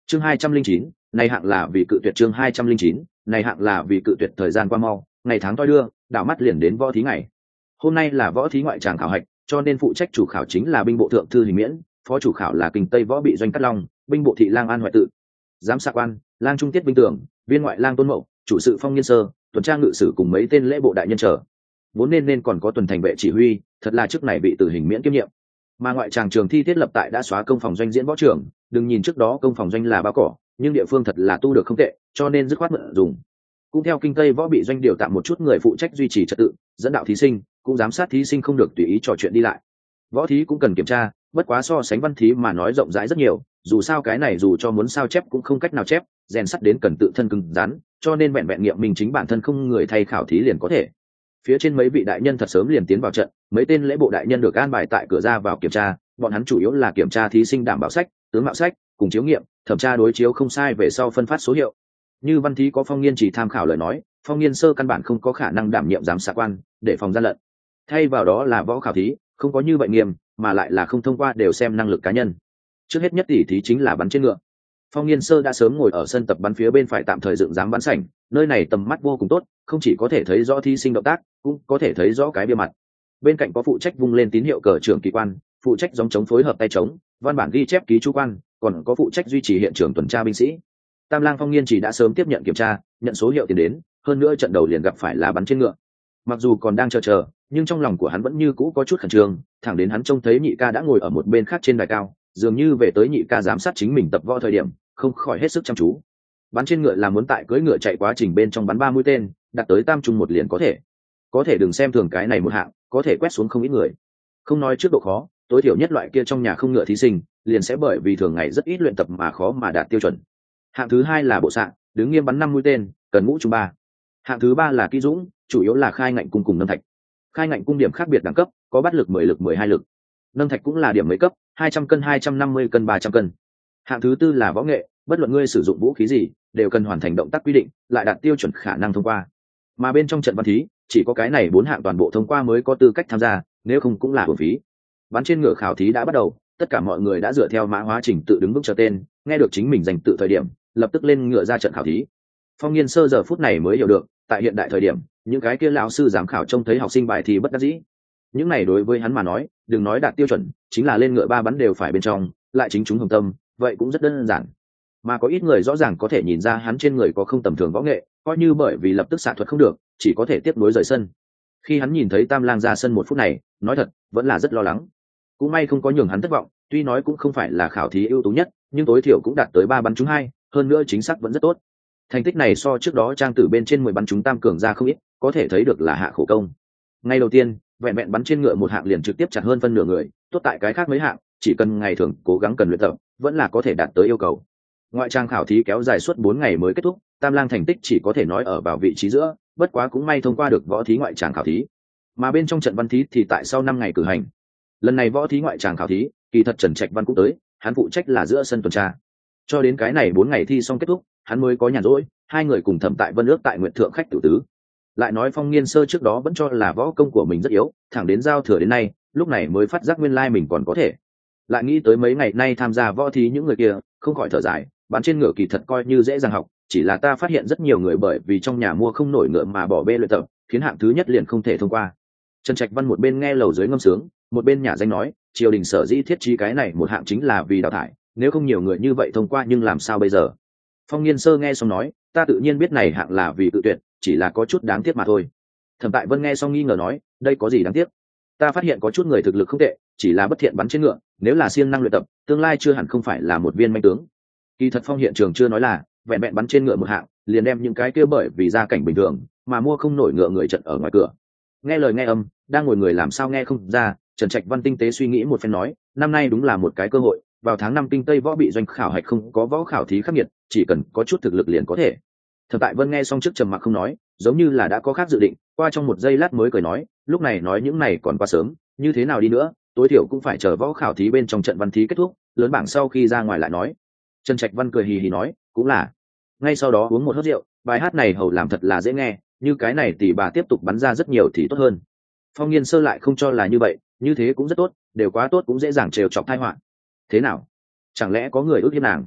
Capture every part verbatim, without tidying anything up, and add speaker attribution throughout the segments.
Speaker 1: chương hai trăm linh chín, này hạng là vì cự tuyệt chương hai trăm linh chín, này hạng là vì cự tuyệt. Thời gian qua mau, ngày tháng toi đưa, đảo mắt liền đến võ thí ngày. Hôm nay là võ thí ngoại tràng khảo hạch, cho nên phụ trách chủ khảo chính là binh bộ thượng thư Hình Miễn, phó chủ khảo là Kinh Tây võ bị doanh Cát Long, binh bộ thị lang An Hoại Tự, giám sát quan lang trung tiết binh tưởng, viên ngoại lang Tôn Mậu, chủ sự Phong Nghiên Sơ, tuần tra ngự sử cùng mấy tên lễ bộ đại nhân trở. Vốn nên nên còn có tuần thành vệ chỉ huy, thật là chức này bị tử Hình Miễn kiêm nhiệm. Mà ngoại tràng trường thi thiết lập tại đã xóa công phòng doanh diễn võ trường, đừng nhìn trước đó công phòng doanh là bao cỏ, nhưng địa phương thật là tu được không tệ, cho nên dứt khoát mượn dùng. Cũng theo Kinh Tây võ bị doanh điều tạm một chút người phụ trách duy trì trật tự, dẫn đạo thí sinh, cũng giám sát thí sinh không được tùy ý trò chuyện đi lại. Võ thí cũng cần kiểm tra, bất quá so sánh văn thí mà nói rộng rãi rất nhiều, dù sao cái này dù cho muốn sao chép cũng không cách nào chép, rèn sắt đến cần tự thân cứng rắn, cho nên vẹn vẹn nghiệm minh chính bản thân không người thay khảo thí liền có thể. Phía trên mấy vị đại nhân thật sớm liền tiến vào trận, mấy tên lễ bộ đại nhân được an bài tại cửa ra vào kiểm tra, bọn hắn chủ yếu là kiểm tra thí sinh đảm bảo sách, tướng mạo sách, cùng chiếu nghiệm, thẩm tra đối chiếu không sai về sau phân phát số hiệu. Như văn thí có Phong Nghiên chỉ tham khảo lời nói, Phong Nghiên Sơ căn bản không có khả năng đảm nhiệm giám sát quan, để phòng gian lận. Thay vào đó là võ khảo thí, không có như vậy nghiêm, mà lại là không thông qua đều xem năng lực cá nhân. Trước hết nhất tỷ thí chính là bắn trên ngựa. Phong Nghiên Sơ đã sớm ngồi ở sân tập bắn phía bên phải tạm thời dựng dáng bắn sảnh, nơi này tầm mắt vô cùng tốt, không chỉ có thể thấy rõ thí sinh động tác, cũng có thể thấy rõ cái bia mặt. Bên cạnh có phụ trách vung lên tín hiệu cờ trưởng kỳ quan, phụ trách gióng trống phối hợp tay trống, văn bản ghi chép ký chú quan, còn có phụ trách duy trì hiện trường tuần tra binh sĩ. Tam lang Phong Nghiên chỉ đã sớm tiếp nhận kiểm tra, nhận số hiệu tiền đến, hơn nữa trận đầu liền gặp phải là bắn trên ngựa. Mặc dù còn đang chờ chờ, nhưng trong lòng của hắn vẫn như cũ có chút khẩn trương, thẳng đến hắn trông thấy nhị ca đã ngồi ở một bên khác trên đài cao, dường như về tới nhị ca giám sát chính mình tập võ thời điểm, không khỏi hết sức chăm chú. Bắn trên ngựa là muốn tại cưỡi ngựa chạy quá trình bên trong bắn ba mũi tên, đạt tới tam trung một liền có thể. Có thể đừng xem thường cái này một hạng, có thể quét xuống không ít người. Không nói trước độ khó, tối thiểu nhất loại kia trong nhà không ngựa thí sinh, liền sẽ bởi vì thường ngày rất ít luyện tập mà khó mà đạt tiêu chuẩn. Hạng thứ hai là bộ xạ, đứng nghiêm bắn năm mũi tên, cần ngũ trung ba. Hạng thứ ba là kỹ dũng, chủ yếu là khai ngạnh cung cùng nâng thạch. Khai ngạnh cung điểm khác biệt đẳng cấp, có bắt lực mười lực mười hai lực. Nâng thạch cũng là điểm mấy cấp, hai trăm cân hai trăm năm mươi cân ba trăm cân. Hạng thứ tư là võ nghệ, bất luận ngươi sử dụng vũ khí gì, đều cần hoàn thành động tác quy định, lại đạt tiêu chuẩn khả năng thông qua. Mà bên trong trận văn thí, chỉ có cái này bốn hạng toàn bộ thông qua mới có tư cách tham gia, nếu không cũng là uổng phí. Bắn trên ngựa khảo thí đã bắt đầu, tất cả mọi người đã dựa theo mã hóa trình tự đứng vững chờ tên, nghe được chính mình danh tự thời điểm, lập tức lên ngựa ra trận khảo thí. Phong Nghiên Sơ giờ phút này mới hiểu được, tại hiện đại thời điểm, những cái kia lão sư giám khảo trông thấy học sinh bài thi bất đắc dĩ. Những này đối với hắn mà nói, đừng nói đạt tiêu chuẩn, chính là lên ngựa ba bắn đều phải bên trong, lại chính chúng hồng tâm, vậy cũng rất đơn giản. Mà có ít người rõ ràng có thể nhìn ra hắn trên người có không tầm thường võ nghệ, coi như bởi vì lập tức xạ thuật không được, chỉ có thể tiếp nối rời sân. Khi hắn nhìn thấy Tam Lang ra sân một phút này, nói thật, vẫn là rất lo lắng. Cũng may không có nhường hắn thất vọng, tuy nói cũng không phải là khảo thí ưu tú nhất, nhưng tối thiểu cũng đạt tới ba bắn trúng hai, hơn nữa chính xác vẫn rất tốt. Thành tích này so trước đó trang tử bên trên mười bắn trúng tam cường ra không ít, có thể thấy được là hạ khổ công. Ngay đầu tiên, vẹn vẹn bắn trên ngựa một hạng liền trực tiếp chặt hơn phân nửa người, tốt tại cái khác mấy hạng, chỉ cần ngày thường cố gắng cần luyện tập, vẫn là có thể đạt tới yêu cầu. Ngoại trang khảo thí kéo dài suốt bốn ngày mới kết thúc, Tam Lang thành tích chỉ có thể nói ở vào vị trí giữa, bất quá cũng may thông qua được võ thí ngoại tràng khảo thí. Mà bên trong trận văn thí thì tại sau năm ngày cử hành. Lần này võ thí ngoại tràng khảo thí, kỳ thật Trần Trạch Văn cũng tới, hắn phụ trách là giữa sân tuần tra. Cho đến cái này bốn ngày thi xong kết thúc, hắn mới có nhàn rỗi, hai người cùng Thẩm Tại Vân ước tại Nguyện Thượng khách tử tứ. Lại nói Phong Nghiên Sơ trước đó vẫn cho là võ công của mình rất yếu, thẳng đến giao thừa đến nay, lúc này mới phát giác nguyên lai mình còn có thể. Lại nghĩ tới mấy ngày nay tham gia võ thí những người kia, không khỏi thở dài, bắn trên ngựa kỳ thật coi như dễ dàng học, chỉ là ta phát hiện rất nhiều người bởi vì trong nhà mua không nổi ngựa mà bỏ bê luyện tập, khiến hạng thứ nhất liền không thể thông qua. Trần Trạch Văn một bên nghe lầu dưới ngâm sướng, một bên nhà danh nói, triều đình sở dĩ thiết trí cái này một hạng chính là vì đào thải, nếu không nhiều người như vậy thông qua nhưng làm sao bây giờ? Phong Nghiên Sơ nghe xong nói, ta tự nhiên biết này hạng là vì tự tuyệt, chỉ là có chút đáng tiếc mà thôi. Thẩm Tại Vân nghe xong nghi ngờ nói, đây có gì đáng tiếc? Ta phát hiện có chút người thực lực không tệ, chỉ là bất thiện bắn trên ngựa, nếu là siêng năng luyện tập, tương lai chưa hẳn không phải là một viên manh tướng. Kỳ thật Phong hiện trường chưa nói là, vẹn vẹn bắn trên ngựa một hạng, liền đem những cái kia bởi vì gia cảnh bình thường mà mua không nổi ngựa người trận ở ngoài cửa. Nghe lời nghe âm, đang ngồi người làm sao nghe không ra, Trần Trạch Văn tinh tế suy nghĩ một phen nói, năm nay đúng là một cái cơ hội, vào tháng năm Kinh Tây võ bị doanh khảo hạch không có võ khảo thí khắc nghiệt, chỉ cần có chút thực lực liền có thể. Thẩm Tại Vân nghe xong trước trầm mặc không nói, giống như là đã có khác dự định, qua trong một giây lát mới cười nói, lúc này nói những này còn quá sớm, như thế nào đi nữa, tối thiểu cũng phải chờ võ khảo thí bên trong trận văn thí kết thúc, lớn bảng sau khi ra ngoài lại nói. Trần Trạch Văn cười hì hì nói, cũng là. Ngay sau đó uống một hớp rượu, bài hát này hầu làm thật là dễ nghe, như cái này thì bà tiếp tục bắn ra rất nhiều thì tốt hơn. Phong Nghiên Sơ lại không cho là như vậy, như thế cũng rất tốt, đều quá tốt cũng dễ dàng trêu chọc tai họa. Thế nào? Chẳng lẽ có người ước hiếp nàng?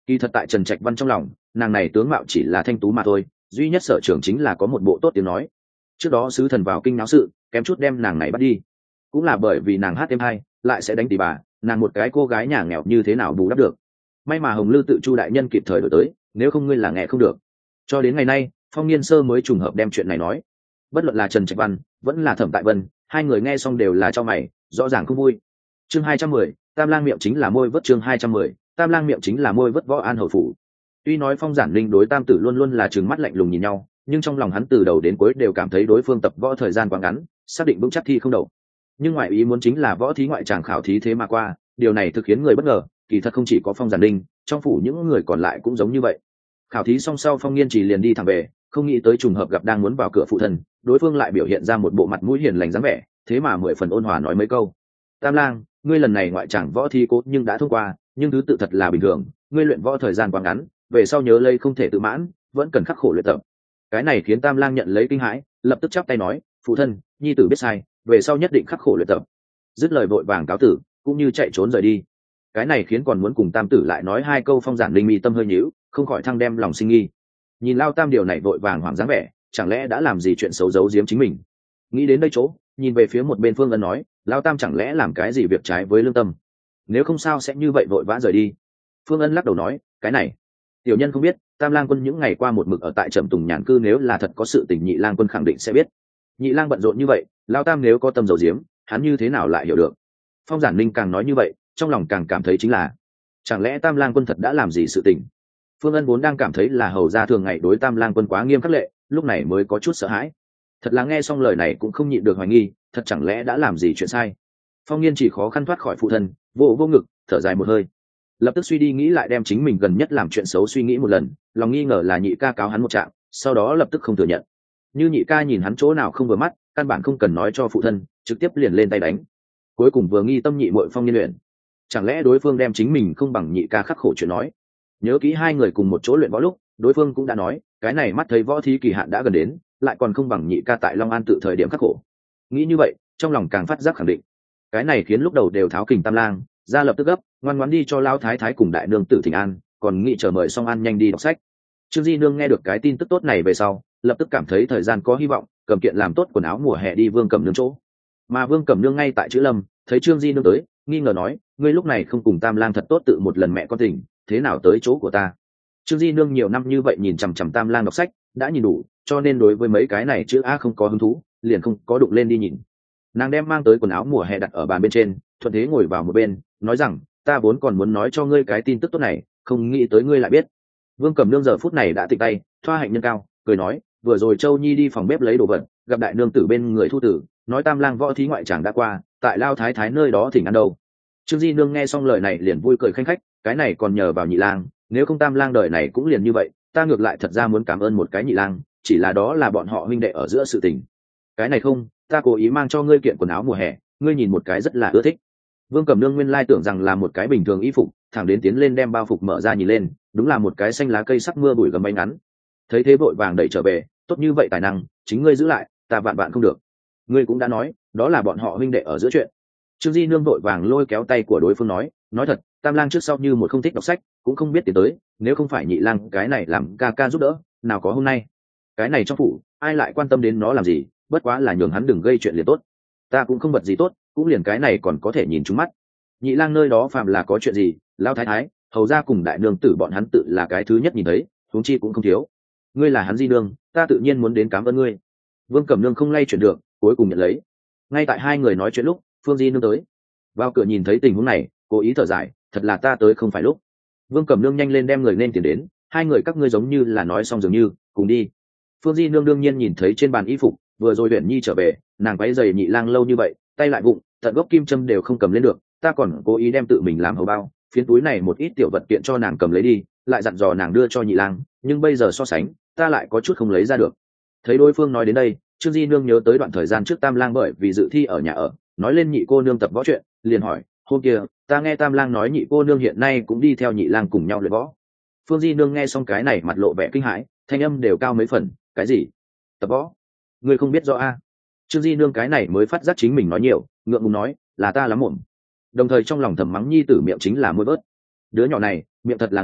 Speaker 1: Kỳ thật tại Trần Trạch Văn trong lòng, nàng này tướng mạo chỉ là thanh tú mà thôi, duy nhất sở trường chính là có một bộ tốt tiếng nói. Trước đó sứ thần vào kinh náo sự, kém chút đem nàng này bắt đi, cũng là bởi vì nàng hát thêm hay, lại sẽ đánh tỉ bà, nàng một cái cô gái nhà nghèo như thế nào bù đắp được. May mà Hồng Lư tự Chu đại nhân kịp thời đổi tới, nếu không ngươi là nghe không được. Cho đến ngày nay, Phong Niên Sơ mới trùng hợp đem chuyện này nói. Bất luận là Trần Trạch Văn vẫn là Thẩm Tại Vân, hai người nghe xong đều là cho mày, rõ ràng không vui. Chương hai trăm mười, Tam Lang miệng chính là môi vớt. Chương hai trăm mười, Tam Lang miệng chính là môi vớt. Võ An hầu phủ. Tuy nói Phong Giản Linh đối Tam tử luôn luôn là trừng mắt lạnh lùng nhìn nhau, nhưng trong lòng hắn từ đầu đến cuối đều cảm thấy đối phương tập võ thời gian quá ngắn, xác định vững chắc thi không đậu. Nhưng ngoại ý muốn chính là võ thí ngoại tràng khảo thí thế mà qua, điều này thực khiến người bất ngờ, kỳ thật không chỉ có Phong Giản Linh, trong phủ những người còn lại cũng giống như vậy. Khảo thí xong sau Phong Nghiên chỉ liền đi thẳng về, không nghĩ tới trùng hợp gặp đang muốn vào cửa phụ thân, đối phương lại biểu hiện ra một bộ mặt mũi hiền lành dáng vẻ, thế mà mười phần ôn hòa nói mấy câu. Tam Lang, ngươi lần này ngoại tràng võ thi cố nhưng đã thông qua, nhưng thứ tự thật là bình thường, ngươi luyện võ thời gian quá ngắn, về sau nhớ lấy không thể tự mãn, vẫn cần khắc khổ luyện tập. Cái này khiến Tam Lang nhận lấy kinh hãi, lập tức chắp tay nói, phụ thân, nhi tử biết sai, về sau nhất định khắc khổ luyện tập. Dứt lời vội vàng cáo tử, cũng như chạy trốn rời đi. Cái này khiến còn muốn cùng Tam tử lại nói hai câu. Phong Giản Linh mi tâm hơi nhíu, không khỏi thăng đem lòng sinh nghi. Nhìn Lao Tam điều này vội vàng hoảng dáng vẻ, chẳng lẽ đã làm gì chuyện xấu giấu giếm chính mình. Nghĩ đến đây chỗ, nhìn về phía một bên Phương Ân nói, Lao Tam chẳng lẽ làm cái gì việc trái với lương tâm, nếu không sao sẽ như vậy vội vã rời đi. Phương Ân lắc đầu nói, cái này tiểu nhân không biết, Tam Lang quân những ngày qua một mực ở tại Trầm Tùng nhàn cư, nếu là thật có sự tình Nhị Lang quân khẳng định sẽ biết. Nhị Lang bận rộn như vậy, Lao Tam nếu có tâm dầu diếm, hắn như thế nào lại hiểu được. Phong Giản Linh càng nói như vậy, trong lòng càng cảm thấy chính là, chẳng lẽ Tam Lang quân thật đã làm gì sự tình. Phương Ân vốn đang cảm thấy là hầu gia thường ngày đối Tam Lang quân quá nghiêm khắc lệ, lúc này mới có chút sợ hãi. Thật là nghe xong lời này cũng không nhịn được hoài nghi, thật chẳng lẽ đã làm gì chuyện sai. Phong Nghiên chỉ khó khăn thoát khỏi phụ thân, vô vô ngực, thở dài một hơi, lập tức suy đi nghĩ lại, đem chính mình gần nhất làm chuyện xấu suy nghĩ một lần, lòng nghi ngờ là nhị ca cáo hắn một trạng, sau đó lập tức không thừa nhận. Như nhị ca nhìn hắn chỗ nào không vừa mắt, căn bản không cần nói cho phụ thân, trực tiếp liền lên tay đánh. Cuối cùng vừa nghi tâm nhị muội Phong Nghiên luyện, chẳng lẽ đối phương đem chính mình không bằng nhị ca khắc khổ chuyện nói. Nhớ kỹ hai người cùng một chỗ luyện võ lúc, đối phương cũng đã nói, cái này mắt thấy võ thí kỳ hạn đã gần đến, lại còn không bằng nhị ca tại Long An tự thời điểm khắc khổ. Nghĩ như vậy, trong lòng càng phát giác khẳng định. Cái này khiến lúc đầu đều tháo kình Tam Lang ra lập tức gấp, ngoan ngoãn đi cho Lão Thái Thái cùng đại nương tử thỉnh an, còn nghĩ chờ mời xong an nhanh đi đọc sách. Trương Di Nương nghe được cái tin tức tốt này về sau, lập tức cảm thấy thời gian có hy vọng, cầm kiện làm tốt quần áo mùa hè đi Vương Cẩm Nương chỗ. Mà Vương Cẩm Nương ngay tại Chữ Lâm, thấy Trương Di Nương tới, nghi ngờ nói, ngươi lúc này không cùng Tam Lang thật tốt tự một lần mẹ con tình, thế nào tới chỗ của ta. Trương Di Nương nhiều năm như vậy nhìn chằm chằm Tam Lang đọc sách, đã nhìn đủ, cho nên đối với mấy cái này chữ a không có hứng thú, liền không có đụng lên đi nhìn. Nàng đem mang tới quần áo mùa hè đặt ở bàn bên trên, thuận thế ngồi vào một bên, nói rằng, ta vốn còn muốn nói cho ngươi cái tin tức tốt này, không nghĩ tới ngươi lại biết. Vương Cẩm Nương giờ phút này đã tịnh tay, thoa hạnh nhân cao, cười nói, vừa rồi Châu Nhi đi phòng bếp lấy đồ vật, gặp đại nương tử bên người Thu Tử, nói Tam Lang võ thí ngoại tràng đã qua, tại Lao Thái Thái nơi đó thỉnh ăn đâu. Trương Di Nương nghe xong lời này liền vui cười khanh khách, cái này còn nhờ vào Nhị Lang, nếu không Tam Lang đời này cũng liền như vậy, ta ngược lại thật ra muốn cảm ơn một cái Nhị Lang, chỉ là đó là bọn họ huynh đệ ở giữa sự tình. Cái này không, ta cố ý mang cho ngươi kiện quần áo mùa hè, ngươi nhìn một cái rất là ưa thích. Vương Cẩm Nương nguyên lai tưởng rằng là một cái bình thường y phục, thẳng đến tiến lên đem bao phục mở ra nhìn lên, đúng là một cái xanh lá cây sắc mưa bụi gấm bay ngắn. Thấy thế vội vàng đẩy trở về, tốt như vậy tài năng, chính ngươi giữ lại, ta vạn vạn không được. Ngươi cũng đã nói, đó là bọn họ huynh đệ ở giữa chuyện. Trương Di Nương vội vàng lôi kéo tay của đối phương nói, nói thật, Tam Lang trước sau như một không thích đọc sách, cũng không biết tiến tới, nếu không phải Nhị Lang cái này làm ca ca giúp đỡ, nào có hôm nay. Cái này trong phủ, ai lại quan tâm đến nó làm gì, bất quá là nhường hắn đừng gây chuyện liền tốt. Ta cũng không bật gì tốt, cũng liền cái này còn có thể nhìn trúng mắt. Nhị Lang nơi đó phạm là có chuyện gì, Lão Thái Thái, hầu ra cùng đại nương tử bọn hắn tự là cái thứ nhất nhìn thấy, huống chi cũng không thiếu. Ngươi là hắn Di Nương, ta tự nhiên muốn đến cảm ơn ngươi. Vương Cẩm Nương không lay chuyển được, cuối cùng nhận lấy. Ngay tại hai người nói chuyện lúc, Phương Di Nương tới, vào cửa nhìn thấy tình huống này, cố ý thở dài, thật là ta tới không phải lúc. Vương Cẩm Nương nhanh lên đem người nên tiền đến, hai người các ngươi giống như là nói xong dường như, cùng đi. Phương Di Nương đương nhiên nhìn thấy trên bàn y phục, vừa rồi Uyển Nhi trở về, nàng váy giày Nhị Lang lâu như vậy, tay lại vụng, tận gốc kim châm đều không cầm lên được, ta còn cố ý đem tự mình làm hầu bao, phiến túi này một ít tiểu vật kiện cho nàng cầm lấy đi, lại dặn dò nàng đưa cho Nhị Lang, nhưng bây giờ so sánh, ta lại có chút không lấy ra được. Thấy đối phương nói đến đây, Trương Di Nương nhớ tới đoạn thời gian trước Tam Lang bởi vì dự thi ở nhà ở, nói lên Nhị cô nương tập võ chuyện, liền hỏi, hôm kia, ta nghe Tam Lang nói Nhị cô nương hiện nay cũng đi theo Nhị Lang cùng nhau luyện võ. Phương Di Nương nghe xong cái này mặt lộ vẻ kinh hãi, thanh âm đều cao mấy phần, cái gì? Tập võ? Ngươi không biết rõ a? Trương Di Nương cái này mới phát giác chính mình nói nhiều, ngượng ngùng nói, là ta lắm mồm. Đồng thời trong lòng thầm mắng nhi tử miệng chính là môi bớt. Đứa nhỏ này, miệng thật là nghiêm,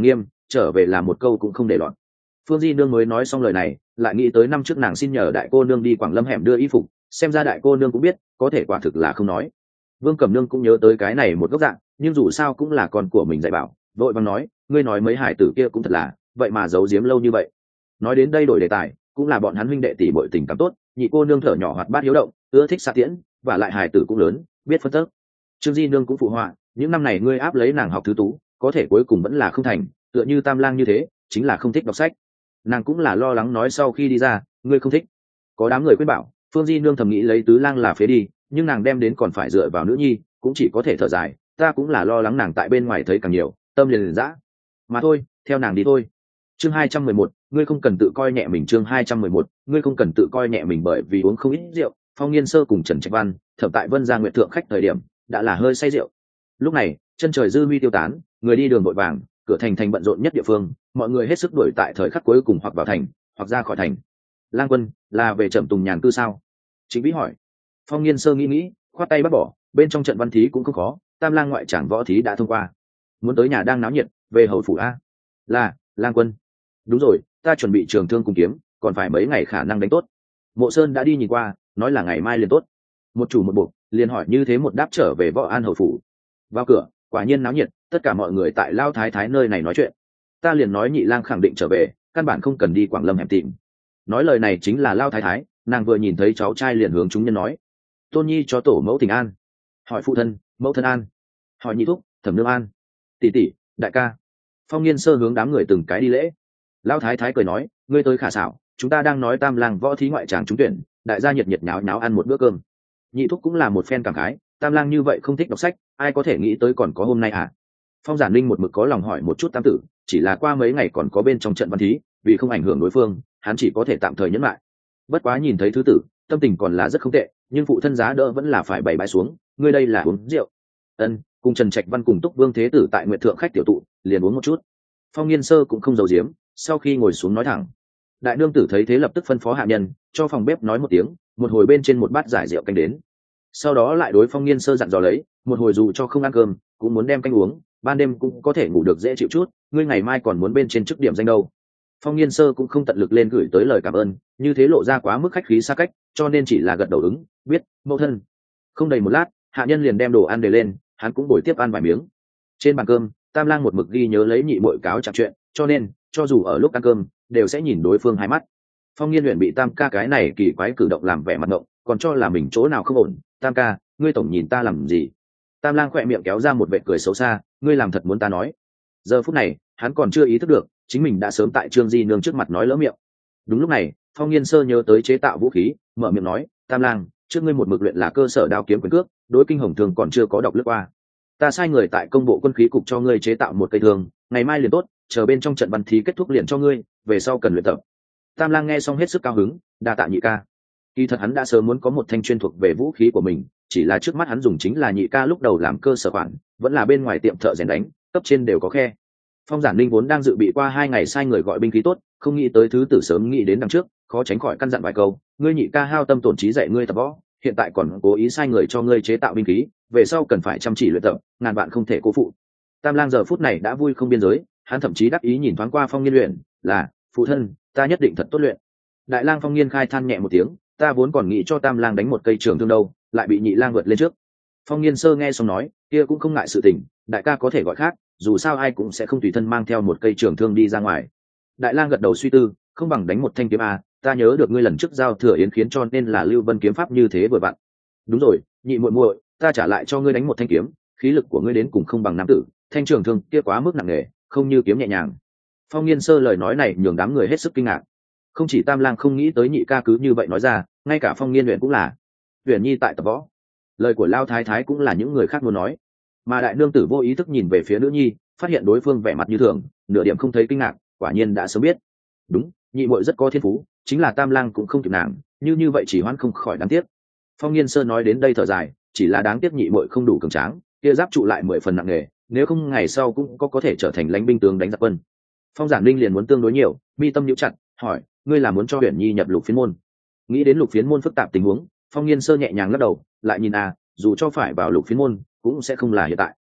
Speaker 1: trở về là một câu cũng không để lọt. Phương Di nương mới nói xong lời này, lại nghĩ tới năm trước nàng xin nhờ đại cô nương đi Quảng Lâm hẻm đưa y phục, xem ra đại cô nương cũng biết, có thể quả thực là không nói. Vương Cẩm Nương cũng nhớ tới cái này một góc dạng, nhưng dù sao cũng là con của mình dạy bảo, vội vàng nói, ngươi nói mấy hải tử kia cũng thật là, vậy mà giấu giếm lâu như vậy. Nói đến đây đổi đề tài, cũng là bọn hắn huynh đệ tỷ muội tình cảm tốt, nhị cô nương thở nhỏ hoạt bát hiếu động, ưa thích xạ tiễn, và lại hải tử cũng lớn, biết phân tích. Trương Di nương cũng phụ họa, những năm này ngươi áp lấy nàng học thứ tú, có thể cuối cùng vẫn là không thành, tựa như Tam Lang như thế, chính là không thích đọc sách. Nàng cũng là lo lắng nói sau khi đi ra, ngươi không thích. Có đám người khuyên bảo, Phương Di nương thầm nghĩ lấy Tứ Lang là phế đi, nhưng nàng đem đến còn phải dựa vào nữ nhi, cũng chỉ có thể thở dài, ta cũng là lo lắng nàng tại bên ngoài thấy càng nhiều, tâm liền liền dã. Mà thôi, theo nàng đi thôi. Chương hai trăm mười một, ngươi không cần tự coi nhẹ mình. Chương hai trăm mười một, ngươi không cần tự coi nhẹ mình bởi vì uống không ít rượu. Phong Nghiên Sơ cùng Trần Trạch Văn, thẩm tại Vân Gia Nguyệt thượng khách thời điểm, đã là hơi say rượu. Lúc này, chân trời dư huy tiêu tán, người đi đường vội vàng, cửa thành thành bận rộn nhất địa phương, mọi người hết sức đuổi tại thời khắc cuối cùng hoặc vào thành, hoặc ra khỏi thành. Lang Quân, là về Trầm Tùng nhàn cư sao? Chính Vĩ hỏi. Phong Nghiên Sơ nghĩ nghĩ, khoát tay bắt bỏ, bên trong trận văn thí cũng không khó, Tam Lang ngoại trảng võ thí đã thông qua. Muốn tới nhà đang náo nhiệt, về hầu phủ a. Là, Lang Quân. Đúng rồi, ta chuẩn bị trường thương cùng kiếm, còn phải mấy ngày khả năng đánh tốt. Mộ Sơn đã đi nhìn qua, nói là ngày mai liền tốt. Một chủ một buộc, liền hỏi như thế một đáp trở về Võ An hầu phủ. Vào cửa, quả nhiên náo nhiệt, tất cả mọi người tại Lao Thái Thái nơi này nói chuyện. Ta liền nói Nhị Lang khẳng định trở về, căn bản không cần đi Quảng Lâm hẻm tìm. Nói lời này chính là Lao Thái Thái, nàng vừa nhìn thấy cháu trai liền hướng chúng nhân nói: Tôn Nhi cho tổ mẫu thỉnh an. Hỏi phụ thân, mẫu thân an. Hỏi nhị thúc, thẩm nương an. Tỷ tỷ, đại ca. Phong Nghiên Sơ hướng đám người từng cái đi lễ. Lão thái thái cười nói, ngươi tới khả xảo, chúng ta đang nói Tam Lang võ thí ngoại tràng trúng tuyển, đại gia nhiệt nhiệt nháo nháo ăn một bữa cơm. Nhị thúc cũng là một phen cảm khái, Tam Lang như vậy không thích đọc sách, ai có thể nghĩ tới còn có hôm nay à? Phong Giản Linh một mực có lòng hỏi một chút Tam tử, chỉ là qua mấy ngày còn có bên trong trận văn thí, vì không ảnh hưởng đối phương, hắn chỉ có thể tạm thời nhẫn lại. Bất quá nhìn thấy thứ tử, tâm tình còn là rất không tệ, nhưng phụ thân giá đỡ vẫn là phải bày bãi xuống, ngươi đây là uống rượu. Ân, cùng Trần Trạch Văn cùng Túc Vương Thế Tử tại Nguyệt Thượng khách tiểu tụ, liền uống một chút. Phong Nghiên Sơ cũng không giấu giếm, sau khi ngồi xuống nói thẳng. Đại nương tử thấy thế lập tức phân phó hạ nhân cho phòng bếp nói một tiếng, một hồi bên trên một bát giải rượu canh đến. Sau đó lại đối Phong Nghiên Sơ dặn dò lấy, một hồi dù cho không ăn cơm, cũng muốn đem canh uống, ban đêm cũng có thể ngủ được dễ chịu chút, ngươi ngày mai còn muốn bên trên chức điểm danh đâu. Phong Nghiên Sơ cũng không tận lực lên gửi tới lời cảm ơn, như thế lộ ra quá mức khách khí xa cách, cho nên chỉ là gật đầu ứng, biết, mẫu thân. Không đầy một lát, hạ nhân liền đem đồ ăn để lên, hắn cũng bồi tiếp ăn vài miếng. Trên bàn cơm, Tam Lang một mực ghi nhớ lấy nhị muội cáo trạng chuyện, cho nên cho dù ở lúc ăn cơm đều sẽ nhìn đối phương hai mắt. Phong Nghiên luyện bị Tam ca cái này kỳ quái cử động làm vẻ mặt ngộng, còn cho là mình chỗ nào không ổn. Tam ca, ngươi tổng nhìn ta làm gì? Tam Lang khỏe miệng kéo ra một vệt cười xấu xa, ngươi làm thật muốn ta nói? Giờ phút này, hắn còn chưa ý thức được, chính mình đã sớm tại Trương Di nương trước mặt nói lỡ miệng. Đúng lúc này, Phong Nghiên Sơ nhớ tới chế tạo vũ khí, mở miệng nói, Tam Lang, trước ngươi một mực luyện là cơ sở đao kiếm quyền cước, đối kinh hồng thường còn chưa có đọc lướt qua. Ta sai người tại công bộ quân khí cục cho ngươi chế tạo một cây thương, ngày mai liền tốt, chờ bên trong trận văn thí kết thúc liền cho ngươi, về sau cần luyện tập. Tam Lang nghe xong hết sức cao hứng, đa tạ nhị ca. Kỳ thật hắn đã sớm muốn có một thanh chuyên thuộc về vũ khí của mình, chỉ là trước mắt hắn dùng chính là nhị ca lúc đầu làm cơ sở khoản, vẫn là bên ngoài tiệm thợ rèn đánh, cấp trên đều có khe. Phong Giản Linh vốn đang dự bị qua hai ngày sai người gọi binh khí tốt, không nghĩ tới thứ tử sớm nghĩ đến đằng trước, khó tránh khỏi căn dặn vài câu, ngươi nhị ca hao tâm tổn trí dạy ngươi tập võ, hiện tại còn cố ý sai người cho ngươi chế tạo binh khí, về sau cần phải chăm chỉ luyện tập, ngàn vạn không thể cố phụ. Tam Lang giờ phút này đã vui không biên giới, hắn thậm chí đắc ý nhìn thoáng qua Phong Nghiên luyện, là, phụ thân, ta nhất định thật tốt luyện. Đại Lang Phong Nghiên khai than nhẹ một tiếng, ta vốn còn nghĩ cho Tam Lang đánh một cây trường thương đâu, lại bị nhị lang vượt lên trước. Phong Nghiên Sơ nghe xong nói, kia cũng không ngại sự tình, đại ca có thể gọi khác, dù sao ai cũng sẽ không tùy thân mang theo một cây trường thương đi ra ngoài. Đại Lang gật đầu suy tư, không bằng đánh một thanh kiếm a, ta nhớ được ngươi lần trước giao thừa yến khiến cho nên là Lưu Vân kiếm pháp như thế vừa vặn. Đúng rồi, nhị muội muội, ta trả lại cho ngươi đánh một thanh kiếm, khí lực của ngươi đến cùng không bằng nam tử, thanh trường thương kia quá mức nặng nề, không như kiếm nhẹ nhàng. Phong Nghiên Sơ lời nói này nhường đám người hết sức kinh ngạc. Không chỉ Tam Lang không nghĩ tới nhị ca cứ như vậy nói ra, ngay cả Phong Nghiên luyện cũng là. Huyền Nhi tại tập võ, lời của Lao Thái Thái cũng là những người khác muốn nói, mà đại nương tử vô ý thức nhìn về phía nữ nhi, phát hiện đối phương vẻ mặt như thường, nửa điểm không thấy kinh ngạc, quả nhiên đã sớm biết. Đúng, nhị muội rất có thiên phú, chính là Tam Lang cũng không kịp nàng, như như vậy chỉ hoãn không khỏi đáng tiếc. Phong Nghiên Sơ nói đến đây thở dài, chỉ là đáng tiếc nhị muội không đủ cường tráng, kia giáp trụ lại mười phần nặng nề, nếu không ngày sau cũng có có thể trở thành lãnh binh tướng đánh giặc quân. Phong Giản Linh liền muốn tương đối nhiều, mi tâm nhíu chặt, hỏi, ngươi là muốn cho Huyền Nhi nhập lục phiến môn? Nghĩ đến lục phiến môn phức tạp tình huống, Phong Nghiên Sơ nhẹ nhàng lắc đầu, lại nhìn à, dù cho phải vào lục phiến môn, cũng sẽ không là hiện tại.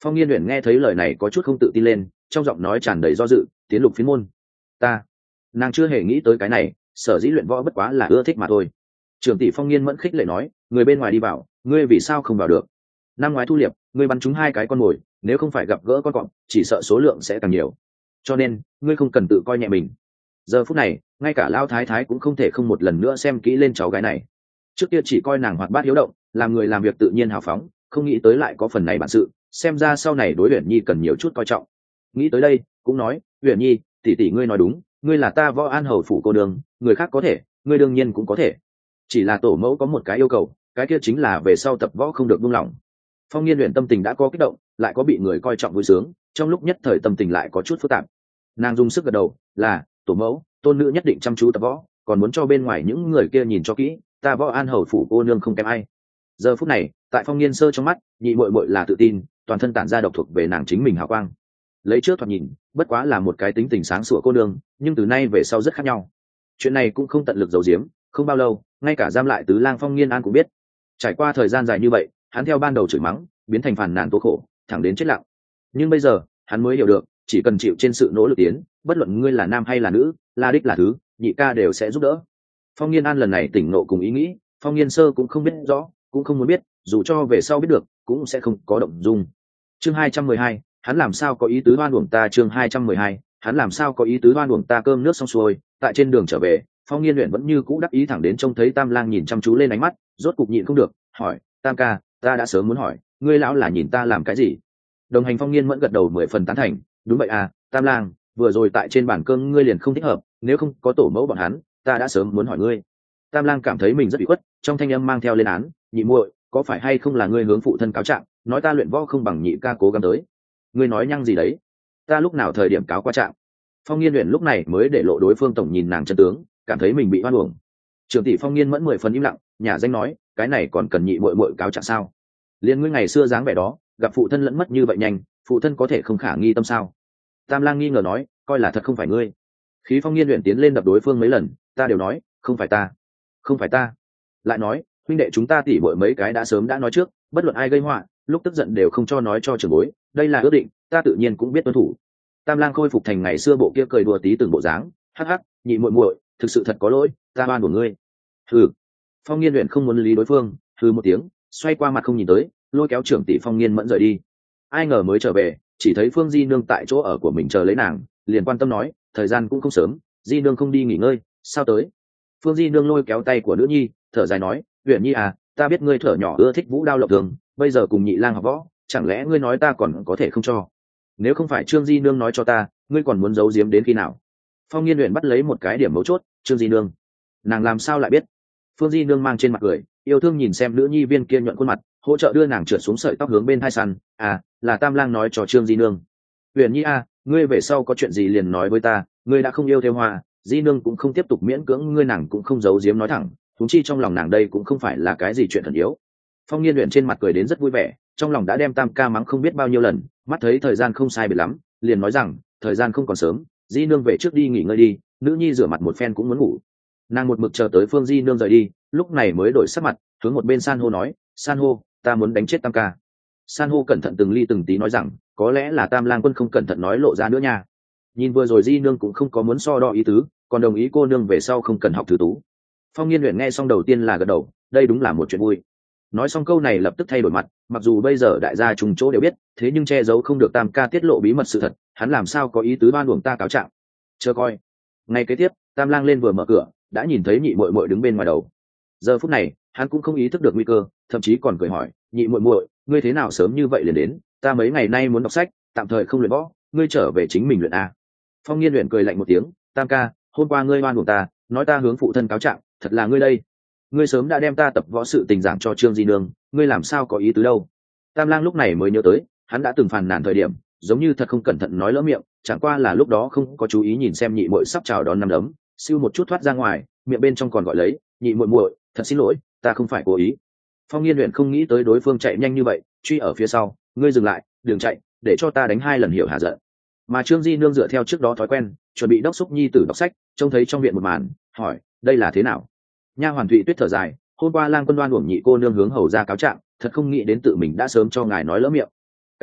Speaker 1: Phong Nghiên Uyển nghe thấy lời này có chút không tự tin lên, trong giọng nói tràn đầy do dự, tiến lục phiến môn. Ta, nàng chưa hề nghĩ tới cái này, sở dĩ luyện võ bất quá là ưa thích mà thôi. Trưởng tỷ Phong Nghiên mẫn khích lệ nói, người bên ngoài đi vào, ngươi vì sao không vào được? Năm ngoái thu liệp, ngươi bắn trúng hai cái con mồi, nếu không phải gặp gỡ con cọp, chỉ sợ số lượng sẽ càng nhiều. Cho nên, ngươi không cần tự coi nhẹ mình. Giờ phút này, ngay cả Lão Thái Thái cũng không thể không một lần nữa xem kỹ lên cháu gái này. Trước kia chỉ coi nàng hoạt bát hiếu động, làm người làm việc tự nhiên hào phóng, không nghĩ tới lại có phần này bản sự, xem ra sau này đối Uyển Nhi cần nhiều chút coi trọng. Nghĩ tới đây, cũng nói, Uyển Nhi, tỷ tỷ ngươi nói đúng, ngươi là ta Võ An hầu phủ cô đường, người khác có thể, ngươi đương nhiên cũng có thể. Chỉ là tổ mẫu có một cái yêu cầu, cái kia chính là về sau tập võ không được buông lỏng. Phong Nghiên Uyển tâm tình đã có kích động, lại có bị người coi trọng vui sướng, trong lúc nhất thời tâm tình lại có chút phức tạp. Nàng dùng sức gật đầu, là, tổ mẫu, tôn nữ nhất định chăm chú tập võ, còn muốn cho bên ngoài những người kia nhìn cho kỹ, ta Võ An hầu phủ cô nương không kém ai. Giờ phút này, tại Phong Nghiên Sơ trong mắt, nhị muội muội là tự tin, toàn thân tản ra độc thuộc về nàng chính mình hào quang. Lấy trước thoạt nhìn, bất quá là một cái tính tình sáng sủa cô nương, nhưng từ nay về sau rất khác nhau. Chuyện này cũng không tận lực giấu giếm, không bao lâu, ngay cả giam lại tứ lang Phong Nghiên An cũng biết. Trải qua thời gian dài như vậy, hắn theo ban đầu chửi mắng, biến thành phàn nàn tố khổ, thẳng đến chết lặng. Nhưng bây giờ, hắn mới hiểu được, chỉ cần chịu trên sự nỗ lực tiến, bất luận ngươi là nam hay là nữ, là đích là thứ, nhị ca đều sẽ giúp đỡ. Phong Nghiên An lần này tỉnh nộ cùng ý nghĩ, Phong Nghiên Sơ cũng không biết rõ, cũng không muốn biết, dù cho về sau biết được, cũng sẽ không có động dung. Chương hai trăm mười hai, hắn làm sao có ý tứ đoan uổng ta chương hai trăm mười hai, hắn làm sao có ý tứ đoan uổng ta cơm nước xong xuôi, tại trên đường trở về, Phong Nghiên Uyển vẫn như cũ đắc ý thẳng đến trông thấy Tam Lang nhìn chăm chú lên ánh mắt, rốt cục nhịn không được, hỏi, Tam ca, ta đã sớm muốn hỏi, ngươi lão là nhìn ta làm cái gì? Đồng hành Phong Nghiên Mẫn gật đầu mười phần tán thành, đúng vậy à, Tam Lang, vừa rồi tại trên bàn cơm ngươi liền không thích hợp, nếu không có tổ mẫu bọn hắn, ta đã sớm muốn hỏi ngươi. Tam Lang cảm thấy mình rất bị khuất, trong thanh âm mang theo lên án, nhị muội, có phải hay không là ngươi hướng phụ thân cáo trạng, nói ta luyện võ không bằng nhị ca cố gắng tới? Ngươi nói nhăng gì đấy? Ta lúc nào thời điểm cáo qua trạng? Phong Nghiên Uyển lúc này mới để lộ đối phương tổng nhìn nàng chân tướng, cảm thấy mình bị oan uổng. Trưởng tỷ Phong Nghiên Mẫn mười phần im lặng, nhà danh nói, cái này còn cần nhị muội muội cáo trạng sao? Liên ngươi ngày xưa dáng vẻ đó, gặp phụ thân lẫn mất như vậy nhanh, phụ thân có thể không khả nghi tâm sao? Tam Lang nghi ngờ nói, coi là thật không phải ngươi. Khí Phong Nghiên Uyển tiến lên đập đối phương mấy lần, ta đều nói, không phải ta, không phải ta. Lại nói, huynh đệ chúng ta tỉ muội mấy cái đã sớm đã nói trước, bất luận ai gây họa, lúc tức giận đều không cho nói cho trưởng bối, đây là ước định, ta tự nhiên cũng biết tuân thủ. Tam Lang khôi phục thành ngày xưa bộ kia cười đùa tí từng bộ dáng, hắc hắc, nhị muội muội, thực sự thật có lỗi, ta oan của ngươi. Hừ. Phong Nghiên Uyển không muốn lý đối phương, hừ một tiếng, xoay qua mặt không nhìn tới, lôi kéo trưởng tỷ Phong Nghiên Mẫn rời đi. Ai ngờ mới trở về, chỉ thấy Phương Di nương tại chỗ ở của mình chờ lấy nàng, liền quan tâm nói, thời gian cũng không sớm, Di nương không đi nghỉ ngơi, sao tới? Phương Di nương lôi kéo tay của nữ nhi, thở dài nói, Uyển Nhi à, ta biết ngươi thở nhỏ ưa thích vũ đao lộng thường, bây giờ cùng nhị lang học võ, chẳng lẽ ngươi nói ta còn có thể không cho? Nếu không phải Trương Di nương nói cho ta, ngươi còn muốn giấu giếm đến khi nào? Phong Nghiên Uyển bắt lấy một cái điểm mấu chốt, Trương Di nương, nàng làm sao lại biết? Phương Di nương mang trên mặt cười, yêu thương nhìn xem nữ nhi viên kia nhuận khuôn mặt, hỗ trợ đưa nàng trượt xuống sợi tóc hướng bên hai săn, à, là Tam Lang nói cho Trương Di nương. Uyển Nhi à, ngươi về sau có chuyện gì liền nói với ta, ngươi đã không yêu theo hoa, Di nương cũng không tiếp tục miễn cưỡng ngươi, nàng cũng không giấu giếm nói thẳng, thúng chi trong lòng nàng đây cũng không phải là cái gì chuyện thần yếu. Phong Nghiên Uyển trên mặt cười đến rất vui vẻ, trong lòng đã đem Tam ca mắng không biết bao nhiêu lần, mắt thấy thời gian không sai biệt lắm, liền nói rằng, thời gian không còn sớm, Di nương về trước đi nghỉ ngơi đi, nữ nhi rửa mặt một phen cũng muốn ngủ. Nàng một mực chờ tới Phương Di nương rời đi, lúc này mới đổi sắc mặt, hướng một bên San hô nói, San hô, ta muốn đánh chết Tam ca. San hô cẩn thận từng ly từng tí nói rằng, có lẽ là Tam Lang quân không cẩn thận nói lộ ra nữa nha. Nhìn vừa rồi Di nương cũng không có muốn so đo ý tứ, còn đồng ý cô nương về sau không cần học thứ tú. Phong Nghiên Uyển nghe xong đầu tiên là gật đầu, đây đúng là một chuyện vui. Nói xong câu này lập tức thay đổi mặt, mặc dù bây giờ đại gia trùng chỗ đều biết, thế nhưng che giấu không được Tam ca tiết lộ bí mật sự thật, hắn làm sao có ý tứ oan uổng ta cáo trạng. Chờ coi. Ngay kế tiếp, Tam Lang lên vừa mở cửa, đã nhìn thấy nhị muội muội đứng bên ngoài đầu. Giờ phút này, hắn cũng không ý thức được nguy cơ, thậm chí còn cười hỏi, nhị muội muội, ngươi thế nào sớm như vậy liền đến, ta mấy ngày nay muốn đọc sách, tạm thời không luyện võ, ngươi trở về chính mình luyện a. Phong Nghiên Uyển cười lạnh một tiếng, Tam ca, hôm qua ngươi oan uổng ta, nói ta hướng phụ thân cáo trạng, thật là ngươi đây. Ngươi sớm đã đem ta tập võ sự tình giảng cho Trương Di nương, ngươi làm sao có ý tứ đâu? Tam Lang lúc này mới nhớ tới, hắn đã từng phàn nàn thời điểm, giống như thật không cẩn thận nói lỡ miệng, chẳng qua là lúc đó không có chú ý nhìn xem nhị muội sắp chào đón năm đấm, siêu một chút thoát ra ngoài, miệng bên trong còn gọi lấy, nhị muội muội, thật xin lỗi, ta không phải cố ý. Phong Nghiên Uyển không nghĩ tới đối phương chạy nhanh như vậy, truy ở phía sau, ngươi dừng lại, đừng chạy, để cho ta đánh hai lần hiểu hạ giận. Mà Trương Di nương dựa theo trước đó thói quen, chuẩn bị đốc xúc nhi tử đọc sách, trông thấy trong viện một màn, hỏi, đây là thế nào? Nha hoàn Thụy Tuyết thở dài, hôm qua Lang quân đoan uổng nhị cô nương hướng hầu ra cáo trạng, thật không nghĩ đến tự mình đã sớm cho ngài nói lỡ miệng.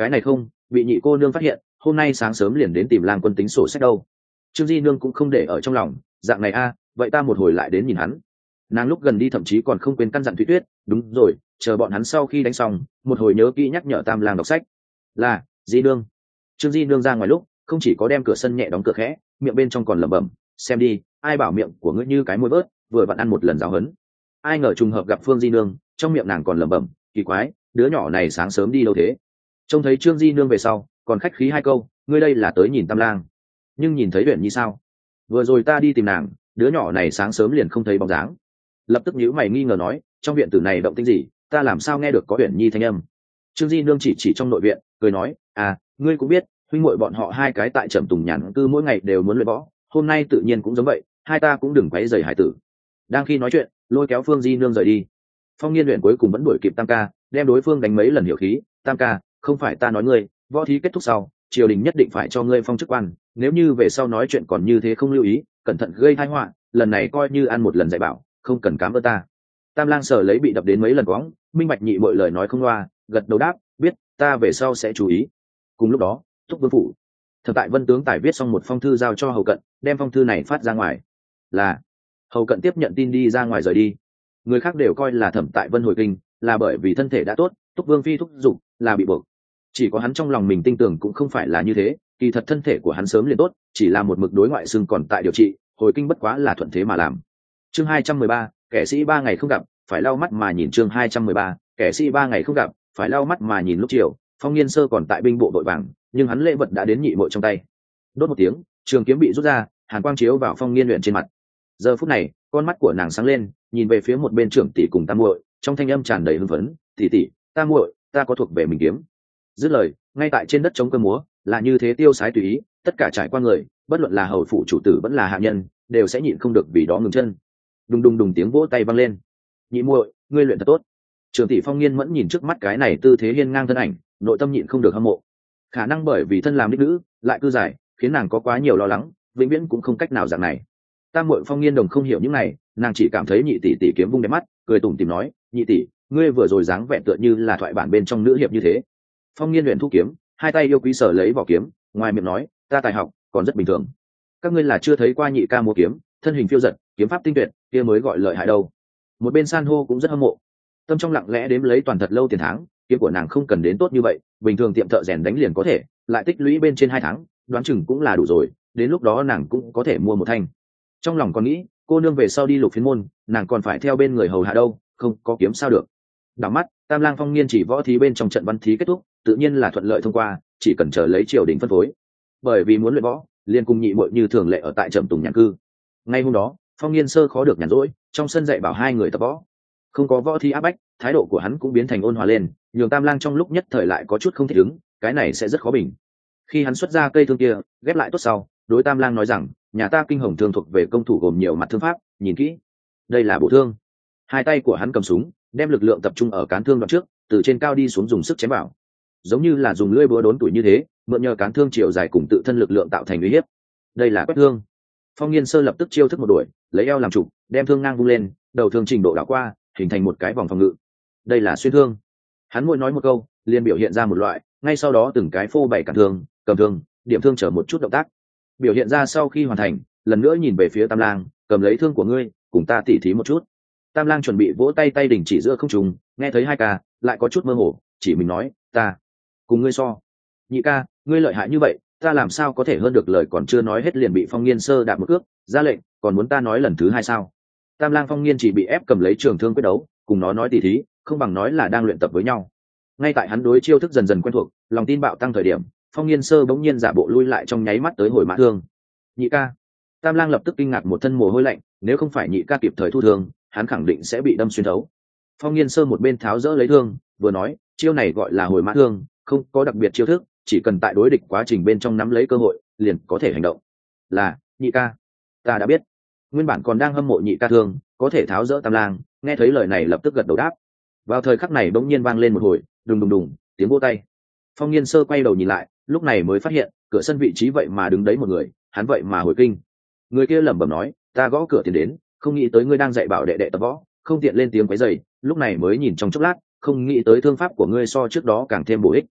Speaker 1: cái này không bị nhị cô nương phát hiện, hôm nay sáng sớm liền đến tìm lang quân tính sổ sách đâu. Trương Di nương cũng không để ở trong lòng, dạng này a, vậy ta một hồi lại đến nhìn hắn. Nàng lúc gần đi thậm chí còn không quên căn dặn Thúy Tuyết, đúng rồi, chờ bọn hắn sau khi đánh xong, một hồi nhớ kỹ nhắc nhở Tam Lang đọc sách. Là, Di nương. Trương Di nương ra ngoài lúc, không chỉ có đem cửa sân nhẹ đóng cửa khẽ, miệng bên trong còn lẩm bẩm, xem đi, ai bảo miệng của ngươi như cái môi bớt, vừa vặn ăn một lần giáo hấn. Ai ngờ trùng hợp gặp Phương Di nương, trong miệng nàng còn lẩm bẩm, kỳ quái, đứa nhỏ này sáng sớm đi đâu thế? Trông thấy Trương Di nương về sau, còn khách khí hai câu, ngươi đây là tới nhìn Tam Lang. Nhưng nhìn thấy Uyển Nhi sao? Vừa rồi ta đi tìm nàng, đứa nhỏ này sáng sớm liền không thấy bóng dáng. Lập tức nhíu mày nghi ngờ nói, trong viện tử này động tĩnh gì, ta làm sao nghe được có Uyển Nhi thanh âm? Trương Di nương chỉ chỉ trong nội viện, cười nói, à, ngươi cũng biết, huynh muội bọn họ hai cái tại Trầm Tùng nhàn cư mỗi ngày đều muốn luyện võ, hôm nay tự nhiên cũng giống vậy, hai ta cũng đừng quấy rầy hải tử. Đang khi nói chuyện, lôi kéo Phương Di nương rời đi. Phong Nghiên luyện cuối cùng vẫn đuổi kịp Tam ca, đem đối phương đánh mấy lần hiểu khí, Tam ca, không phải ta nói ngươi, võ thí kết thúc sau, triều đình nhất định phải cho ngươi phong chức quan, nếu như về sau nói chuyện còn như thế không lưu ý, cẩn thận gây tai họa, lần này coi như ăn một lần dạy bảo, không cần cám ơn ta. Tam Lang sở lấy bị đập đến mấy lần quõng, minh bạch nhị mọi lời nói không loa, gật đầu đáp, biết, ta về sau sẽ chú ý. Cùng lúc đó, Thúc Vương phủ, Thẩm Tại Vân tướng tài viết xong một phong thư giao cho Hầu Cận, đem phong thư này phát ra ngoài. Là Hầu Cận tiếp nhận tin đi ra ngoài rời đi. Người khác đều coi là Thẩm Tại Vân hồi kinh, là bởi vì thân thể đã tốt, Thúc Vương phi thúc giục, là bị buộc. Chỉ có hắn trong lòng mình tin tưởng cũng không phải là như thế, kỳ thật thân thể của hắn sớm liền tốt, chỉ là một mực đối ngoại xương còn tại điều trị, hồi kinh bất quá là thuận thế mà làm. Chương hai trăm mười ba, kẻ sĩ ba ngày không gặp, phải lau mắt mà nhìn. Chương hai trăm mười ba, kẻ sĩ ba ngày không gặp, phải lau mắt mà nhìn. Lúc chiều, Phong Nghiên Sơ còn tại binh bộ đội vàng, nhưng hắn lễ vật đã đến nhị muội trong tay. Đốt một tiếng, trường kiếm bị rút ra, hàn quang chiếu vào Phong Nghiên luyện trên mặt. Giờ phút này, con mắt của nàng sáng lên, nhìn về phía một bên trưởng tỷ cùng tam muội, trong thanh âm tràn đầy hưng phấn, "Tỷ tỷ, tam muội, ta có thuộc về mình kiếm." Dứt lời, ngay tại trên đất chống cơ múa, là như thế tiêu sái tùy ý, tất cả trải qua người, bất luận là hầu phụ chủ tử vẫn là hạ nhân, đều sẽ nhịn không được vì đó ngừng chân. Đùng đùng đùng tiếng vỗ tay vang lên. "Nhị muội, ngươi luyện thật tốt." Trường tỷ Phong Nghiên mẫn nhìn trước mắt cái này tư thế hiên ngang thân ảnh, nội tâm nhịn không được hâm mộ. Khả năng bởi vì thân làm đích nữ, lại cư giải, khiến nàng có quá nhiều lo lắng, vĩnh viễn cũng không cách nào dạng này. Tam muội Phong Nghiên đồng không hiểu những này, nàng chỉ cảm thấy nhị tỷ tỷ kiếm vung đẹp mắt, cười tủm tỉm nói, "Nhị tỷ, ngươi vừa rồi dáng vẻ tựa như là thoại bản bên trong nữ hiệp như thế." Phong Nghiên luyện thu kiếm, hai tay yêu quý sở lấy vỏ kiếm, ngoài miệng nói, "Ta tài học còn rất bình thường. Các ngươi là chưa thấy qua nhị ca múa kiếm, thân hình phiêu dật, kiếm pháp tinh tuyệt, kia mới gọi lợi hại đâu." Một bên san hô cũng rất hâm mộ, tâm trong lặng lẽ đếm lấy toàn thật lâu tiền tháng, kiếm của nàng không cần đến tốt như vậy, bình thường tiệm thợ rèn đánh liền có thể, lại tích lũy bên trên hai tháng, đoán chừng cũng là đủ rồi, đến lúc đó nàng cũng có thể mua một thanh. Trong lòng còn nghĩ, cô nương về sau đi lục phiến môn, nàng còn phải theo bên người hầu hạ đâu, không có kiếm sao được. Đảo mắt, Tam Lang Phong Nghiên chỉ võ thí bên trong trận văn thí kết thúc, tự nhiên là thuận lợi thông qua, chỉ cần chờ lấy triều đình phân phối. Bởi vì muốn luyện võ, liền cùng nhị muội như thường lệ ở tại Trầm Tùng nhàn cư. Ngay hôm đó, Phong Nghiên Sơ khó được nhàn rỗi, trong sân dạy bảo hai người tập võ. Không có võ thi áp bách, thái độ của hắn cũng biến thành ôn hòa lên, nhường Tam Lang trong lúc nhất thời lại có chút không thích ứng, cái này sẽ rất khó bình. Khi hắn xuất ra cây thương kia, ghép lại tốt sau, đối Tam Lang nói rằng, nhà ta kinh hồng thương thuộc về công thủ gồm nhiều mặt thương pháp, nhìn kỹ, đây là bổ thương. Hai tay của hắn cầm súng, đem lực lượng tập trung ở cán thương đoạn trước, từ trên cao đi xuống dùng sức chém vào, giống như là dùng lưỡi búa đốn tuổi như thế, mượn nhờ cán thương chiều dài cùng tự thân lực lượng tạo thành uy hiếp. Đây là quét thương. Phong Nghiên Sơ lập tức chiêu thức một đuổi, lấy eo làm trụ, đem thương ngang vung lên, đầu thương trình độ đảo qua, hình thành một cái vòng phòng ngự. Đây là xuyên thương. Hắn mỗi nói một câu, liền biểu hiện ra một loại, ngay sau đó từng cái phô bày cản thương, cầm thương, điểm thương chờ một chút động tác. Biểu hiện ra sau khi hoàn thành, lần nữa nhìn về phía Tam Lang, cầm lấy thương của ngươi, cùng ta tỉ thí một chút. Tam Lang chuẩn bị vỗ tay tay đình chỉ giữa không trung, nghe thấy hai ca, lại có chút mơ hồ, chỉ mình nói, ta cùng ngươi so. Nhị ca, ngươi lợi hại như vậy, ta làm sao có thể hơn được, lời còn chưa nói hết liền bị Phong Nghiên Sơ đạp một cước, ra lệnh, còn muốn ta nói lần thứ hai sao? Tam Lang Phong Nghiên chỉ bị ép cầm lấy trường thương quyết đấu, cùng nó nói tỉ thí, không bằng nói là đang luyện tập với nhau. Ngay tại hắn đối chiêu thức dần dần quen thuộc, lòng tin bạo tăng thời điểm, Phong Nghiên Sơ bỗng nhiên giả bộ lui lại trong nháy mắt tới hồi mã thương. Nhị ca. Tam Lang lập tức kinh ngạc một thân mồ hôi lạnh, nếu không phải nhị ca kịp thời thu thương, hắn khẳng định sẽ bị đâm xuyên thấu. Phong Nghiên Sơ một bên tháo dỡ lấy thương, vừa nói, chiêu này gọi là hồi mã thương, không có đặc biệt chiêu thức, chỉ cần tại đối địch quá trình bên trong nắm lấy cơ hội, liền có thể hành động. Là, nhị ca, ta đã biết. Nguyên bản còn đang hâm mộ nhị ca thương, có thể tháo dỡ Tam Lang, nghe thấy lời này lập tức gật đầu đáp. Vào thời khắc này bỗng nhiên vang lên một hồi, đùng đùng đùng, tiếng vỗ tay. Phong Nghiên Sơ quay đầu nhìn lại, lúc này mới phát hiện, cửa sân vị trí vậy mà đứng đấy một người, hắn vậy mà hồi kinh. Người kia lẩm bẩm nói, ta gõ cửa tiến đến, không nghĩ tới ngươi đang dạy bảo đệ đệ tập võ, không tiện lên tiếng quấy rầy, lúc này mới nhìn trong chốc lát, không nghĩ tới thương pháp của ngươi so trước đó càng thêm bổ ích.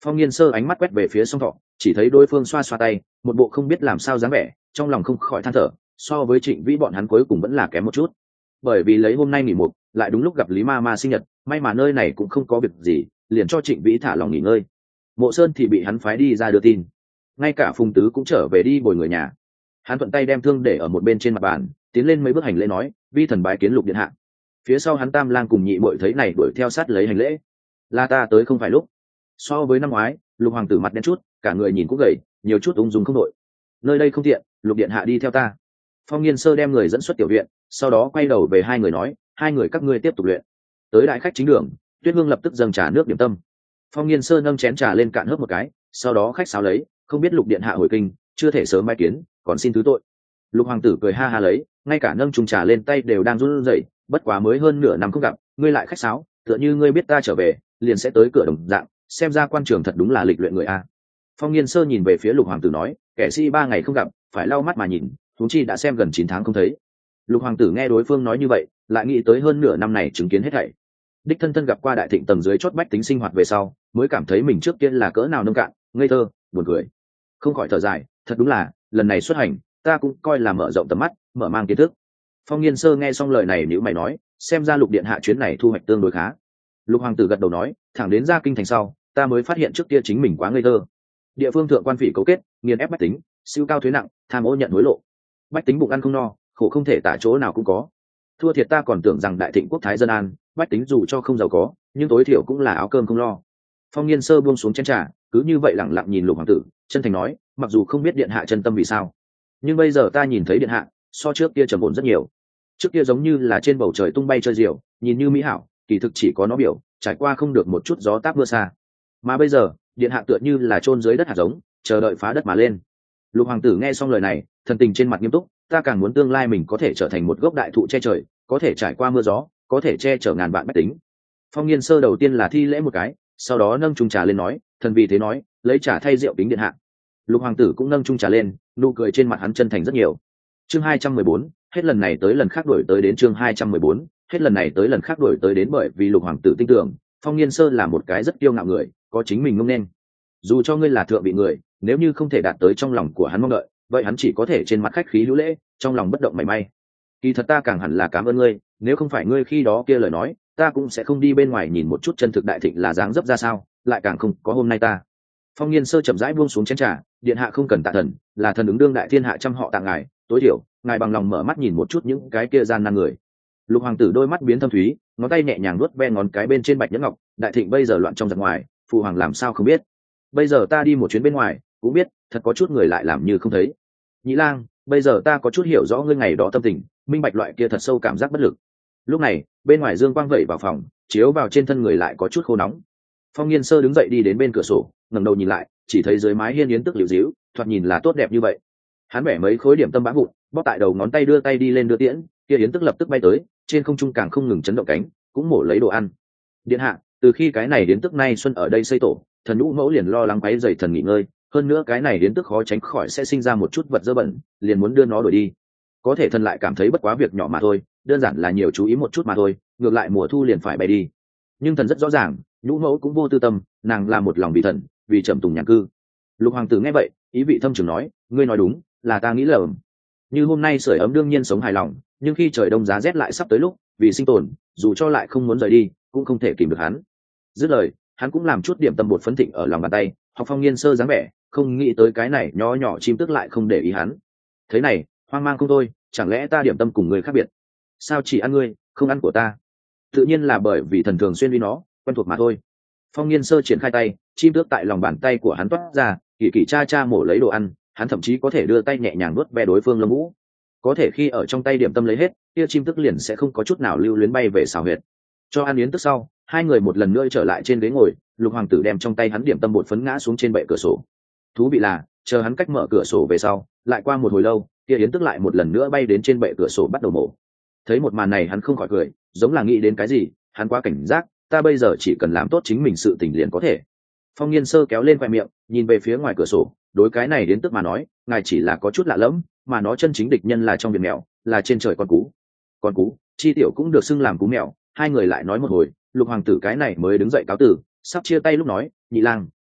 Speaker 1: Phong Nghiên Sơ ánh mắt quét về phía Song Thọ, chỉ thấy đối phương xoa xoa tay, một bộ không biết làm sao dáng vẻ, trong lòng không khỏi than thở, so với Trịnh Vĩ bọn hắn cuối cùng vẫn là kém một chút. Bởi vì lấy hôm nay nghỉ một, lại đúng lúc gặp Lý Ma Ma sinh nhật, may mà nơi này cũng không có việc gì, liền cho Trịnh Vĩ thả lòng nghỉ ngơi. Mộ Sơn thì bị hắn phái đi ra đưa tin, ngay cả Phùng Tứ cũng trở về đi bồi người nhà. Hắn thuận tay đem thương để ở một bên trên mặt bàn, tiến lên mấy bước hành lễ nói, vi thần bái kiến Lục điện hạ. Phía sau hắn Tam Lang cùng Nhị Muội thấy này đuổi theo sát lấy hành lễ. Là ta tới không phải lúc. So với năm ngoái, Lục hoàng tử mặt đen chút, cả người nhìn cũng gầy, nhiều chút ung dung không đội. Nơi đây không tiện, Lục điện hạ đi theo ta. Phong Nghiên Sơ đem người dẫn xuất tiểu viện, sau đó quay đầu về hai người nói, hai người các ngươi tiếp tục luyện. Tới đại khách chính đường, Tuyết Hương lập tức dâng trà nước điểm tâm. Phong Nghiên Sơ nâng chén trà lên cạn hớp một cái, sau đó khách sáo lấy, không biết Lục điện hạ hồi kinh, chưa thể sớm bái kiến, còn xin thứ tội. Lục hoàng tử cười ha ha lấy, ngay cả nâng chung trà lên tay đều đang run rẩy, bất quá mới hơn nửa năm không gặp, ngươi lại khách sáo, tựa như ngươi biết ta trở về, liền sẽ tới cửa đồng dạng, xem ra quan trường thật đúng là lịch luyện người a. Phong Nghiên Sơ nhìn về phía Lục hoàng tử nói, kẻ si ba ngày không gặp, phải lau mắt mà nhìn, huống chi đã xem gần chín tháng không thấy. Lục hoàng tử nghe đối phương nói như vậy, lại nghĩ tới hơn nửa năm này chứng kiến hết thảy. Đích thân thân gặp qua đại thịnh tầng dưới chót bách tính sinh hoạt về sau, mới cảm thấy mình trước kia là cỡ nào nông cạn, ngây thơ, buồn cười. Không khỏi thở dài, thật đúng là, lần này xuất hành, ta cũng coi là mở rộng tầm mắt, mở mang kiến thức. Phong Nghiên Sơ nghe xong lời này nhíu mày nói, xem ra Lục điện hạ chuyến này thu hoạch tương đối khá. Lục hoàng tử gật đầu nói, thẳng đến ra kinh thành sau, ta mới phát hiện trước kia chính mình quá ngây thơ. Địa phương thượng quan phỉ cấu kết, nghiền ép bách tính, siêu cao thuế nặng, tham ô nhận hối lộ. Bách tính bụng ăn không no, khổ không thể tả chỗ nào cũng có. Thua thiệt ta còn tưởng rằng đại thịnh quốc thái dân an, bách tính dù cho không giàu có, nhưng tối thiểu cũng là áo cơm không lo. Phong Nghiên Sơ buông xuống chén trà, cứ như vậy lặng lặng nhìn Lục hoàng tử, chân thành nói, mặc dù không biết điện hạ chân tâm vì sao, nhưng bây giờ ta nhìn thấy điện hạ so trước kia trầm ổn rất nhiều. Trước kia giống như là trên bầu trời tung bay chơi diều, nhìn như mỹ hảo, kỳ thực chỉ có nó biểu trải qua không được một chút gió táp mưa xa. Mà bây giờ điện hạ tựa như là chôn dưới đất hạt giống, chờ đợi phá đất mà lên. Lục hoàng tử nghe xong lời này, thần tình trên mặt nghiêm túc, ta càng muốn tương lai mình có thể trở thành một gốc đại thụ che trời, có thể trải qua mưa gió, có thể che chở ngàn vạn bách tính. Phong Nghiên Sơ đầu tiên là thi lễ một cái, sau đó nâng chung trà lên nói, thần vì thế nói, lấy trà thay rượu kính điện hạ. Lục hoàng tử cũng nâng chung trà lên, nụ cười trên mặt hắn chân thành rất nhiều. Chương hai trăm mười bốn, hết lần này tới lần khác đổi tới đến chương hai trăm mười bốn, hết lần này tới lần khác đổi tới đến bởi vì Lục hoàng tử tin tưởng, Phong Nghiên Sơ là một cái rất kiêu ngạo người, có chính mình ngông nên. Dù cho ngươi là thượng vị người, nếu như không thể đạt tới trong lòng của hắn mong đợi, vậy hắn chỉ có thể trên mặt khách khí hữu lễ, trong lòng bất động mảy may. Kỳ thật ta càng hẳn là cảm ơn ngươi, nếu không phải ngươi khi đó kia lời nói, ta cũng sẽ không đi bên ngoài nhìn một chút chân thực đại thịnh là dáng dấp ra sao, lại càng không có hôm nay ta. Phong Nghiên Sơ chậm rãi buông xuống chén trà, điện hạ không cần tạ thần, là thần ứng đương đại thiên hạ trăm họ tạ ngài, tối thiểu ngài bằng lòng mở mắt nhìn một chút những cái kia gian nan người. Lục hoàng tử đôi mắt biến thâm thúy, ngón tay nhẹ nhàng nuốt ve ngón cái bên trên bạch nhẫn ngọc, đại thịnh bây giờ loạn trong giặc ngoài, phụ hoàng làm sao không biết. Bây giờ ta đi một chuyến bên ngoài, cũng biết, thật có chút người lại làm như không thấy. Nhĩ Lang, bây giờ ta có chút hiểu rõ ngươi ngày đó tâm tình, minh bạch loại kia thật sâu cảm giác bất lực. Lúc này, bên ngoài dương quang vẩy vào phòng, chiếu vào trên thân người lại có chút khô nóng. Phong Nghiên Sơ đứng dậy đi đến bên cửa sổ, ngẩng đầu nhìn lại, chỉ thấy dưới mái hiên yến tức liễu díu, thoạt nhìn là tốt đẹp như vậy. Hắn bẻ mấy khối điểm tâm bã vụn, bóp tại đầu ngón tay đưa tay đi lên đưa tiễn, kia yến tức lập tức bay tới, trên không trung càng không ngừng chấn động cánh, cũng mổ lấy đồ ăn. Điện hạ, từ khi cái này yến tức nay xuân ở đây xây tổ, thần nhũ mẫu liền lo lắng quấy rầy thần nghỉ ngơi, hơn nữa cái này yến tức khó tránh khỏi sẽ sinh ra một chút vật dơ bẩn, liền muốn đưa nó đuổi đi. Có thể thần lại cảm thấy bất quá việc nhỏ mà thôi, đơn giản là nhiều chú ý một chút mà thôi, ngược lại mùa thu liền phải bay đi. Nhưng thần rất rõ ràng, nhũ mẫu cũng vô tư tâm, nàng là một lòng vì thần, vì trầm tùng nhàn cư. Lục hoàng tử nghe vậy, ý vị thâm trường nói, ngươi nói đúng, là ta nghĩ lầm. Như hôm nay sưởi ấm đương nhiên sống hài lòng, nhưng khi trời đông giá rét lại sắp tới lúc, vì sinh tồn, dù cho lại không muốn rời đi, cũng không thể kìm được hắn. Dứt lời, hắn cũng làm chút điểm tâm bột phấn thịnh ở lòng bàn tay, học Phong Nghiên Sơ dáng vẻ, không nghĩ tới cái này nhỏ nhỏ chim tức lại không để ý hắn. Thế này, hoang mang không thôi, chẳng lẽ ta điểm tâm cùng người khác biệt? Sao chỉ ăn ngươi, không ăn của ta? Tự nhiên là bởi vì thần thường xuyên đi nó, quen thuộc mà thôi. Phong Nghiên Sơ triển khai tay, chim tước tại lòng bàn tay của hắn toát ra, kỳ kỳ cha cha mổ lấy đồ ăn, hắn thậm chí có thể đưa tay nhẹ nhàng nuốt ve đối phương lông vũ. Có thể khi ở trong tay điểm tâm lấy hết, kia chim tức liền sẽ không có chút nào lưu luyến bay về xào huyệt. Cho ăn yến tức sau, hai người một lần nữa trở lại trên ghế ngồi, Lục hoàng tử đem trong tay hắn điểm tâm bột phấn ngã xuống trên bệ cửa sổ. Thú vị là, chờ hắn cách mở cửa sổ về sau, lại qua một hồi lâu, kia yến tức lại một lần nữa bay đến trên bệ cửa sổ bắt đầu mổ. Thấy một màn này hắn không khỏi cười, giống là nghĩ đến cái gì, hắn quá cảnh giác, ta bây giờ chỉ cần làm tốt chính mình sự tình liền có thể. Phong Nghiên Sơ kéo lên khoe miệng, nhìn về phía ngoài cửa sổ, đối cái này đến tức mà nói, ngài chỉ là có chút lạ lẫm, mà nó chân chính địch nhân là trong biển mèo, là trên trời con cú. Con cú, chi tiểu cũng được xưng làm cú mèo. Hai người lại nói một hồi, Lục hoàng tử cái này mới đứng dậy cáo từ, sắp chia tay lúc nói, Nhị Lang,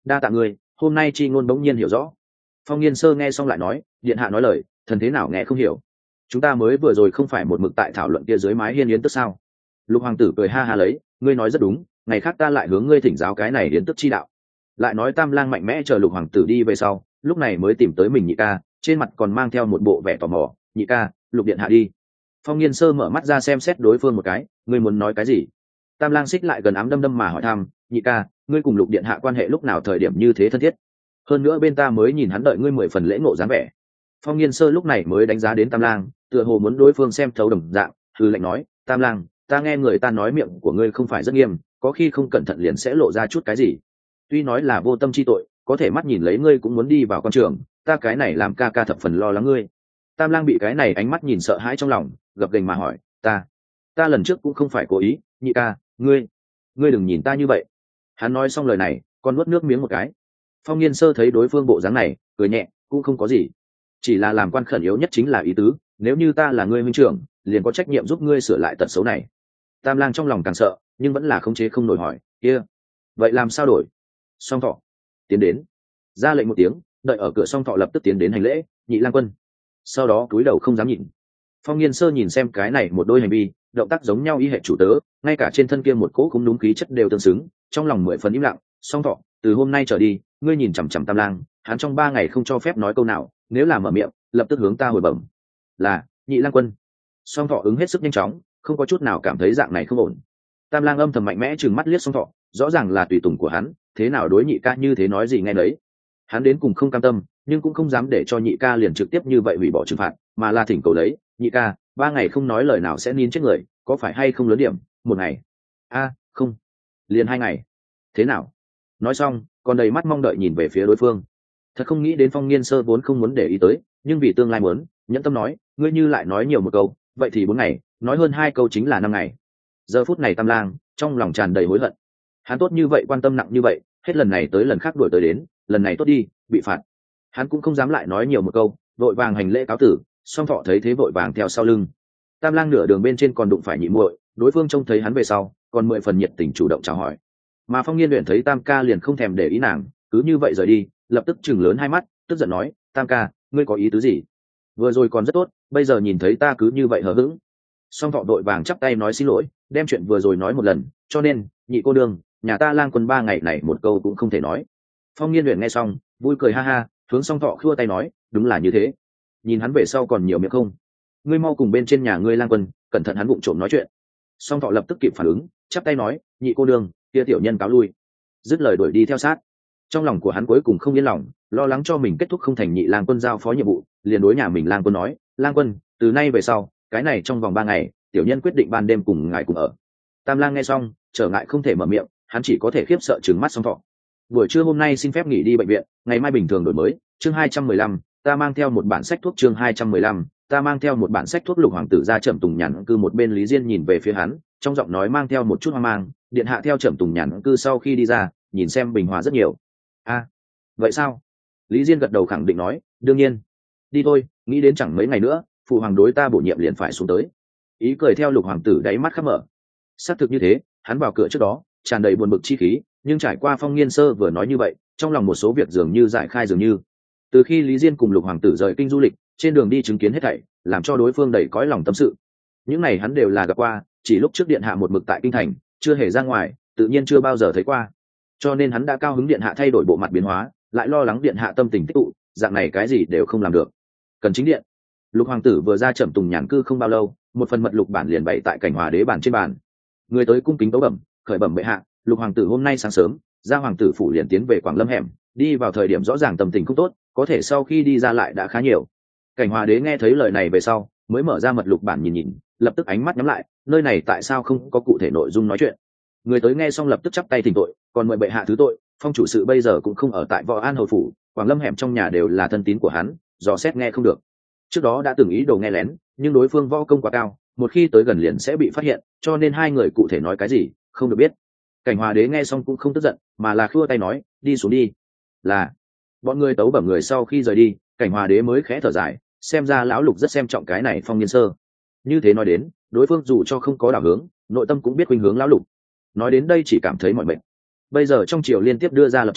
Speaker 1: đa tạ ngươi, hôm nay chi ngôn bỗng nhiên hiểu rõ. Phong Nghiên Sơ nghe xong lại nói, điện hạ nói lời thần thế nào nghe không hiểu. Chúng ta mới vừa rồi không phải một mực tại thảo luận kia dưới mái hiên yến tức sao? Lục hoàng tử cười ha ha lấy, ngươi nói rất đúng, ngày khác ta lại hướng ngươi thỉnh giáo cái này yến tức chi đạo. Lại nói Tam Lang mạnh mẽ chờ Lục hoàng tử đi về sau, lúc này mới tìm tới mình nhị ca, trên mặt còn mang theo một bộ vẻ tò mò. Nhị ca, Lục điện hạ đi. Phong Nghiên Sơ mở mắt ra xem xét đối phương một cái, ngươi muốn nói cái gì? Tam Lang xích lại gần ám đâm đâm mà hỏi thăm, nhị ca, ngươi cùng Lục điện hạ quan hệ lúc nào thời điểm như thế thân thiết? Hơn nữa bên ta mới nhìn hắn đợi ngươi mười phần lễ ngộ dáng vẻ. Phong Nghiên Sơ lúc này mới đánh giá đến Tam Lang, tựa hồ muốn đối phương xem thấu đồng dạng, hư lệnh nói, Tam Lang, ta nghe người ta nói miệng của ngươi không phải rất nghiêm, có khi không cẩn thận liền sẽ lộ ra chút cái gì. Tuy nói là vô tâm chi tội, có thể mắt nhìn lấy ngươi cũng muốn đi vào con trường, ta cái này làm ca ca thập phần lo lắng ngươi. Tam Lang bị cái này ánh mắt nhìn sợ hãi trong lòng, gập ghềnh mà hỏi, ta, ta lần trước cũng không phải cố ý, nhị ca, ngươi, ngươi đừng nhìn ta như vậy. Hắn nói xong lời này, còn nuốt nước miếng một cái. Phong Nghiên Sơ thấy đối phương bộ dáng này, cười nhẹ, cũng không có gì, chỉ là làm quan khẩn yếu nhất chính là ý tứ, nếu như ta là ngươi huynh trưởng, liền có trách nhiệm giúp ngươi sửa lại tật xấu này. Tam Lang trong lòng càng sợ, nhưng vẫn là khống chế không nổi hỏi, kia, vậy làm sao đổi? Song Thọ tiến đến, ra lệnh một tiếng, đợi ở cửa Song Thọ lập tức tiến đến hành lễ, nhị lang quân. Sau đó cúi đầu không dám nhìn. Phong Nghiên Sơ nhìn xem cái này một đôi hành vi, động tác giống nhau y hệ chủ tớ, ngay cả trên thân kia một cỗ cũng đúng khí chất đều tương xứng, trong lòng mười phần im lặng. Song Thọ, từ hôm nay trở đi, ngươi nhìn chằm chằm Tam Lang, hắn trong ba ngày không cho phép nói câu nào, nếu là mở miệng, lập tức hướng ta hồi bẩm. Là, nhị lang quân. Song Thọ ứng hết sức nhanh chóng, không có chút nào cảm thấy dạng này không ổn. Tam Lang âm thầm mạnh mẽ trừng mắt liếc Song Thọ, rõ ràng là tùy tùng của hắn, thế nào đối nhị ca như thế nói gì nghe nấy. Hắn đến cùng không cam tâm, nhưng cũng không dám để cho nhị ca liền trực tiếp như vậy hủy bỏ trừng phạt, mà là thỉnh cầu lấy, nhị ca, ba ngày không nói lời nào sẽ nín chết người, có phải hay không lớn điểm, một ngày? A, không, liền hai ngày. Thế nào? Nói xong, còn đầy mắt mong đợi nhìn về phía đối phương. Thật không nghĩ đến Phong Nghiên Sơ vốn không muốn để ý tới, nhưng vì tương lai muốn, nhẫn tâm nói, ngươi như lại nói nhiều một câu, vậy thì bốn ngày, nói hơn hai câu chính là năm ngày. Giờ phút này Tam Lang trong lòng tràn đầy hối hận. Hắn tốt như vậy, quan tâm nặng như vậy, hết lần này tới lần khác đuổi tới đến, lần này tốt đi, bị phạt. Hắn cũng không dám lại nói nhiều một câu, vội vàng hành lễ cáo tử. Song Thọ thấy thế vội vàng theo sau lưng. Tam Lang nửa đường bên trên còn đụng phải nhị muội, đối phương trông thấy hắn về sau, còn mười phần nhiệt tình chủ động chào hỏi. Mà Phong Nghiên luyện thấy Tam ca liền không thèm để ý nàng, cứ như vậy rời đi, lập tức chừng lớn hai mắt, tức giận nói, Tam ca, ngươi có ý tứ gì? Vừa rồi còn rất tốt, bây giờ nhìn thấy ta cứ như vậy hờ hững. Song Thọ đội vàng chắp tay nói xin lỗi, đem chuyện vừa rồi nói một lần, cho nên, nhị cô đương, nhà ta Lang quân ba ngày này một câu cũng không thể nói. Phong Nghiên luyện nghe xong, vui cười ha ha, hướng Song Thọ khua tay nói, đúng là như thế. Nhìn hắn về sau còn nhiều miệng không? Ngươi mau cùng bên trên nhà ngươi Lang quân, cẩn thận hắn vụng trộm nói chuyện. Song Thọ lập tức kịp phản ứng, chắp tay nói, nhị cô đương, kia tiểu nhân cáo lui. Dứt lời đuổi đi theo sát. Trong lòng của hắn cuối cùng không yên lòng, lo lắng cho mình kết thúc không thành nhị lang quân giao phó nhiệm vụ, liền đối nhà mình Lang quân nói, Lang quân, từ nay về sau, cái này trong vòng ba ngày, tiểu nhân quyết định ban đêm cùng ngài cùng ở. Tam Lang nghe xong, trở ngại không thể mở miệng, hắn chỉ có thể khiếp sợ trừng mắt Song Thọ. Buổi trưa hôm nay xin phép nghỉ đi bệnh viện, ngày mai bình thường đổi mới. Chương hai trăm mười lăm, ta mang theo một bản sách thuốc. Chương hai trăm mười lăm, ta mang theo một bản sách thuốc. Lục hoàng tử ra Trầm Tùng Nhàn cư một bên, Lý Diên nhìn về phía hắn, trong giọng nói mang theo một chút hoang mang. Điện hạ theo Trầm Tùng Nhàn cư sau khi đi ra, nhìn xem bình hòa rất nhiều. A, vậy sao? Lý Diên gật đầu khẳng định nói, đương nhiên. Đi thôi, nghĩ đến chẳng mấy ngày nữa, phụ hoàng đối ta bổ nhiệm liền phải xuống tới. Ý cười theo Lục hoàng tử đáy mắt khắp mở. Xác thực như thế, hắn vào cửa trước đó tràn đầy buồn bực chi khí, nhưng trải qua Phong Nghiên Sơ vừa nói như vậy, trong lòng một số việc dường như giải khai dường như. Từ khi Lý Diên cùng Lục hoàng tử rời kinh du lịch, trên đường đi chứng kiến hết thảy, làm cho đối phương đầy cõi lòng tâm sự. Những này hắn đều là gặp qua, chỉ lúc trước điện hạ một mực tại kinh thành, chưa hề ra ngoài, tự nhiên chưa bao giờ thấy qua. Cho nên hắn đã cao hứng điện hạ thay đổi bộ mặt biến hóa, lại lo lắng điện hạ tâm tình tích tụ, dạng này cái gì đều không làm được. Cần chính điện. Lục hoàng tử vừa ra Trầm Tùng Nhàn cư không bao lâu, một phần mật lục bản liền bày tại Cảnh Hòa đế bàn trên bàn. Người tới cung kính tấu bẩm, khởi bẩm bệ hạ, Lục hoàng tử hôm nay sáng sớm, ra hoàng tử phủ liền tiến về Quảng Lâm hẻm, đi vào thời điểm rõ ràng tâm tình không tốt, có thể sau khi đi ra lại đã khá nhiều. Cảnh Hòa đế nghe thấy lời này về sau, mới mở ra mật lục bản nhìn nhìn, lập tức ánh mắt nhắm lại, nơi này tại sao không có cụ thể nội dung nói chuyện. Người tới nghe xong lập tức chắp tay thỉnh tội, còn mời bệ hạ thứ tội, phong chủ sự bây giờ cũng không ở tại Võ An hầu phủ, Quảng Lâm hẻm trong nhà đều là thân tín của hắn, dò xét nghe không được. Trước đó đã từng ý đồ nghe lén, nhưng đối phương võ công quá cao, một khi tới gần liền sẽ bị phát hiện, cho nên hai người cụ thể nói cái gì không được biết. Cảnh Hòa đế nghe xong cũng không tức giận, mà là khua tay nói, đi xuống đi. Là. Bọn người tấu bẩm người sau khi rời đi, Cảnh Hòa đế mới khẽ thở dài, xem ra lão Lục rất xem trọng cái này Phong Nghiên Sơ. Như thế nói đến, đối phương dù cho không có đảo hướng, nội tâm cũng biết khuynh hướng lão Lục. Nói đến đây chỉ cảm thấy mọi mệt. Bây giờ trong triều liên tiếp đưa ra lập chữ,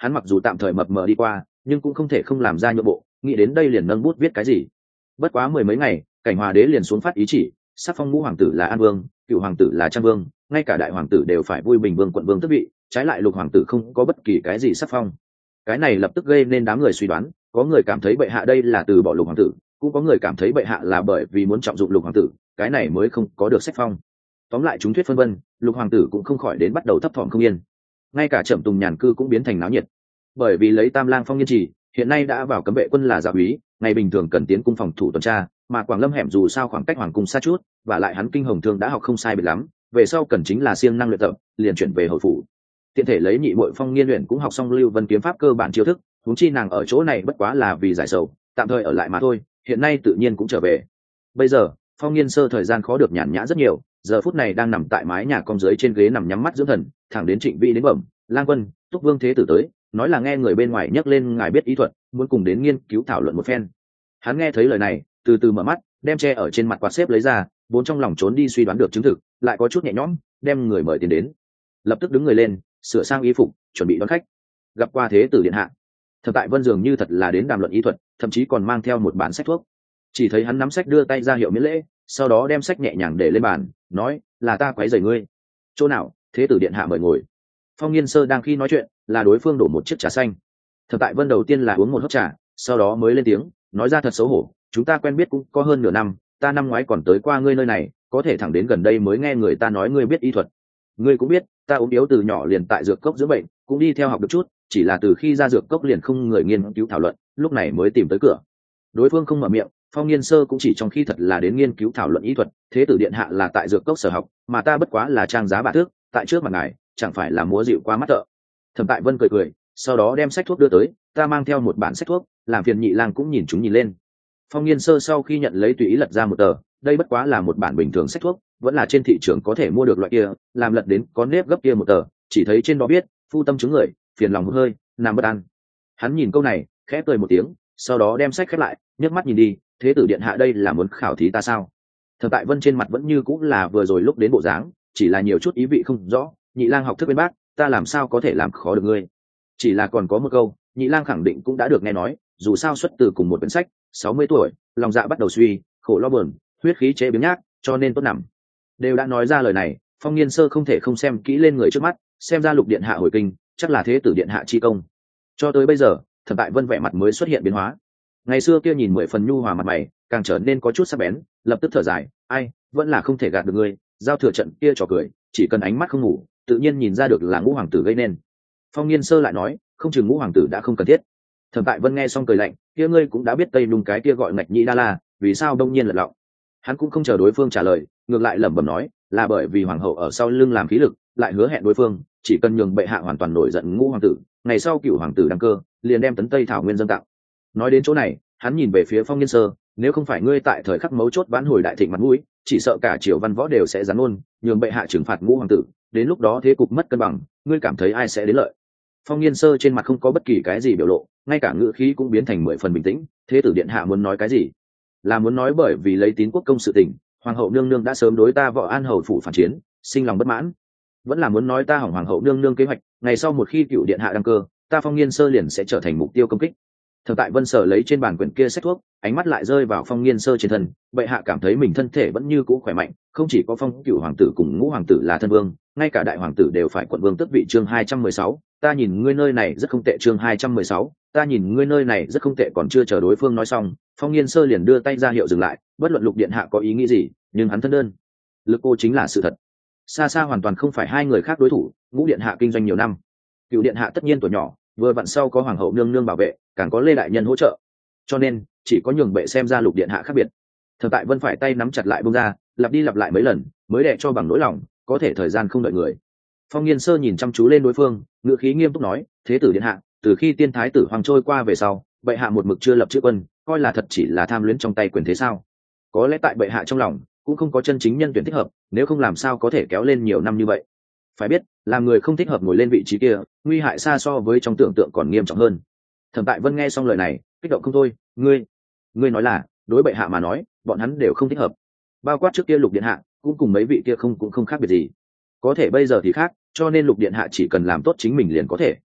Speaker 1: hắn mặc dù tạm thời mập mờ đi qua nhưng cũng không thể không làm ra nhượng bộ, nghĩ đến đây liền nâng bút viết cái gì. Bất quá mười mấy ngày, cảnh hòa đế liền xuống phát ý chỉ, sắc phong ngũ hoàng tử là an vương, cựu hoàng tử là trang vương, ngay cả đại hoàng tử đều phải vui bình vương quận vương tước vị, trái lại lục hoàng tử không có bất kỳ cái gì sắc phong. Cái này lập tức gây nên đám người suy đoán, có người cảm thấy bệ hạ đây là từ bỏ lục hoàng tử, cũng có người cảm thấy bệ hạ là bởi vì muốn trọng dụng lục hoàng tử, cái này mới không có được sắc phong. Tóm lại chúng thuyết phân vân, lục hoàng tử cũng không khỏi đến bắt đầu thấp thỏm không yên. Ngay cả Trầm Tùng nhàn cư cũng biến thành náo nhiệt, bởi vì lấy Tam Lang Phong Nghiên Trì hiện nay đã vào cấm vệ quân là giáo úy, ngày bình thường cần tiến cung phòng thủ tuần tra, mà Quảng Lâm hẻm dù sao khoảng cách hoàng cung xa chút, và lại hắn kinh hồng thương đã học không sai biệt lắm, về sau cần chính là siêng năng luyện tập, liền chuyển về hậu phủ. Tiện thể lấy nhị muội Phong Nghiên luyện cũng học xong Lưu Vân kiếm pháp cơ bản chiêu thức, huống chi nàng ở chỗ này bất quá là vì giải sầu, tạm thời ở lại mà thôi, hiện nay tự nhiên cũng trở về. Bây giờ Phong Nghiên sơ thời gian khó được nhàn nhã rất nhiều, giờ phút này đang nằm tại mái nhà cong dưới trên ghế nằm nhắm mắt dưỡng thần, thẳng đến Trịnh Vĩ đến bẩm, Lang Quân, Túc Vương thế tử tới, nói là nghe người bên ngoài nhắc lên ngài biết ý thuật, muốn cùng đến nghiên cứu thảo luận một phen. Hắn nghe thấy lời này, từ từ mở mắt, đem che ở trên mặt quạt xếp lấy ra, vốn trong lòng trốn đi suy đoán được chứng thực, lại có chút nhẹ nhõm, đem người mời tiền đến. Lập tức đứng người lên, sửa sang y phục, chuẩn bị đón khách. Gặp qua thế tử điện hạ. Thẩm Tại Vân dường như thật là đến đàm luận ý thuật, thậm chí còn mang theo một bản sách thuốc. Chỉ thấy hắn nắm sách đưa tay ra hiệu miễn lễ, sau đó đem sách nhẹ nhàng để lên bàn, nói, là ta quấy rầy ngươi. Chỗ nào, thế tử điện hạ mời ngồi. Phong Nghiên sơ đang khi nói chuyện, là đối phương đổ một chiếc trà xanh. Thẩm Tại Vân đầu tiên là uống một hớp trà, sau đó mới lên tiếng, nói ra thật xấu hổ, chúng ta quen biết cũng có hơn nửa năm, ta năm ngoái còn tới qua ngươi nơi này, có thể thẳng đến gần đây mới nghe người ta nói ngươi biết y thuật. Ngươi cũng biết, ta ốm yếu từ nhỏ liền tại dược cốc dưỡng bệnh, cũng đi theo học được chút, chỉ là từ khi ra dược cốc liền không người nghiên cứu thảo luận, lúc này mới tìm tới cửa. Đối phương không mở miệng, Phong Nghiên sơ cũng chỉ trong khi thật là đến nghiên cứu thảo luận y thuật, thế tử điện hạ là tại dược cốc sở học, mà ta bất quá là trang giá bạ thước, tại trước mặt ngài, chẳng phải là múa dịu qua mắt thợ. Thẩm Tại Vân cười cười, sau đó đem sách thuốc đưa tới, ta mang theo một bản sách thuốc, làm phiền nhị lang cũng nhìn chúng nhìn lên. Phong Nghiên sơ sau khi nhận lấy tùy ý lật ra một tờ, đây bất quá là một bản bình thường sách thuốc, vẫn là trên thị trường có thể mua được loại kia, làm lật đến có nếp gấp kia một tờ, chỉ thấy trên đó viết, phu tâm chứng người, phiền lòng hơi, nằm bất an. Hắn nhìn câu này, khẽ cười một tiếng, sau đó đem sách khép lại, nhấc mắt nhìn đi, thế tử điện hạ đây là muốn khảo thí ta sao? Thẩm Tại Vân trên mặt vẫn như cũng là vừa rồi lúc đến bộ dáng, chỉ là nhiều chút ý vị không rõ, nhị lang học thức bên bác, ta làm sao có thể làm khó được ngươi? Chỉ là còn có một câu, nhị lang khẳng định cũng đã được nghe nói, dù sao xuất từ cùng một quyển sách, sáu mươi tuổi, lòng dạ bắt đầu suy, khổ lo buồn, huyết khí chế biếng nhác, cho nên tốt nằm. Đều đã nói ra lời này, Phong Nghiên sơ không thể không xem kỹ lên người trước mắt, xem ra Lục điện hạ hồi kinh, chắc là thế tử điện hạ chi công. Cho tới bây giờ, Thẩm Tại Vân vẻ mặt mới xuất hiện biến hóa. Ngày xưa kia nhìn mười phần nhu hòa mặt mày, càng trở nên có chút sắc bén, lập tức thở dài, ai, vẫn là không thể gạt được ngươi, giao thừa trận kia trò cười, chỉ cần ánh mắt không ngủ, tự nhiên nhìn ra được là ngũ hoàng tử gây nên. Phong Nghiên sơ lại nói, không chừng ngũ hoàng tử đã không cần thiết. Thẩm Tại Vân nghe xong cười lạnh, kia ngươi cũng đã biết tây nung cái kia gọi ngạch nhĩ đa la, vì sao đông nhiên lật lọng? Hắn cũng không chờ đối phương trả lời, ngược lại lẩm bẩm nói, là bởi vì hoàng hậu ở sau lưng làm khí lực, lại hứa hẹn đối phương chỉ cần nhường bệ hạ hoàn toàn nổi giận ngũ hoàng tử, ngày sau cựu hoàng tử đăng cơ, liền đem tấn tây thảo nguyên dâng tặng. Nói đến chỗ này, hắn nhìn về phía Phong Nghiên sơ, nếu không phải ngươi tại thời khắc mấu chốt vãn hồi đại thịnh mặt mũi, chỉ sợ cả triều văn võ đều sẽ gián ôn, nhường bệ hạ trừng phạt ngũ hoàng tử, đến lúc đó thế cục mất cân bằng, ngươi cảm thấy ai sẽ đến lợi? Phong Nghiên sơ trên mặt không có bất kỳ cái gì biểu lộ, ngay cả ngữ khí cũng biến thành mười phần bình tĩnh. Thế tử điện hạ muốn nói cái gì? Là muốn nói bởi vì lấy tín quốc công sự tình, hoàng hậu nương nương đã sớm đối ta Võ An hầu phủ phản chiến, sinh lòng bất mãn, vẫn là muốn nói ta hỏng hoàng hậu nương nương kế hoạch, ngày sau một khi cựu điện hạ đăng cơ, ta Phong Nghiên sơ liền sẽ trở thành mục tiêu công kích? Thẩm Tại Vân sở lấy trên bàn quyển kia sách thuốc, ánh mắt lại rơi vào Phong Nghiên sơ trên thân, bệ hạ cảm thấy mình thân thể vẫn như cũ khỏe mạnh, không chỉ có Phong cựu hoàng tử cùng ngũ hoàng tử là thân vương, ngay cả đại hoàng tử đều phải quận vương tước vị. Chương hai trăm mười sáu, ta nhìn ngươi nơi này rất không tệ. Chương hai trăm mười sáu, ta nhìn ngươi nơi này rất không tệ. Còn chưa chờ đối phương nói xong, Phong Nghiên sơ liền đưa tay ra hiệu dừng lại, bất luận Lục điện hạ có ý nghĩ gì, nhưng hắn thân đơn lực cô chính là sự thật, xa xa hoàn toàn không phải hai người khác đối thủ. Ngũ điện hạ kinh doanh nhiều năm, cựu điện hạ tất nhiên tuổi nhỏ, vừa vặn sau có hoàng hậu nương nương bảo vệ, càng có Lê đại nhân hỗ trợ, cho nên chỉ có nhường bệ xem ra Lục điện hạ khác biệt. Thẩm Tại Vân phải tay nắm chặt lại bông ra, lặp đi lặp lại mấy lần mới đè cho bằng nỗi lòng, có thể thời gian không đợi người. Phong Nghiên sơ nhìn chăm chú lên đối phương, ngữ khí nghiêm túc nói, thế tử điện hạ, từ khi tiên thái tử hoàng trôi qua về sau, bệ hạ một mực chưa lập chữ quân, coi là thật chỉ là tham luyến trong tay quyền thế sao? Có lẽ tại bệ hạ trong lòng cũng không có chân chính nhân tuyển thích hợp, nếu không làm sao có thể kéo lên nhiều năm như vậy. Phải biết, làm người không thích hợp ngồi lên vị trí kia, nguy hại xa so với trong tưởng tượng còn nghiêm trọng hơn. Thẩm Tại Vân nghe xong lời này, kích động không thôi, ngươi, ngươi nói là, đối bệ hạ mà nói, bọn hắn đều không thích hợp. Bao quát trước kia Lục điện hạ, cũng cùng mấy vị kia không cũng không khác biệt gì. Có thể bây giờ thì khác, cho nên Lục điện hạ chỉ cần làm tốt chính mình liền có thể.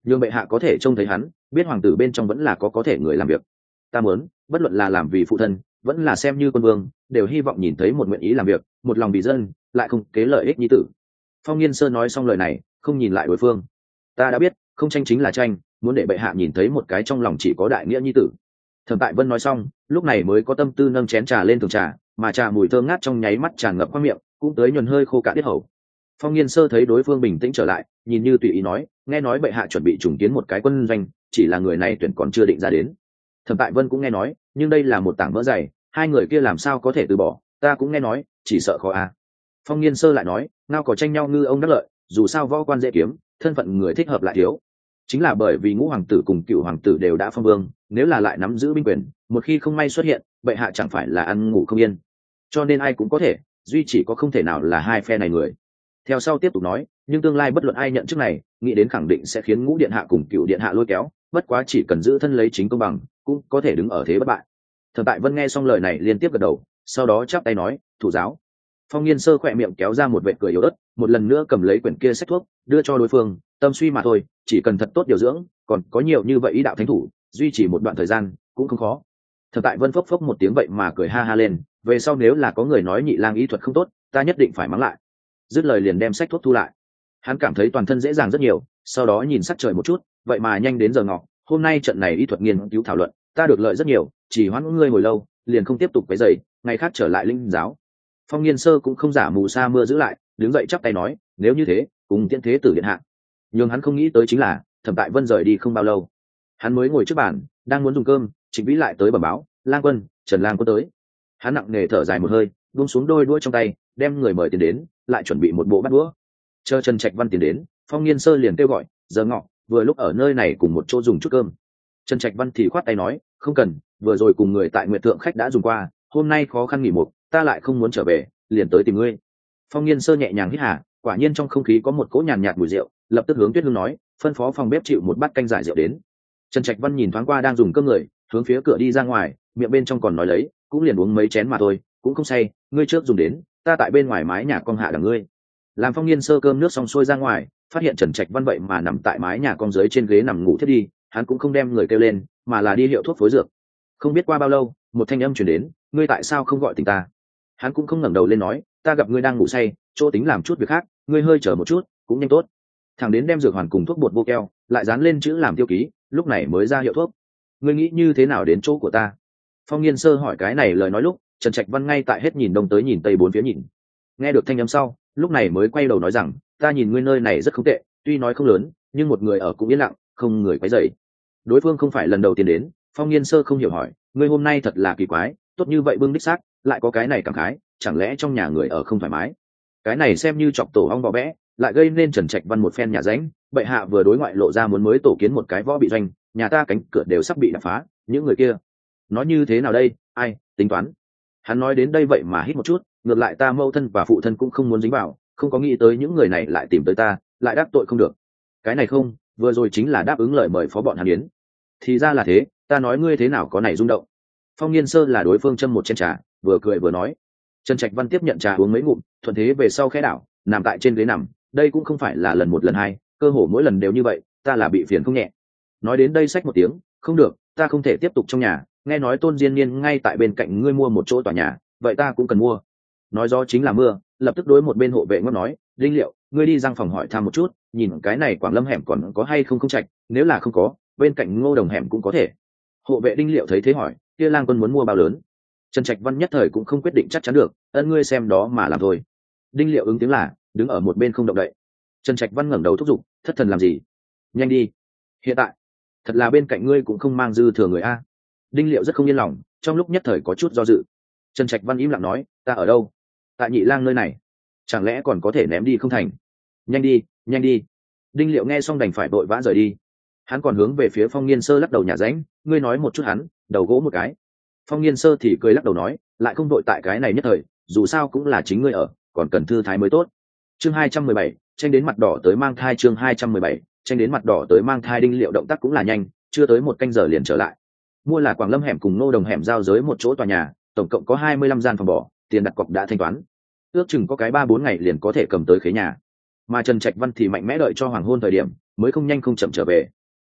Speaker 1: nhưng bệ hạ có thể trông thấy hắn, biết hoàng tử bên trong vẫn là có có thể người làm việc. Ta muốn bất luận là làm vì phụ thân vẫn là xem như quân vương, đều hy vọng nhìn thấy một nguyện ý làm việc, một lòng vì dân, lại không kế lợi ích nhi tử. Phong Nghiên Sơ nói xong lời này, không nhìn lại đối phương. Ta đã biết, không tranh chính là tranh, muốn để bệ hạ nhìn thấy một cái trong lòng chỉ có đại nghĩa nhi tử. Thẩm Tại Vân nói xong, lúc này mới có tâm tư nâng chén trà lên thùng trà, mà trà mùi thơm ngát trong nháy mắt tràn ngập qua miệng, cũng tới nhuần hơi khô cả tiết hầu. Phong Nghiên Sơ thấy đối phương bình tĩnh trở lại, nhìn như tùy ý nói, nghe nói bệ hạ chuẩn bị trùng kiến một cái quân doanh, chỉ là người này tuyển còn chưa định ra đến. Thẩm Tại Vân cũng nghe nói, nhưng đây là một tảng vỡ dày, hai người kia làm sao có thể từ bỏ, ta cũng nghe nói, chỉ sợ khó à. Phong Nghiên Sơ lại nói, ngao có tranh nhau ngư ông đắc lợi, dù sao võ quan dễ kiếm, thân phận người thích hợp lại thiếu. Chính là bởi vì ngũ hoàng tử cùng cựu hoàng tử đều đã phong vương, nếu là lại nắm giữ binh quyền, một khi không may xuất hiện, bệ hạ chẳng phải là ăn ngủ không yên. Cho nên ai cũng có thể, duy chỉ có không thể nào là hai phe này người. Theo sau tiếp tục nói, nhưng tương lai bất luận ai nhận chức này, nghĩ đến khẳng định sẽ khiến ngũ điện hạ cùng cựu điện hạ lôi kéo, bất quá chỉ cần giữ thân lấy chính công bằng, cũng có thể đứng ở thế bất bại. Thẩm Tại Vân nghe xong lời này liên tiếp gật đầu, sau đó chắp tay nói, thủ giáo. Phong Nghiên Sơ khỏe miệng kéo ra một vệt cười yếu ớt, một lần nữa cầm lấy quyển kia sách thuốc, đưa cho đối phương, tâm suy mà thôi, chỉ cần thật tốt điều dưỡng, còn có nhiều như vậy ý đạo thánh thủ, duy trì một đoạn thời gian cũng không khó. Thẩm Tại Vân phốc phốc một tiếng vậy mà cười ha ha lên, về sau nếu là có người nói Nhị Lang y thuật không tốt, ta nhất định phải mắng lại. Dứt lời liền đem sách thuốc thu lại. Hắn cảm thấy toàn thân dễ dàng rất nhiều, sau đó nhìn sắc trời một chút, vậy mà nhanh đến giờ ngọ, hôm nay trận này y thuật nghiên cứu thảo luận, ta được lợi rất nhiều, chỉ hoãn ngươi hồi lâu, liền không tiếp tục quấy rầy, ngày khác trở lại linh giáo. Phong Nghiên Sơ cũng không giả mù sa mưa giữ lại, đứng dậy chắp tay nói, nếu như thế, cùng tiễn thế tử điện hạ. Nhưng hắn không nghĩ tới chính là, Thẩm Tại Vân rời đi không bao lâu, hắn mới ngồi trước bàn, đang muốn dùng cơm, Trịnh Vĩ lại tới bẩm báo, Lang Quân, Trần Lang Quân tới. Hắn nặng nề thở dài một hơi, buông xuống đôi đũa trong tay, đem người mời tiền đến, lại chuẩn bị một bộ bát đũa. Chờ Trần Trạch Văn tiền đến, Phong Nghiên Sơ liền kêu gọi, giờ ngọ, vừa lúc ở nơi này cùng một chỗ dùng chút cơm. Trần Trạch Văn thì khoát tay nói, không cần, vừa rồi cùng người tại Nguyệt Thượng khách đã dùng qua, hôm nay khó khăn nghỉ một, ta lại không muốn trở về, liền tới tìm ngươi. Phong Nghiên Sơ nhẹ nhàng hít hà, quả nhiên trong không khí có một cỗ nhàn nhạt mùi rượu, lập tức hướng Tuyết Hương nói, phân phó phòng bếp chịu một bát canh giải rượu đến. Trần Trạch Văn nhìn thoáng qua đang dùng cơm người, hướng phía cửa đi ra ngoài, miệng bên trong còn nói lấy, cũng liền uống mấy chén mà thôi, cũng không say, ngươi trước dùng đến, ta tại bên ngoài mái nhà con hạ đằng ngươi. Làm Phong Nghiên Sơ cơm nước xong xuôi ra ngoài, phát hiện Trần Trạch Văn vậy mà nằm tại mái nhà con dưới trên ghế nằm ngủ thiết đi, hắn cũng không đem người kêu lên, mà là đi hiệu thuốc phối dược. Không biết qua bao lâu, một thanh âm truyền đến, ngươi tại sao không gọi tỉnh ta? Hắn cũng không ngẩng đầu lên nói, ta gặp ngươi đang ngủ say, chỗ tính làm chút việc khác, ngươi hơi chờ một chút, cũng nhanh tốt. Thằng đến đem dược hoàn cùng thuốc bột vô keo, lại dán lên chữ làm tiêu ký, lúc này mới ra hiệu thuốc. Ngươi nghĩ như thế nào đến chỗ của ta? Phong Nghiên Sơ hỏi cái này lời nói lúc, Trần Trạch Văn ngay tại hết nhìn đông tới nhìn tây bốn phía nhìn. Nghe được thanh âm sau, lúc này mới quay đầu nói rằng, ta nhìn ngươi nơi này rất không tệ, tuy nói không lớn, nhưng một người ở cũng yên lặng, không người quấy rầy. Đối phương không phải lần đầu tiên đến, Phong Nghiên Sơ không hiểu hỏi, ngươi hôm nay thật là kỳ quái, tốt như vậy bưng đích xác, lại có cái này cảm khái, chẳng lẽ trong nhà người ở không thoải mái? Cái này xem như chọc tổ ong vò vẽ, lại gây nên Trần Trạch Văn một phen nhà ránh, bệ hạ vừa đối ngoại lộ ra muốn mới tổ kiến một cái võ bị doanh, nhà ta cánh cửa đều sắp bị đập phá, những người kia nói như thế nào đây, ai tính toán? Hắn nói đến đây vậy mà hít một chút, ngược lại ta mẫu thân và phụ thân cũng không muốn dính vào, không có nghĩ tới những người này lại tìm tới ta, lại đáp tội không được. Cái này không, vừa rồi chính là đáp ứng lời mời phó bọn Hàn Yến. Thì ra là thế, ta nói ngươi thế nào có này rung động. Phong Nghiên Sơ là đối phương châm một chén trà, vừa cười vừa nói. Trần Trạch Văn tiếp nhận trà uống mấy ngụm, thuận thế về sau khẽ đảo, nằm tại trên ghế nằm, đây cũng không phải là lần một lần hai, cơ hồ mỗi lần đều như vậy, ta là bị phiền không nhẹ. Nói đến đây xách một tiếng, không được, ta không thể tiếp tục trong nhà, nghe nói Tôn Diên Niên ngay tại bên cạnh ngươi mua một chỗ tòa nhà, vậy ta cũng cần mua. Nói gió chính là mưa, lập tức đối một bên hộ vệ ngót nói, Đinh Liệu, ngươi đi giang phòng hỏi thăm một chút, nhìn cái này Quảng Lâm hẻm còn có hay không không trạch, nếu là không có, bên cạnh Ngô Đồng hẻm cũng có thể. Hộ vệ Đinh Liệu thấy thế hỏi, kia Lang Quân muốn mua bao lớn? Trần Trạch Văn nhất thời cũng không quyết định chắc chắn được, ân ngươi xem đó mà làm thôi. Đinh Liệu ứng tiếng là, đứng ở một bên không động đậy. Trần Trạch Văn ngẩng đầu thúc giục, thất thần làm gì? Nhanh đi. Hiện tại, thật là bên cạnh ngươi cũng không mang dư thừa người a. Đinh Liệu rất không yên lòng, trong lúc nhất thời có chút do dự. Trần Trạch Văn im lặng nói, ta ở đâu? Tại Nhị Lang nơi này. Chẳng lẽ còn có thể ném đi không thành? Nhanh đi, nhanh đi. Đinh Liệu nghe xong đành phải vội vã rời đi. Hắn còn hướng về phía Phong Nghiên Sơ lắc đầu nhà ránh, ngươi nói một chút hắn, đầu gỗ một cái. Phong Nghiên Sơ thì cười lắc đầu nói, lại không đội tại cái này nhất thời, dù sao cũng là chính ngươi ở, còn cần thư thái mới tốt. Chương hai trăm mười bảy, tranh đến mặt đỏ tới mang thai. Chương hai trăm mười bảy, tranh đến mặt đỏ tới mang thai. Đinh Liệu động tác cũng là nhanh, chưa tới một canh giờ liền trở lại. Mua là Quảng Lâm hẻm cùng Ngô Đồng hẻm giao giới một chỗ tòa nhà, tổng cộng có hai mươi lăm gian phòng bỏ, tiền đặt cọc đã thanh toán, ước chừng có cái ba bốn ngày liền có thể cầm tới khế nhà. Mà Trần Trạch Văn thì mạnh mẽ đợi cho hoàng hôn thời điểm, mới không nhanh không chậm trở về.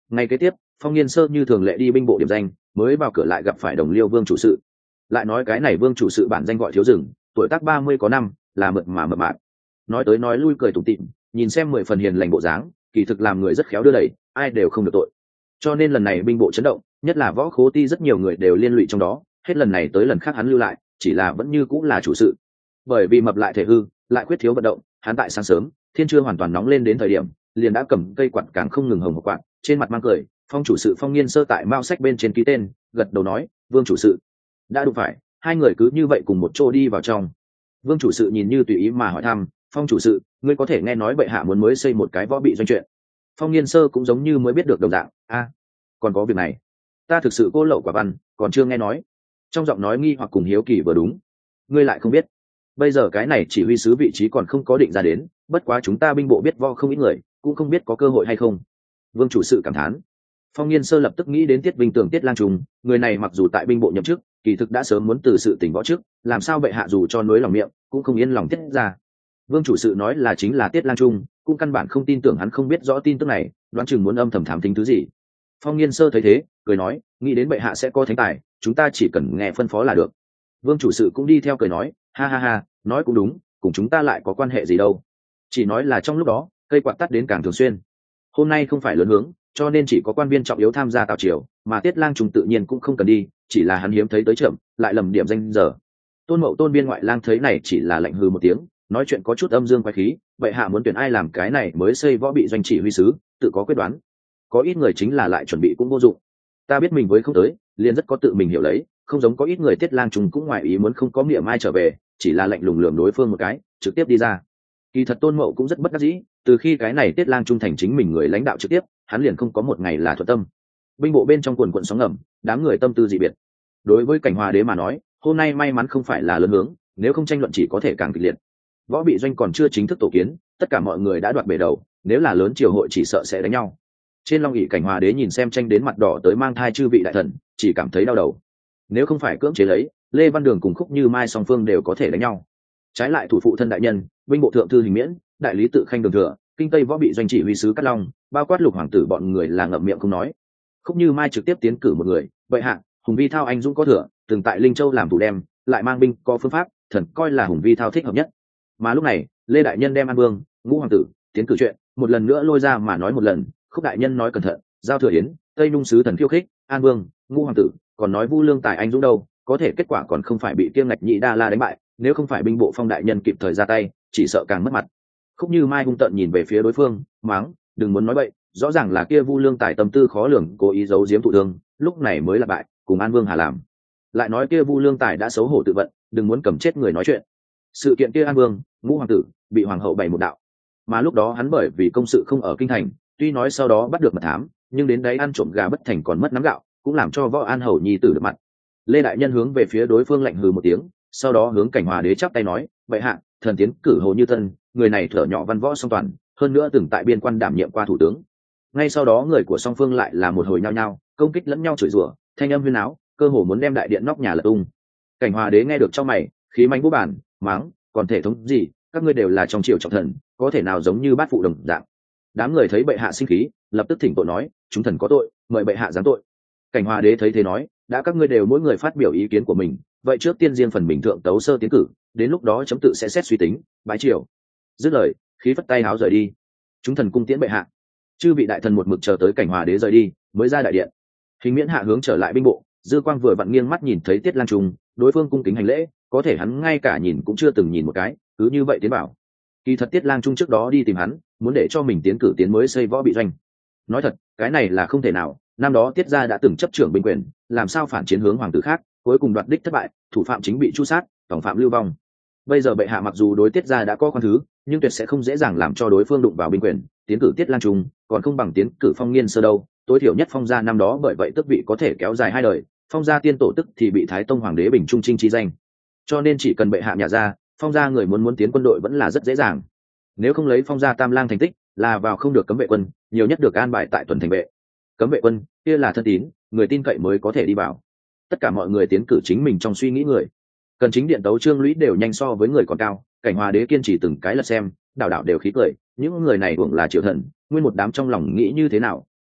Speaker 1: Ngày kế tiếp, Phong Nghiên Sơ như thường lệ đi binh bộ điểm danh, mới vào cửa lại gặp phải đồng liêu Vương chủ sự. Lại nói cái này Vương chủ sự bản danh gọi Thiếu Dừng, tuổi tác ba mươi có năm, là mượt mà mập mạp. Nói tới nói lui cười tủm tỉm, nhìn xem mười phần hiền lành bộ dáng, kỳ thực làm người rất khéo đưa đẩy, ai đều không được tội. Cho nên lần này binh bộ chấn động, nhất là võ khố ti rất nhiều người đều liên lụy trong đó, hết lần này tới lần khác hắn lưu lại, chỉ là vẫn như cũng là chủ sự. Bởi vì mập lại thể hư, lại khuyết thiếu vận động, hắn tại sáng sớm, thiên chưa hoàn toàn nóng lên đến thời điểm, liền đã cầm cây quạt càng không ngừng hồng hộc quạt, trên mặt mang cười. Phong chủ sự Phong Nghiên Sơ tại mao sách bên trên ký tên, gật đầu nói, Vương chủ sự. Đã đủ phải, hai người cứ như vậy cùng một chỗ đi vào trong. Vương chủ sự nhìn như tùy ý mà hỏi thăm, Phong chủ sự, ngươi có thể nghe nói bệ hạ muốn mới xây một cái võ bị doanh chuyện. Phong Nghiên Sơ cũng giống như mới biết được đồng dạng, a, còn có việc này, ta thực sự cô lậu quả văn, còn chưa nghe nói. Trong giọng nói nghi hoặc cùng hiếu kỳ vừa đúng. Ngươi lại không biết, bây giờ cái này chỉ huy sứ vị trí còn không có định ra đến, bất quá chúng ta binh bộ biết võ không ít người, cũng không biết có cơ hội hay không. Vương chủ sự cảm thán. Phong Nghiên Sơ lập tức nghĩ đến Tiết Vinh Tường Tiết Lang Trung, người này mặc dù tại binh bộ nhậm chức, kỳ thực đã sớm muốn từ sự tỉnh võ trước, làm sao bệ hạ dù cho nối lòng miệng, cũng không yên lòng tiết ra. Vương chủ sự nói là chính là Tiết Lang Trung, cũng căn bản không tin tưởng hắn không biết rõ tin tức này, đoán chừng muốn âm thầm thám tính thứ gì. Phong Nghiên Sơ thấy thế, cười nói, nghĩ đến bệ hạ sẽ có thánh tài, chúng ta chỉ cần nghe phân phó là được. Vương chủ sự cũng đi theo cười nói, ha ha ha, nói cũng đúng, cùng chúng ta lại có quan hệ gì đâu. Chỉ nói là trong lúc đó, cây quạt tắt đến càng thường xuyên. Hôm nay không phải lớn hướng, cho nên chỉ có quan viên trọng yếu tham gia tào triều, mà Tiết Lang Trung tự nhiên cũng không cần đi, chỉ là hắn hiếm thấy tới chậm, lại lầm điểm danh giờ. Tôn Mậu Tôn biên ngoại lang thấy này chỉ là lạnh hừ một tiếng, nói chuyện có chút âm dương quái khí, vậy hạ muốn tuyển ai làm cái này mới xây võ bị doanh chỉ huy sứ, tự có quyết đoán. Có ít người chính là lại chuẩn bị cũng vô dụng. Ta biết mình với không tới, liền rất có tự mình hiểu lấy, không giống có ít người Tiết Lang Trung cũng ngoài ý muốn không có miệng mai trở về, chỉ là lạnh lùng lườm đối phương một cái, trực tiếp đi ra. Kỳ thật Tôn Mậu cũng rất bất đắc dĩ, từ khi cái này Tiết Lang Trung thành chính mình người lãnh đạo trực tiếp, hắn liền không có một ngày là thuận tâm. Binh bộ bên trong quần quận sóng ngầm, đám người tâm tư dị biệt. Đối với Cảnh Hòa đế mà nói, hôm nay may mắn không phải là lớn hướng, nếu không tranh luận chỉ có thể càng kịch liệt. Võ bị doanh còn chưa chính thức tổ kiến, tất cả mọi người đã đoạt bể đầu, nếu là lớn triều hội chỉ sợ sẽ đánh nhau. Trên long ỷ Cảnh Hòa đế nhìn xem tranh đến mặt đỏ tới mang thai chư vị đại thần, chỉ cảm thấy đau đầu. Nếu không phải cưỡng chế lấy, Lê Văn Đường cùng Khúc Như Mai song phương đều có thể đánh nhau. Trái lại thủ phụ thân đại nhân, binh bộ thượng thư Hình Miễn, đại lý tự Khanh Đường Thừa, kinh tây võ bị doanh chỉ huy sứ Cát Long, bao quát lục hoàng tử bọn người là ngậm miệng không nói. Khúc Như Mai trực tiếp tiến cử một người, vậy hạ Hùng Vi Thao anh dũng có thừa, từng tại Linh Châu làm thủ đem, lại mang binh có phương pháp, thần coi là Hùng Vi Thao thích hợp nhất. Mà lúc này, Lê đại nhân đem An Vương, Ngũ hoàng tử tiến cử chuyện, một lần nữa lôi ra mà nói một lần. Khúc đại nhân nói cẩn thận, giao thừa yến, tây nung sứ thần khiêu khích, An Vương, Ngũ hoàng tử, còn nói Vu Lương tài anh dũng đâu, có thể kết quả còn không phải bị Kiêm Ngạch Nhị Đa La đánh bại, nếu không phải binh bộ Phong đại nhân kịp thời ra tay, chỉ sợ càng mất mặt. Khúc Như Mai hung tợn nhìn về phía đối phương, mắng, đừng muốn nói bậy, rõ ràng là kia Vu Lương tài tâm tư khó lường, cố ý giấu giếm thụ thương, lúc này mới là bại, cùng An Vương Hà làm. Lại nói kia Vu Lương tài đã xấu hổ tự vận, đừng muốn cầm chết người nói chuyện. Sự kiện kia An Vương, Ngũ hoàng tử bị hoàng hậu bày một đạo, mà lúc đó hắn bởi vì công sự không ở kinh thành, tuy nói sau đó bắt được mật thám, nhưng đến đấy ăn trộm gà bất thành còn mất nắm gạo, cũng làm cho Võ An hầu nhi tử được mặt. Lê đại nhân hướng về phía đối phương lạnh hừ một tiếng, sau đó hướng Cảnh Hòa đế chắp tay nói, bệ hạ, thần tiến cử Hồ Như Tân, người này thở nhỏ văn võ song toàn, hơn nữa từng tại biên quan đảm nhiệm qua thủ tướng. Ngay sau đó người của song phương lại là một hồi nhao nhao, công kích lẫn nhau chửi rủa, thanh âm huyên náo, cơ hồ muốn đem đại điện nóc nhà lật tung. Cảnh Hòa đế nghe được trong mày, khí manh bút bản, mắng, còn thể thống gì, các ngươi đều là trong triều trọng thần, có thể nào giống như bát phụ đồng dạng. Đám người thấy bệ hạ sinh khí, lập tức thỉnh tội nói, chúng thần có tội, mời bệ hạ giáng tội. Cảnh Hòa đế thấy thế nói, đã các ngươi đều mỗi người phát biểu ý kiến của mình, vậy trước tiên riêng phần mình thượng tấu sơ tiến cử, đến lúc đó chấm tự sẽ xét suy tính, bái triều. Dứt lời, khí phất tay háo rời đi. Chúng thần cung tiễn bệ hạ. Chư vị đại thần một mực chờ tới Cảnh Hòa đế rời đi, mới ra đại điện. Hình Miễn hạ hướng trở lại binh bộ, Dư Quang vừa vặn nghiêng mắt nhìn thấy Tiết Lang Trung, đối phương cung kính hành lễ, có thể hắn ngay cả nhìn cũng chưa từng nhìn một cái, cứ như vậy tiến bảo. Kỳ thật Tiết Lang Trung trước đó đi tìm hắn, muốn để cho mình tiến cử tiến mới xây võ bị doanh. Nói thật, cái này là không thể nào, năm đó Tiết gia đã từng chấp trưởng binh quyền, làm sao phản chiến hướng hoàng tử khác, cuối cùng đoạt đích thất bại, thủ phạm chính bị chu sát, tổng phạm lưu vong. Bây giờ bệ hạ mặc dù đối Tiết gia đã có con thứ, nhưng tuyệt sẽ không dễ dàng làm cho đối phương đụng vào binh quyền, tiến cử Tiết Lang Trung, còn không bằng tiến cử Phong Nghiên Sơ đâu, tối thiểu nhất Phong gia năm đó bởi vậy tước vị có thể kéo dài hai đời, Phong gia tiên tổ tức thì bị Thái Tông hoàng đế bình trung trinh chi danh. Cho nên chỉ cần bệ hạ nhà ra, Phong gia người muốn muốn tiến quân đội vẫn là rất dễ dàng. Nếu không lấy Phong gia tam lang thành tích, là vào không được cấm vệ quân, nhiều nhất được an bài tại tuần thành vệ. Cấm vệ quân kia là thân tín, người tin cậy mới có thể đi vào. Tất cả mọi người tiến cử chính mình trong suy nghĩ người, cần chính điện tấu trương lũy đều nhanh so với người còn cao. Cảnh Hòa đế kiên trì từng cái lật xem, đảo đảo đều khí cười, những người này cũng là triều thần, nguyên một đám trong lòng nghĩ như thế nào,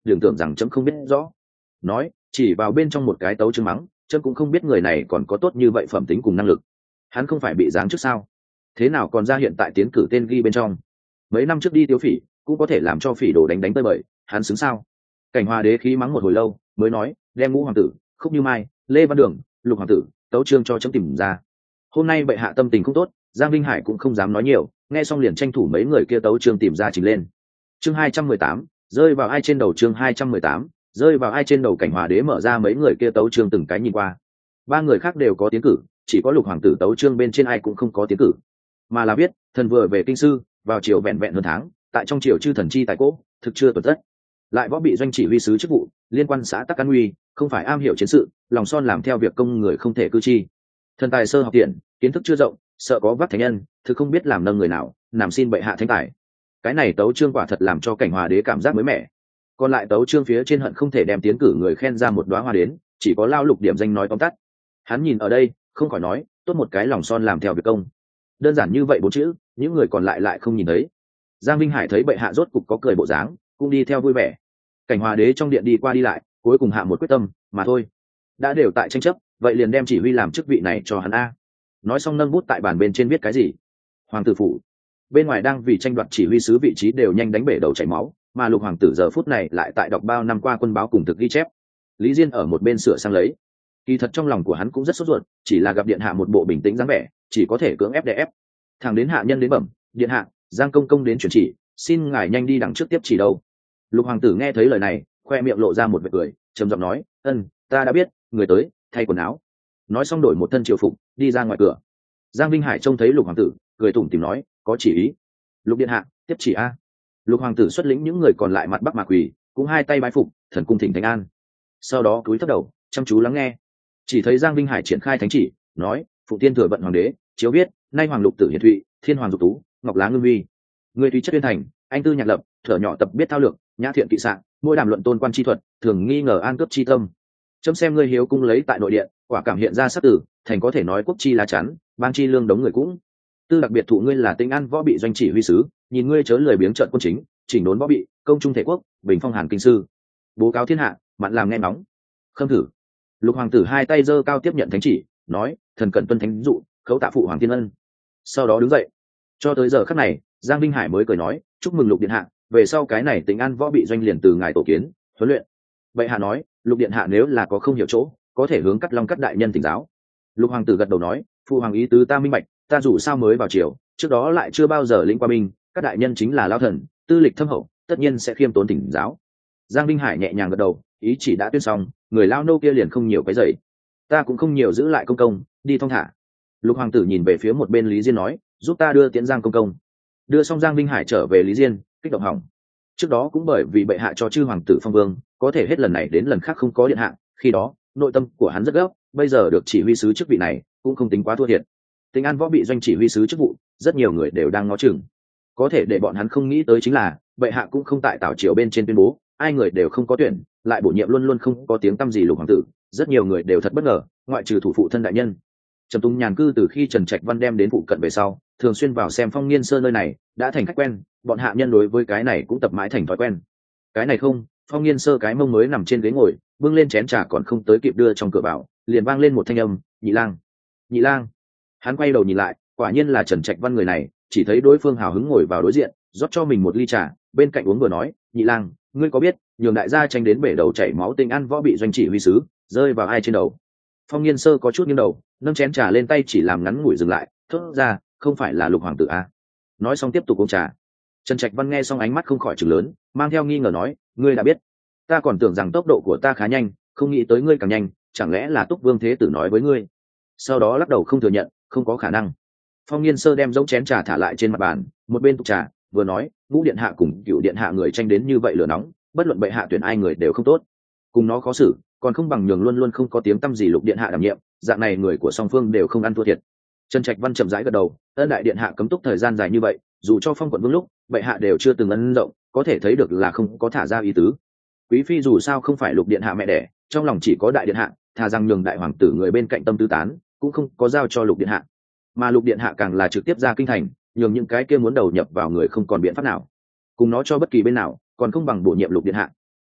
Speaker 1: đừng tưởng rằng chấm không biết rõ. Nói chỉ vào bên trong một cái tấu chương mắng, chấm cũng không biết người này còn có tốt như vậy phẩm tính cùng năng lực. Hắn không phải bị giáng trước sao, thế nào còn ra hiện tại tiến cử tên ghi bên trong? Mấy năm trước đi tiêu phỉ cũng có thể làm cho phỉ đồ đánh đánh tơi bời, hắn xứng sao? Cảnh Hòa đế khí mắng một hồi lâu mới nói, đem Ngũ hoàng tử, Khúc Như Mai, Lê Văn Đường, Lục hoàng tử, tấu chương cho chấm tìm ra. Hôm nay bệ hạ tâm tình không tốt, Giang Vinh Hải cũng không dám nói nhiều, nghe xong liền tranh thủ mấy người kia tấu chương tìm ra trình lên. Chương hai trăm mười tám, rơi vào ai trên đầu. Chương hai trăm mười tám, rơi vào ai trên đầu. Cảnh Hòa đế mở ra mấy người kia tấu chương từng cái nhìn qua. Ba người khác đều có tiến cử, chỉ có Lục hoàng tử tấu chương bên trên ai cũng không có tiến cử, mà là viết thần vừa về kinh sư, vào triều vẹn vẹn hơn tháng, tại trong triều chư thần chi tài cỗ, thực chưa tuần tất. Lại võ bị doanh chỉ huy sứ chức vụ, liên quan xã tắc an nguy, không phải am hiểu chiến sự, lòng son làm theo việc công người không thể cư chi. Thần tài sơ học tiện, kiến thức chưa rộng, sợ có vắt thánh nhân, thực không biết làm nâng người nào, làm xin bệ hạ thánh tài. Cái này tấu chương quả thật làm cho Cảnh Hòa đế cảm giác mới mẻ. Còn lại tấu chương phía trên hận không thể đem tiến cử người khen ra một đóa hoa đến, chỉ có Lao Lục điểm danh nói tóm tắt. Hắn nhìn ở đây, không khỏi nói, tốt một cái lòng son làm theo việc công. Đơn giản như vậy bốn chữ, những người còn lại lại không nhìn thấy. Giang Vinh Hải thấy bệ hạ rốt cục có cười bộ dáng, cũng đi theo vui vẻ. Cảnh Hòa đế trong điện đi qua đi lại, cuối cùng hạ một quyết tâm mà thôi. Đã đều tại tranh chấp, vậy liền đem chỉ huy làm chức vị này cho hắn a. Nói xong nâng bút tại bàn bên trên viết cái gì? Hoàng tử phủ. Bên ngoài đang vì tranh đoạt chỉ huy sứ vị trí đều nhanh đánh bể đầu chảy máu, mà Lục hoàng tử giờ phút này lại tại đọc bao năm qua quân báo cùng thực ghi chép. Lý Diên ở một bên sửa sang lấy. Kỳ thật trong lòng của hắn cũng rất sốt ruột, chỉ là gặp điện hạ một bộ bình tĩnh dáng vẻ, chỉ có thể cưỡng ép đè ép. Thằng đến hạ nhân đến bẩm, điện hạ, Giang công công đến chuyển chỉ, xin ngài nhanh đi đằng trước tiếp chỉ đâu. Lục hoàng tử nghe thấy lời này, khoe miệng lộ ra một vệt cười, trầm giọng nói, ân, ta đã biết, người tới, thay quần áo. Nói xong đổi một thân triều phục, đi ra ngoài cửa. Giang Vinh Hải trông thấy Lục hoàng tử, cười tủm tỉm nói, có chỉ ý. Lục điện hạ, tiếp chỉ a. Lục hoàng tử xuất lĩnh những người còn lại mặt bắc mà quỳ, cũng hai tay bái phục, thần cung thỉnh thánh an. Sau đó cúi thấp đầu, chăm chú lắng nghe. Chỉ thấy Giang Vinh Hải triển khai thánh chỉ, nói, phụ tiên thừa vận hoàng đế, chiếu viết, nay hoàng lục tử hiển thụy, thiên hoàng dục tú, ngọc lá ngưng vi. Người tùy chất tuyên thành, anh tư nhạc lập, thở nhỏ tập biết thao lược, nhã thiện kỵ sạn, mỗi đàm luận tôn quan chi thuật, thường nghi ngờ an cướp chi tâm. Chấm xem ngươi hiếu cung lấy tại nội điện, quả cảm hiện ra sắc tử, thành có thể nói quốc chi lá chắn, bang chi lương đống người cũng. Tư đặc biệt thụ ngươi là tinh an võ bị doanh chỉ huy sứ, nhìn ngươi chớ lười biếng trợn quân chính, chỉnh đốn võ bị, công trung thể quốc, bình phong hàn kinh sư. Bố cáo thiên hạ, mặn làm nghe nóng. Khâm thử. Lục hoàng tử hai tay giơ cao tiếp nhận thánh chỉ, nói, thần cẩn tuân thánh dụ, khấu tạ phụ hoàng thiên ân. Sau đó đứng dậy. Cho tới giờ khắc này, Giang Vinh Hải mới cười nói, chúc mừng Lục điện hạ, về sau cái này tính an võ bị doanh liền từ ngài tổ kiến, huấn luyện. Bệ hạ nói, Lục điện hạ nếu là có không hiểu chỗ, có thể hướng Cắt Long Cắt đại nhân thỉnh giáo. Lục hoàng tử gật đầu nói, phụ hoàng ý tứ ta minh bạch, ta dù sao mới vào triều, trước đó lại chưa bao giờ lĩnh qua binh, các đại nhân chính là lao thần, tư lịch thâm hậu, tất nhiên sẽ khiêm tốn thỉnh giáo. Giang Vinh Hải nhẹ nhàng gật đầu, ý chỉ đã tuyên xong, người lao nô kia liền không nhiều cái dậy, ta cũng không nhiều giữ lại công công, đi thong thả. Lục hoàng tử nhìn về phía một bên Lý Diên nói, giúp ta đưa tiễn Giang công công. Đưa xong Giang Vinh Hải trở về Lý Diên, kích động hỏng. Trước đó cũng bởi vì bệ hạ cho chư hoàng tử phong vương, có thể hết lần này đến lần khác không có điện hạ, khi đó nội tâm của hắn rất gấp, bây giờ được chỉ huy sứ chức vị này cũng không tính quá thua thiệt. Tình an võ bị doanh chỉ huy sứ chức vụ, rất nhiều người đều đang ngó chừng. Có thể để bọn hắn không nghĩ tới chính là bệ hạ cũng không tại tảo triều bên trên tuyên bố, ai người đều không có tuyển, lại bổ nhiệm luôn luôn không có tiếng tăm gì Lục hoàng tử, rất nhiều người đều thật bất ngờ, ngoại trừ thủ phụ thân đại nhân. Trầm Tung nhàn cư từ khi Trần Trạch Văn đem đến phụ cận về sau, thường xuyên vào xem Phong Nghiên Sơ nơi này, đã thành khách quen, bọn hạ nhân đối với cái này cũng tập mãi thành thói quen. Cái này không, Phong Nghiên Sơ cái mông mới nằm trên ghế ngồi, bưng lên chén trà còn không tới kịp đưa trong cửa vào, liền vang lên một thanh âm, "Nhị lang, Nhị lang." Hắn quay đầu nhìn lại, quả nhiên là Trần Trạch Văn người này, chỉ thấy đối phương hào hứng ngồi vào đối diện, rót cho mình một ly trà, bên cạnh uống vừa nói, "Nhị lang, ngươi có biết, nhường đại gia tranh đến bể đầu chảy máu Tình An võ bị doanh chỉ huy sứ, rơi vào ai trên đầu?" Phong Nghiên Sơ có chút nghiêng đầu, nâng chén trà lên tay chỉ làm ngắn ngủi dừng lại, thốt ra, "Không phải là Lục hoàng tử à?" Nói xong tiếp tục uống trà. Trần Trạch Văn nghe xong ánh mắt không khỏi trừng lớn, mang theo nghi ngờ nói, "Ngươi đã biết? Ta còn tưởng rằng tốc độ của ta khá nhanh, không nghĩ tới ngươi càng nhanh, chẳng lẽ là Túc Vương Thế Tử nói với ngươi?" Sau đó lắc đầu không thừa nhận, không có khả năng. Phong Nghiên Sơ đem giống chén trà thả lại trên mặt bàn, một bên tục trà, vừa nói, Ngũ điện hạ cùng Cửu điện hạ người tranh đến như vậy lửa nóng, bất luận bệ hạ tuyển ai người đều không tốt, cùng nó khó xử, còn không bằng nhường luôn luôn không có tiếng tăm gì Lục điện hạ đảm nhiệm, dạng này người của song phương đều không ăn thua thiệt. Trần Trạch Văn chậm rãi gật đầu, ân đại điện hạ cấm túc thời gian dài như vậy, dù cho Phong quận vương lúc bệ hạ đều chưa từng ân rộng, có thể thấy được là không có thả ra ý tứ. Quý phi dù sao không phải Lục điện hạ mẹ đẻ, trong lòng chỉ có đại điện hạ, thà rằng nhường đại hoàng tử người bên cạnh tâm tư tán, cũng không có giao cho Lục điện hạ. Mà Lục điện hạ càng là trực tiếp ra kinh thành, nhường những cái kia muốn đầu nhập vào người không còn biện pháp nào, cùng nó cho bất kỳ bên nào, còn không bằng bổ nhiệm Lục điện hạ.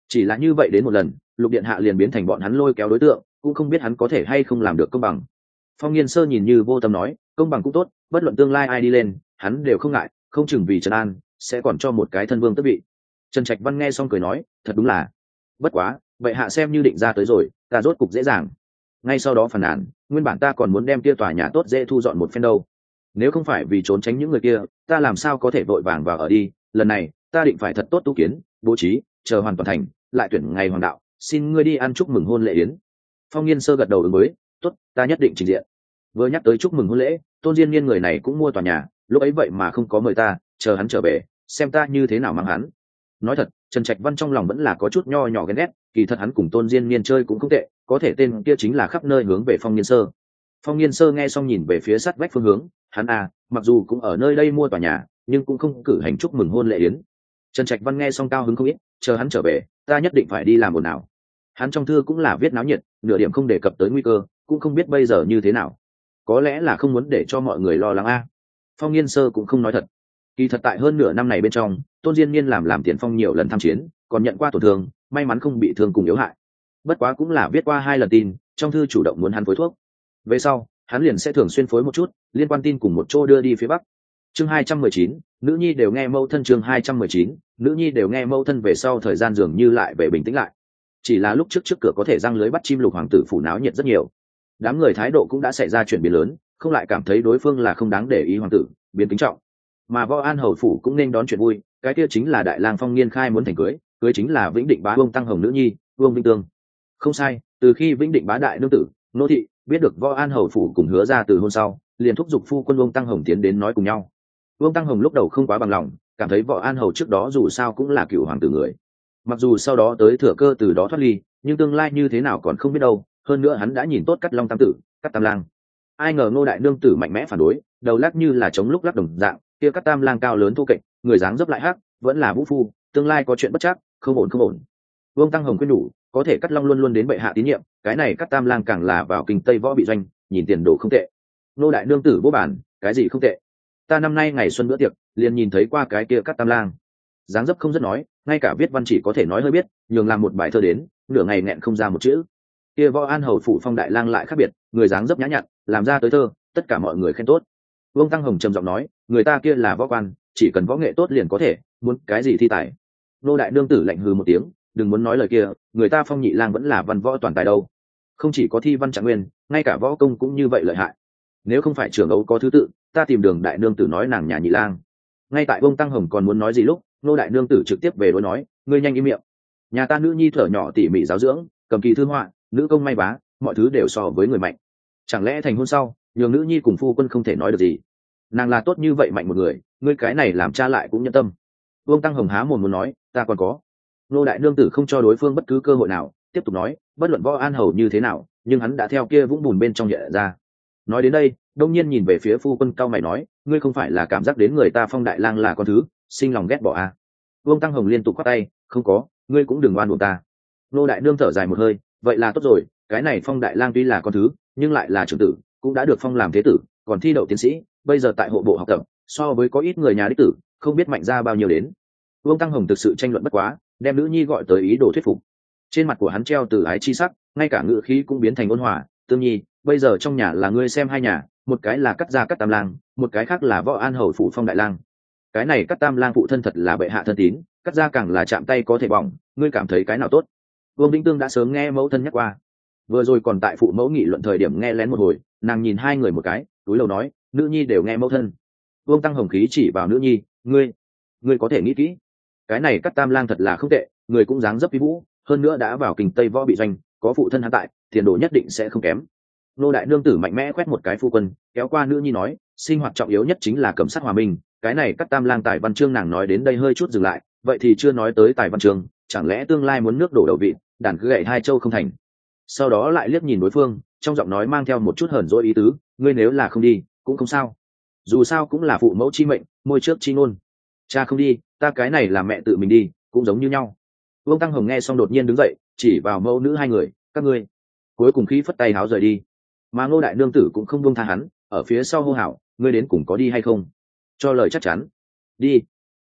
Speaker 1: chỉ là như vậy đến một lần, Lục điện hạ liền biến thành bọn hắn lôi kéo đối tượng, cũng không biết hắn có thể hay không làm được công bằng. Phong Nghiên Sơ nhìn như vô tâm nói, công bằng cũng tốt, bất luận tương lai ai đi lên, hắn đều không ngại, không chừng vì Trần An sẽ còn cho một cái thân vương tước vị. Trần Trạch Văn nghe xong cười nói, thật đúng là, bất quá vậy hạ xem như định ra tới rồi, ta rốt cục dễ dàng. Ngay sau đó phàn nàn, nguyên bản ta còn muốn đem kia tòa nhà tốt dễ thu dọn một phen đâu, nếu không phải vì trốn tránh những người kia, ta làm sao có thể vội vàng vào ở đi. Lần này ta định phải thật tốt tu kiến bố trí, chờ hoàn toàn thành lại tuyển ngày hoàng đạo, xin ngươi đi ăn chúc mừng hôn lễ yến. Phong Nghiên Sơ gật đầu ứng với, tốt, ta nhất định trình diện. Vừa nhắc tới chúc mừng hôn lễ, Tôn Diên Niên người này cũng mua tòa nhà, lúc ấy vậy mà không có mời ta, chờ hắn trở về xem ta như thế nào mang hắn. Nói thật, Trần Trạch Văn trong lòng vẫn là có chút nho nhỏ ghen ghét, kỳ thật hắn cùng Tôn Diên Niên chơi cũng không tệ, có thể tên kia chính là khắp nơi hướng về Phong Nghiên Sơ. Phong Nghiên Sơ nghe xong nhìn về phía sát vách phương hướng, hắn à, mặc dù cũng ở nơi đây mua tòa nhà, nhưng cũng không cử hành chúc mừng hôn lễ yến. Trần Trạch Văn nghe xong cao hứng không ít, chờ hắn trở về, ta nhất định phải đi làm ồn ào. Hắn trong thư cũng là viết náo nhiệt, nửa điểm không đề cập tới nguy cơ, cũng không biết bây giờ như thế nào. Có lẽ là không muốn để cho mọi người lo lắng a. À. Phong Nghiên Sơ cũng không nói thật. Kỳ thật tại hơn nửa năm này bên trong, Tôn Diên Niên làm làm tiền phong nhiều lần tham chiến, còn nhận qua tổn thương, may mắn không bị thương cùng yếu hại. Bất quá cũng là viết qua hai lần tin, trong thư chủ động muốn hắn phối thuốc. Về sau, hắn liền sẽ thường xuyên phối một chút, liên quan tin cùng một chỗ đưa đi phía bắc. Chương hai trăm mười chín, nữ nhi đều nghe mâu thân. Chương hai trăm mười chín, nữ nhi đều nghe mâu thân. Về sau thời gian dường như lại về bình tĩnh lại. Chỉ là lúc trước trước cửa có thể răng lưới bắt chim Lục hoàng tử phủ náo nhiệt rất nhiều. Đám người thái độ cũng đã xảy ra chuyển biến lớn, không lại cảm thấy đối phương là không đáng để ý hoàng tử, biến kính trọng. Mà Võ An hầu phủ cũng nên đón chuyện vui, cái kia chính là đại lang Phong Nghiên khai muốn thành cưới, cưới chính là Vĩnh Định bá Vương Tăng Hồng nữ nhi, Vương Vinh Tương. Không sai, từ khi Vĩnh Định bá đại nương tử, nô thị biết được Võ An hầu phủ cùng Hứa ra từ hôn sau, liền thúc giục phu quân Vương Tăng Hồng tiến đến nói cùng nhau. Vương Tăng Hồng lúc đầu không quá bằng lòng, cảm thấy Võ An hầu trước đó dù sao cũng là cựu hoàng tử người, mặc dù sau đó tới thừa cơ từ đó thoát ly, nhưng tương lai như thế nào còn không biết đâu. Hơn nữa hắn đã nhìn tốt Cắt Long tam tử, Cắt Tam lang, ai ngờ Ngô đại nương tử mạnh mẽ phản đối, đầu lắc như là chống lúc lắc đồng dạng, kia Cắt Tam lang cao lớn thô kệch, người dáng dấp lại hắc, vẫn là vũ phu, tương lai có chuyện bất chắc, không ổn không ổn. Vương Tăng Hồng khuyên nhủ, có thể Cắt Long luôn luôn đến bệ hạ tín nhiệm, cái này Cắt Tam lang càng là vào kinh Tây võ bị doanh, nhìn tiền đồ không tệ. Ngô đại nương tử bố bản, cái gì không tệ? Ta năm nay ngày xuân bữa tiệc, liền nhìn thấy qua cái kia Cắt Tam lang, dáng dấp không rất nói, ngay cả viết văn chỉ có thể nói hơi biết, nhường làm một bài thơ đến, nửa ngày nghẹn không ra một chữ. Kia Võ An hầu phủ Phong đại lang lại khác biệt, người dáng dấp nhã nhặn, làm ra tới thơ, tất cả mọi người khen tốt. Vương Tăng Hồng trầm giọng nói, người ta kia là võ quan, chỉ cần võ nghệ tốt liền có thể, muốn cái gì thi tài. Nô đại nương tử lạnh hừ một tiếng, đừng muốn nói lời kia, người ta Phong nhị lang vẫn là văn võ toàn tài đâu, không chỉ có thi văn trạng nguyên, ngay cả võ công cũng như vậy lợi hại. Nếu không phải trưởng ấu có thứ tự, ta tìm Đường đại nương tử nói nàng nhà nhị lang. Ngay tại Vương Tăng Hồng còn muốn nói gì lúc, nô đại nương tử trực tiếp về đối nói, ngươi nhanh im miệng. Nhà ta nữ nhi thở nhỏ tỉ mỉ giáo dưỡng, cầm kỳ thư họa, nữ công may vá, mọi thứ đều so với người mạnh. Chẳng lẽ thành hôn sau, nhường nữ nhi cùng phu quân không thể nói được gì? Nàng là tốt như vậy mạnh một người, ngươi cái này làm cha lại cũng nhẫn tâm. Vương Tăng Hồng há mồm muốn nói, ta còn có. Nô đại nương tử không cho đối phương bất cứ cơ hội nào, tiếp tục nói, bất luận Võ An hầu như thế nào, nhưng hắn đã theo kia vũng bùn bên trong nhẹ ra. Nói đến đây, đông nhiên nhìn về phía phu quân cao mày nói, ngươi không phải là cảm giác đến người ta Phong đại lang là con thứ, sinh lòng ghét bỏ à? Vương Tăng Hồng liên tục quát tay, không có, ngươi cũng đừng oan uổng ta. Nô đại nương thở dài một hơi, vậy là tốt rồi, cái này Phong đại lang tuy là con thứ, nhưng lại là trưởng tử, cũng đã được phong làm thế tử, còn thi đậu tiến sĩ, bây giờ tại hộ bộ học tập, so với có ít người nhà đích tử, không biết mạnh ra bao nhiêu đến. Vương Tăng Hồng thực sự tranh luận bất quá, đem nữ nhi gọi tới ý đồ thuyết phục. Trên mặt của hắn treo từ ái chi sắc, ngay cả ngữ khí cũng biến thành ôn hòa, Tương Nhi, bây giờ trong nhà là ngươi xem hai nhà, một cái là Cắt gia Cắt Tam lang, một cái khác là Võ An hầu phủ Phong đại lang. Cái này Cắt Tam lang phụ thân thật là bệ hạ thân tín, Cắt gia càng là chạm tay có thể bỏng, ngươi cảm thấy cái nào tốt? Vương Vĩnh Tương đã sớm nghe mẫu thân nhắc qua, vừa rồi còn tại phụ mẫu nghị luận thời điểm nghe lén một hồi, nàng nhìn hai người một cái, túi lầu nói, nữ nhi đều nghe mẫu thân. Vương Tăng Hồng khí chỉ vào nữ nhi, ngươi, ngươi có thể nghĩ kỹ, cái này Cắt Tam lang thật là không tệ, người cũng dáng dấp vi vũ, hơn nữa đã vào kinh Tây võ bị doanh, có phụ thân hắn tại, tiền đồ nhất định sẽ không kém. Nô đại nương tử mạnh mẽ quét một cái phu quân, kéo qua nữ nhi nói, sinh hoạt trọng yếu nhất chính là cầm sát hòa minh, cái này Cắt Tam lang tài văn chương nàng nói đến đây hơi chút dừng lại, vậy thì chưa nói tới tài văn chương, chẳng lẽ tương lai muốn nước đổ đầu vị, đàn cứ gậy hai châu không thành? Sau đó lại liếc nhìn đối phương, trong giọng nói mang theo một chút hờn dỗi ý tứ, ngươi nếu là không đi cũng không sao, dù sao cũng là phụ mẫu chi mệnh, môi trước chi ngôn. Cha không đi, ta cái này là mẹ tự mình đi, cũng giống như nhau. Vương Tăng Hồng nghe xong đột nhiên đứng dậy, chỉ vào mẫu nữ hai người, các ngươi. Cuối cùng khí phất tay háo rời đi. Mà Ngô đại nương tử cũng không buông tha hắn, ở phía sau hô hào, ngươi đến cùng có đi hay không? Cho lời chắc chắn. Đi.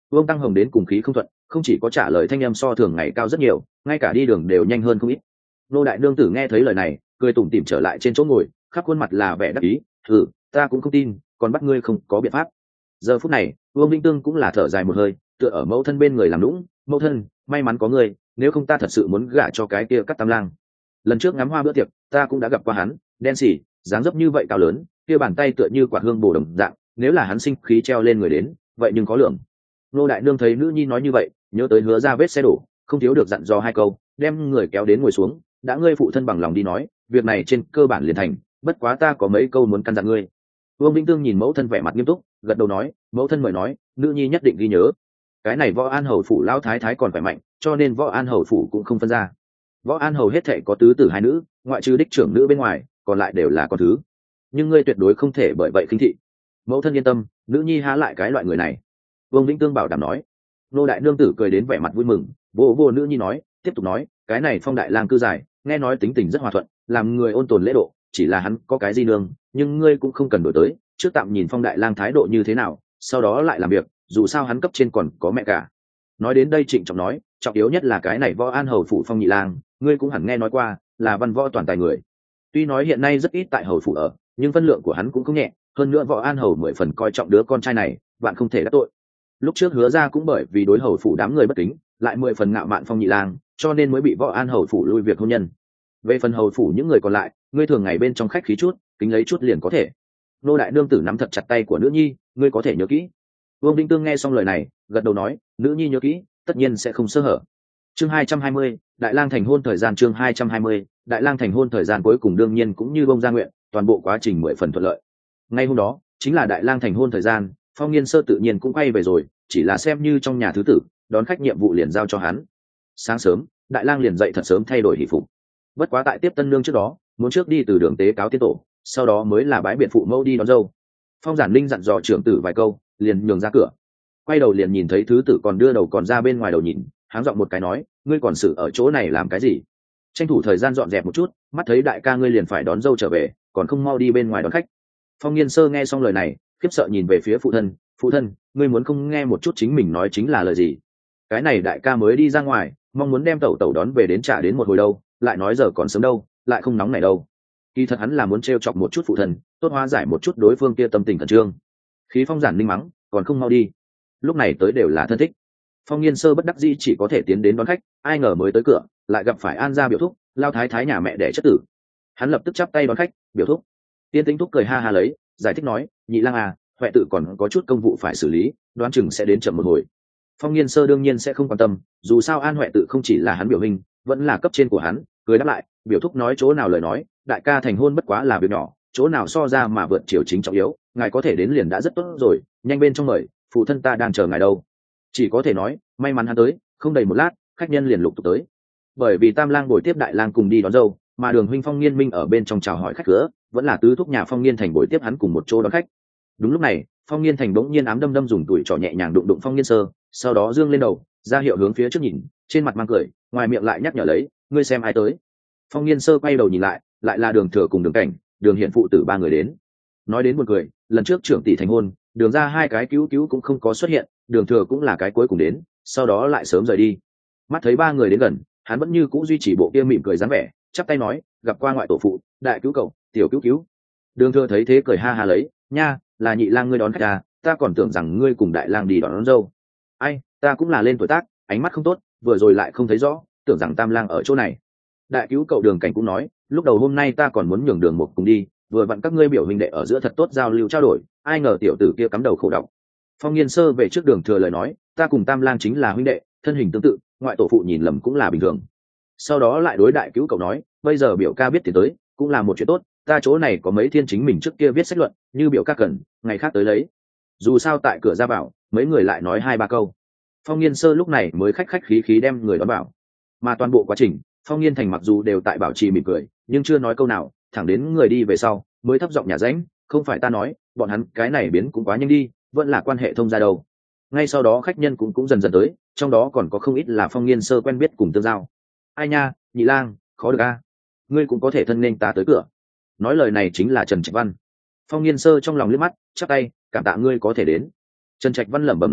Speaker 1: Vương Tăng Hồng đến cùng khí không thuận, không chỉ có trả lời thanh âm so thường ngày cao rất nhiều, ngay cả đi đường đều nhanh hơn không ít. Nô đại nương tử nghe thấy lời này, cười tủm tỉm trở lại trên chỗ ngồi, khắp khuôn mặt là vẻ đắc ý. Ừ, ta cũng không tin, còn bắt ngươi không có biện pháp. Giờ phút này, Vương Vĩnh Tương cũng là thở dài một hơi, tựa ở mẫu thân bên người làm lũng. Mẫu thân, may mắn có ngươi, nếu không ta thật sự muốn gả cho cái kia Cát Tam Lang. Lần trước ngắm hoa bữa tiệc, ta cũng đã gặp qua hắn, đen xỉ, dáng dấp như vậy cao lớn, kia bàn tay tựa như quả hương bổ đồng dạng, nếu là hắn sinh khí treo lên người đến, vậy nhưng có lượng. Nô đại nương thấy nữ nhi nói như vậy, nhớ tới hứa ra vết xe đổ, không thiếu được dặn dò hai câu, đem người kéo đến ngồi xuống. Đã ngươi phụ thân bằng lòng đi nói, việc này trên cơ bản liền thành, bất quá ta có mấy câu muốn căn dặn ngươi. Vương Vĩnh Tương nhìn mẫu thân vẻ mặt nghiêm túc, gật đầu nói, mẫu thân mời nói, nữ nhi nhất định ghi nhớ. Cái này Võ An hầu phủ lão thái thái còn phải mạnh, cho nên Võ An hầu phủ cũng không phân ra. Võ An hầu hết thệ có tứ tử hai nữ, ngoại trừ đích trưởng nữ bên ngoài, còn lại đều là con thứ. Nhưng ngươi tuyệt đối không thể bởi vậy khinh thị. Mẫu thân yên tâm, nữ nhi há lại cái loại người này. Vương Vĩnh Tương bảo đảm nói. Nô đại nương tử cười đến vẻ mặt vui mừng, vô vô nữ nhi nói, tiếp tục nói, cái này Phong đại lang cư dài, nghe nói tính tình rất hòa thuận, làm người ôn tồn lễ độ, chỉ là hắn có cái gì nương, nhưng ngươi cũng không cần đổi tới, trước tạm nhìn Phong đại lang thái độ như thế nào, sau đó lại làm việc, dù sao hắn cấp trên còn có mẹ cả. Nói đến đây trịnh trọng nói, trọng yếu nhất là cái này Võ An hầu phủ Phong nhị lang, ngươi cũng hẳn nghe nói qua, là văn võ toàn tài người. Tuy nói hiện nay rất ít tại hầu phủ ở, nhưng phân lượng của hắn cũng không nhẹ, hơn nữa Võ An hầu mười phần coi trọng đứa con trai này, bạn không thể đắc tội. Lúc trước hứa ra cũng bởi vì đối hầu phủ đám người bất kính, lại mười phần ngạo mạn Phong nhị lang, cho nên mới bị Võ An hầu phủ lui việc hôn nhân. Về phần hầu phủ những người còn lại, ngươi thường ngày bên trong khách khí chút, kính lấy chút liền có thể. Nô đại nương tử nắm thật chặt tay của nữ nhi, ngươi có thể nhớ kỹ. Vương Vĩnh Tương nghe xong lời này, gật đầu nói, nữ nhi nhớ kỹ, tất nhiên sẽ không sơ hở. Chương hai trăm hai mươi, Đại lang thành hôn thời gian. Chương hai trăm hai mươi, Đại lang thành hôn thời gian cuối cùng đương nhiên cũng như bông gia nguyện, toàn bộ quá trình mười phần thuận lợi. Ngay hôm đó, chính là Đại lang thành hôn thời gian, Phong Nghiên Sơ tự nhiên cũng quay về rồi, chỉ là xem như trong nhà thứ tử, đón khách nhiệm vụ liền giao cho hắn. Sáng sớm, Đại lang liền dậy thật sớm thay đổi hỷ phục. Bất quá tại tiếp tân nương trước đó, muốn trước đi từ đường tế cáo tiết tổ, sau đó mới là bãi biệt phụ mẫu đi đón dâu. Phong Giản Linh dặn dò trưởng tử vài câu, liền nhường ra cửa. Quay đầu liền nhìn thấy thứ tử còn đưa đầu còn ra bên ngoài đầu nhìn, háng giọng một cái nói, ngươi còn xử ở chỗ này làm cái gì? Tranh thủ thời gian dọn dẹp một chút, mắt thấy đại ca ngươi liền phải đón dâu trở về, còn không mau đi bên ngoài đón khách. Phong Nghiên Sơ nghe xong lời này, khiếp sợ nhìn về phía phụ thân, phụ thân, ngươi muốn không nghe một chút chính mình nói chính là lời gì? Cái này đại ca mới đi ra ngoài, mong muốn đem tẩu tẩu đón về đến trả đến một hồi đâu, lại nói giờ còn sớm đâu, lại không nóng này đâu. Kỳ thật hắn là muốn trêu chọc một chút phụ thân, tốt hóa giải một chút đối phương kia tâm tình khẩn trương. Khí Phong Giản Linh mắng, còn không mau đi. Lúc này tới đều là thân thích. Phong Nghiên Sơ bất đắc dĩ chỉ có thể tiến đến đón khách, ai ngờ mới tới cửa, lại gặp phải An gia biểu thúc, lao thái thái nhà mẹ đẻ chất tử. Hắn lập tức chắp tay đón khách, biểu thúc. Tiên Tĩnh thúc cười ha ha lấy, giải thích nói, nhị lang à, huệ tự còn có chút công vụ phải xử lý, đoán chừng sẽ đến chậm một hồi. Phong Nghiên Sơ đương nhiên sẽ không quan tâm, dù sao An huệ tự không chỉ là hắn biểu hình, vẫn là cấp trên của hắn, cười đáp lại, biểu thúc nói chỗ nào lời nói, đại ca thành hôn bất quá là việc nhỏ, chỗ nào so ra mà vượt triều chính trọng yếu, ngài có thể đến liền đã rất tốt rồi, nhanh bên trong mời, phụ thân ta đang chờ ngài đâu. Chỉ có thể nói, may mắn hắn tới, không đầy một lát, khách nhân liền lục tục tới. Bởi vì Tam Lang bồi tiếp Đại Lang cùng đi đón dâu, mà Đường huynh Phong Nghiên Minh ở bên trong chào hỏi khách cửa, vẫn là tứ thúc nhà Phong Nghiên Thành bồi tiếp hắn cùng một chỗ đón khách. Đúng lúc này, Phong Nghiên Thành bỗng nhiên ám đâm đâm dùng tuổi trỏ nhẹ nhàng đụng đụng Phong Nghiên Sơ, sau đó dương lên đầu, ra hiệu hướng phía trước nhìn, trên mặt mang cười, ngoài miệng lại nhắc nhở lấy, ngươi xem ai tới. Phong Nghiên Sơ quay đầu nhìn lại, lại là Đường Thừa cùng Đường Cảnh, Đường Hiển phụ tử ba người đến. Nói đến một cười, lần trước trưởng tỷ thành hôn, Đường ra hai cái cứu cứu cũng không có xuất hiện, Đường Thừa cũng là cái cuối cùng đến, sau đó lại sớm rời đi. Mắt thấy ba người đến gần, hắn vẫn như cũ duy trì bộ kia mỉm cười dáng vẻ, chắp tay nói, gặp qua ngoại tổ phụ, đại cứu cậu, tiểu cứu cứu. Đường Thừa thấy thế cười ha ha lấy, nha, là nhị lang ngươi đón khách à, ta còn tưởng rằng ngươi cùng đại lang đi đón, đón dâu. Ai, ta cũng là lên tuổi tác, ánh mắt không tốt, vừa rồi lại không thấy rõ, tưởng rằng Tam Lang ở chỗ này. Đại cứu cậu Đường Cảnh cũng nói, lúc đầu hôm nay ta còn muốn nhường Đường một cùng đi, vừa vặn các ngươi biểu huynh đệ ở giữa thật tốt giao lưu trao đổi, ai ngờ tiểu tử kia cắm đầu khổ độc. Phong Nghiên Sơ về trước Đường Thừa lời nói, ta cùng Tam Lang chính là huynh đệ, thân hình tương tự, ngoại tổ phụ nhìn lầm cũng là bình thường. Sau đó lại đối đại cứu cậu nói, bây giờ biểu ca biết tiền tới, cũng là một chuyện tốt, ta chỗ này có mấy thiên chính mình trước kia viết sách luận, như biểu ca cần, ngày khác tới lấy. Dù sao tại cửa ra bảo, mấy người lại nói hai ba câu. Phong Nghiên Sơ lúc này mới khách khách khí khí đem người đón bảo. Mà toàn bộ quá trình, Phong Nghiên Thành mặc dù đều tại bảo trì mỉm cười, nhưng chưa nói câu nào, thẳng đến người đi về sau, mới thấp giọng nhả ránh, không phải ta nói, bọn hắn cái này biến cũng quá nhanh đi, vẫn là quan hệ thông gia đâu. Ngay sau đó khách nhân cũng cũng dần dần tới, trong đó còn có không ít là Phong Nghiên Sơ quen biết cùng tương giao. Ai nha, nhị lang, khó được a, ngươi cũng có thể thân nên ta tới cửa. Nói lời này chính là Trần Trạch Văn. Phong Nghiên Sơ trong lòng liếc mắt, chắp tay, cảm tạ ngươi có thể đến. Trần Trạch Văn lẩm bẩm nói,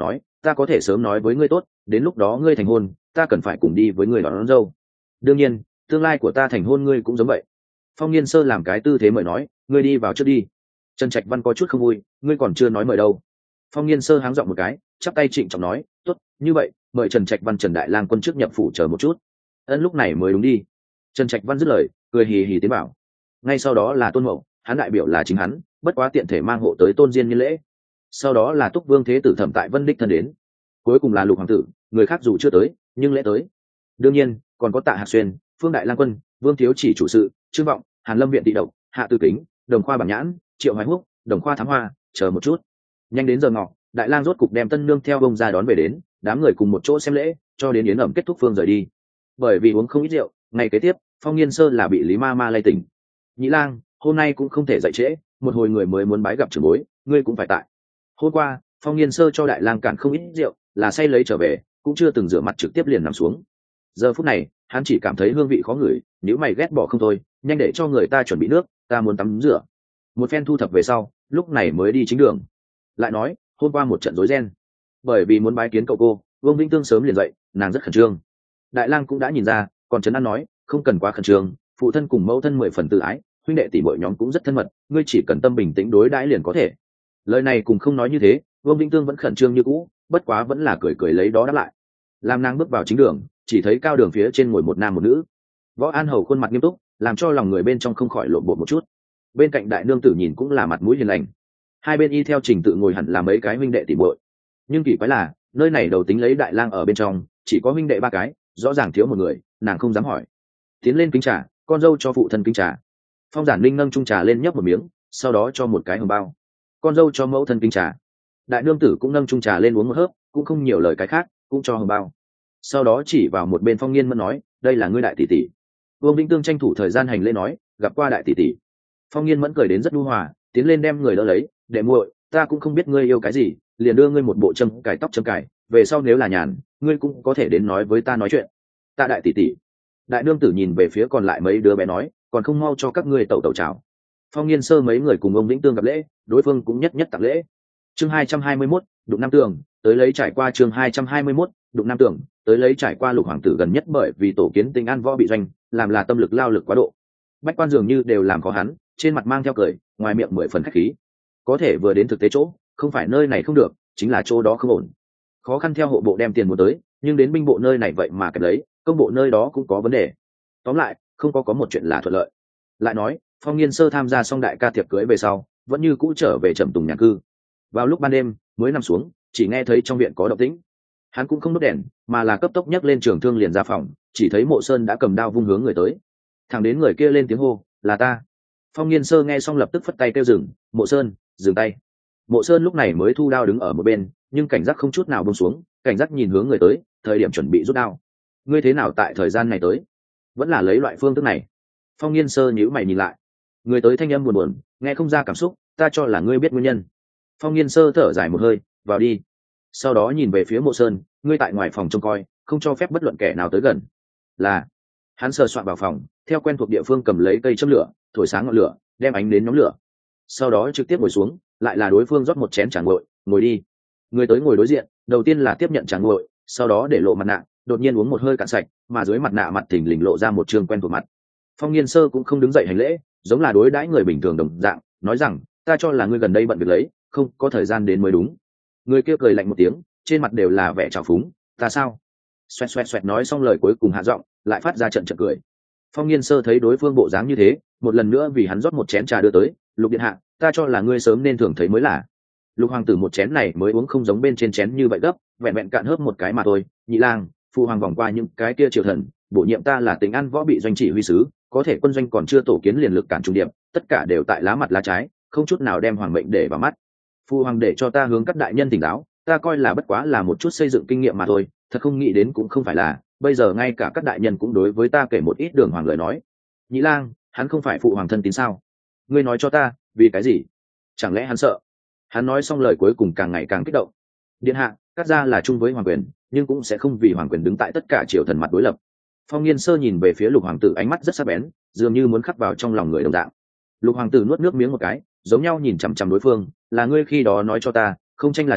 Speaker 1: ta có thể sớm nói với ngươi tốt, đến lúc đó ngươi thành hôn ta cần phải cùng đi với ngươi đón, đón dâu. Đương nhiên tương lai của ta thành hôn ngươi cũng giống vậy. Phong Nghiên Sơ làm cái tư thế mời nói, ngươi đi vào trước đi. Trần Trạch Văn có chút không vui, ngươi còn chưa nói mời đâu. Phong Nghiên Sơ háng giọng một cái, chắp tay trịnh trọng nói, tốt, như vậy mời Trần Trạch Văn Trần Đại Lang quân trước nhập phủ chờ một chút. Ân lúc này mới đúng đi. Trần Trạch Văn dứt lời, cười hì hì tiến bảo. Ngay sau đó là Tôn Mậu, hắn đại biểu là chính hắn, bất quá tiện thể mang hộ tới Tôn Diên Nhiên lễ. Sau đó là Túc Vương Thế Tử Thẩm Tại Vân đích thân đến. Cuối cùng là Lục Hoàng tử, người khác dù chưa tới, nhưng lễ tới. Đương nhiên, còn có Tạ Hạc Xuyên, Phương Đại Lang quân, Vương Thiếu Chỉ chủ sự, Trương Vọng, Hàn Lâm viện tị độc, Hạ Tư Kính, Đồng Khoa Bản Nhãn, Triệu Hoài Húc, Đồng Khoa Thám Hoa, chờ một chút. Nhanh đến giờ ngọ, Đại Lang rốt cục đem Tân Nương theo bông ra đón về đến, đám người cùng một chỗ xem lễ, cho đến yến ẩm kết thúc Phương rời đi. Bởi vì uống không ít rượu, ngày kế tiếp, Phong Nghiên Sơ là bị Lý Ma Ma lay tỉnh. Nhĩ Lang, hôm nay cũng không thể dậy trễ, một hồi người mới muốn bái gặp trưởng bối, ngươi cũng phải tại. Hôm qua, Phong Nghiên Sơ cho Đại Lang cản không ít rượu, là say lấy trở về, cũng chưa từng rửa mặt trực tiếp liền nằm xuống. Giờ phút này, hắn chỉ cảm thấy hương vị khó ngửi, nếu mày ghét bỏ không thôi, nhanh để cho người ta chuẩn bị nước, ta muốn tắm rửa. Một phen thu thập về sau, lúc này mới đi chính đường. Lại nói, hôm qua một trận rối ren, bởi vì muốn bái kiến cậu cô, Vương Vĩnh Tương sớm liền dậy, nàng rất khẩn trương. Đại Lang cũng đã nhìn ra, còn Trấn An nói, không cần quá khẩn trương, phụ thân cùng mẫu thân mười phần tự ái, huynh đệ tỷ muội nhóm cũng rất thân mật, ngươi chỉ cần tâm bình tĩnh đối đãi liền có thể. Lời này cùng không nói như thế, Vương Vĩnh Tương vẫn khẩn trương như cũ, bất quá vẫn là cười cười lấy đó đáp lại. Làm nàng bước vào chính đường, chỉ thấy cao đường phía trên ngồi một nam một nữ. Võ An Hầu khuôn mặt nghiêm túc, làm cho lòng người bên trong không khỏi lộn bột một chút. Bên cạnh đại nương tử nhìn cũng là mặt mũi hiền lành. Hai bên y theo trình tự ngồi hẳn là mấy cái huynh đệ tỷ muội. Nhưng kỳ quái là, nơi này đầu tính lấy Đại Lang ở bên trong, chỉ có huynh đệ ba cái, rõ ràng thiếu một người, nàng không dám hỏi. Tiến lên kính trà, con dâu cho phụ thân kính trà. Phong Giản Linh nâng chung trà lên nhấp một miếng, sau đó cho một cái hồng bao. Con dâu cho mẫu thân kính trà. Đại nương tử cũng nâng chung trà lên uống một hớp, cũng không nhiều lời cái khác, cũng cho hồng bao. Sau đó chỉ vào một bên Phong Nghiên Mẫn nói, đây là ngươi đại tỷ tỷ. Vương Vĩnh Tương tranh thủ thời gian hành lễ nói, gặp qua đại tỷ tỷ. Phong Nghiên Mẫn cười đến rất nhu hòa, tiến lên đem người đỡ lấy, đệ muội, ta cũng không biết ngươi yêu cái gì, liền đưa ngươi một bộ châm cài tóc châm cài, về sau nếu là nhàn, ngươi cũng có thể đến nói với ta nói chuyện. Ta đại tỷ tỷ. Đại nương tử nhìn về phía còn lại mấy đứa bé nói, còn không mau cho các ngươi tẩu tẩu chào. Phong Nghiên Sơ mấy người cùng ông Vĩnh Tương gặp lễ, đối phương cũng nhất nhất tặng lễ. Chương hai trăm hai mươi mốt, đụng Nam Tường, tới lấy trải qua chương hai trăm hai mươi mốt, đụng Nam Tường, tới lấy trải qua Lục Hoàng tử gần nhất bởi vì tổ kiến Tinh An Võ bị doanh, làm là tâm lực lao lực quá độ. Bách quan dường như đều làm khó hắn, trên mặt mang theo cười, ngoài miệng mười phần khách khí. Có thể vừa đến thực tế chỗ, không phải nơi này không được, chính là chỗ đó không ổn. Khó khăn theo hộ bộ đem tiền mua tới, nhưng đến binh bộ nơi này vậy mà kẹp lấy, công bộ nơi đó cũng có vấn đề. Tóm lại, không có có một chuyện là thuận lợi. Lại nói, Phong Nghiên Sơ tham gia xong đại ca tiệc cưới về sau, vẫn như cũ trở về trầm tùng nhà cư. Vào lúc ban đêm, mới nằm xuống, chỉ nghe thấy trong viện có động tĩnh. Hắn cũng không đốt đèn, mà là cấp tốc nhấc lên trường thương liền ra phòng, chỉ thấy Mộ Sơn đã cầm đao vung hướng người tới. Thẳng đến người kia lên tiếng hô, là ta. Phong Nghiên Sơ nghe xong lập tức phất tay kêu dừng, Mộ Sơn, dừng tay. Mộ Sơn lúc này mới thu đao đứng ở một bên, nhưng cảnh giác không chút nào buông xuống, cảnh giác nhìn hướng người tới, thời điểm chuẩn bị rút đao. Ngươi thế nào tại thời gian này tới? Vẫn là lấy loại phương thức này. Phong Nghiên Sơ nhíu mày nhìn lại. Người tới thanh âm buồn buồn, nghe không ra cảm xúc, ta cho là ngươi biết nguyên nhân. Phong Nghiên Sơ thở dài một hơi, vào đi. Sau đó nhìn về phía Mộ Sơn, ngươi tại ngoài phòng trông coi, không cho phép bất luận kẻ nào tới gần. Là. Hắn sờ soạn vào phòng, theo quen thuộc địa phương cầm lấy cây châm lửa, thổi sáng ngọn lửa, đem ánh đến nhóm lửa. Sau đó trực tiếp ngồi xuống, lại là đối phương rót một chén trà nguội, ngồi đi. Người tới ngồi đối diện, đầu tiên là tiếp nhận trà nguội, sau đó để lộ mặt nạ, đột nhiên uống một hơi cạn sạch, mà dưới mặt nạ mặt thình lình lộ ra một trương quen thuộc mặt. Phong Nghiên Sơ cũng không đứng dậy hành lễ, giống là đối đãi người bình thường đồng dạng, nói rằng, ta cho là ngươi gần đây bận việc lấy, không có thời gian đến mới đúng. Người kia cười lạnh một tiếng, trên mặt đều là vẻ trào phúng, ta sao? Xoẹt xoẹt xoẹt nói xong lời cuối cùng hạ giọng, lại phát ra trận trận cười. Phong Nghiên Sơ thấy đối phương bộ dáng như thế, một lần nữa vì hắn rót một chén trà đưa tới, Lục điện hạ, ta cho là ngươi sớm nên thường thấy mới là. Lục hoàng tử một chén này mới uống không giống bên trên chén như vậy gấp, vẹn vẹn cạn hớp một cái mà thôi. Nhị lang, phụ hoàng vòng qua những cái kia triều thần, bổ nhiệm ta là Tình An Võ bị doanh chỉ huy sứ, có thể quân doanh còn chưa tổ kiến liền lực cản trung điểm, tất cả đều tại lá mặt lá trái, không chút nào đem hoàng mệnh để vào mắt. Phụ hoàng để cho ta hướng các đại nhân tỉnh giáo, ta coi là bất quá là một chút xây dựng kinh nghiệm mà thôi, thật không nghĩ đến cũng không phải là, bây giờ ngay cả các đại nhân cũng đối với ta kể một ít đường hoàng lời nói. Nhị lang, hắn không phải phụ hoàng thân tín sao? Ngươi nói cho ta, vì cái gì? Chẳng lẽ hắn sợ? Hắn nói xong lời cuối cùng càng ngày càng kích động. Điện hạ, cắt ra là chung với hoàng quyền, nhưng cũng sẽ không vì hoàng quyền đứng tại tất cả triều thần mặt đối lập. Phong Nghiên Sơ nhìn về phía Lục hoàng tử ánh mắt rất sắc bén, dường như muốn khắc vào trong lòng người đồng dạng. Lục hoàng tử nuốt nước miếng một cái, giống nhau nhìn chằm chằm đối phương, là ngươi khi đó nói cho ta, không tranh là tranh,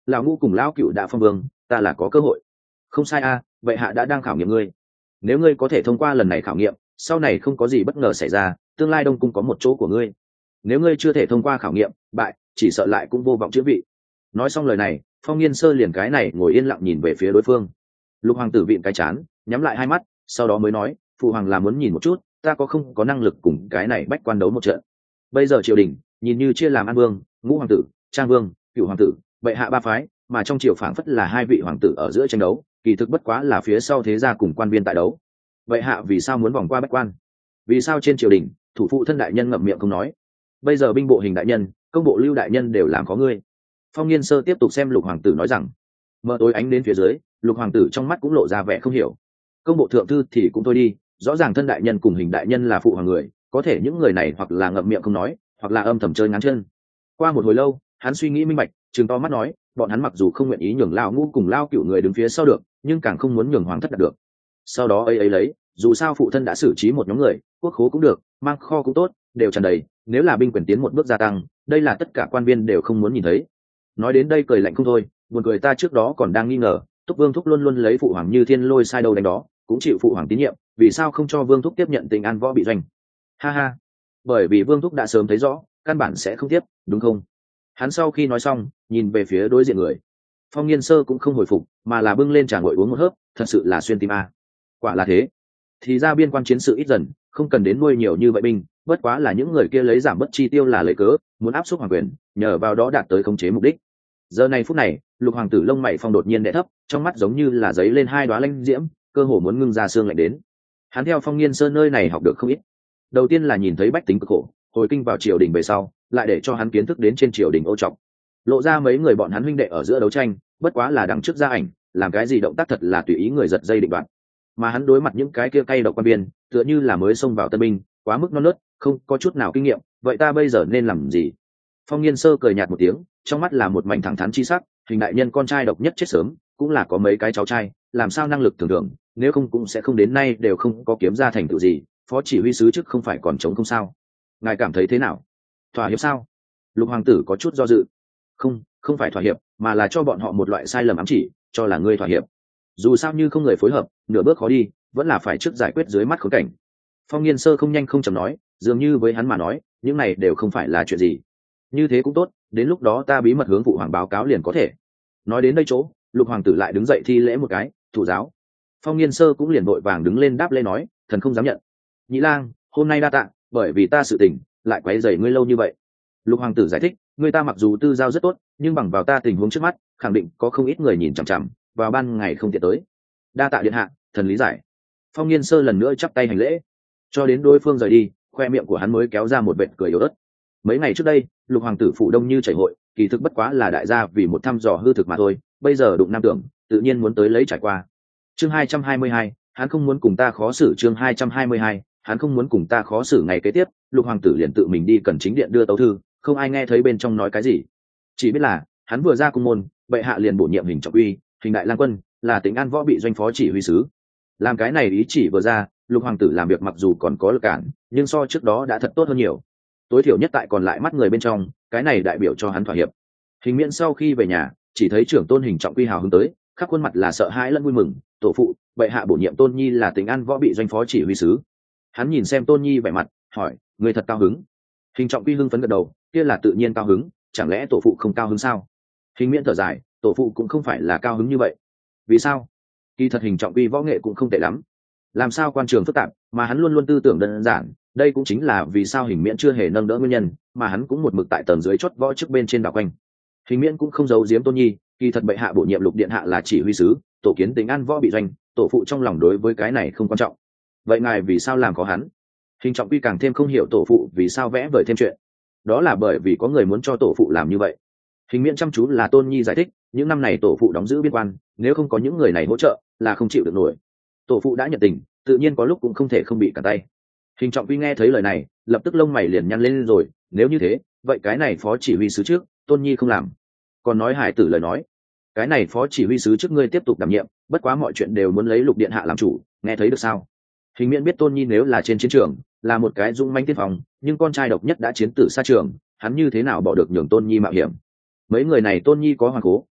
Speaker 1: lão ngũ cùng lão cựu đã phong vương, ta là có cơ hội. Không sai a, vậy hạ đã đang khảo nghiệm ngươi. Nếu ngươi có thể thông qua lần này khảo nghiệm, sau này không có gì bất ngờ xảy ra, tương lai đông cung có một chỗ của ngươi. Nếu ngươi chưa thể thông qua khảo nghiệm, bại, chỉ sợ lại cũng vô vọng chữ vị. Nói xong lời này, Phong Nghiên Sơ liền cái này ngồi yên lặng nhìn về phía đối phương. Lục hoàng tử vịn cái chán, nhắm lại hai mắt, sau đó mới nói, phụ hoàng là muốn nhìn một chút ta có không có năng lực cùng cái này bách quan đấu một trận. Bây giờ triều đình nhìn như chia làm an vương, ngũ hoàng tử, trang vương, cựu hoàng tử, bệ hạ ba phái, mà trong triều phảng phất là hai vị hoàng tử ở giữa tranh đấu, kỳ thực bất quá là phía sau thế gia cùng quan viên tại đấu. Bệ hạ vì sao muốn vòng qua bách quan? Vì sao trên triều đình thủ phụ thân đại nhân ngậm miệng không nói? Bây giờ binh bộ hình đại nhân, công bộ lưu đại nhân đều làm có ngươi. Phong Nghiên Sơ tiếp tục xem lục hoàng tử nói rằng, mờ tối ánh đến phía dưới, lục hoàng tử trong mắt cũng lộ ra vẻ không hiểu. Công bộ thượng thư thì cũng thôi đi, rõ ràng thân đại nhân cùng hình đại nhân là phụ hoàng người, có thể những người này hoặc là ngậm miệng không nói, hoặc là âm thầm chơi ngắn chân. Qua một hồi lâu, hắn suy nghĩ minh bạch, trừng to mắt nói, bọn hắn mặc dù không nguyện ý nhường lao ngũ cùng lao cựu người đứng phía sau được, nhưng càng không muốn nhường hoàng thất đạt được. Sau đó ấy ấy lấy, dù sao phụ thân đã xử trí một nhóm người, quốc khố cũng được, mang kho cũng tốt, đều tràn đầy, nếu là binh quyền tiến một bước gia tăng, đây là tất cả quan viên đều không muốn nhìn thấy. Nói đến đây cười lạnh không thôi, buồn cười ta trước đó còn đang nghi ngờ, Túc Vương Thúc luôn luôn lấy phụ hoàng như thiên lôi sai đâu đánh đó, cũng chịu phụ hoàng tín nhiệm, vì sao không cho Vương Thúc tiếp nhận Tình An Võ Bị Doanh? Ha ha, bởi vì Vương Thúc đã sớm thấy rõ, căn bản sẽ không tiếp, đúng không? Hắn sau khi nói xong, nhìn về phía đối diện người. Phong Nghiên Sơ cũng không hồi phục, mà là bưng lên trà nguội uống một hớp, thật sự là xuyên tim a. Quả là thế. Thì ra biên quan chiến sự ít dần, không cần đến nuôi nhiều như vậy binh, bất quá là những người kia lấy giảm bất chi tiêu là lấy cớ, muốn áp suất hoàng quyền, nhờ vào đó đạt tới khống chế mục đích. Giờ này phút này, lục hoàng tử lông mày phong đột nhiên đè thấp, trong mắt giống như là giấy lên hai đóa lanh diễm, cơ hồ muốn ngưng ra xương lạnh đến. Hắn theo Phong Nghiên Sơ nơi này học được không ít. Đầu tiên là nhìn thấy bách tính cực khổ, hồi kinh vào triều đình về sau, lại để cho hắn kiến thức đến trên triều đình ô trọng, lộ ra mấy người bọn hắn huynh đệ ở giữa đấu tranh, bất quá là đằng trước ra ảnh, làm cái gì động tác thật là tùy ý người giật dây định đoạt. Mà hắn đối mặt những cái kia cay độc quan biên, tựa như là mới xông vào tân binh, quá mức non nớt, không có chút nào kinh nghiệm, vậy ta bây giờ nên làm gì? Phong Nghiên Sơ cười nhạt một tiếng, trong mắt là một mảnh thẳng thắn chi sắc, hình đại nhân con trai độc nhất chết sớm, cũng là có mấy cái cháu trai, làm sao năng lực thường thường, nếu không cũng sẽ không đến nay đều không có kiếm ra thành tựu gì, phó chỉ huy sứ chức không phải còn chống không sao? Ngài cảm thấy thế nào? Thỏa hiệp sao? Lục hoàng tử có chút do dự. Không, không phải thỏa hiệp, mà là cho bọn họ một loại sai lầm ám chỉ, cho là ngươi thỏa hiệp. Dù sao như không người phối hợp, nửa bước khó đi, vẫn là phải trước giải quyết dưới mắt khốn cảnh. Phong Nghiên Sơ không nhanh không chậm nói, dường như với hắn mà nói, những này đều không phải là chuyện gì. Như thế cũng tốt, đến lúc đó ta bí mật hướng phụ hoàng báo cáo liền có thể. Nói đến đây chỗ, lục hoàng tử lại đứng dậy thi lễ một cái, thủ giáo. Phong Nghiên Sơ cũng liền vội vàng đứng lên đáp lễ nói, thần không dám nhận. Nhĩ lang, hôm nay đa tạ, bởi vì ta sự tình, lại quấy rầy ngươi lâu như vậy. Lục hoàng tử giải thích, người ta mặc dù tư giao rất tốt, nhưng bằng vào ta tình huống trước mắt, khẳng định có không ít người nhìn chằm chằm, vào ban ngày không tiện tới. Đa tạ điện hạ, thần lý giải. Phong Nghiên Sơ lần nữa chắp tay hành lễ, cho đến đối phương rời đi, khoe miệng của hắn mới kéo ra một vệt cười yếu ớt. Mấy ngày trước đây, lục hoàng tử phủ đông như chảy hội, kỳ thực bất quá là đại gia vì một thăm dò hư thực mà thôi, bây giờ đụng nam tưởng, tự nhiên muốn tới lấy trải qua. Chương hai trăm hai mươi hai, hắn không muốn cùng ta khó xử. Chương hai trăm hai mươi hai, hắn không muốn cùng ta khó xử. Ngày kế tiếp, lục hoàng tử liền tự mình đi cần chính điện đưa tấu thư, không ai nghe thấy bên trong nói cái gì, chỉ biết là hắn vừa ra cung môn, bệ hạ liền bổ nhiệm hình trọng uy, hình đại lang quân, là Tình An Võ Bị Doanh phó chỉ huy sứ. Làm cái này ý chỉ vừa ra, lục hoàng tử làm việc mặc dù còn có lực cản, nhưng so trước đó đã thật tốt hơn nhiều. Tối thiểu nhất tại còn lại mắt người bên trong, cái này đại biểu cho hắn thỏa hiệp. Hình Miễn sau khi về nhà, chỉ thấy trưởng tôn hình trọng uy hào hứng tới, khắp khuôn mặt là sợ hãi lẫn vui mừng. Tổ phụ, bệ hạ bổ nhiệm Tôn Nhi là Tình An Võ Bị Doanh phó chỉ huy sứ. Hắn nhìn xem Tôn Nhi vẻ mặt, hỏi, người thật cao hứng? Hình trọng uy hưng phấn gật đầu, kia là tự nhiên cao hứng, chẳng lẽ tổ phụ không cao hứng sao? Hình Miễn thở dài, tổ phụ cũng không phải là cao hứng như vậy. Vì sao? Kỳ thật hình trọng uy võ nghệ cũng không tệ lắm, làm sao quan trường phức tạp, mà hắn luôn luôn tư tưởng đơn giản, đây cũng chính là vì sao Hình Miễn chưa hề nâng đỡ nguyên nhân, mà hắn cũng một mực tại tầng dưới chót võ trước bên trên đảo quanh. Hình Miễn cũng không giấu giếm Tôn Nhi, kỳ thật bệ hạ bổ nhiệm lục điện hạ là chỉ huy sứ, tổ kiến Tình An Võ Bị Doanh, tổ phụ trong lòng đối với cái này không quan trọng. Vậy ngài vì sao làm có hắn? Hình trọng uy càng thêm không hiểu tổ phụ vì sao vẽ vời thêm chuyện. Đó là bởi vì có người muốn cho tổ phụ làm như vậy. Hình Miễn chăm chú là Tôn Nhi giải thích, những năm này tổ phụ đóng giữ biên quan, nếu không có những người này hỗ trợ là không chịu được nổi. Tổ phụ đã nhận tình, tự nhiên có lúc cũng không thể không bị cả tay. Hình trọng uy nghe thấy lời này, lập tức lông mày liền nhăn lên rồi, nếu như thế, vậy cái này phó chỉ huy sứ trước, Tôn Nhi không làm. Còn nói hải tử lời nói, cái này phó chỉ huy sứ trước ngươi tiếp tục đảm nhiệm, bất quá mọi chuyện đều muốn lấy lục điện hạ làm chủ, nghe thấy được sao? Hình Miễn biết Tôn Nhi nếu là trên chiến trường, là một cái dũng mãnh tiên phong, nhưng con trai độc nhất đã chiến tử xa trường, hắn như thế nào bỏ được nhường Tôn Nhi mạo hiểm? Mấy người này Tôn Nhi có hoàng cố,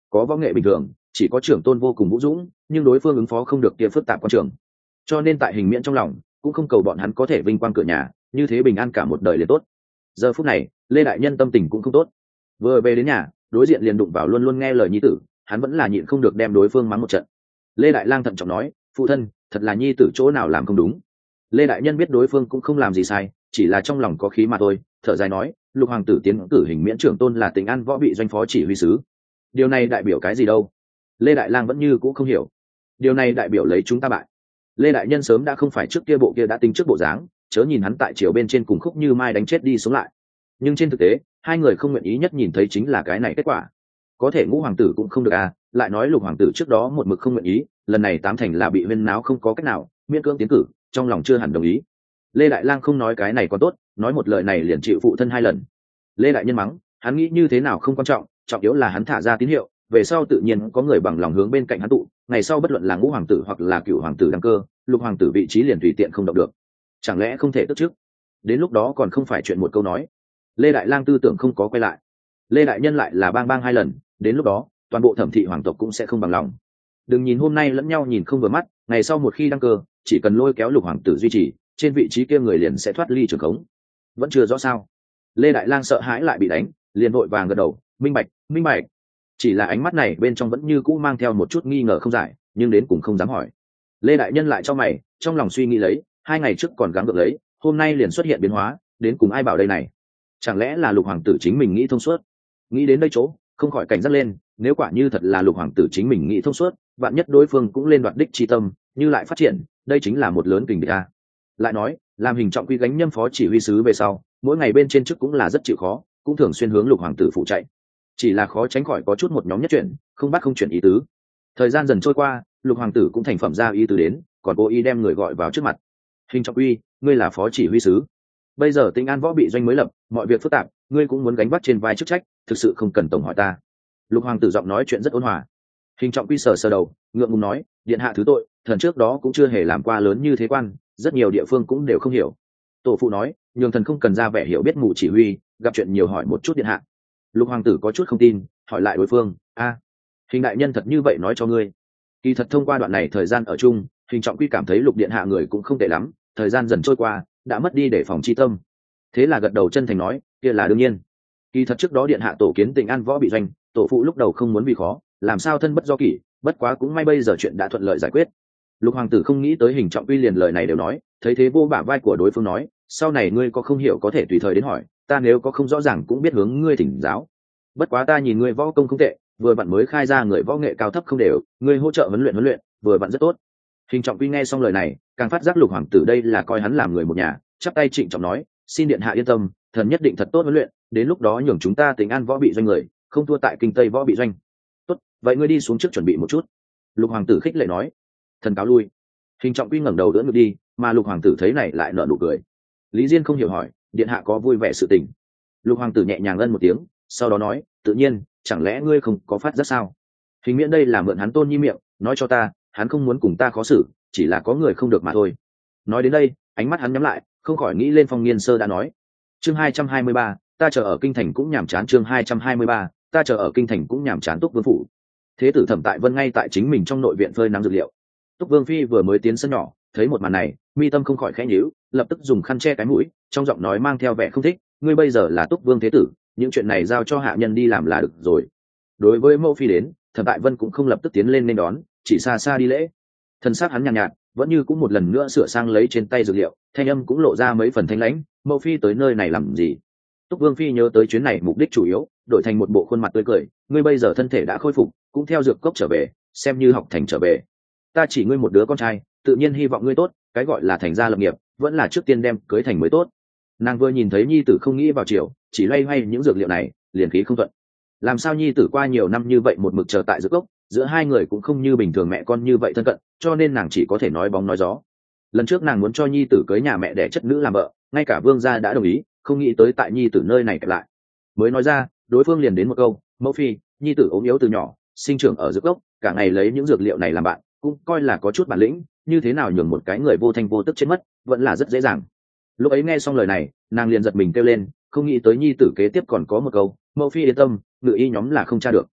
Speaker 1: có võ nghệ bình thường, chỉ có trưởng tôn vô cùng vũ dũng, nhưng đối phương ứng phó không được kia phức tạp quan trường, cho nên tại hình miễn trong lòng cũng không cầu bọn hắn có thể vinh quang cửa nhà, như thế bình an cả một đời liền tốt. Giờ phút này Lê đại nhân tâm tình cũng không tốt, vừa về đến nhà đối diện liền đụng vào luôn luôn nghe lời nhi tử, hắn vẫn là nhịn không được đem đối phương mắng một trận. Lê đại lang thận trọng nói, phụ thân, thật là nhi tử chỗ nào làm không đúng. Lê đại nhân biết đối phương cũng không làm gì sai, chỉ là trong lòng có khí mà thôi, thở dài nói, lục hoàng tử tiến cử hình miễn trưởng tôn là Tỉnh An võ bị doanh phó chỉ huy sứ, điều này đại biểu cái gì đâu? Lê đại lang vẫn như cũ không hiểu. Điều này đại biểu lấy chúng ta bại. Lê đại nhân sớm đã không phải trước kia bộ kia đã tính trước bộ dáng, chớ nhìn hắn tại chiều bên trên cùng khúc như mai đánh chết đi sống lại, nhưng trên thực tế hai người không nguyện ý nhất nhìn thấy chính là cái này kết quả. Có thể ngũ hoàng tử cũng không được à, lại nói lục hoàng tử trước đó một mực không nguyện ý, lần này tám thành là bị huyên náo không có cách nào, miễn cưỡng tiến cử, trong lòng chưa hẳn đồng ý. Lê đại lang không nói cái này còn tốt, nói một lời này liền chịu phụ thân hai lần. Lê đại nhân mắng, hắn nghĩ như thế nào không quan trọng, trọng yếu là hắn thả ra tín hiệu, về sau tự nhiên có người bằng lòng hướng bên cạnh hắn tụ, ngày sau bất luận là ngũ hoàng tử hoặc là cựu hoàng tử đăng cơ, lục hoàng tử vị trí liền tùy tiện không động được, chẳng lẽ không thể tức trước? Đến lúc đó còn không phải chuyện một câu nói. Lê đại lang tư tưởng không có quay lại, Lê đại nhân lại là bang bang hai lần, đến lúc đó toàn bộ thẩm thị hoàng tộc cũng sẽ không bằng lòng. Đừng nhìn hôm nay lẫn nhau nhìn không vừa mắt, ngày sau một khi đăng cơ, chỉ cần lôi kéo lục hoàng tử duy trì, trên vị trí kia người liền sẽ thoát ly trường khống. Vẫn chưa rõ sao? Lê đại lang sợ hãi lại bị đánh, liền vội vàng gật đầu, minh bạch, minh bạch. Chỉ là ánh mắt này bên trong vẫn như cũ mang theo một chút nghi ngờ không giải, nhưng đến cùng không dám hỏi. Lê đại nhân lại cho mày, trong lòng suy nghĩ lấy, hai ngày trước còn gắng gượng lấy, hôm nay liền xuất hiện biến hóa, đến cùng ai bảo đây này? Chẳng lẽ là lục hoàng tử chính mình nghĩ thông suốt? Nghĩ đến đây chỗ, không khỏi cảnh giác lên, nếu quả như thật là lục hoàng tử chính mình nghĩ thông suốt, vạn nhất đối phương cũng lên đoạt đích chi tâm, như lại phát triển, đây chính là một lớn kình địch a. Lại nói, làm hình trọng quy gánh nhâm phó chỉ huy sứ về sau, mỗi ngày bên trên chức cũng là rất chịu khó, cũng thường xuyên hướng lục hoàng tử phụ chạy, chỉ là khó tránh khỏi có chút một nhóm nhất chuyển, không bắt không chuyển ý tứ. Thời gian dần trôi qua, lục hoàng tử cũng thành phẩm ra ý tứ đến, còn cố ý đem người gọi vào trước mặt. Hình trọng quy, ngươi là phó chỉ huy sứ, bây giờ Tỉnh An võ bị doanh mới lập, mọi việc phức tạp, ngươi cũng muốn gánh vác trên vai chức trách, thực sự không cần tổng hỏi ta. Lục hoàng tử giọng nói chuyện rất ôn hòa. Hình trọng quy sờ sờ đầu, ngượng ngùng nói, điện hạ thứ tội, thần trước đó cũng chưa hề làm qua lớn như thế quan, rất nhiều địa phương cũng đều không hiểu. Tổ phụ nói, nhường thần không cần ra vẻ hiểu biết mù chỉ huy, gặp chuyện nhiều hỏi một chút điện hạ. Lục hoàng tử có chút không tin, hỏi lại đối phương, a, hình đại nhân thật như vậy nói cho ngươi? Kỳ thật thông qua đoạn này thời gian ở chung, hình trọng quy cảm thấy lục điện hạ người cũng không tệ lắm, thời gian dần trôi qua, đã mất đi để phòng chi tâm, thế là gật đầu chân thành nói, kia là đương nhiên. Kỳ thật trước đó điện hạ tổ kiến Tỉnh An võ bị doanh, tổ phụ lúc đầu không muốn vì khó, làm sao thân bất do kỷ, bất quá cũng may bây giờ chuyện đã thuận lợi giải quyết. Lục hoàng tử không nghĩ tới hình trọng quy liền lời này đều nói, thấy thế vô bả vai của đối phương nói, sau này ngươi có không hiểu có thể tùy thời đến hỏi, ta nếu có không rõ ràng cũng biết hướng ngươi thỉnh giáo. Bất quá ta nhìn ngươi võ công không tệ, vừa vặn mới khai ra người võ nghệ cao thấp không đều, ngươi hỗ trợ huấn luyện huấn luyện, vừa vặn rất tốt. Hình trọng quy nghe xong lời này, càng phát giác lục hoàng tử đây là coi hắn làm người một nhà, chắp tay trịnh trọng nói, xin điện hạ yên tâm, thần nhất định thật tốt huấn luyện, đến lúc đó nhường chúng ta Tỉnh An võ bị doanh người không thua tại kinh tây võ bị doanh. Tốt, vậy ngươi đi xuống trước chuẩn bị một chút. Lục hoàng tử khích lệ nói. Thần cáo lui. Hình trọng quy ngẩng đầu đỡ ngược đi, mà lục hoàng tử thấy này lại nở nụ cười. Lý Diên không hiểu hỏi, điện hạ có vui vẻ sự tình? Lục hoàng tử nhẹ nhàng ân một tiếng, sau đó nói, tự nhiên, chẳng lẽ ngươi không có phát giác sao? Hình miễn đây là mượn hắn tôn nhi miệng, nói cho ta, hắn không muốn cùng ta khó xử, chỉ là có người không được mà thôi. Nói đến đây, ánh mắt hắn nhắm lại, không khỏi nghĩ lên Phong Nghiên Sơ đã nói. Chương hai trăm hai mươi ba, ta chờ ở kinh thành cũng nhàm chán. Chương hai trăm hai mươi ba, ta chờ ở kinh thành cũng nhàm chán. Túc Vương phủ. Thế tử Thẩm Tại Vân ngay tại chính mình trong nội viện phơi nắng dược liệu. Túc Vương phi vừa mới tiến sân nhỏ, thấy một màn này, mi tâm không khỏi khẽ nhíu, lập tức dùng khăn che cái mũi, trong giọng nói mang theo vẻ không thích, ngươi bây giờ là Túc Vương thế tử, những chuyện này giao cho hạ nhân đi làm là được rồi. Đối với mẫu phi đến, Thẩm Tại Vân cũng không lập tức tiến lên nên đón, chỉ xa xa đi lễ. Thân xác hắn nhàn nhạt, nhạt, vẫn như cũng một lần nữa sửa sang lấy trên tay dược liệu, thanh âm cũng lộ ra mấy phần thanh lãnh, mẫu phi tới nơi này làm gì? Túc Vương phi nhớ tới chuyến này mục đích chủ yếu, đổi thành một bộ khuôn mặt tươi cười, ngươi bây giờ thân thể đã khôi phục, cũng theo dược cốc trở về, xem như học thành trở về. Ta chỉ ngươi một đứa con trai, tự nhiên hy vọng ngươi tốt, cái gọi là thành gia lập nghiệp, vẫn là trước tiên đem cưới thành mới tốt. Nàng vừa nhìn thấy nhi tử không nghĩ vào chiều, chỉ loay hoay những dược liệu này, liền khí không thuận. Làm sao nhi tử qua nhiều năm như vậy một mực chờ tại dược cốc, giữa hai người cũng không như bình thường mẹ con như vậy thân cận, cho nên nàng chỉ có thể nói bóng nói gió. Lần trước nàng muốn cho nhi tử cưới nhà mẹ đẻ chất nữ làm vợ, ngay cả vương gia đã đồng ý, không nghĩ tới tại nhi tử nơi này kẹp lại. Mới nói ra, đối phương liền đến một câu, mẫu phi, nhi tử ốm yếu từ nhỏ, sinh trưởng ở dược cốc, cả ngày lấy những dược liệu này làm bạn, cũng coi là có chút bản lĩnh, như thế nào nhường một cái người vô thanh vô tức chết mất, vẫn là rất dễ dàng. Lúc ấy nghe xong lời này, nàng liền giật mình kêu lên, không nghĩ tới nhi tử kế tiếp còn có một câu, mẫu phi yên tâm, ngự y nhóm là không tra được.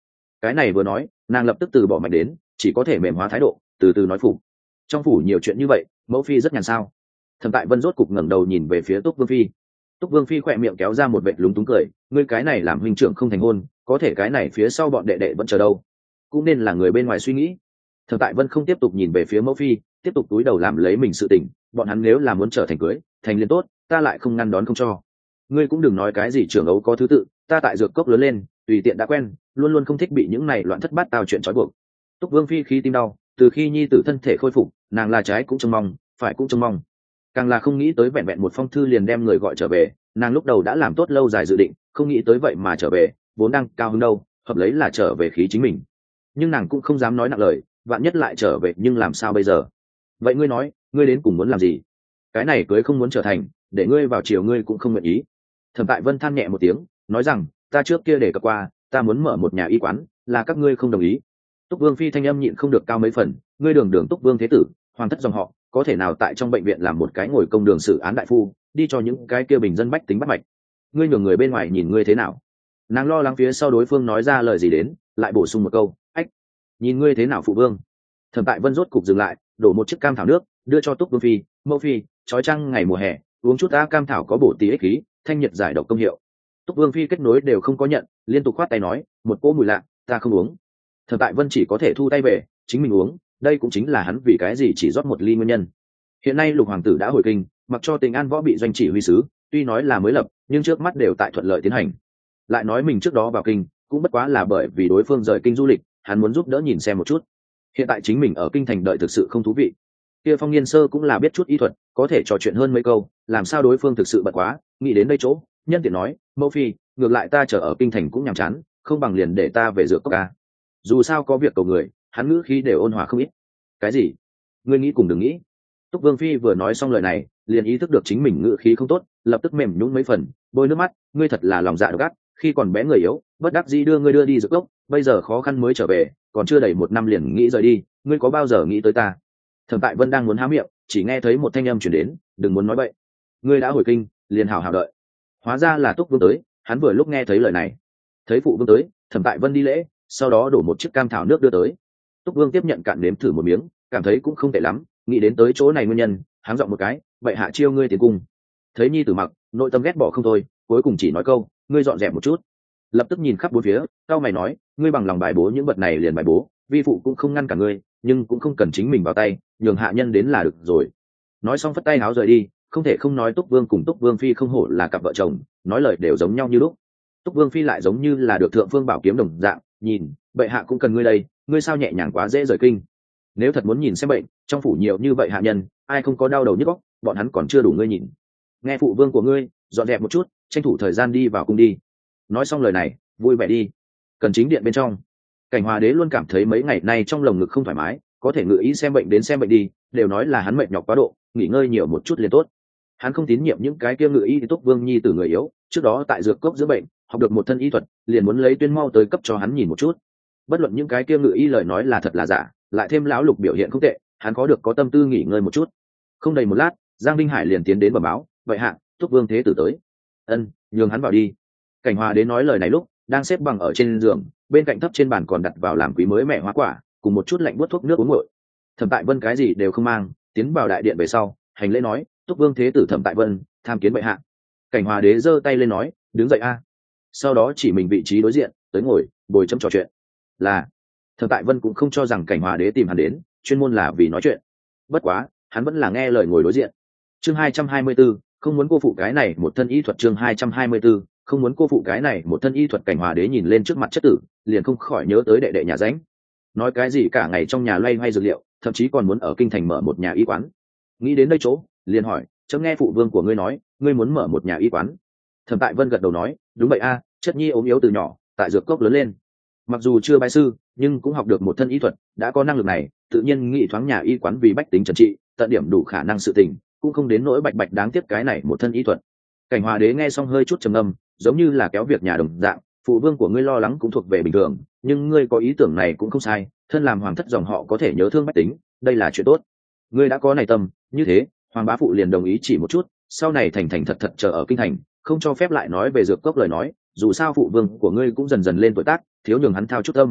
Speaker 1: Cái này vừa nói, nàng lập tức từ bỏ mạnh đến, chỉ có thể mềm hóa thái độ, từ từ nói phục. Trong phủ nhiều chuyện như vậy, mẫu phi rất nhàn sao? Thẩm Tại Vân rốt cục ngẩng đầu nhìn về phía Túc Vương phi. Túc Vương phi khỏe miệng kéo ra một vệt lúng túng cười, ngươi cái này làm huynh trưởng không thành hôn, có thể cái này phía sau bọn đệ đệ vẫn chờ đâu, cũng nên là người bên ngoài suy nghĩ. Thẩm Tại Vân không tiếp tục nhìn về phía mẫu phi, tiếp tục túi đầu làm lấy mình sự tình, bọn hắn nếu là muốn trở thành cưới, thành liên tốt, ta lại không ngăn đón không cho. Ngươi cũng đừng nói cái gì trưởng ấu có thứ tự, ta tại dược cốc lớn lên, tùy tiện đã quen, luôn luôn không thích bị những này loạn thất bát tao chuyện trói buộc. Túc Vương phi khi tim đau, từ khi nhi tử thân thể khôi phục, nàng là trái cũng trông mong, phải cũng trông mong, càng là không nghĩ tới vẹn vẹn một phong thư liền đem người gọi trở về. Nàng lúc đầu đã làm tốt lâu dài dự định, không nghĩ tới vậy mà trở về, vốn đang cao hứng đâu, hợp lấy là trở về khí chính mình. Nhưng nàng cũng không dám nói nặng lời, vạn nhất lại trở về nhưng làm sao bây giờ? Vậy ngươi nói, ngươi đến cùng muốn làm gì? Cái này cưới không muốn trở thành, để ngươi vào chiều ngươi cũng không nguyện ý. Thẩm Tại Vân than nhẹ một tiếng, nói rằng, ta trước kia để cập qua, ta muốn mở một nhà y quán, là các ngươi không đồng ý. Túc Vương phi thanh âm nhịn không được cao mấy phần, ngươi đường đường Túc Vương thế tử, hoàng thất dòng họ, có thể nào tại trong bệnh viện làm một cái ngồi công đường xử án đại phu, đi cho những cái kia bình dân bách tính bắt mạch? Ngươi nhường người bên ngoài nhìn ngươi thế nào? Nàng lo lắng phía sau đối phương nói ra lời gì đến, lại bổ sung một câu, ách, nhìn ngươi thế nào phụ vương? Thẩm Tại Vân rốt cục dừng lại, đổ một chiếc cam thảo nước, đưa cho Túc Vương phi, mẫu phi, trói trăng ngày mùa hè, uống chút a cam thảo có bổ tí ích khí, thanh nhiệt giải độc công hiệu. Túc Vương phi kết nối đều không có nhận, liên tục khoát tay nói, một cỗ mùi lạ, ta không uống. Thẩm Tại Vân chỉ có thể thu tay về, chính mình uống, đây cũng chính là hắn vì cái gì chỉ rót một ly nguyên nhân. Hiện nay lục hoàng tử đã hồi kinh, mặc cho Tình An võ bị doanh chỉ huy sứ, tuy nói là mới lập, nhưng trước mắt đều tại thuận lợi tiến hành. Lại nói mình trước đó vào kinh, cũng bất quá là bởi vì đối phương rời kinh du lịch, hắn muốn giúp đỡ nhìn xem một chút. Hiện tại chính mình ở kinh thành đợi thực sự không thú vị. Kia Phong Nghiên Sơ cũng là biết chút y thuật, có thể trò chuyện hơn mấy câu, làm sao đối phương thực sự bận quá, nghĩ đến đây chỗ, nhân tiện nói, mẫu phi, ngược lại ta chờ ở kinh thành cũng nhàm chán, không bằng liền để ta về dược cốc ca. Dù sao có việc cầu người, hắn ngữ khí đều ôn hòa không ít. Cái gì? Ngươi nghĩ cùng đừng nghĩ. Túc Vương phi vừa nói xong lời này, liền ý thức được chính mình ngữ khí không tốt, lập tức mềm nhũn mấy phần, bôi nước mắt, ngươi thật là lòng dạ độc ác, khi còn bé người yếu, bất đắc dĩ đưa ngươi đưa đi dược cốc, bây giờ khó khăn mới trở về, còn chưa đầy một năm liền nghĩ rời đi, ngươi có bao giờ nghĩ tới ta? Thẩm Tại Vân đang muốn há miệng, chỉ nghe thấy một thanh âm truyền đến, đừng muốn nói bậy, ngươi đã hồi kinh, liền hảo hảo đợi. Hóa ra là Túc Vương tới, hắn vừa lúc nghe thấy lời này, thấy phụ vương tới, Thẩm Tại Vân đi lễ, sau đó đổ một chiếc cam thảo nước đưa tới. Túc Vương tiếp nhận cạn nếm thử một miếng, cảm thấy cũng không tệ lắm, nghĩ đến tới chỗ này nguyên nhân, háng giọng một cái, vậy hạ chiêu ngươi tiến cung. Thấy nhi tử mặc, nội tâm ghét bỏ không thôi, cuối cùng chỉ nói câu, ngươi dọn dẹp một chút. Lập tức nhìn khắp bốn phía, cao mày nói, ngươi bằng lòng bài bố những vật này liền bài bố, vi phụ cũng không ngăn cả ngươi, nhưng cũng không cần chính mình vào tay, nhường hạ nhân đến là được rồi. Nói xong phất tay háo rời đi, không thể không nói Túc Vương cùng Túc Vương phi không hổ là cặp vợ chồng, nói lời đều giống nhau như lúc. Túc Vương phi lại giống như là được thượng phương bảo kiếm đồng dạng, nhìn, bệ hạ cũng cần ngươi đây, ngươi sao nhẹ nhàng quá dễ rời kinh. Nếu thật muốn nhìn xem bệnh, trong phủ nhiều như vậy hạ nhân, ai không có đau đầu nhức óc, bọn hắn còn chưa đủ ngươi nhìn. Nghe phụ vương của ngươi, dọn dẹp một chút, tranh thủ thời gian đi vào cung đi. Nói xong lời này, vui vẻ đi. Cần chính điện bên trong, Cảnh Hòa đế luôn cảm thấy mấy ngày nay trong lồng ngực không thoải mái, có thể ngự ý xem bệnh đến xem bệnh đi, đều nói là hắn mệt nhọc quá độ, nghỉ ngơi nhiều một chút liền tốt. Hắn không tín nhiệm những cái kia ngự y Túc Vương nhi tử người yếu, trước đó tại dược cốc giữa bệnh, học được một thân y thuật, liền muốn lấy tuyên mau tới cấp cho hắn nhìn một chút. Bất luận những cái kia ngự y lời nói là thật là giả, lại thêm lão lục biểu hiện không tệ, hắn có được có tâm tư nghỉ ngơi một chút. Không đầy một lát, Giang Vinh Hải liền tiến đến bẩm báo, vậy hạ, Túc Vương thế tử tới. Ân, nhường hắn vào đi. Cảnh Hòa đến nói lời này lúc đang xếp bằng ở trên giường, bên cạnh thấp trên bàn còn đặt vào làm quý mới mẹ hoa quả, cùng một chút lạnh buốt thuốc nước uống nguội. Thẩm Tại Vân cái gì đều không mang, tiến vào đại điện về sau, hành lễ nói, Túc Vương thế tử Thẩm Tại Vân, tham kiến bệ hạ. Cảnh Hòa đế giơ tay lên nói, đứng dậy a. Sau đó chỉ mình vị trí đối diện, tới ngồi, bồi chấm trò chuyện. Là Thẩm Tại Vân cũng không cho rằng Cảnh Hòa đế tìm hắn đến chuyên môn là vì nói chuyện, bất quá hắn vẫn là nghe lời ngồi đối diện. Chương hai trăm hai mươi 224, không muốn cô phụ cái này một thân y thuật. Chương hai trăm hai mươi 224, không muốn cô phụ cái này một thân y thuật. Cảnh Hòa đế nhìn lên trước mặt chất tử, liền không khỏi nhớ tới đệ đệ nhà ránh, nói cái gì cả ngày trong nhà loay hoay dược liệu, thậm chí còn muốn ở kinh thành mở một nhà y quán. Nghĩ đến đây chỗ, liền hỏi, chấm nghe phụ vương của ngươi nói, ngươi muốn mở một nhà y quán. Thẩm Tại Vân gật đầu nói, đúng vậy a, chất nhi ốm yếu từ nhỏ, tại dược cốc lớn lên, mặc dù chưa bái sư, nhưng cũng học được một thân y thuật, đã có năng lực này, tự nhiên nghĩ thoáng nhà y quán vì bách tính trần trị, tận điểm đủ khả năng sự tình, cũng không đến nỗi bạch bạch đáng tiếc cái này một thân y thuật. Cảnh Hòa đế nghe xong hơi chút trầm ngâm, giống như là kéo việc nhà đồng dạng, phụ vương của ngươi lo lắng cũng thuộc về bình thường, nhưng ngươi có ý tưởng này cũng không sai, thân làm hoàng thất dòng họ có thể nhớ thương bách tính, đây là chuyện tốt. Ngươi đã có này tâm, như thế, hoàng bá phụ liền đồng ý chỉ một chút, sau này thành thành thật thật chờ ở kinh thành, không cho phép lại nói về dược cốc lời nói, dù sao phụ vương của ngươi cũng dần dần lên tuổi tác, thiếu nhường hắn thao chút tâm,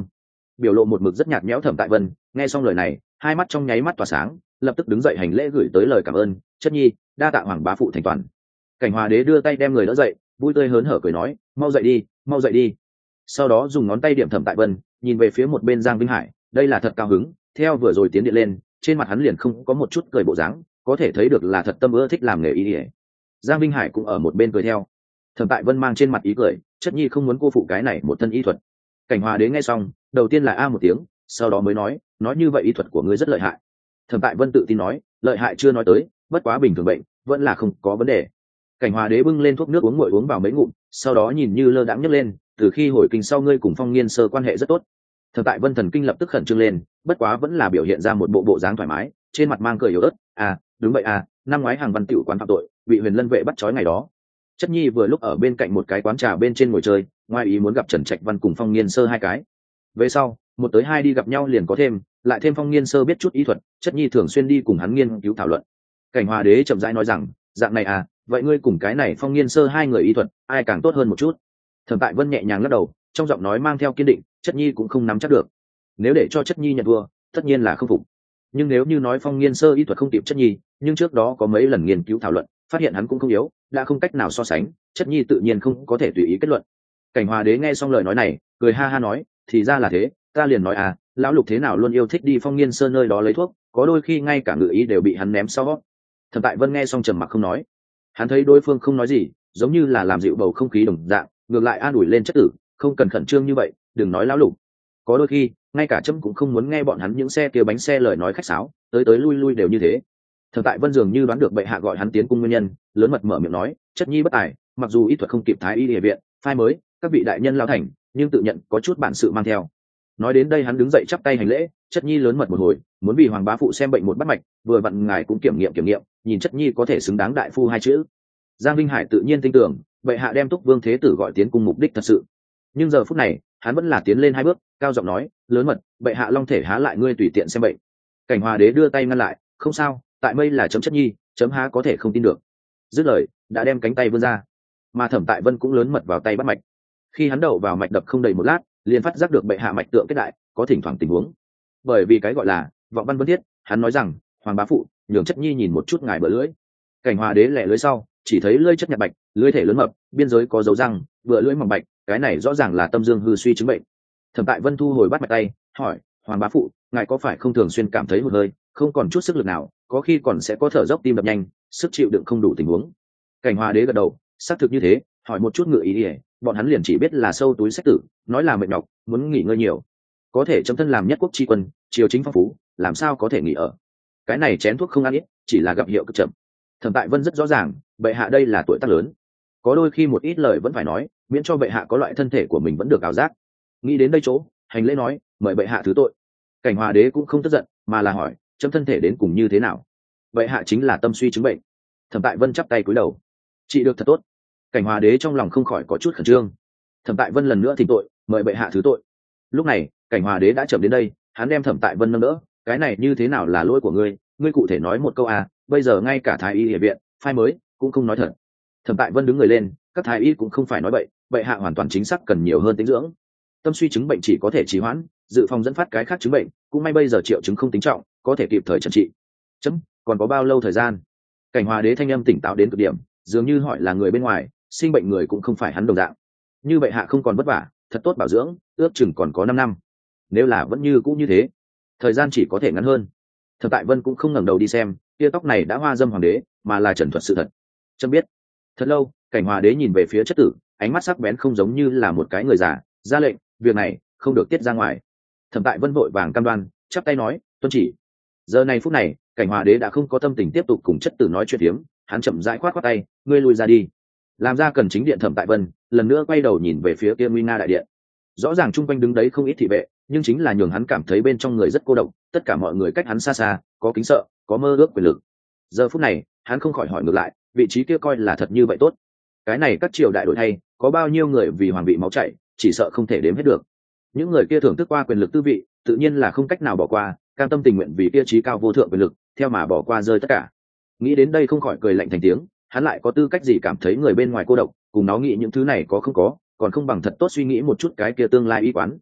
Speaker 1: biểu lộ một mực rất nhạt nhẽo Thẩm Tại Vân nghe xong lời này hai mắt trong nháy mắt tỏa sáng, lập tức đứng dậy hành lễ gửi tới lời cảm ơn. Chất nhi đa tạ hoàng bá phụ thành toàn. Cảnh Hòa Đế đưa tay đem người đỡ dậy, vui tươi hớn hở cười nói, mau dậy đi, mau dậy đi. Sau đó dùng ngón tay điểm Thẩm Tại Vân, nhìn về phía một bên Giang Vinh Hải, đây là thật cao hứng, theo vừa rồi tiến điện lên, trên mặt hắn liền không có một chút cười bộ dáng, có thể thấy được là thật tâm ưa thích làm nghề y. Giang Vinh Hải cũng ở một bên cười theo. Thẩm Tại Vân mang trên mặt ý cười, chất nhi không muốn cô phụ cái này một thân y thuật. Cảnh Hòa Đế nghe xong, đầu tiên là a một tiếng, sau đó mới nói, nói như vậy y thuật của ngươi rất lợi hại. Thẩm Tại Vân tự tin nói, lợi hại chưa nói tới, bất quá bình thường bệnh vẫn là không có vấn đề. Cảnh Hòa Đế bưng lên thuốc nước uống nguội uống vào mấy ngụm, sau đó nhìn như lơ đãng nhấc lên, từ khi hồi kinh sau ngươi cùng Phong Nghiên Sơ quan hệ rất tốt. Thẩm Tại Vân thần kinh lập tức khẩn trương lên, bất quá vẫn là biểu hiện ra một bộ bộ dáng thoải mái, trên mặt mang cười yếu ớt, à, đúng vậy à, năm ngoái hàng văn tiểu quán phạm tội, bị Huyền Lân vệ bắt trói ngày đó. Chất nhi vừa lúc ở bên cạnh một cái quán trà bên trên ngồi chơi, ngoài ý muốn gặp Trần Trạch Văn cùng Phong Nghiên Sơ hai cái. Về sau, một tới hai đi gặp nhau liền có thêm, lại thêm Phong Nghiên Sơ biết chút ý thuật, chất nhi thường xuyên đi cùng hắn nghiên cứu thảo luận. Cảnh Hòa Đế chậm rãi nói rằng, dạng này à, vậy ngươi cùng cái này Phong Nghiên Sơ hai người ý thuật, ai càng tốt hơn một chút? Thẩm Tại Vân nhẹ nhàng lắc đầu, trong giọng nói mang theo kiên định, chất nhi cũng không nắm chắc được. Nếu để cho chất nhi nhận thua, tất nhiên là không phục. Nhưng nếu như nói Phong Nghiên Sơ ý thuật không kịp chất nhi, nhưng trước đó có mấy lần nghiên cứu thảo luận, phát hiện hắn cũng không yếu, đã không cách nào so sánh, chất nhi tự nhiên không có thể tùy ý kết luận. Cảnh Hòa Đế nghe xong lời nói này, cười ha ha nói, thì ra là thế, ta liền nói à, lão Lục thế nào luôn yêu thích đi Phong Nghiên Sơ nơi đó lấy thuốc, có đôi khi ngay cả ngự ý đều bị hắn ném sau. Thẩm Tại Vân nghe xong trầm mặc không nói. Hắn thấy đối phương không nói gì, giống như là làm dịu bầu không khí đồng dạng, ngược lại an ủi lên chất tử, không cần khẩn trương như vậy, đừng nói lão Lục. Có đôi khi, ngay cả chấm cũng không muốn nghe bọn hắn những xe kia bánh xe lời nói khách sáo, tới tới lui lui đều như thế. Thẩm Tại Vân dường như đoán được bệ hạ gọi hắn tiến cung nguyên nhân, lớn mật mở miệng nói, chất nhi bất tài, mặc dù y thuật không kịp thái y địa viện, phai mới, các vị đại nhân lao thành, nhưng tự nhận có chút bản sự mang theo. Nói đến đây hắn đứng dậy chắp tay hành lễ, chất nhi lớn mật một hồi, muốn vì hoàng bá phụ xem bệnh một bắt mạch, vừa vặn ngài cũng kiểm nghiệm kiểm nghiệm, nhìn chất nhi có thể xứng đáng đại phu hai chữ. Giang Vinh Hải tự nhiên tin tưởng, bệ hạ đem Túc Vương Thế Tử gọi tiến cung mục đích thật sự. Nhưng giờ phút này, hắn vẫn là tiến lên hai bước, cao giọng nói, lớn mật, bệ hạ long thể há lại ngươi tùy tiện xem bệnh. Cảnh Hòa Đế đưa tay ngăn lại, không sao, tại mây là chấm chất nhi, chấm há có thể không tin được. Dứt lời, đã đem cánh tay vươn ra, mà Thẩm Tại Vân cũng lớn mật vào tay bắt mạch. Khi hắn đậu vào mạch đập không đầy một lát, liền phát giác được bệ hạ mạch tượng kết đại, có thỉnh thoảng tình huống. Bởi vì cái gọi là vọng văn vân thiết, hắn nói rằng, hoàng bá phụ, nhường chất nhi nhìn một chút ngài bờ lưỡi. Cảnh Hòa Đế lẹ lưỡi sau, chỉ thấy lưỡi chất nhạt bạch, lưỡi thể lớn mập, biên giới có dấu răng, bờ lưỡi mỏng bạch, cái này rõ ràng là tâm dương hư suy chứng bệnh. Thẩm Tại Vân thu hồi bắt mạch tay, hỏi, hoàng bá phụ, ngài có phải không thường xuyên cảm thấy hụt hơi, không còn chút sức lực nào, có khi còn sẽ có thở dốc tim đập nhanh, sức chịu đựng không đủ tình huống? Cảnh Hòa Đế gật đầu, xác thực như thế, hỏi một chút ngự ý đi, bọn hắn liền chỉ biết là sâu túi sách tử, nói là mệt nhọc, muốn nghỉ ngơi nhiều. Có thể chấm thân làm nhất quốc tri quân, triều chính phong phú, làm sao có thể nghỉ ở? Cái này chén thuốc không ăn ít, chỉ là gặp hiệu cực chậm. Thẩm Tại Vân rất rõ ràng, bệ hạ đây là tuổi tác lớn, có đôi khi một ít lời vẫn phải nói, miễn cho bệ hạ có loại thân thể của mình vẫn được ảo giác. Nghĩ đến đây chỗ, hành lễ nói, mời bệ hạ thứ tội. Cảnh Hòa Đế cũng không tức giận, mà là hỏi, chấm thân thể đến cùng như thế nào? Bệ hạ chính là tâm suy chứng bệnh. Thẩm Tại Vân chắp tay cúi đầu, trị được thật tốt. Cảnh Hòa Đế trong lòng không khỏi có chút khẩn trương. Thẩm Tại Vân lần nữa thỉnh tội, mời bệ hạ thứ tội. Lúc này, Cảnh Hòa Đế đã chậm đến đây, hắn đem Thẩm Tại Vân nâng đỡ, cái này như thế nào là lỗi của ngươi, ngươi cụ thể nói một câu à, bây giờ ngay cả thái y y viện, phai mới, cũng không nói thật. Thẩm Tại Vân đứng người lên, các thái y cũng không phải nói bậy, bệ hạ hoàn toàn chính xác cần nhiều hơn tĩnh dưỡng. Tâm suy chứng bệnh chỉ có thể trì hoãn, dự phòng dẫn phát cái khác chứng bệnh, cũng may bây giờ triệu chứng không tính trọng, có thể kịp thời chẩn trị. Chấm, còn có bao lâu thời gian? Cảnh Hòa Đế thanh âm tỉnh táo đến cực điểm, dường như hỏi là người bên ngoài, sinh bệnh người cũng không phải hắn đồng dạng. Như bệ hạ không còn vất vả, thật tốt bảo dưỡng, ước chừng còn có năm năm. Nếu là vẫn như cũ như thế, thời gian chỉ có thể ngắn hơn. Thẩm Tại Vân cũng không ngẩng đầu đi xem, tia tóc này đã hoa dâm hoàng đế, mà là trần thuật sự thật. Chấm biết. Thật lâu, Cảnh Hòa Đế nhìn về phía chất tử, ánh mắt sắc bén không giống như là một cái người già, ra lệnh, việc này không được tiết ra ngoài. Thẩm Tại Vân vội vàng cam đoan, chắp tay nói, tuân chỉ. Giờ này phút này, Cảnh Hòa Đế đã không có tâm tình tiếp tục cùng chất tử nói chuyện tiếm, hắn chậm rãi khoát khoát tay, ngươi lui ra đi. Làm ra cần chính điện Thẩm Tại Vân, lần nữa quay đầu nhìn về phía kia nguy nga đại điện. Rõ ràng chung quanh đứng đấy không ít thị vệ, nhưng chính là nhường hắn cảm thấy bên trong người rất cô độc, tất cả mọi người cách hắn xa xa, có kính sợ, có mơ ước quyền lực. Giờ phút này, hắn không khỏi hỏi ngược lại, vị trí kia coi là thật như vậy tốt? Cái này các triều đại đổi thay, có bao nhiêu người vì hoàng vị máu chảy, chỉ sợ không thể đếm hết được. Những người kia thưởng thức qua quyền lực tư vị, tự nhiên là không cách nào bỏ qua, cam tâm tình nguyện vì kia trí cao vô thượng quyền lực, theo mà bỏ qua rơi tất cả. Nghĩ đến đây không khỏi cười lạnh thành tiếng, hắn lại có tư cách gì cảm thấy người bên ngoài cô độc, cùng nó nghĩ những thứ này có không có, còn không bằng thật tốt suy nghĩ một chút cái kia tương lai y quán.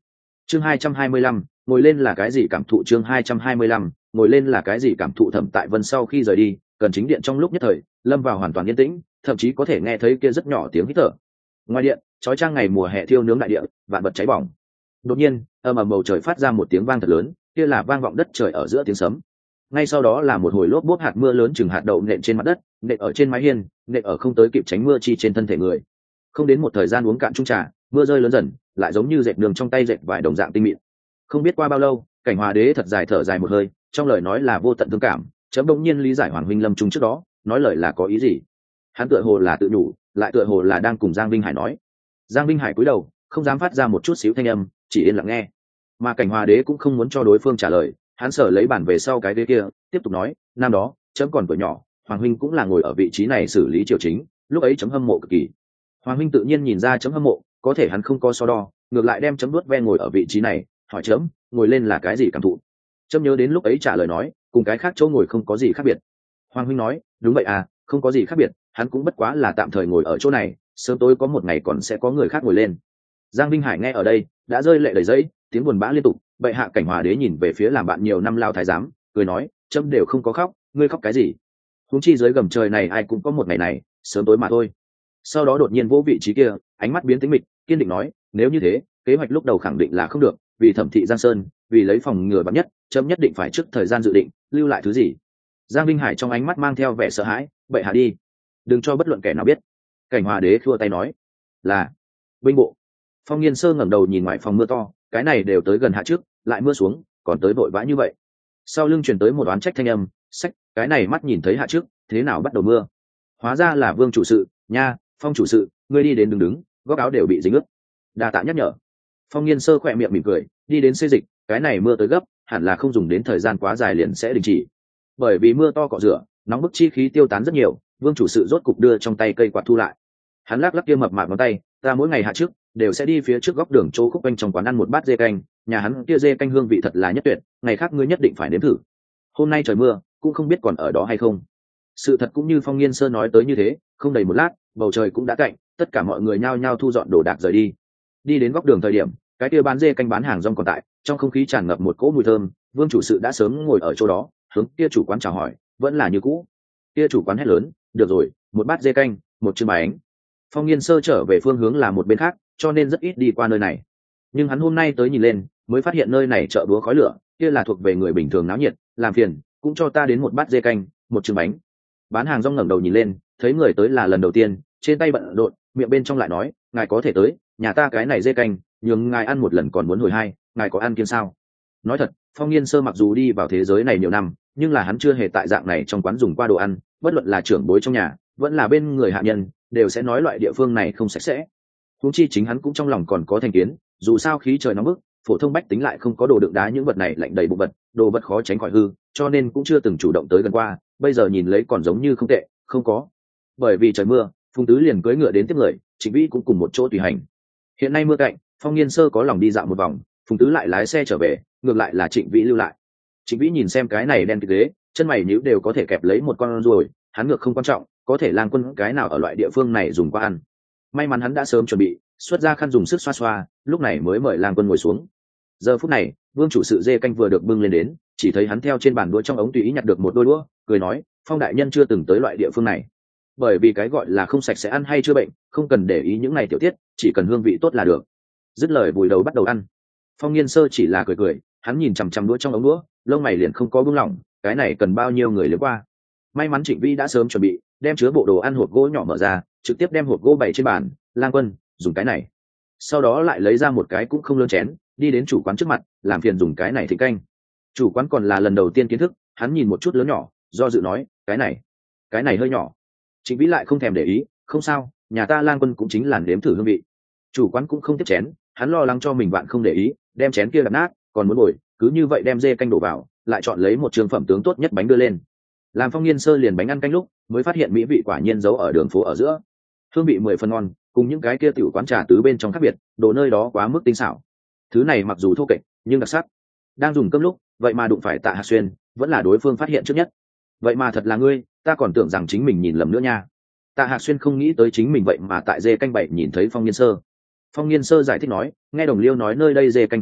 Speaker 1: chương hai trăm hai mươi lăm, ngồi lên là cái gì cảm thụ chương hai trăm hai mươi lăm, ngồi lên là cái gì cảm thụ Thẩm Tại Vân sau khi rời đi, cần chính điện trong lúc nhất thời, lâm vào hoàn toàn yên tĩnh, thậm chí có thể nghe thấy kia rất nhỏ tiếng hít thở. Ngoài điện, chói chang ngày mùa hè thiêu nướng đại địa, vạn vật cháy bỏng. Đột nhiên, ầm ầm bầu trời phát ra một tiếng vang thật lớn, kia là vang vọng đất trời ở giữa tiếng sấm. Ngay sau đó là một hồi lốp bốp hạt mưa lớn chừng hạt đậu nện trên mặt đất, nện ở trên mái hiên, nện ở không tới kịp tránh mưa chi trên thân thể người. Không đến một thời gian uống cạn chung trà, mưa rơi lớn dần, lại giống như dệt đường trong tay dệt vải đồng dạng tinh mịn. Không biết qua bao lâu, Cảnh Hòa Đế thật dài thở dài một hơi, trong lời nói là vô tận thương cảm, chấm đông nhiên lý giải Hoàng huynh lâm trung trước đó, nói lời là có ý gì. Hắn tựa hồ là tự nhủ, lại tựa hồ là đang cùng Giang Vinh Hải nói. Giang Vinh Hải cúi đầu, không dám phát ra một chút xíu thanh âm, chỉ yên lặng nghe. Mà Cảnh Hòa Đế cũng không muốn cho đối phương trả lời, hắn sở lấy bản về sau cái ghế kia, tiếp tục nói, năm đó chấm còn tuổi nhỏ, Hoàng huynh cũng là ngồi ở vị trí này xử lý triều chính, lúc ấy chấm hâm mộ cực kỳ. Hoàng huynh tự nhiên nhìn ra chấm hâm mộ, có thể hắn không có so đo, ngược lại đem chấm đuốt ve ngồi ở vị trí này, hỏi chấm ngồi lên là cái gì cảm thụ. Chấm nhớ đến lúc ấy trả lời nói, cùng cái khác chỗ ngồi không có gì khác biệt. Hoàng huynh nói, đúng vậy à, không có gì khác biệt, hắn cũng bất quá là tạm thời ngồi ở chỗ này, sớm tối có một ngày còn sẽ có người khác ngồi lên. Giang Vinh Hải nghe ở đây, đã rơi lệ đầy giấy, tiếng buồn bã liên tục. Bệ hạ Cảnh Hòa Đế nhìn về phía làm bạn nhiều năm lao thái giám, cười nói, chấm đều không có khóc, ngươi khóc cái gì? Huống chi dưới gầm trời này ai cũng có một ngày này, sớm tối mà thôi. Sau đó đột nhiên vỗ vị trí kia, ánh mắt biến tĩnh mịch, kiên định nói, nếu như thế, kế hoạch lúc đầu khẳng định là không được, vì thẩm thị Giang Sơn, vì lấy phòng ngừa vạn nhất, chấm nhất định phải trước thời gian dự định, lưu lại thứ gì. Giang Vinh Hải trong ánh mắt mang theo vẻ sợ hãi, bệ hạ đi, đừng cho bất luận kẻ nào biết. Cảnh Hòa Đế khua tay nói, là binh bộ. Phong Nghiên Sơ ngẩng đầu nhìn ngoài phòng mưa to, cái này đều tới gần hạ trước, lại mưa xuống, còn tới vội vã như vậy. Sau lưng truyền tới một oán trách thanh âm, sách, cái này mắt nhìn thấy hạ trước, thế nào bắt đầu mưa? Hóa ra là Vương chủ sự, nha, Phong chủ sự, ngươi đi đến đứng đứng, góc áo đều bị dính ướt. Đa tạ nhắc nhở. Phong Nghiên Sơ khỏe miệng mỉm cười, đi đến xê dịch, cái này mưa tới gấp, hẳn là không dùng đến thời gian quá dài liền sẽ đình chỉ. Bởi vì mưa to cọ rửa, nóng bức chi khí tiêu tán rất nhiều, Vương chủ sự rốt cục đưa trong tay cây quạt thu lại. Hắn lắc lắc kia mập mạp ngón tay, ta mỗi ngày hạ trước đều sẽ đi phía trước góc đường chỗ khúc quanh trong quán ăn một bát dê canh, nhà hắn kia dê canh hương vị thật là nhất tuyệt, ngày khác ngươi nhất định phải nếm thử. Hôm nay trời mưa, cũng không biết còn ở đó hay không. Sự thật cũng như Phong Nghiên Sơ nói tới như thế, không đầy một lát, bầu trời cũng đã cạnh, tất cả mọi người nhao nhao thu dọn đồ đạc rời đi. Đi đến góc đường thời điểm, cái kia bán dê canh bán hàng rong còn tại, trong không khí tràn ngập một cỗ mùi thơm. Vương chủ sự đã sớm ngồi ở chỗ đó, hướng kia chủ quán chào hỏi, vẫn là như cũ. Kia chủ quán hét lớn, được rồi, một bát dê canh, một chưng bánh. Phong Nghiên Sơ trở về phương hướng là một bên khác, cho nên rất ít đi qua nơi này. Nhưng hắn hôm nay tới nhìn lên, mới phát hiện nơi này chợ búa khói lửa, kia là thuộc về người bình thường náo nhiệt, làm phiền, cũng cho ta đến một bát dê canh, một chưng bánh. Bán hàng rong ngẩng đầu nhìn lên, thấy người tới là lần đầu tiên, trên tay bận rộn, miệng bên trong lại nói, ngài có thể tới, nhà ta cái này dê canh, nhường ngài ăn một lần còn muốn hồi hai, ngài có ăn kiêng sao? Nói thật, Phong Nghiên Sơ mặc dù đi vào thế giới này nhiều năm, nhưng là hắn chưa hề tại dạng này trong quán dùng qua đồ ăn, bất luận là trưởng bối trong nhà, vẫn là bên người hạ nhân, đều sẽ nói loại địa phương này không sạch sẽ. Huống chi chính hắn cũng trong lòng còn có thành kiến, dù sao khí trời nóng bức, phổ thông bách tính lại không có đồ đựng đá những vật này lạnh đầy bụng vật, đồ vật khó tránh khỏi hư, cho nên cũng chưa từng chủ động tới gần qua, bây giờ nhìn lấy còn giống như không tệ, không có. Bởi vì trời mưa, Phùng Tứ liền cưỡi ngựa đến tiếp người, Trịnh Vĩ cũng cùng một chỗ tùy hành. Hiện nay mưa cạnh, Phong Nghiên Sơ có lòng đi dạo một vòng, Phùng Tứ lại lái xe trở về, ngược lại là Trịnh Vĩ lưu lại. Trịnh Vĩ nhìn xem cái này đen kịt ghế, chân mày nhíu đều có thể kẹp lấy một con ruồi, hắn ngược không quan trọng, có thể Lang Quân cái nào ở loại địa phương này dùng qua ăn. May mắn hắn đã sớm chuẩn bị, xuất ra khăn dùng sức xoa xoa, lúc này mới mời Lang Quân ngồi xuống. Giờ phút này, Vương chủ sự dê canh vừa được bưng lên đến, chỉ thấy hắn theo trên bàn đũa trong ống tùy ý nhặt được một đôi đũa, cười nói, Phong đại nhân chưa từng tới loại địa phương này. Bởi vì cái gọi là không sạch sẽ ăn hay chưa bệnh, không cần để ý những này tiểu tiết, chỉ cần hương vị tốt là được. Dứt lời vùi đầu bắt đầu ăn. Phong Nghiên Sơ chỉ là cười cười, hắn nhìn chằm chằm đũa trong ống đũa, lông mày liền không có buông lỏng, cái này cần bao nhiêu người liếc qua. May mắn Trịnh Vĩ đã sớm chuẩn bị, đem chứa bộ đồ ăn hộp gỗ nhỏ mở ra, trực tiếp đem hộp gỗ bày trên bàn, Lang Quân, dùng cái này. Sau đó lại lấy ra một cái cũng không lớn chén, đi đến chủ quán trước mặt, làm phiền dùng cái này thịnh canh. Chủ quán còn là lần đầu tiên kiến thức, hắn nhìn một chút lớn nhỏ, do dự nói, cái này, cái này hơi nhỏ. Trịnh Vĩ lại không thèm để ý, không sao, nhà ta Lang Quân cũng chính là nếm thử hương vị. Chủ quán cũng không tiếp chén, hắn lo lắng cho mình bạn không để ý, đem chén kia đập nát, còn muốn ngồi, cứ như vậy đem dê canh đổ vào, lại chọn lấy một trường phẩm tướng tốt nhất bánh đưa lên. Làm Phong Nghiên Sơ liền bánh ăn canh lúc, mới phát hiện mỹ vị quả nhiên giấu ở đường phố ở giữa, hương vị mười phần ngon, cùng những cái kia tiểu quán trà tứ bên trong khác biệt, đồ nơi đó quá mức tinh xảo. Thứ này mặc dù thô kệch, nhưng đặc sắc. Đang dùng cơm lúc, vậy mà đụng phải Tạ Hạc Xuyên, vẫn là đối phương phát hiện trước nhất. Vậy mà thật là ngươi, ta còn tưởng rằng chính mình nhìn lầm nữa nha. Tạ Hạc Xuyên không nghĩ tới chính mình vậy mà tại dê canh bảy nhìn thấy Phong Nghiên Sơ. Phong Nghiên Sơ giải thích nói, nghe Đồng Liêu nói nơi đây dê canh không tệ,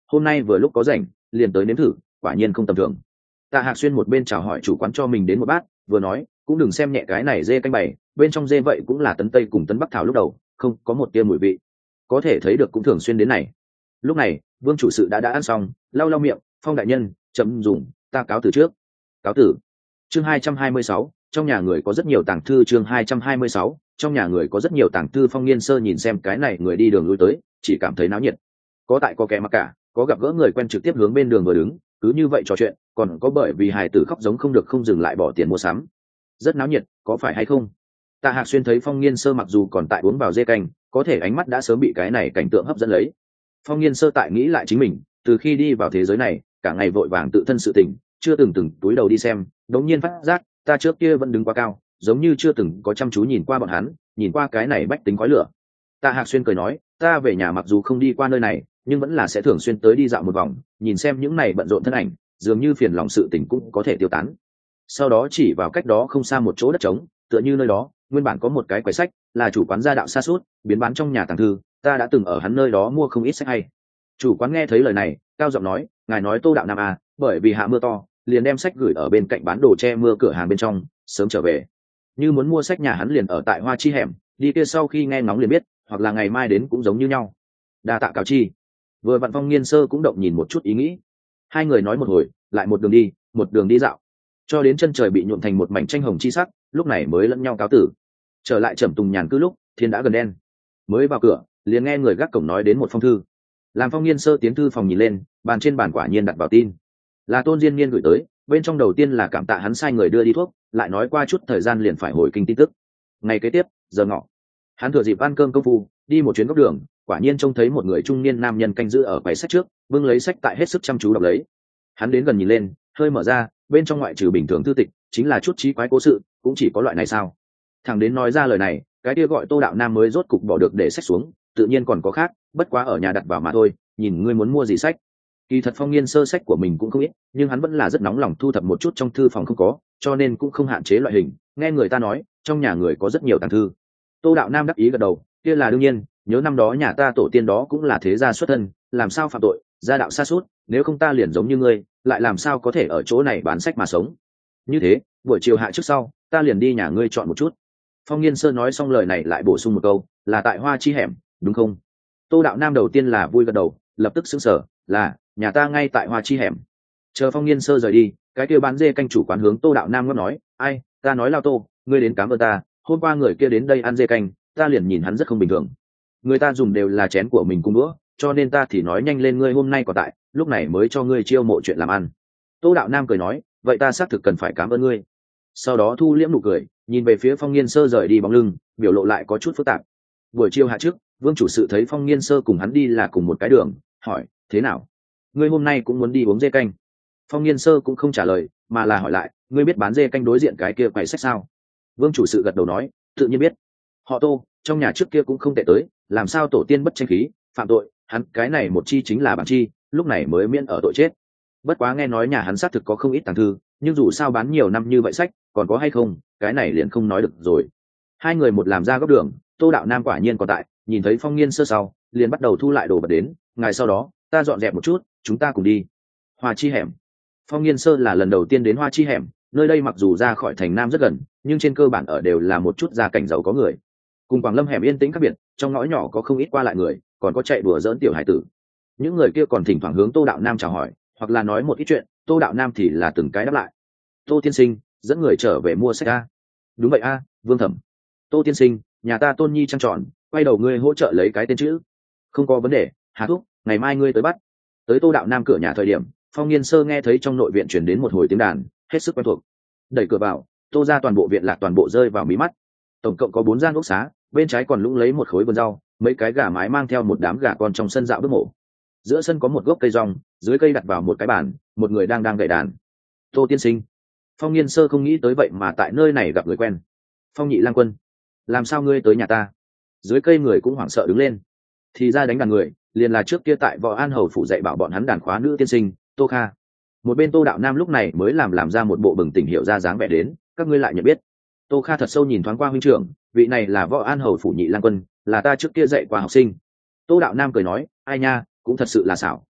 Speaker 1: hôm nay vừa lúc có rảnh liền tới nếm thử, quả nhiên không tầm thường. Tạ Hạc Xuyên một bên chào hỏi chủ quán cho mình đến một bát, vừa nói cũng đừng xem nhẹ cái này dê canh bày, bên trong dê vậy cũng là tấn tây cùng tấn bắc thảo lúc đầu, không có một tia mùi vị, có thể thấy được cũng thường xuyên đến này. Lúc này Vương chủ sự đã đã ăn xong, lau lau miệng, Phong đại nhân chậm dùng, ta cáo từ trước. Cáo tử. Chương hai trăm hai mươi sáu, trong nhà người có rất nhiều tàng thư. Chương hai trăm hai mươi sáu, trong nhà người có rất nhiều tàng thư. Phong Nghiên Sơ nhìn xem cái này người đi đường lui tới, chỉ cảm thấy náo nhiệt, có tại có kẻ mặc cả, có gặp gỡ người quen trực tiếp hướng bên đường vừa đứng, cứ như vậy trò chuyện, còn có bởi vì hài tử khóc giống không được không dừng lại bỏ tiền mua sắm, rất náo nhiệt, có phải hay không? Tạ Hạc Xuyên thấy Phong Nghiên Sơ mặc dù còn tại uống vào dê canh, có thể ánh mắt đã sớm bị cái này cảnh tượng hấp dẫn lấy. Phong Nghiên Sơ tại nghĩ lại chính mình, từ khi đi vào thế giới này, cả ngày vội vàng tự thân sự tình, chưa từng từng túi đầu đi xem, đống nhiên phát giác, ta trước kia vẫn đứng quá cao, giống như chưa từng có chăm chú nhìn qua bọn hắn, nhìn qua cái này bách tính khói lửa. Tạ Hạc Xuyên cười nói, ta về nhà mặc dù không đi qua nơi này, nhưng vẫn là sẽ thường xuyên tới đi dạo một vòng, nhìn xem những này bận rộn thân ảnh, dường như phiền lòng sự tình cũng có thể tiêu tán. Sau đó chỉ vào cách đó không xa một chỗ đất trống, tựa như nơi đó nguyên bản có một cái quầy sách, là chủ quán gia đạo xa suốt biến bán trong nhà tàng thư, ta đã từng ở hắn nơi đó mua không ít sách hay. Chủ quán nghe thấy lời này, cao giọng nói, ngài nói Tô đạo nam à, bởi vì hạ mưa to, liền đem sách gửi ở bên cạnh bán đồ che mưa cửa hàng bên trong, sớm trở về. Như muốn mua sách nhà hắn liền ở tại Hoa Chi hẻm, đi kia sau khi nghe ngóng liền biết, hoặc là ngày mai đến cũng giống như nhau. Đa tạ cáo chi. Vừa vặn Phong Nghiên Sơ cũng động nhìn một chút ý nghĩ. Hai người nói một hồi, lại một đường đi, một đường đi dạo, cho đến chân trời bị nhuộm thành một mảnh tranh hồng chi sắc, lúc này mới lẫn nhau cáo tử. Trở lại Trầm Tùng nhàn cư lúc, thiên đã gần đen. Mới vào cửa, liền nghe người gác cổng nói đến một phong thư. Làm Phong Nghiên Sơ tiến thư phòng nhìn lên, bàn trên bàn quả nhiên đặt vào tin, là Tôn Diên Niên gửi tới. Bên trong đầu tiên là cảm tạ hắn sai người đưa đi thuốc, lại nói qua chút thời gian liền phải hồi kinh tin tức. Ngày kế tiếp, giờ ngọ, hắn thừa dịp ăn cơm công phu, đi một chuyến góc đường, quả nhiên trông thấy một người trung niên nam nhân canh giữ ở quầy sách trước, bưng lấy sách tại hết sức chăm chú đọc lấy. Hắn đến gần nhìn lên, hơi mở ra, bên trong ngoại trừ bình thường thư tịch, chính là chút trí quái cố sự, cũng chỉ có loại này sao? Thằng đến nói ra lời này, cái kia gọi Tô đạo nam mới rốt cục bỏ được để sách xuống, tự nhiên còn có khác, bất quá ở nhà đặt vào mà thôi, nhìn ngươi muốn mua gì sách. Kỳ thật Phong Nghiên Sơ sách của mình cũng không ít, nhưng hắn vẫn là rất nóng lòng thu thập một chút trong thư phòng không có, cho nên cũng không hạn chế loại hình. Nghe người ta nói, trong nhà người có rất nhiều tàng thư. Tô đạo nam đắc ý gật đầu, kia là đương nhiên, nhớ năm đó nhà ta tổ tiên đó cũng là thế gia xuất thân, làm sao phạm tội, gia đạo xa suốt, nếu không ta liền giống như ngươi, lại làm sao có thể ở chỗ này bán sách mà sống. Như thế, buổi chiều hạ trước sau, ta liền đi nhà ngươi chọn một chút. Phong Nghiên Sơ nói xong lời này lại bổ sung một câu, là tại Hoa Chi hẻm, đúng không? Tô đạo nam đầu tiên là vui gật đầu, lập tức sững sờ, là nhà ta ngay tại Hoa Chi hẻm. Chờ Phong Nghiên Sơ rời đi, cái kia bán dê canh chủ quán hướng Tô đạo nam ngấp nói, ai, ta nói lao Tô, ngươi đến cám ơn ta, hôm qua người kia đến đây ăn dê canh, ta liền nhìn hắn rất không bình thường. Người ta dùng đều là chén của mình cùng đũa, cho nên ta thì nói nhanh lên, ngươi hôm nay còn tại, lúc này mới cho ngươi chiêu mộ chuyện làm ăn. Tô đạo nam cười nói, vậy ta xác thực cần phải cảm ơn ngươi. Sau đó thu liễm nụ cười, nhìn về phía Phong Nghiên Sơ rời đi bóng lưng, biểu lộ lại có chút phức tạp. Buổi chiều hạ trước, Vương chủ sự thấy Phong Nghiên Sơ cùng hắn đi là cùng một cái đường, hỏi, thế nào? Ngươi hôm nay cũng muốn đi uống dê canh? Phong Nghiên Sơ cũng không trả lời, mà là hỏi lại, ngươi biết bán dê canh đối diện cái kia quầy sách sao? Vương chủ sự gật đầu nói, tự nhiên biết. Họ Tô, trong nhà trước kia cũng không tệ tới, làm sao tổ tiên bất tranh khí, phạm tội, hắn cái này một chi chính là bản chi, lúc này mới miễn ở tội chết. Bất quá nghe nói nhà hắn xác thực có không ít tàng thư, nhưng dù sao bán nhiều năm như vậy sách, còn có hay không, cái này liền không nói được rồi. Hai người một làm ra góc đường, Tô đạo nam quả nhiên còn tại, nhìn thấy Phong Nghiên Sơ sau, liền bắt đầu thu lại đồ vật đến, ngày sau đó, ta dọn dẹp một chút, chúng ta cùng đi. Hoa Chi hẻm. Phong Nghiên Sơ là lần đầu tiên đến Hoa Chi hẻm, nơi đây mặc dù ra khỏi thành Nam rất gần, nhưng trên cơ bản ở đều là một chút gia cảnh giàu có người. Cùng Quảng Lâm hẻm yên tĩnh khác biệt, trong ngõ nhỏ có không ít qua lại người, còn có chạy đùa giỡn tiểu hải tử. Những người kia còn thỉnh thoảng hướng Tô đạo nam chào hỏi, hoặc là nói một ít chuyện, Tô đạo nam thì là từng cái đáp lại. Tô tiên sinh, dẫn người trở về mua sách a? Đúng vậy a, Vương thẩm. Tô tiên sinh, nhà ta Tôn Nhi trăng tròn, quay đầu ngươi hỗ trợ lấy cái tên chữ. Không có vấn đề, Hà thúc, ngày mai ngươi tới bắt. Tới Tô đạo nam cửa nhà thời điểm, Phong Nghiên Sơ nghe thấy trong nội viện chuyển đến một hồi tiếng đàn, hết sức quen thuộc. Đẩy cửa vào, Tô ra toàn bộ viện lạc toàn bộ rơi vào mí mắt. Tổng cộng có bốn gian ốc xá, bên trái còn lũng lấy một khối vườn rau, mấy cái gà mái mang theo một đám gà con trong sân dạo bước mổ. Giữa sân có một gốc cây rong, dưới cây đặt vào một cái bàn, một người đang đang gậy đàn. Tô tiên sinh. Phong Nghiên Sơ không nghĩ tới vậy mà tại nơi này gặp người quen. Phong nhị lang quân, làm sao ngươi tới nhà ta? Dưới cây người cũng hoảng sợ đứng lên. Thì ra đánh đàn người, liền là trước kia tại Võ An hầu phủ dạy bảo bọn hắn đàn khóa nữ tiên sinh, Tô Kha. Một bên Tô đạo nam lúc này mới làm làm ra một bộ bừng tỉnh hiểu ra dáng vẻ đến, các ngươi lại nhận biết. Tô Kha thật sâu nhìn thoáng qua huynh trưởng, vị này là Võ An hầu phủ nhị lang quân, là ta trước kia dạy qua học sinh. Tô đạo nam cười nói, ai nha, cũng thật sự là xảo,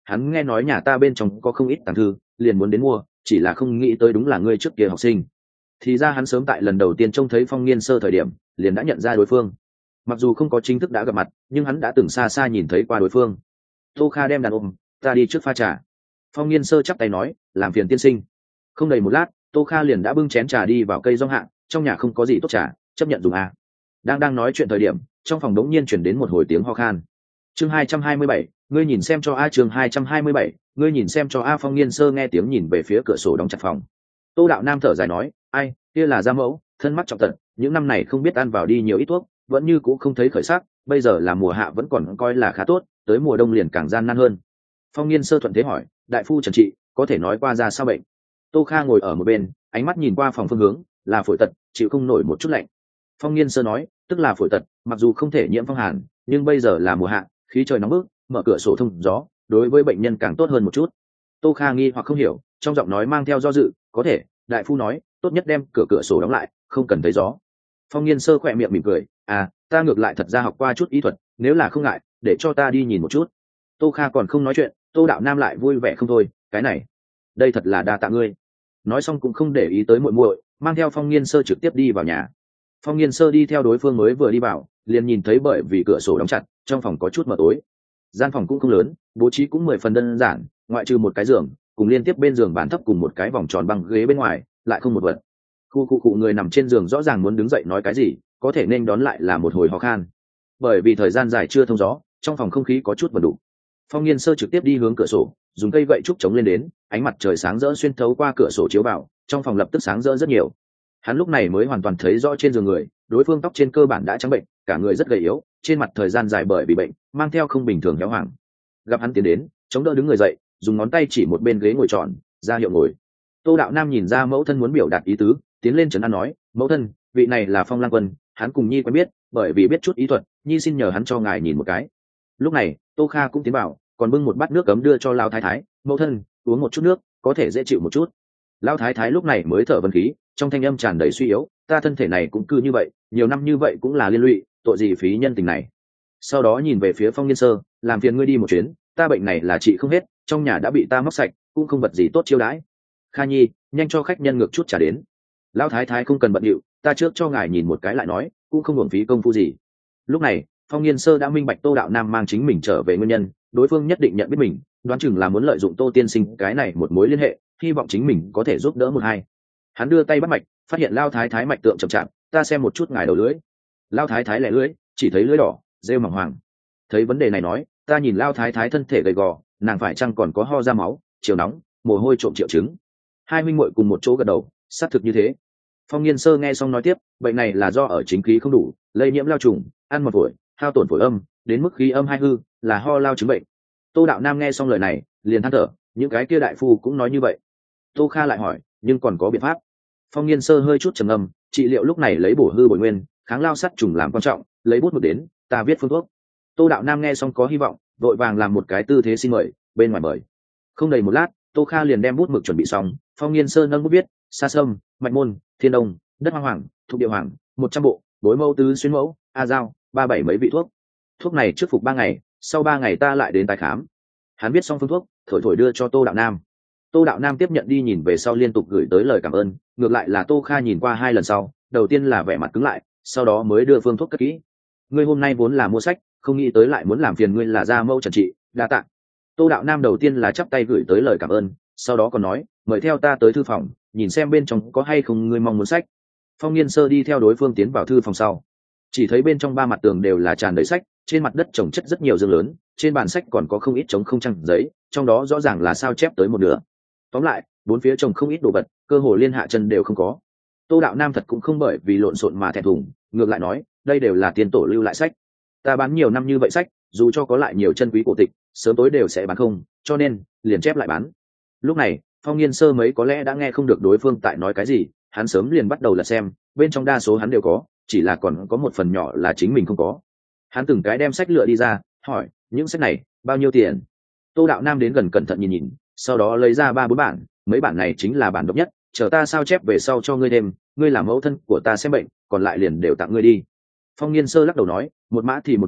Speaker 1: hắn nghe nói nhà ta bên trong có không ít tàng thư, liền muốn đến mua, chỉ là không nghĩ tới đúng là ngươi trước kia học sinh. Thì ra hắn sớm tại lần đầu tiên trông thấy Phong Nghiên Sơ thời điểm liền đã nhận ra đối phương, mặc dù không có chính thức đã gặp mặt nhưng hắn đã từng xa xa nhìn thấy qua đối phương. Tô Kha đem đàn ôm, ta đi trước pha trà. Phong Nghiên Sơ chắp tay nói, làm phiền tiên sinh. Không đầy một lát, Tô Kha liền đã bưng chén trà đi vào cây rong hạng, trong nhà không có gì tốt trà, chấp nhận dùng a. Đang đang nói chuyện thời điểm, trong phòng đống nhiên chuyển đến một hồi tiếng ho khan. Chương hai trăm hai mươi bảy, ngươi nhìn xem cho a. Chương hai trăm hai mươi bảy, ngươi nhìn xem cho a. Phong Nghiên Sơ nghe tiếng nhìn về phía cửa sổ đóng chặt phòng. Tô Đạo Nam thở dài nói, ai, kia là gia mẫu, thân mắc trọng tật, những năm này không biết ăn vào đi nhiều ít thuốc, vẫn như cũ không thấy khởi sắc, bây giờ là mùa hạ vẫn còn coi là khá tốt, tới mùa đông liền càng gian nan hơn. Phong Nghiên Sơ thuận thế hỏi, đại phu trần trị, có thể nói qua ra sao bệnh? Tô Kha ngồi ở một bên, ánh mắt nhìn qua phòng phương hướng, là phổi tật, chịu không nổi một chút lạnh. Phong Nghiên Sơ nói, tức là phổi tật, mặc dù không thể nhiễm phong hàn, nhưng bây giờ là mùa hạ, khí trời nóng bức, mở cửa sổ thông gió, đối với bệnh nhân càng tốt hơn một chút. Tô Kha nghi hoặc không hiểu, trong giọng nói mang theo do dự, có thể, đại phu nói, tốt nhất đem cửa cửa sổ đóng lại, không cần thấy gió. Phong Nghiên Sơ khỏe miệng mỉm cười, à, ta ngược lại thật ra học qua chút y thuật, nếu là không ngại, để cho ta đi nhìn một chút. Tô Kha còn không nói chuyện, Tô Đạo Nam lại vui vẻ không thôi, cái này, đây thật là đa tạ ngươi. Nói xong cũng không để ý tới muội muội, mang theo Phong Nghiên Sơ trực tiếp đi vào nhà. Phong Nghiên Sơ đi theo đối phương mới vừa đi vào, liền nhìn thấy bởi vì cửa sổ đóng chặt, trong phòng có chút mờ tối. Gian phòng cũng không lớn, bố trí cũng mười phần đơn giản, ngoại trừ một cái giường, cùng liên tiếp bên giường bàn thấp cùng một cái vòng tròn băng ghế bên ngoài, lại không một vật. Khu khu cụ người nằm trên giường rõ ràng muốn đứng dậy nói cái gì, có thể nên đón lại là một hồi ho khan. Bởi vì thời gian dài chưa thông gió, trong phòng không khí có chút vần đủ. Phong Nghiên Sơ trực tiếp đi hướng cửa sổ, dùng cây gậy trúc chống lên đến, ánh mặt trời sáng rỡ xuyên thấu qua cửa sổ chiếu vào, trong phòng lập tức sáng rỡ rất nhiều. Hắn lúc này mới hoàn toàn thấy rõ trên giường người, đối phương tóc trên cơ bản đã trắng bệnh, cả người rất gầy yếu, trên mặt thời gian dài bởi vì bệnh, mang theo không bình thường héo hoàng. Gặp hắn tiến đến, chống đỡ đứng người dậy, dùng ngón tay chỉ một bên ghế ngồi tròn, ra hiệu ngồi. Tô Đạo Nam nhìn ra mẫu thân muốn biểu đạt ý tứ, tiến lên trấn an nói, mẫu thân, vị này là Phong Lang Quân, hắn cùng Nhi quen biết, bởi vì biết chút ý thuật, Nhi xin nhờ hắn cho ngài nhìn một cái. Lúc này, Tô Kha cũng tiến vào, còn bưng một bát nước cấm đưa cho Lão Thái Thái, mẫu thân, uống một chút nước, có thể dễ chịu một chút. Lão Thái Thái lúc này mới thở vân khí, trong thanh âm tràn đầy suy yếu, ta thân thể này cũng cư như vậy, nhiều năm như vậy cũng là liên lụy, tội gì phí nhân tình này. Sau đó nhìn về phía Phong Nghiên Sơ, làm phiền ngươi đi một chuyến, ta bệnh này là trị không hết, trong nhà đã bị ta móc sạch, cũng không vật gì tốt chiêu đãi. Kha Nhi, nhanh cho khách nhân ngược chút trả đến. Lão Thái Thái không cần bận điệu, ta trước cho ngài nhìn một cái lại nói, cũng không uổng phí công phu gì. Lúc này, Phong Nghiên Sơ đã minh bạch Tô Đạo Nam mang chính mình trở về nguyên nhân, đối phương nhất định nhận biết mình, đoán chừng là muốn lợi dụng Tô tiên sinh cái này một mối liên hệ, hy vọng chính mình có thể giúp đỡ một hai. Hắn đưa tay bắt mạch, phát hiện Lão Thái Thái mạch tượng chậm chạp, ta xem một chút ngài đầu lưỡi. Lão Thái Thái lẻ lưỡi, chỉ thấy lưỡi đỏ, rêu mỏng hoàng. Thấy vấn đề này nói, ta nhìn Lão Thái Thái thân thể gầy gò, nàng phải chăng còn có ho ra máu, chiều nóng, mồ hôi trộm triệu chứng. Hai huynh muội cùng một chỗ gật đầu, xác thực như thế. Phong Nghiên Sơ nghe xong nói tiếp, bệnh này là do ở chính khí không đủ, lây nhiễm lao trùng, ăn một phổi, hao tổn phổi âm, đến mức khí âm hai hư, là ho lao chứng bệnh. Tô Đạo Nam nghe xong lời này, liền than thở, những cái kia đại phu cũng nói như vậy. Tô Kha lại hỏi, nhưng còn có biện pháp? Phong Nghiên Sơ hơi chút trầm ngâm, trị liệu lúc này lấy bổ hư bổ nguyên, kháng lao sát trùng làm quan trọng, lấy bút mực đến, ta viết phương thuốc. Tô Đạo Nam nghe xong có hy vọng, vội vàng làm một cái tư thế xin mời, bên ngoài mời. Không đầy một lát, Tô Kha liền đem bút mực chuẩn bị xong, Phong Nghiên Sơ nâng bút viết, Sa Sâm, Mạch Môn, Thiên Đông, Đất Hoang Hoàng, Thục Địa Hoàng, một trăm bộ, Bối Mâu Tứ Xuyên Mẫu, A Giao, ba bảy mấy vị thuốc. Thuốc này trước phục ba ngày, sau ba ngày ta lại đến tái khám. Hắn viết xong phương thuốc, thổi thổi đưa cho Tô Đạo Nam. Tô Đạo Nam tiếp nhận đi nhìn về sau liên tục gửi tới lời cảm ơn, ngược lại là Tô Kha nhìn qua hai lần sau, đầu tiên là vẻ mặt cứng lại, sau đó mới đưa phương thuốc cất kỹ. Ngươi hôm nay vốn là mua sách, không nghĩ tới lại muốn làm phiền ngươi là ra mẫu trần trị, đa tạ. Tô Đạo Nam đầu tiên là chắp tay gửi tới lời cảm ơn, sau đó còn nói, mời theo ta tới thư phòng, nhìn xem bên trong có hay không ngươi mong muốn sách. Phong Nghiên Sơ đi theo đối phương tiến vào thư phòng sau, chỉ thấy bên trong ba mặt tường đều là tràn đầy sách, trên mặt đất trồng chất rất nhiều dương lớn, trên bàn sách còn có không ít trống không trang giấy, trong đó rõ ràng là sao chép tới một nửa. Tóm lại, bốn phía trồng không ít đồ vật, cơ hồ liên hạ chân đều không có. Tô Đạo Nam thật cũng không bởi vì lộn xộn mà thẹn thùng, ngược lại nói, đây đều là tiền tổ lưu lại sách. Ta bán nhiều năm như vậy sách, dù cho có lại nhiều chân quý cổ tịch, sớm tối đều sẽ bán không, cho nên liền chép lại bán. Lúc này, Phong Nghiên Sơ mấy có lẽ đã nghe không được đối phương tại nói cái gì, hắn sớm liền bắt đầu là xem, bên trong đa số hắn đều có, chỉ là còn có một phần nhỏ là chính mình không có. Hắn từng cái đem sách lựa đi ra, hỏi, những sách này bao nhiêu tiền? Tô Đạo Nam đến gần cẩn thận nhìn nhìn, sau đó lấy ra ba bốn bản, mấy bản này chính là bản độc nhất, chờ ta sao chép về sau cho ngươi thêm, ngươi là mẫu thân của ta xem bệnh, còn lại liền đều tặng ngươi đi. Phong Nghiên Sơ lắc đầu nói, một mã thì một mã,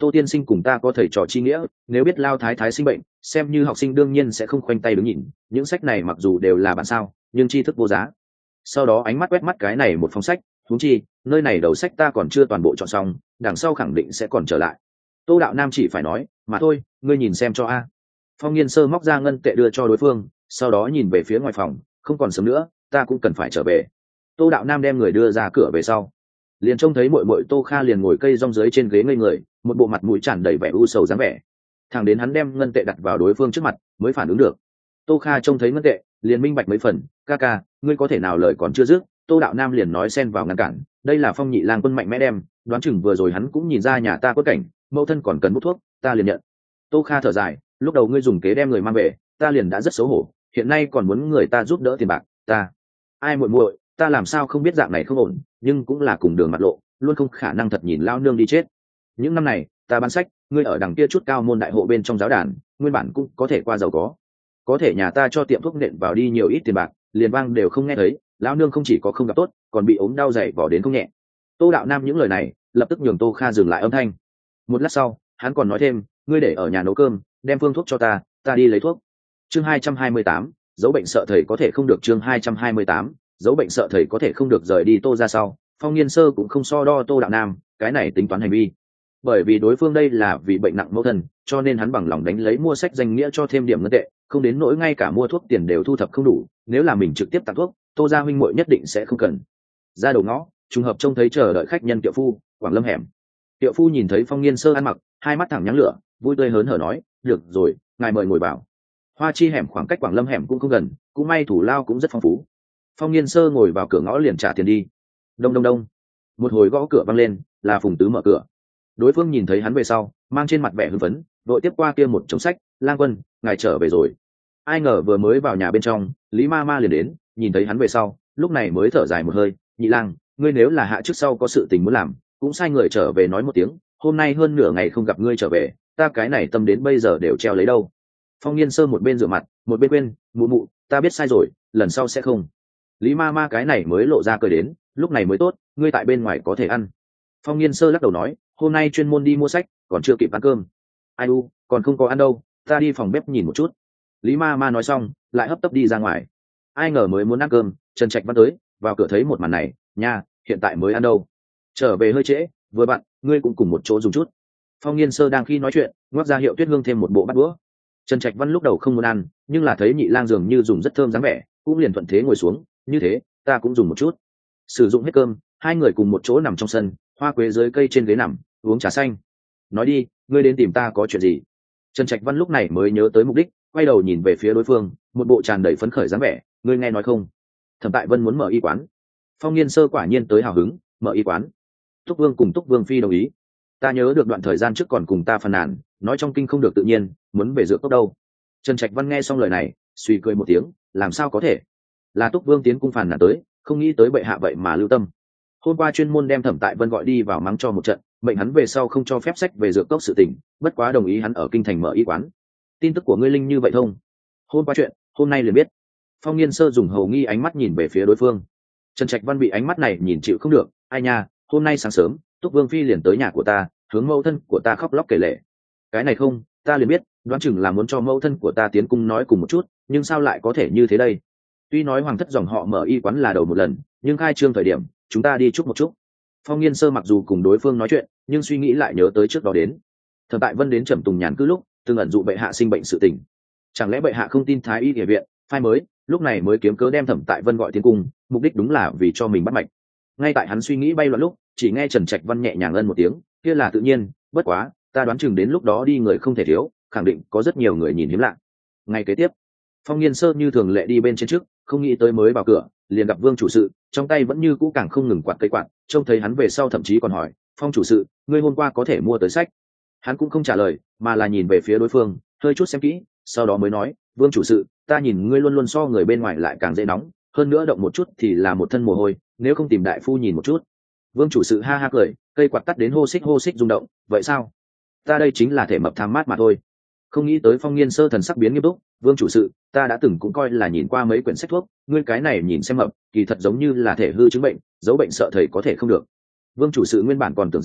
Speaker 1: Tô tiên sinh cùng ta có thầy trò chi nghĩa, nếu biết Lao thái thái sinh bệnh, xem như học sinh đương nhiên sẽ không khoanh tay đứng nhìn, những sách này mặc dù đều là bản sao nhưng tri thức vô giá. Sau đó ánh mắt quét mắt cái này một phong sách, huống chi nơi này đầu sách ta còn chưa toàn bộ chọn xong, đằng sau khẳng định sẽ còn trở lại. Tô đạo nam chỉ phải nói mà thôi, ngươi nhìn xem cho a. Phong Nghiên Sơ móc ra ngân tệ đưa cho đối phương, sau đó nhìn về phía ngoài phòng, không còn sớm nữa, ta cũng cần phải trở về. Tô đạo nam đem người đưa ra cửa về sau, liền trông thấy muội muội Tô Kha liền ngồi cây rong dưới trên ghế ngây người, một bộ mặt mũi tràn đầy vẻ u sầu dáng vẻ. Thằng đến hắn đem ngân tệ đặt vào đối phương trước mặt mới phản ứng được. Tô Kha trông thấy ngân tệ liền minh bạch mấy phần, ca ca ngươi có thể nào lời còn chưa dứt. Tô đạo nam liền nói xen vào ngăn cản, đây là Phong nhị lang quân mạnh mẽ đem, đoán chừng vừa rồi hắn cũng nhìn ra nhà ta có cảnh, mẫu thân còn cần hút thuốc, ta liền nhận. Tô Kha thở dài, lúc đầu ngươi dùng kế đem người mang về, ta liền đã rất xấu hổ, hiện nay còn muốn người ta giúp đỡ tiền bạc, ta ai muội muội, ta làm sao không biết dạng này không ổn, nhưng cũng là cùng đường mặt lộ, luôn không khả năng thật nhìn lao nương đi chết. Những năm này ta bán sách, ngươi ở đằng kia chút cao môn đại hộ bên trong giáo đàn, nguyên bản cũng có thể qua giàu có, có thể nhà ta cho tiệm thuốc nện vào đi nhiều ít tiền bạc, liền vang đều không nghe thấy, lão nương không chỉ có không gặp tốt, còn bị ốm đau dày vò đến không nhẹ. Tô đạo nam những lời này lập tức nhường Tô Kha dừng lại âm thanh. Một lát sau hắn còn nói thêm, ngươi để ở nhà nấu cơm, đem phương thuốc cho ta, ta đi lấy thuốc. Chương hai trăm hai mươi tám, dấu bệnh sợ thầy có thể không được. Chương hai trăm hai mươi tám, dấu bệnh sợ thầy có thể không được. Rời đi Tô ra sau, Phong Nghiên Sơ cũng không so đo Tô đạo nam cái này tính toán hành vi, bởi vì đối phương đây là vì bệnh nặng mẫu thân, cho nên hắn bằng lòng đánh lấy mua sách danh nghĩa cho thêm điểm ngân tệ, không đến nỗi ngay cả mua thuốc tiền đều thu thập không đủ. Nếu là mình trực tiếp tặng thuốc, Tô gia huynh muội nhất định sẽ không cần. Ra đầu ngõ, trùng hợp trông thấy chờ đợi khách nhân Tiệu Phu, Quảng Lâm hẻm. Tiệu Phu nhìn thấy Phong Nghiên Sơ ăn mặc, hai mắt thẳng nháng lửa, vui tươi hớn hở nói, được rồi, ngài mời ngồi vào. Hoa Chi hẻm khoảng cách Quảng Lâm hẻm cũng không gần, cũng may thủ lao cũng rất phong phú. Phong Nghiên Sơ ngồi vào cửa ngõ liền trả tiền đi. Đông đông đông, một hồi gõ cửa vang lên, là Phùng Tứ mở cửa. Đối phương nhìn thấy hắn về sau, mang trên mặt vẻ hưng phấn, vội tiếp qua kia một chồng sách, lang quân, ngài trở về rồi. Ai ngờ vừa mới vào nhà bên trong, Lý ma ma liền đến, nhìn thấy hắn về sau, lúc này mới thở dài một hơi, nhị lang, ngươi nếu là hạ trước sau có sự tình muốn làm, cũng sai người trở về nói một tiếng, hôm nay hơn nửa ngày không gặp ngươi trở về, ta cái này tâm đến bây giờ đều treo lấy đâu. Phong Nghiên Sơ một bên rửa mặt, một bên quên, mụ mụ, ta biết sai rồi, lần sau sẽ không. Lý ma ma cái này mới lộ ra cười đến, lúc này mới tốt, ngươi tại bên ngoài có thể ăn. Phong Nghiên Sơ lắc đầu nói, hôm nay chuyên môn đi mua sách, còn chưa kịp ăn cơm. Ai u, còn không có ăn đâu, ta đi phòng bếp nhìn một chút. Lý ma ma nói xong, lại hấp tấp đi ra ngoài. Ai ngờ mới muốn ăn cơm, Trần Trạch Văn tới, vào cửa thấy một màn này, nha, hiện tại mới ăn đâu. Trở về hơi trễ, vừa bạn, ngươi cũng cùng một chỗ dùng chút. Phong Nghiên Sơ đang khi nói chuyện, ngoắc ra hiệu Tuyết Hương thêm một bộ bát đũa. Trần Trạch Văn lúc đầu không muốn ăn, nhưng là thấy nhị lang dường như dùng rất thơm dáng vẻ, cũng liền thuận thế ngồi xuống, như thế, ta cũng dùng một chút. Sử dụng hết cơm, hai người cùng một chỗ nằm trong sân, hoa quế dưới cây trên ghế nằm, uống trà xanh. Nói đi, ngươi đến tìm ta có chuyện gì? Trần Trạch Văn lúc này mới nhớ tới mục đích, quay đầu nhìn về phía đối phương, một bộ tràn đầy phấn khởi dáng vẻ, ngươi nghe nói không? Thẩm Tại Vân muốn mở y quán. Phong Nghiên Sơ quả nhiên tới hào hứng, mở y quán. Túc Vương cùng Túc Vương phi đồng ý. Ta nhớ được đoạn thời gian trước còn cùng ta phàn nàn, nói trong kinh không được tự nhiên, muốn về dược cốc đâu. Trần Trạch Văn nghe xong lời này, suy cười một tiếng, làm sao có thể? Là Túc Vương tiến cung phàn nàn tới, không nghĩ tới bệ hạ vậy mà lưu tâm. Hôm qua chuyên môn đem Thẩm Tại Vân gọi đi vào mắng cho một trận, mệnh hắn về sau không cho phép sách về dược cốc sự tình, bất quá đồng ý hắn ở kinh thành mở y quán. Tin tức của ngươi linh như vậy thông? Hôm qua chuyện, hôm nay liền biết. Phong Nghiên Sơ dùng hầu nghi ánh mắt nhìn về phía đối phương. Trần Trạch Văn bị ánh mắt này nhìn chịu không được, ai nha, hôm nay sáng sớm, Túc Vương phi liền tới nhà của ta, hướng mẫu thân của ta khóc lóc kể lể. Cái này không, ta liền biết, đoán chừng là muốn cho mẫu thân của ta tiến cung nói cùng một chút, nhưng sao lại có thể như thế đây? Tuy nói hoàng thất dòng họ mở y quán là đầu một lần, nhưng khai trương thời điểm, chúng ta đi chúc một chút. Phong Nghiên Sơ mặc dù cùng đối phương nói chuyện, nhưng suy nghĩ lại nhớ tới trước đó đến. Thẩm Tại Vân đến Trầm Tùng Nhàn cứ lúc, từng ẩn dụ bệ hạ sinh bệnh sự tình. Chẳng lẽ bệ hạ không tin Thái y y viện, phái mới, lúc này mới kiếm cớ đem Thẩm Tại Vân gọi tiến cung, mục đích đúng là vì cho mình bắt mạch. Ngay tại hắn suy nghĩ bay loạn lúc, chỉ nghe Trần Trạch Văn nhẹ nhàng ân một tiếng, kia là tự nhiên, bất quá, ta đoán chừng đến lúc đó đi người không thể thiếu, khẳng định có rất nhiều người nhìn hiếm lạ. Ngày kế tiếp, Phong Nghiên Sơ như thường lệ đi bên trên trước, không nghĩ tới mới vào cửa, liền gặp Vương chủ sự, trong tay vẫn như cũ càng không ngừng quạt cây quạt, trông thấy hắn về sau thậm chí còn hỏi, Phong chủ sự, ngươi hôm qua có thể mua tới sách? Hắn cũng không trả lời, mà là nhìn về phía đối phương, hơi chút xem kỹ, sau đó mới nói, Vương chủ sự, ta nhìn ngươi luôn luôn so người bên ngoài lại càng dễ nóng, hơn nữa động một chút thì là một thân mồ hôi, nếu không tìm đại phu nhìn một chút. Vương chủ sự ha ha cười, cây quạt tắt đến hô xích hô xích rung động, vậy sao? Ta đây chính là thể mập tham mát mà thôi. Không nghĩ tới Phong Nghiên Sơ thần sắc biến nghiêm túc, Vương chủ sự, ta đã từng cũng coi là nhìn qua mấy quyển sách thuốc, ngươi cái này nhìn xem mập, kỳ thật giống như là thể hư chứng bệnh, dấu bệnh sợ thầy có thể không được. Vương chủ sự nguyên bản còn tưởng rằng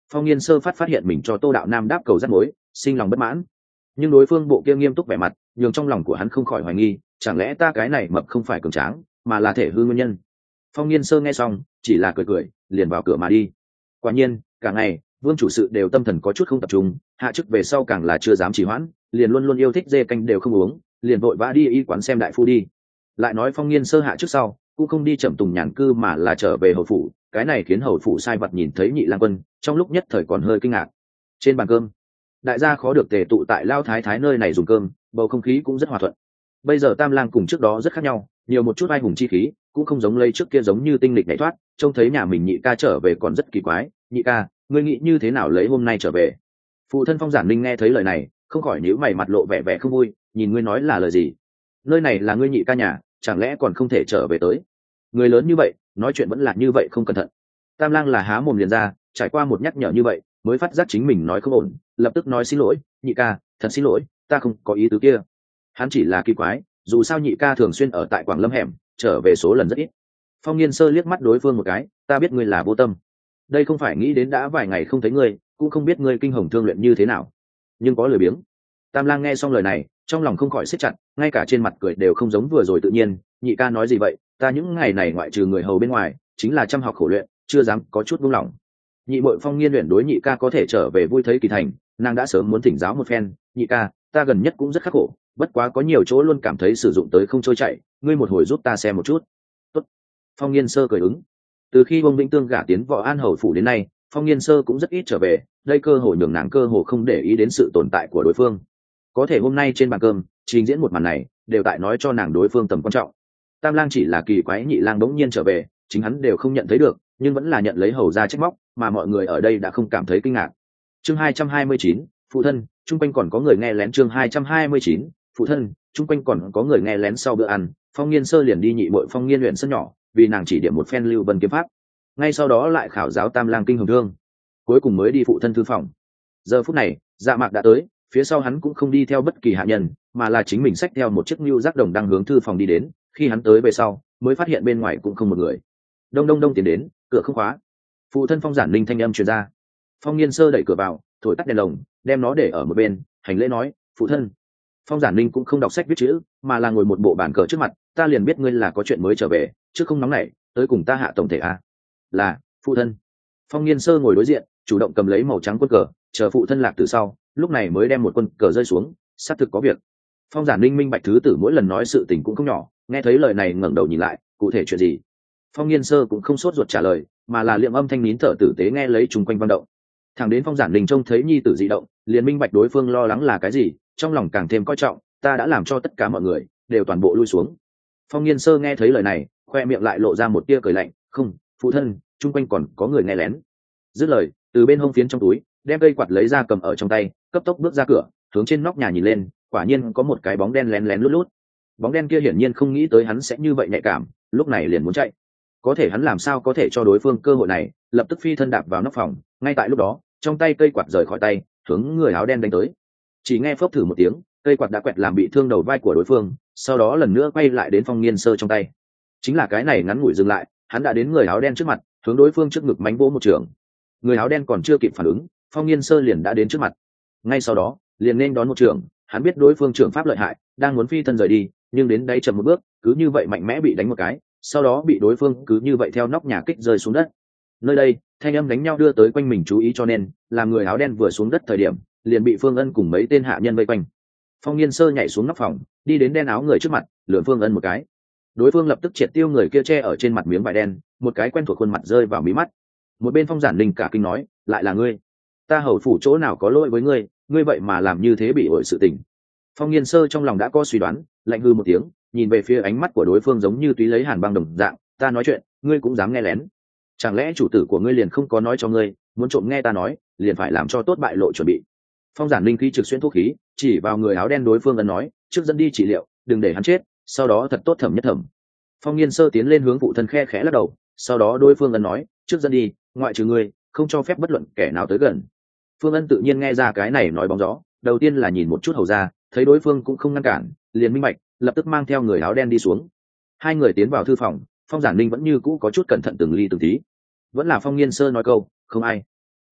Speaker 1: Phong Nghiên Sơ phát phát hiện mình cho Tô Đạo Nam đáp cầu rắc mối, sinh lòng bất mãn. Nhưng đối phương bộ kia nghiêm túc vẻ mặt, nhường trong lòng của hắn không khỏi hoài nghi, chẳng lẽ ta cái này mập không phải cường tráng, mà là thể hư nguyên nhân. Phong Nghiên Sơ nghe xong, chỉ là cười cười, liền vào cửa mà đi. Quả nhiên, cả ngày, Vương chủ sự đều tâm thần có chút không tập trung, hạ chức về sau càng là chưa dám trì hoãn, liền luôn luôn yêu thích dê canh đều không uống, liền vội vã đi y quán xem đại phu đi. Lại nói Phong Nghiên Sơ hạ chức sau, cũng không đi chậm tùng nhàn cư mà là trở về hầu phủ, cái này khiến hầu phủ sai vật nhìn thấy Nhị Lang Quân, trong lúc nhất thời còn hơi kinh ngạc. Trên bàn cơm, đại gia khó được tề tụ tại Lao Thái Thái nơi này dùng cơm, bầu không khí cũng rất hòa thuận. Bây giờ Tam Lang cùng trước đó rất khác nhau, nhiều một chút ai hùng chi khí, cũng không giống lấy trước kia giống như tinh lịch nhảy thoát, trông thấy nhà mình Nhị ca trở về còn rất kỳ quái. Nhị ca, ngươi nghĩ như thế nào lấy hôm nay trở về? Phụ thân Phong Giản Linh nghe thấy lời này, không khỏi nhíu mày, mặt lộ vẻ vẻ không vui, nhìn ngươi nói là lời gì? Nơi này là ngươi Nhị ca nhà, chẳng lẽ còn không thể trở về tới? Người lớn như vậy, nói chuyện vẫn là như vậy không cẩn thận. Tam Lang là há mồm liền ra, trải qua một nhắc nhở như vậy, mới phát giác chính mình nói không ổn, lập tức nói xin lỗi. Nhị ca, thật xin lỗi, ta không có ý tứ kia. Hắn chỉ là kỳ quái, dù sao Nhị ca thường xuyên ở tại Quảng Lâm hẻm, trở về số lần rất ít. Phong Nghiên Sơ liếc mắt đối phương một cái, ta biết ngươi là vô tâm, đây không phải nghĩ đến đã vài ngày không thấy ngươi, cũng không biết ngươi kinh hồng thương luyện như thế nào, nhưng có lười biếng. Tam Lang nghe xong lời này, trong lòng không khỏi siết chặt, ngay cả trên mặt cười đều không giống vừa rồi tự nhiên. Nhị ca nói gì vậy? Ta những ngày này ngoại trừ người hầu bên ngoài, chính là chăm học khổ luyện, chưa dám có chút buông lỏng. Nhị muội Phong Nghiên luyện đối Nhị ca có thể trở về vui thấy kỳ thành, nàng đã sớm muốn thỉnh giáo một phen. Nhị ca, ta gần nhất cũng rất khắc khổ, bất quá có nhiều chỗ luôn cảm thấy sử dụng tới không trôi chảy, ngươi một hồi giúp ta xem một chút. Tốt. Phong Nghiên Sơ cười ứng. Từ khi Bông Vĩnh Tương gả tiến Võ An hầu phủ đến nay, Phong Nghiên Sơ cũng rất ít trở về, đây cơ hội nhường nàng cơ hồ không để ý đến sự tồn tại của đối phương. Có thể hôm nay trên bàn cơm trình diễn một màn này, đều tại nói cho nàng đối phương tầm quan trọng. Tam Lang chỉ là kỳ quái Nhị Lang đống nhiên trở về, chính hắn đều không nhận thấy được, nhưng vẫn là nhận lấy hầu ra trách móc, mà mọi người ở đây đã không cảm thấy kinh ngạc. Chương hai trăm hai mươi chín, phụ thân, chung quanh còn có người nghe lén. Chương hai trăm hai mươi chín, phụ thân, chung quanh còn có người nghe lén. Sau bữa ăn, Phong Nghiên Sơ liền đi nhị muội Phong Nghiên luyện sân nhỏ, vì nàng chỉ điểm một phen lưu vân kiếm pháp, ngay sau đó lại khảo giáo Tam Lang kinh hồng thương, cuối cùng mới đi phụ thân thư phòng. Giờ phút này, Dạ Mạc đã tới, phía sau hắn cũng không đi theo bất kỳ hạ nhân, mà là chính mình xách theo một chiếc nưu giác đồng đang hướng thư phòng đi đến. Khi hắn tới về sau, mới phát hiện bên ngoài cũng không một người. Đông đông đông tiến đến, cửa không khóa. Phụ thân Phong Giản Linh thanh âm truyền ra. Phong Nghiên Sơ đẩy cửa vào, thổi tắt đèn lồng, đem nó để ở một bên, hành lễ nói, phụ thân. Phong Giản Linh cũng không đọc sách viết chữ, mà là ngồi một bộ bàn cờ trước mặt. Ta liền biết ngươi là có chuyện mới trở về, chứ không nóng nảy, tới cùng ta hạ tổng thể a. Là, phụ thân. Phong Nghiên Sơ ngồi đối diện, chủ động cầm lấy màu trắng quân cờ, chờ phụ thân lạc từ sau, lúc này mới đem một quân cờ rơi xuống, xác thực có việc. Phong Giản Linh minh bạch thứ tử mỗi lần nói sự tình cũng không nhỏ, nghe thấy lời này ngẩng đầu nhìn lại, cụ thể chuyện gì? Phong Nghiên Sơ cũng không sốt ruột trả lời, mà là liệm âm thanh nín thở tử tế nghe lấy chung quanh văn động. Thằng đến Phong Giản Linh trông thấy nhi tử dị động, liền minh bạch đối phương lo lắng là cái gì, trong lòng càng thêm coi trọng. Ta đã làm cho tất cả mọi người đều toàn bộ lui xuống. Phong Nghiên Sơ nghe thấy lời này, khoe miệng lại lộ ra một tia cười lạnh. Không, phụ thân, chung quanh còn có người nghe lén. Dứt lời, từ bên hông phiến trong túi đem cây quạt lấy ra cầm ở trong tay, cấp tốc bước ra cửa, hướng trên nóc nhà nhìn lên, quả nhiên có một cái bóng đen lén lén lút lút. Bóng đen kia hiển nhiên không nghĩ tới hắn sẽ như vậy nhạy cảm, lúc này liền muốn chạy. Có thể hắn làm sao có thể cho đối phương cơ hội này, lập tức phi thân đạp vào nóc phòng. Ngay tại lúc đó, trong tay cây quạt rời khỏi tay, hướng người áo đen đánh tới. Chỉ nghe phốc thử một tiếng, cây quạt đã quẹt làm bị thương đầu vai của đối phương, sau đó lần nữa quay lại đến Phong Nghiên Sơ trong tay. Chính là cái này ngắn ngủi dừng lại, hắn đã đến người áo đen trước mặt, hướng đối phương trước ngực mánh vỗ một trường. Người áo đen còn chưa kịp phản ứng, Phong Nghiên Sơ liền đã đến trước mặt. Ngay sau đó, liền nên đón một trường. Hắn biết đối phương trường pháp lợi hại, đang muốn phi thân rời đi, nhưng đến đây chậm một bước, cứ như vậy mạnh mẽ bị đánh một cái, sau đó bị đối phương cứ như vậy theo nóc nhà kích rơi xuống đất. Nơi đây, thanh âm đánh nhau đưa tới quanh mình chú ý, cho nên làm người áo đen vừa xuống đất thời điểm, liền bị Phương Ân cùng mấy tên hạ nhân vây quanh. Phong Nghiên Sơ nhảy xuống nóc phòng, đi đến đen áo người trước mặt, lườm Phương Ân một cái. Đối phương lập tức triệt tiêu người kia che ở trên mặt miếng vải đen, một cái quen thuộc khuôn mặt rơi vào mí mắt. Một bên Phong Giản Linh cả kinh nói, lại là ngươi? Ta hầu phủ chỗ nào có lỗi với ngươi, ngươi vậy mà làm như thế bị ổi sự tình. Phong Nghiên Sơ trong lòng đã có suy đoán, lạnh hư một tiếng, nhìn về phía ánh mắt của đối phương giống như túy lấy hàn băng đồng dạng. Ta nói chuyện, ngươi cũng dám nghe lén? Chẳng lẽ chủ tử của ngươi liền không có nói cho ngươi, muốn trộm nghe ta nói, liền phải làm cho tốt bại lộ chuẩn bị? Phong Giản Linh khí trực xuyên thuốc khí, chỉ vào người áo đen đối phương ấn nói, trước dẫn đi trị liệu, đừng để hắn chết, sau đó thật tốt thẩm nhất thẩm. Phong Nghiên Sơ tiến lên hướng phụ thân khe khẽ lắc đầu, sau đó đối phương ấn nói, trước dẫn đi, ngoại trừ ngươi, không cho phép bất luận kẻ nào tới gần. Phương Ân tự nhiên nghe ra cái này nói bóng gió, đầu tiên là nhìn một chút hầu ra, thấy đối phương cũng không ngăn cản, liền minh bạch, lập tức mang theo người áo đen đi xuống. Hai người tiến vào thư phòng, Phong Giản Linh vẫn như cũ có chút cẩn thận từng ly từng tí. Vẫn là Phong Nghiên Sơ nói câu, không ai.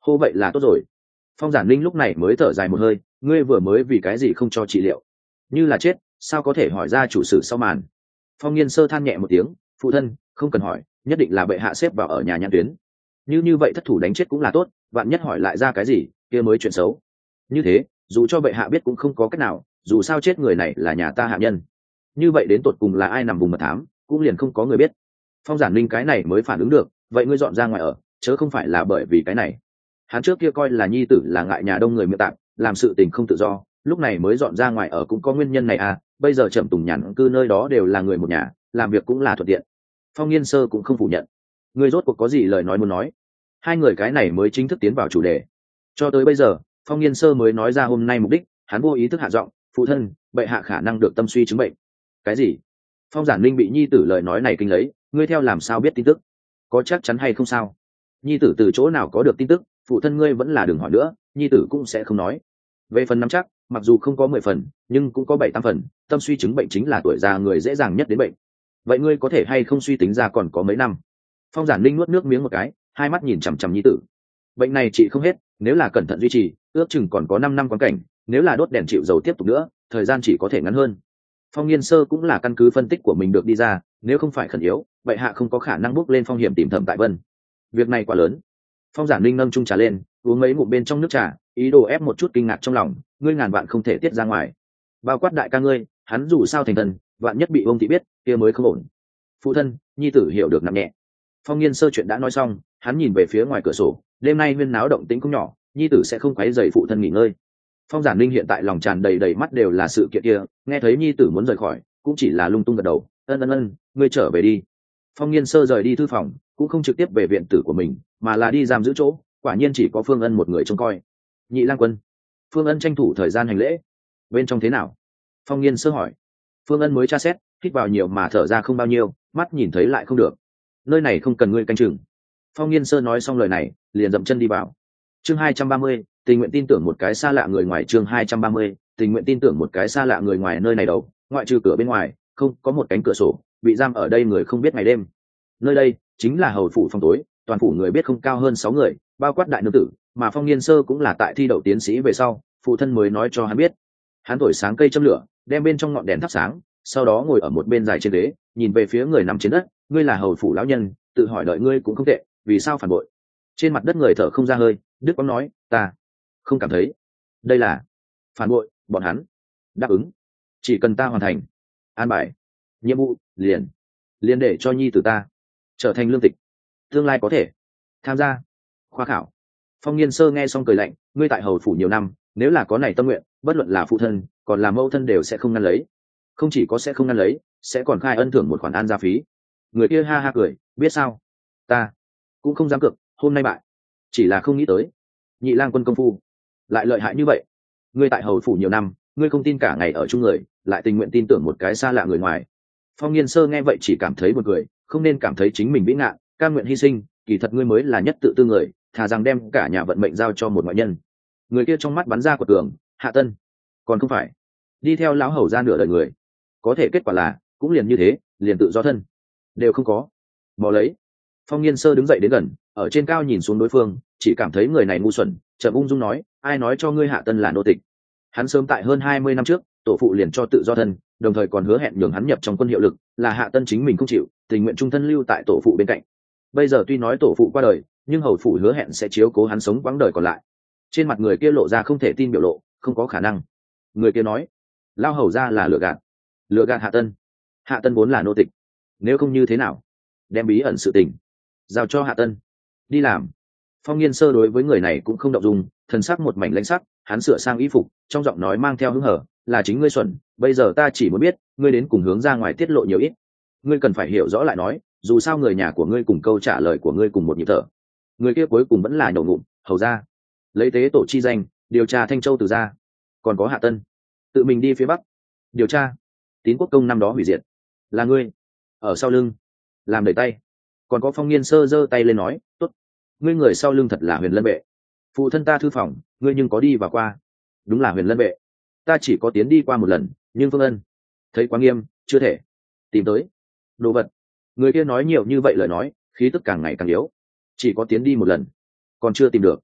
Speaker 1: hô vậy là tốt rồi. Phong Giản Linh lúc này mới thở dài một hơi, ngươi vừa mới vì cái gì không cho trị liệu? Như là chết, sao có thể hỏi ra chủ sự sau màn? Phong Nghiên Sơ than nhẹ một tiếng, phụ thân, không cần hỏi, nhất định là bệ hạ xếp vào ở nhà nhãn tuyến. Như như vậy thất thủ đánh chết cũng là tốt, vạn nhất hỏi lại ra cái gì, kia mới chuyện xấu. Như thế, dù cho bệ hạ biết cũng không có cách nào, dù sao chết người này là nhà ta hạ nhân. Như vậy đến tột cùng là ai nằm vùng mật thám, cũng liền không có người biết. Phong Giản Linh cái này mới phản ứng được, vậy ngươi dọn ra ngoài ở, chớ không phải là bởi vì cái này. Hắn trước kia coi là nhi tử là ngại nhà đông người miệng tạm, làm sự tình không tự do, lúc này mới dọn ra ngoài ở cũng có nguyên nhân này à, bây giờ Trầm Tùng nhàn cư nơi đó đều là người một nhà, làm việc cũng là thuận tiện. Phong Nghiên Sơ cũng không phủ nhận. Ngươi rốt cuộc có gì lời nói muốn nói? Hai người cái này mới chính thức tiến vào chủ đề. Cho tới bây giờ, Phong Nghiên Sơ mới nói ra hôm nay mục đích, hắn vô ý thức hạ giọng, phụ thân, bệ hạ khả năng được tâm suy chứng bệnh. Cái gì? Phong Giản Linh bị nhi tử lời nói này kinh lấy, ngươi theo làm sao biết tin tức? Có chắc chắn hay không sao? Nhi tử từ chỗ nào có được tin tức, phụ thân ngươi vẫn là đừng hỏi nữa, nhi tử cũng sẽ không nói. Về phần nắm chắc, mặc dù không có mười phần, nhưng cũng có bảy tám phần, tâm suy chứng bệnh chính là tuổi già người dễ dàng nhất đến bệnh. Vậy ngươi có thể hay không suy tính ra còn có mấy năm? Phong Giản Linh nuốt nước miếng một cái, hai mắt nhìn chằm chằm nhi tử. Bệnh này trị không hết, nếu là cẩn thận duy trì, ước chừng còn có năm năm quan cảnh, nếu là đốt đèn chịu dầu tiếp tục nữa, thời gian chỉ có thể ngắn hơn. Phong Nghiên Sơ cũng là căn cứ phân tích của mình được đi ra, nếu không phải khẩn yếu, vậy hạ không có khả năng bước lên phong hiểm tìm Thẩm Tại Vân. Việc này quá lớn. Phong Giản Linh nâng chung trà lên, uống mấy ngụm bên trong nước trà, ý đồ ép một chút kinh ngạc trong lòng, ngươi ngàn vạn không thể tiết ra ngoài. Bao quát đại ca ngươi, hắn dù sao thành thần, vạn nhất bị ông thị biết, kia mới không ổn. Phụ thân, nhi tử hiểu được nặng nhẹ. Phong Nghiên Sơ chuyện đã nói xong, hắn nhìn về phía ngoài cửa sổ, đêm nay huyên náo động tĩnh cũng nhỏ, nhi tử sẽ không quấy rầy phụ thân nghỉ ngơi. Phong Giản Linh hiện tại lòng tràn đầy đầy mắt đều là sự kiện kia, nghe thấy nhi tử muốn rời khỏi, cũng chỉ là lung tung gật đầu, ân ân ân, ngươi trở về đi. Phong Nghiên Sơ rời đi thư phòng, cũng không trực tiếp về viện tử của mình, mà là đi giam giữ chỗ, quả nhiên chỉ có Phương Ân một người trông coi. Nhị lang quân. Phương Ân tranh thủ thời gian hành lễ. Bên trong thế nào? Phong Nghiên Sơ hỏi. Phương Ân mới tra xét, hít vào nhiều mà thở ra không bao nhiêu, mắt nhìn thấy lại không được. Nơi này không cần ngươi canh chừng. Phong Nghiên Sơ nói xong lời này, liền dậm chân đi vào. Chương hai trăm ba mươi, tình nguyện tin tưởng một cái xa lạ người ngoài. Chương hai trăm ba mươi, tình nguyện tin tưởng một cái xa lạ người ngoài. Nơi này đâu, ngoại trừ cửa bên ngoài, không có một cánh cửa sổ, bị giam ở đây người không biết ngày đêm. Nơi đây chính là hầu phủ phòng tối, toàn phủ người biết không cao hơn sáu người, bao quát đại nương tử, mà Phong Nghiên Sơ cũng là tại thi đậu tiến sĩ về sau, phụ thân mới nói cho hắn biết. Hắn thổi sáng cây châm lửa, đem bên trong ngọn đèn thắp sáng, sau đó ngồi ở một bên dài trên ghế, nhìn về phía người nằm trên đất, ngươi là hầu phủ lão nhân, tự hỏi đợi ngươi cũng không tệ, vì sao phản bội? Trên mặt đất người thở không ra hơi, Đức Quang nói, ta không cảm thấy đây là phản bội. Bọn hắn đáp ứng, chỉ cần ta hoàn thành an bài nhiệm vụ, liền liền để cho nhi tử ta trở thành lương tịch, tương lai có thể tham gia khoa khảo. Phong Nghiên Sơ nghe xong cười lạnh, ngươi tại hầu phủ nhiều năm, nếu là có này tâm nguyện, bất luận là phụ thân còn là mẫu thân đều sẽ không ngăn lấy, không chỉ có sẽ không ngăn lấy, sẽ còn khai ân thưởng một khoản an gia phí. Người kia ha ha cười, biết sao, ta cũng không dám cược, hôm nay bại, chỉ là không nghĩ tới nhị lang quân công phu lại lợi hại như vậy. Ngươi tại hầu phủ nhiều năm, ngươi không tin cả ngày ở chung người, lại tình nguyện tin tưởng một cái xa lạ người ngoài. Phong Nghiên Sơ nghe vậy chỉ cảm thấy một cười, không nên cảm thấy chính mình vĩ ngạn, cam nguyện hy sinh, kỳ thật ngươi mới là nhất tự tư người, thà rằng đem cả nhà vận mệnh giao cho một ngoại nhân. Người kia trong mắt bắn ra của tường, Hạ Tân, còn không phải đi theo lão hầu ra nửa đời người, có thể kết quả là cũng liền như thế, liền tự do thân đều không có. Bỏ lấy. Phong Nghiên Sơ đứng dậy đến gần, ở trên cao nhìn xuống đối phương, chỉ cảm thấy người này ngu xuẩn, chợt ung dung nói, ai nói cho ngươi Hạ Tân là nô tịch? Hắn sớm tại hơn hai mươi năm trước, tổ phụ liền cho tự do thân, đồng thời còn hứa hẹn nhường hắn nhập trong quân hiệu lực, là Hạ Tân chính mình không chịu, tình nguyện trung thân lưu tại tổ phụ bên cạnh. Bây giờ tuy nói tổ phụ qua đời, nhưng hầu phụ hứa hẹn sẽ chiếu cố hắn sống quãng đời còn lại. Trên mặt người kia lộ ra không thể tin biểu lộ, không có khả năng. Người kia nói, lao hầu ra là lừa gạt, lừa gạt Hạ Tân. Hạ Tân vốn là nô tịch, nếu không như thế nào đem bí ẩn sự tình giao cho Hạ Tân đi làm. Phong Nghiên Sơ đối với người này cũng không động dung, thần sắc một mảnh lãnh sắc, hắn sửa sang y phục, trong giọng nói mang theo hứng hở, là chính ngươi xuẩn, bây giờ ta chỉ muốn biết ngươi đến cùng hướng ra ngoài tiết lộ nhiều ít, ngươi cần phải hiểu rõ lại nói, dù sao người nhà của ngươi cùng câu trả lời của ngươi cùng một nhịp thở. Người kia cuối cùng vẫn là nhổ ngụm, hầu ra lấy tế tổ chi danh điều tra Thanh Châu từ gia, còn có Hạ Tân tự mình đi phía bắc điều tra Tín Quốc công năm đó hủy diệt, là ngươi ở sau lưng làm đẩy tay. Còn có Phong Nghiên Sơ giơ tay lên nói, tốt, ngươi người sau lưng thật là Huyền Lân Vệ. Phụ thân ta thư phòng, ngươi nhưng có đi vào qua? Đúng là Huyền Lân Vệ, ta chỉ có tiến đi qua một lần, nhưng Phương Ân thấy quá nghiêm, chưa thể tìm tới đồ vật. Người kia nói nhiều như vậy lời nói, khí tức càng ngày càng yếu, chỉ có tiến đi một lần, còn chưa tìm được.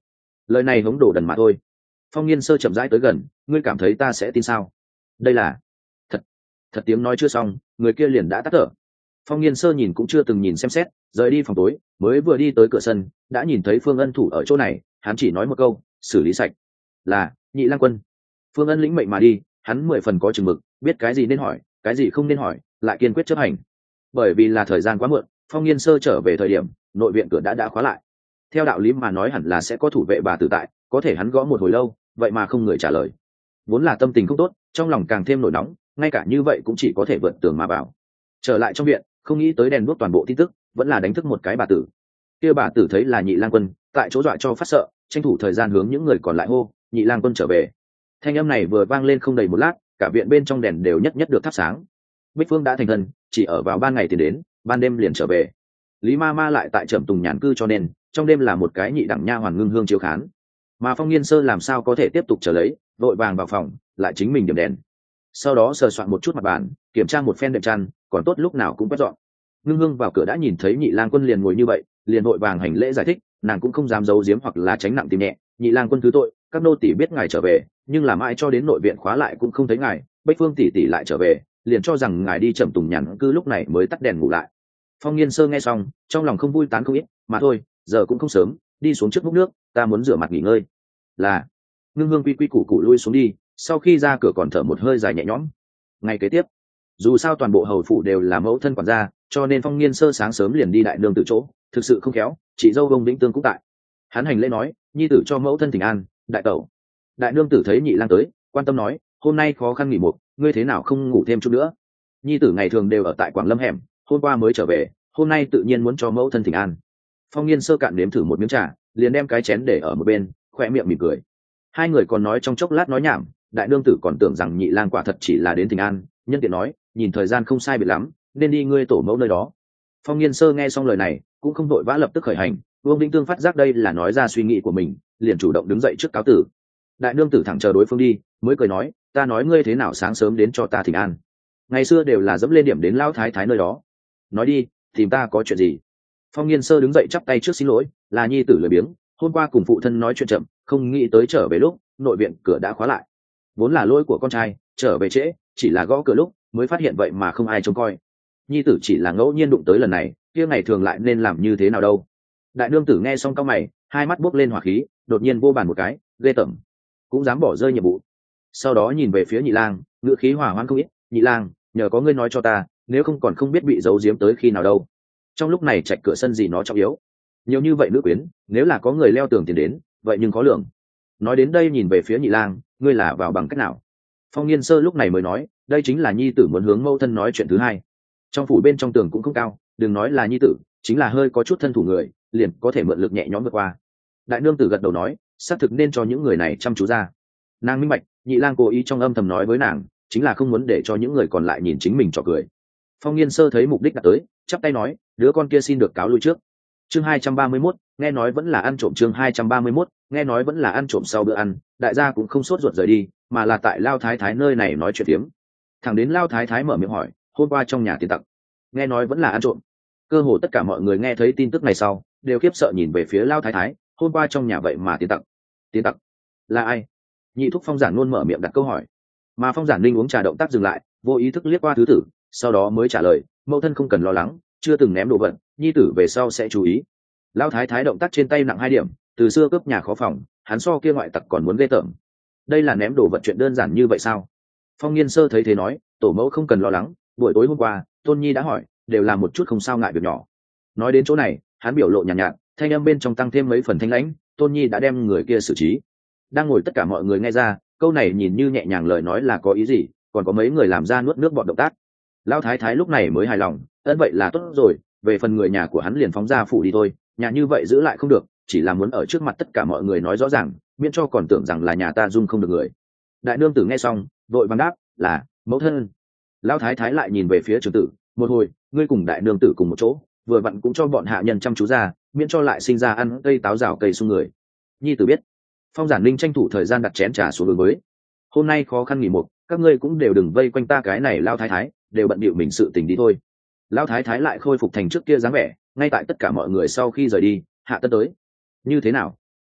Speaker 1: lời này hống đổ đần mà thôi. Phong Nghiên Sơ chậm rãi tới gần, ngươi cảm thấy ta sẽ tin sao? Đây là thật. Thật tiếng nói chưa xong, người kia liền đã tắt thở. Phong Nghiên Sơ nhìn cũng chưa từng nhìn xem xét, rời đi phòng tối, mới vừa đi tới cửa sân đã nhìn thấy Phương Ân thủ ở chỗ này. Hắn chỉ nói một câu, xử lý sạch. Là Nhị Lang Quân. Phương Ân lĩnh mệnh mà đi, hắn mười phần có chừng mực, biết cái gì nên hỏi, cái gì không nên hỏi, lại kiên quyết chấp hành. Bởi vì là thời gian quá muộn, Phong Nghiên Sơ trở về thời điểm nội viện cửa đã đã khóa lại. Theo đạo lý mà nói hẳn là sẽ có thủ vệ bà tử tại, có thể hắn gõ một hồi lâu vậy mà không người trả lời. Vốn là tâm tình không tốt, trong lòng càng thêm nổi nóng, ngay cả như vậy cũng chỉ có thể vượt tường mà vào. Trở lại trong viện, không nghĩ tới đèn đuốc toàn bộ tin tức, vẫn là đánh thức một cái bà tử. Kia bà tử thấy là Nhị Lang Quân, tại chỗ dọa cho phát sợ, tranh thủ thời gian hướng những người còn lại hô, Nhị Lang Quân trở về. Thanh âm này vừa vang lên không đầy một lát, cả viện bên trong đèn đều nhất nhất được thắp sáng. Bích Phương đã thành thân, chỉ ở vào ban ngày thì đến, ban đêm liền trở về. Lý ma ma lại tại Trầm Tùng nhàn cư, cho nên trong đêm là một cái nhị đẳng nha hoàn ngưng hương chiếu khán. Mà Phong Nghiên Sơ làm sao có thể tiếp tục chờ lấy, vội vàng vào phòng lại chính mình điểm đèn, sau đó sờ soạn một chút mặt bàn, kiểm tra một phen đệm chăn, còn tốt lúc nào cũng quét dọn. Ngưng hương vào cửa đã nhìn thấy Nhị Lang Quân liền ngồi như vậy, liền vội vàng hành lễ giải thích, nàng cũng không dám giấu giếm hoặc là tránh nặng tìm nhẹ. Nhị Lang Quân thứ tội, các nô tỳ biết ngài trở về, nhưng làm ai cho đến nội viện khóa lại cũng không thấy ngài. Bích Phương tỷ tỷ lại trở về, liền cho rằng ngài đi Trầm Tùng nhàn cư, lúc này mới tắt đèn ngủ lại. Phong Nghiên Sơ nghe xong, trong lòng không vui tán không ít, mà thôi, giờ cũng không sớm, đi xuống trước múc nước, ta muốn rửa mặt nghỉ ngơi. Là. Ngưng hương quy quy củ củ lui xuống đi, sau khi ra cửa còn thở một hơi dài nhẹ nhõm. Ngày kế tiếp, dù sao toàn bộ hầu phủ đều là mẫu thân quản gia, cho nên Phong Nghiên Sơ sáng sớm liền đi đại nương tử chỗ, thực sự không khéo, chị dâu Vông Vĩnh Tương cũng tại. Hắn hành lễ nói, nhi tử cho mẫu thân thỉnh an. Đại tẩu. Đại nương tử thấy Nhị Lang tới, quan tâm nói, hôm nay khó khăn nghỉ một, ngươi thế nào không ngủ thêm chút nữa? Nhi tử ngày thường đều ở tại Quảng Lâm hẻm, hôm qua mới trở về, hôm nay tự nhiên muốn cho mẫu thân thỉnh an. Phong Nghiên Sơ cạn nếm thử một miếng trà, liền đem cái chén để ở một bên, khoe miệng mỉm cười. Hai người còn nói trong chốc lát nói nhảm, đại nương tử còn tưởng rằng Nhị Lang quả thật chỉ là đến thỉnh an, nhân tiện nói, nhìn thời gian không sai biệt lắm, nên đi ngươi tổ mẫu nơi đó. Phong Nghiên Sơ nghe xong lời này, cũng không vội vã lập tức khởi hành. Vương Vĩnh Tương phát giác đây là nói ra suy nghĩ của mình, liền chủ động đứng dậy trước cáo tử. Đại nương tử thẳng chờ đối phương đi, mới cười nói, ta nói ngươi thế nào sáng sớm đến cho ta thỉnh an? Ngày xưa đều là dẫm lên điểm đến lão thái thái nơi đó. Nói đi, tìm ta có chuyện gì? Phong Nghiên Sơ đứng dậy chắp tay trước xin lỗi, là nhi tử lười biếng, hôm qua cùng phụ thân nói chuyện chậm, không nghĩ tới trở về lúc nội viện cửa đã khóa lại. Vốn là lỗi của con trai, trở về trễ, chỉ là gõ cửa lúc mới phát hiện vậy mà không ai trông coi. Nhi tử chỉ là ngẫu nhiên đụng tới lần này, kia ngày thường lại nên làm như thế nào đâu? Đại nương tử nghe xong cau mày, hai mắt bốc lên hỏa khí, đột nhiên vô bàn một cái, ghê tởm, cũng dám bỏ rơi nhiệm vụ. Sau đó nhìn về phía Nhị Lang, ngữ khí hỏa hoãn không ít, Nhị Lang, nhờ có ngươi nói cho ta, nếu không còn không biết bị giấu giếm tới khi nào đâu. Trong lúc này trạch cửa sân gì nó trọng yếu, nhiều như vậy nữ quyến, nếu là có người leo tường tiền đến, vậy nhưng có lượng. Nói đến đây nhìn về phía Nhị Lang, ngươi là vào bằng cách nào? Phong Nghiên Sơ lúc này mới nói, đây chính là nhi tử muốn hướng mẫu thân nói chuyện thứ hai. Trong phủ bên trong tường cũng không cao, đừng nói là nhi tử, chính là hơi có chút thân thủ người, liền có thể mượn lực nhẹ nhõm vượt qua. Đại nương tử gật đầu nói, xác thực nên cho những người này chăm chú ra. Nàng minh bạch, Nhị Lang cố ý trong âm thầm nói với nàng, chính là không muốn để cho những người còn lại nhìn chính mình trò cười. Phong Nghiên Sơ thấy mục đích đã tới, chắp tay nói, đứa con kia xin được cáo lui trước. Chương hai trăm ba mươi mốt, nghe nói vẫn là ăn trộm. Chương hai trăm ba mươi mốt, nghe nói vẫn là ăn trộm. Sau bữa ăn, đại gia cũng không sốt ruột rời đi, mà là tại Lao Thái Thái nơi này nói chuyện tiếm. Thẳng đến Lao Thái Thái mở miệng hỏi, hôm qua trong nhà tiền tặc, nghe nói vẫn là ăn trộm. Cơ hồ tất cả mọi người nghe thấy tin tức này sau, đều khiếp sợ nhìn về phía Lao Thái Thái, hôm qua trong nhà vậy mà tiền tặc. Tiền tặc là ai? Nhị thúc Phong Giản luôn mở miệng đặt câu hỏi, mà Phong Giản Linh uống trà động tác dừng lại, vô ý thức liếc qua thứ tử, sau đó mới trả lời, mẫu thân không cần lo lắng, chưa từng ném đồ vật, nhi tử về sau sẽ chú ý. Lão thái thái động tác trên tay nặng hai điểm, từ xưa cướp nhà khó phòng, hắn so kia ngoại tặc còn muốn ghê tởm. Đây là ném đồ vật chuyện đơn giản như vậy sao? Phong Nghiên Sơ thấy thế nói, tổ mẫu không cần lo lắng, buổi tối hôm qua Tôn Nhi đã hỏi, đều là một chút không sao ngại việc nhỏ. Nói đến chỗ này, hắn biểu lộ nhàn nhạt, nhạt, thanh âm bên trong tăng thêm mấy phần thanh lãnh, Tôn Nhi đã đem người kia xử trí. Đang ngồi tất cả mọi người nghe ra, câu này nhìn như nhẹ nhàng lời nói là có ý gì, còn có mấy người làm ra nuốt nước bọt động tác. Lão thái thái lúc này mới hài lòng, ân vậy là tốt rồi, về phần người nhà của hắn liền phóng ra phủ đi thôi, nhà như vậy giữ lại không được, chỉ là muốn ở trước mặt tất cả mọi người nói rõ ràng, miễn cho còn tưởng rằng là nhà ta dung không được người. Đại nương tử nghe xong, vội vàng đáp, là mẫu thân. Lão thái thái lại nhìn về phía trưởng tử, một hồi, ngươi cùng đại nương tử cùng một chỗ, vừa vặn cũng cho bọn hạ nhân chăm chú ra, miễn cho lại sinh ra ăn cây táo rào cây xung người. Nhi tử biết. Phong Giản Linh tranh thủ thời gian đặt chén trà xuống ứng với. Hôm nay khó khăn nghỉ một, các ngươi cũng đều đừng vây quanh ta cái này Lão thái thái, đều bận bịu mình sự tình đi thôi. Lão thái thái lại khôi phục thành trước kia dáng vẻ, ngay tại tất cả mọi người sau khi rời đi, hạ tân tới. Như thế nào?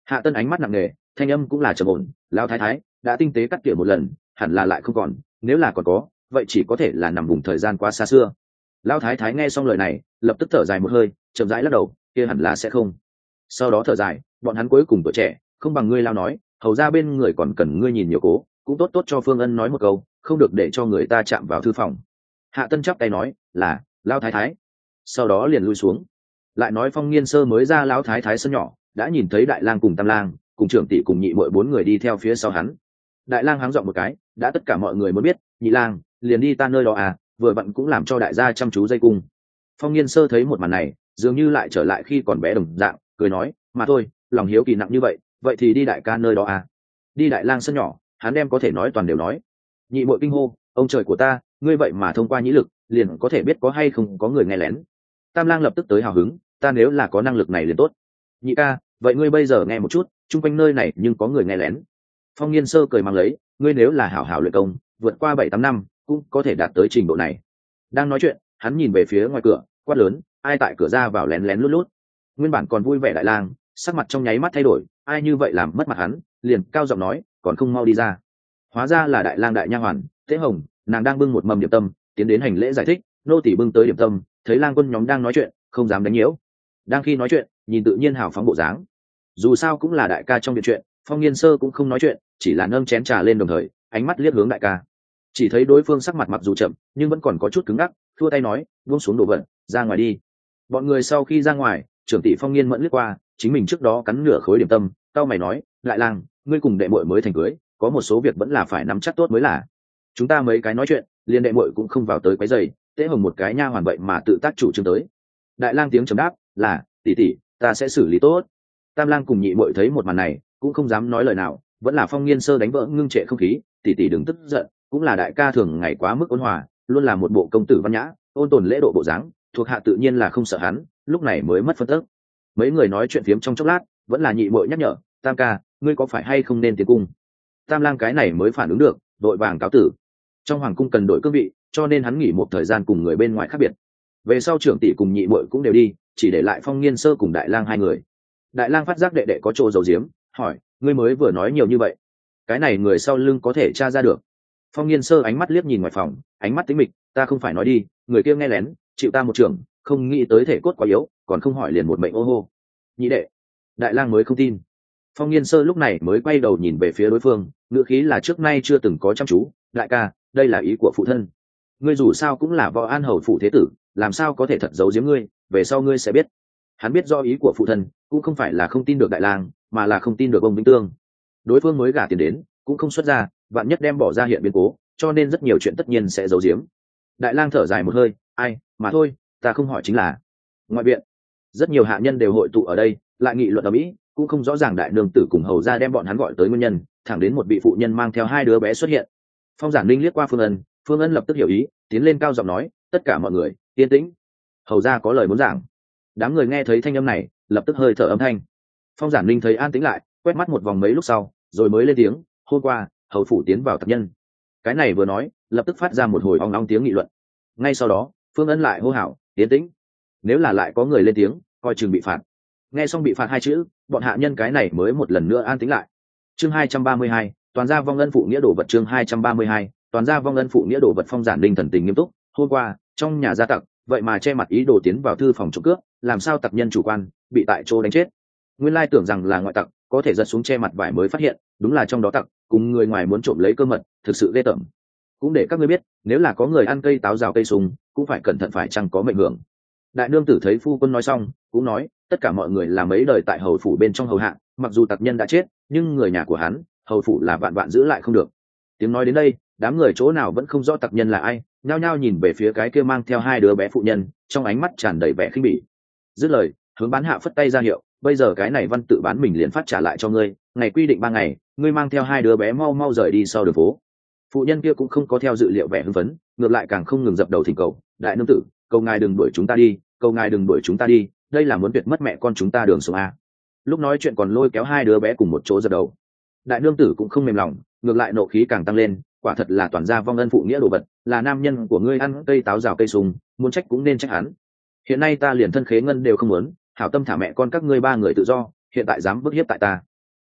Speaker 1: Hạ Tân ánh mắt nặng nề, thanh âm cũng là trầm ổn. Lão thái thái đã tinh tế cắt tỉa một lần, hẳn là lại không còn, nếu là còn có vậy chỉ có thể là nằm vùng thời gian quá xa xưa. Lão thái thái nghe xong lời này lập tức thở dài một hơi, chậm rãi lắc đầu, kia hẳn là sẽ không. Sau đó thở dài, bọn hắn cuối cùng tuổi trẻ không bằng ngươi. Lao nói hầu ra bên người còn cần ngươi nhìn nhiều cố, cũng tốt tốt cho Phương Ân nói một câu, không được để cho người ta chạm vào thư phòng. Hạ Tân chắp tay nói là Lão thái thái, sau đó liền lui xuống. Lại nói Phong Nghiên Sơ mới ra Lão thái thái sân nhỏ, đã nhìn thấy Đại Lang cùng Tam Lang cùng trưởng tỷ cùng nhị muội bốn người đi theo phía sau hắn. Đại Lang háng giọng một cái, đã tất cả mọi người muốn biết, nhị lang liền đi ta nơi đó à, vừa vặn cũng làm cho đại gia chăm chú dây cung. Phong Nghiên Sơ thấy một màn này dường như lại trở lại khi còn bé đồng dạng, cười nói mà thôi, lòng hiếu kỳ nặng như vậy vậy thì đi đại ca nơi đó à. Đi Đại Lang sân nhỏ, hắn đem có thể nói toàn đều nói. Nhị muội kinh hô, ông trời của ta, ngươi vậy mà thông qua nhĩ lực liền có thể biết có hay không có người nghe lén. Tam Lang lập tức tới hào hứng, ta nếu là có năng lực này liền tốt. Nhị ca, vậy ngươi bây giờ nghe một chút, chung quanh nơi này nhưng có người nghe lén. Phong Nghiên Sơ cười mang lấy, ngươi nếu là hảo hảo luyện công vượt qua bảy tám năm cũng có thể đạt tới trình độ này. Đang nói chuyện hắn nhìn về phía ngoài cửa, quát lớn, ai tại cửa ra vào lén lén lút lút. Nguyên bản còn vui vẻ Đại Lang sắc mặt trong nháy mắt thay đổi, ai như vậy làm mất mặt hắn, liền cao giọng nói, còn không mau đi ra. Hóa ra là Đại Lang đại nha hoàn Tế Hồng, nàng đang bưng một mầm điểm tâm tiến đến hành lễ giải thích, nô tỳ bưng tới điểm tâm, thấy Lang quân nhóm đang nói chuyện không dám đánh nhiễu. Đang khi nói chuyện nhìn tự nhiên hào phóng bộ dáng, dù sao cũng là đại ca trong điện chuyện. Phong Nghiên Sơ cũng không nói chuyện, chỉ là nâng chén trà lên, đồng thời ánh mắt liếc hướng đại ca. Chỉ thấy đối phương sắc mặt mặc dù chậm nhưng vẫn còn có chút cứng ngắc, thua tay nói, buông xuống đồ vật, ra ngoài đi. Bọn người sau khi ra ngoài, trưởng tỷ Phong Nghiên Mẫn liếc qua chính mình trước đó cắn nửa khối điểm tâm, cau mày nói, Lại Lang, ngươi cùng đệ muội mới thành cưới, có một số việc vẫn là phải nắm chắc tốt mới là. Chúng ta mấy cái nói chuyện, liền đệ muội cũng không vào tới quấy rầy. Tế Hồng một cái nha hoàn vậy mà tự tác chủ trương tới. Đại Lang tiếng trầm đáp, là tỷ tỷ, ta sẽ xử lý tốt. Tam Lang cùng nhị muội thấy một màn này cũng không dám nói lời nào, vẫn là Phong Nghiên Sơ đánh vỡ ngưng trệ không khí, tỷ tỷ đừng tức giận, cũng là đại ca thường ngày quá mức ôn hòa, luôn là một bộ công tử văn nhã ôn tồn lễ độ bộ dáng, thuộc hạ tự nhiên là không sợ hắn, lúc này mới mất phân tức. Mấy người nói chuyện phiếm trong chốc lát, vẫn là nhị muội nhắc nhở, Tam ca, ngươi có phải hay không nên tiến cung. Tam Lang cái này mới phản ứng được, đội vàng cáo tử. Trong hoàng cung cần đổi cương vị, cho nên hắn nghỉ một thời gian cùng người bên ngoài khác biệt. Về sau trưởng tỷ cùng nhị muội cũng đều đi, chỉ để lại Phong Nghiên Sơ cùng Đại Lang hai người. Đại Lang phát giác đệ đệ có chỗ giấu giếm, hỏi, ngươi mới vừa nói nhiều như vậy, cái này người sau lưng có thể tra ra được. Phong Nghiên Sơ ánh mắt liếc nhìn ngoài phòng, ánh mắt tính mịch, ta không phải nói đi, người kia nghe lén, chịu ta một trường, không nghĩ tới thể cốt quá yếu, còn không hỏi liền một mệnh ô hô. Nhị đệ. Đại Lang mới không tin. Phong Nghiên Sơ lúc này mới quay đầu nhìn về phía đối phương, ngữ khí là trước nay chưa từng có chăm chú, đại ca, đây là ý của phụ thân. Ngươi dù sao cũng là Võ An hầu phụ thế tử, làm sao có thể thật giấu giếm ngươi, về sau ngươi sẽ biết. Hắn biết do ý của phụ thân, cũng không phải là không tin được Đại Lang, mà là không tin được ông Vĩnh Tương. Đối phương mới gả tiền đến, cũng không xuất ra, vạn nhất đem bỏ ra hiện biến cố, cho nên rất nhiều chuyện tất nhiên sẽ giấu giếm. Đại Lang thở dài một hơi, ai, mà thôi, ta không hỏi chính là. Ngoại viện, rất nhiều hạ nhân đều hội tụ ở đây, lại nghị luận ở mỹ, cũng không rõ ràng đại nương tử cùng hầu gia đem bọn hắn gọi tới nguyên nhân, thẳng đến một vị phụ nhân mang theo hai đứa bé xuất hiện. Phong Giản Linh liếc qua Phương Ân, Phương Ân lập tức hiểu ý, tiến lên cao giọng nói, tất cả mọi người yên tĩnh, hầu gia có lời muốn giảng. Đám người nghe thấy thanh âm này lập tức hơi thở âm thanh. Phong Giản Linh thấy an tĩnh lại, quét mắt một vòng mấy lúc sau rồi mới lên tiếng, hôm qua hầu phủ tiến vào tập nhân. Cái này vừa nói lập tức phát ra một hồi ong ong tiếng nghị luận. Ngay sau đó Phương Ân lại hô hào, yên tĩnh, nếu là lại có người lên tiếng coi chừng bị phạt. Nghe xong bị phạt hai chữ, bọn hạ nhân cái này mới một lần nữa an tĩnh lại. Chương hai trăm ba mươi hai, toàn gia vong ân phụ nghĩa đồ vật. Chương hai trăm ba mươi hai, toàn gia vong ân phụ nghĩa đồ vật. Phong Giản Linh thần tình nghiêm túc, hôm qua trong nhà gia tặc vậy mà che mặt ý đồ tiến vào thư phòng trộm cướp, làm sao tặc nhân chủ quan bị tại chỗ đánh chết. Nguyên lai tưởng rằng là ngoại tặc, có thể giật xuống che mặt vải mới phát hiện đúng là trong đó tặc cùng người ngoài muốn trộm lấy cơ mật, thực sự ghê tởm. Cũng để các ngươi biết, nếu là có người ăn cây táo rào cây sung, cũng phải cẩn thận, phải chăng có mệnh hưởng. Đại nương tử thấy phu quân nói xong cũng nói, tất cả mọi người là mấy đời tại hầu phủ bên trong hầu hạ, mặc dù tặc nhân đã chết nhưng người nhà của hắn hầu phủ là vạn vạn giữ lại không được. Tiếng nói đến đây, đám người chỗ nào vẫn không rõ tặc nhân là ai, nhao nhao nhìn về phía cái kia mang theo hai đứa bé phụ nhân, trong ánh mắt tràn đầy vẻ khinh bỉ. Dứt lời, hướng bán hạ phất tay ra hiệu, bây giờ cái này văn tự bán mình liền phát trả lại cho ngươi, ngày quy định ba ngày, ngươi mang theo hai đứa bé mau mau rời đi sau đường phố. Phụ nhân kia cũng không có theo dự liệu vẻ hưng phấn, ngược lại càng không ngừng dập đầu thỉnh cầu, đại nương tử, cầu ngài đừng đuổi chúng ta đi, cầu ngài đừng đuổi chúng ta đi, đây là muốn tuyệt mất mẹ con chúng ta đường sống a. Lúc nói chuyện còn lôi kéo hai đứa bé cùng một chỗ dập đầu. Đại nương tử cũng không mềm lòng, ngược lại nộ khí càng tăng lên, quả thật là toàn gia vong ân phụ nghĩa đồ vật, là nam nhân của ngươi ăn cây táo rào cây sung, muốn trách cũng nên trách hắn. Hiện nay ta liền thân khế ngân đều không muốn, hảo tâm thả mẹ con các ngươi ba người tự do, hiện tại dám bức hiếp tại ta.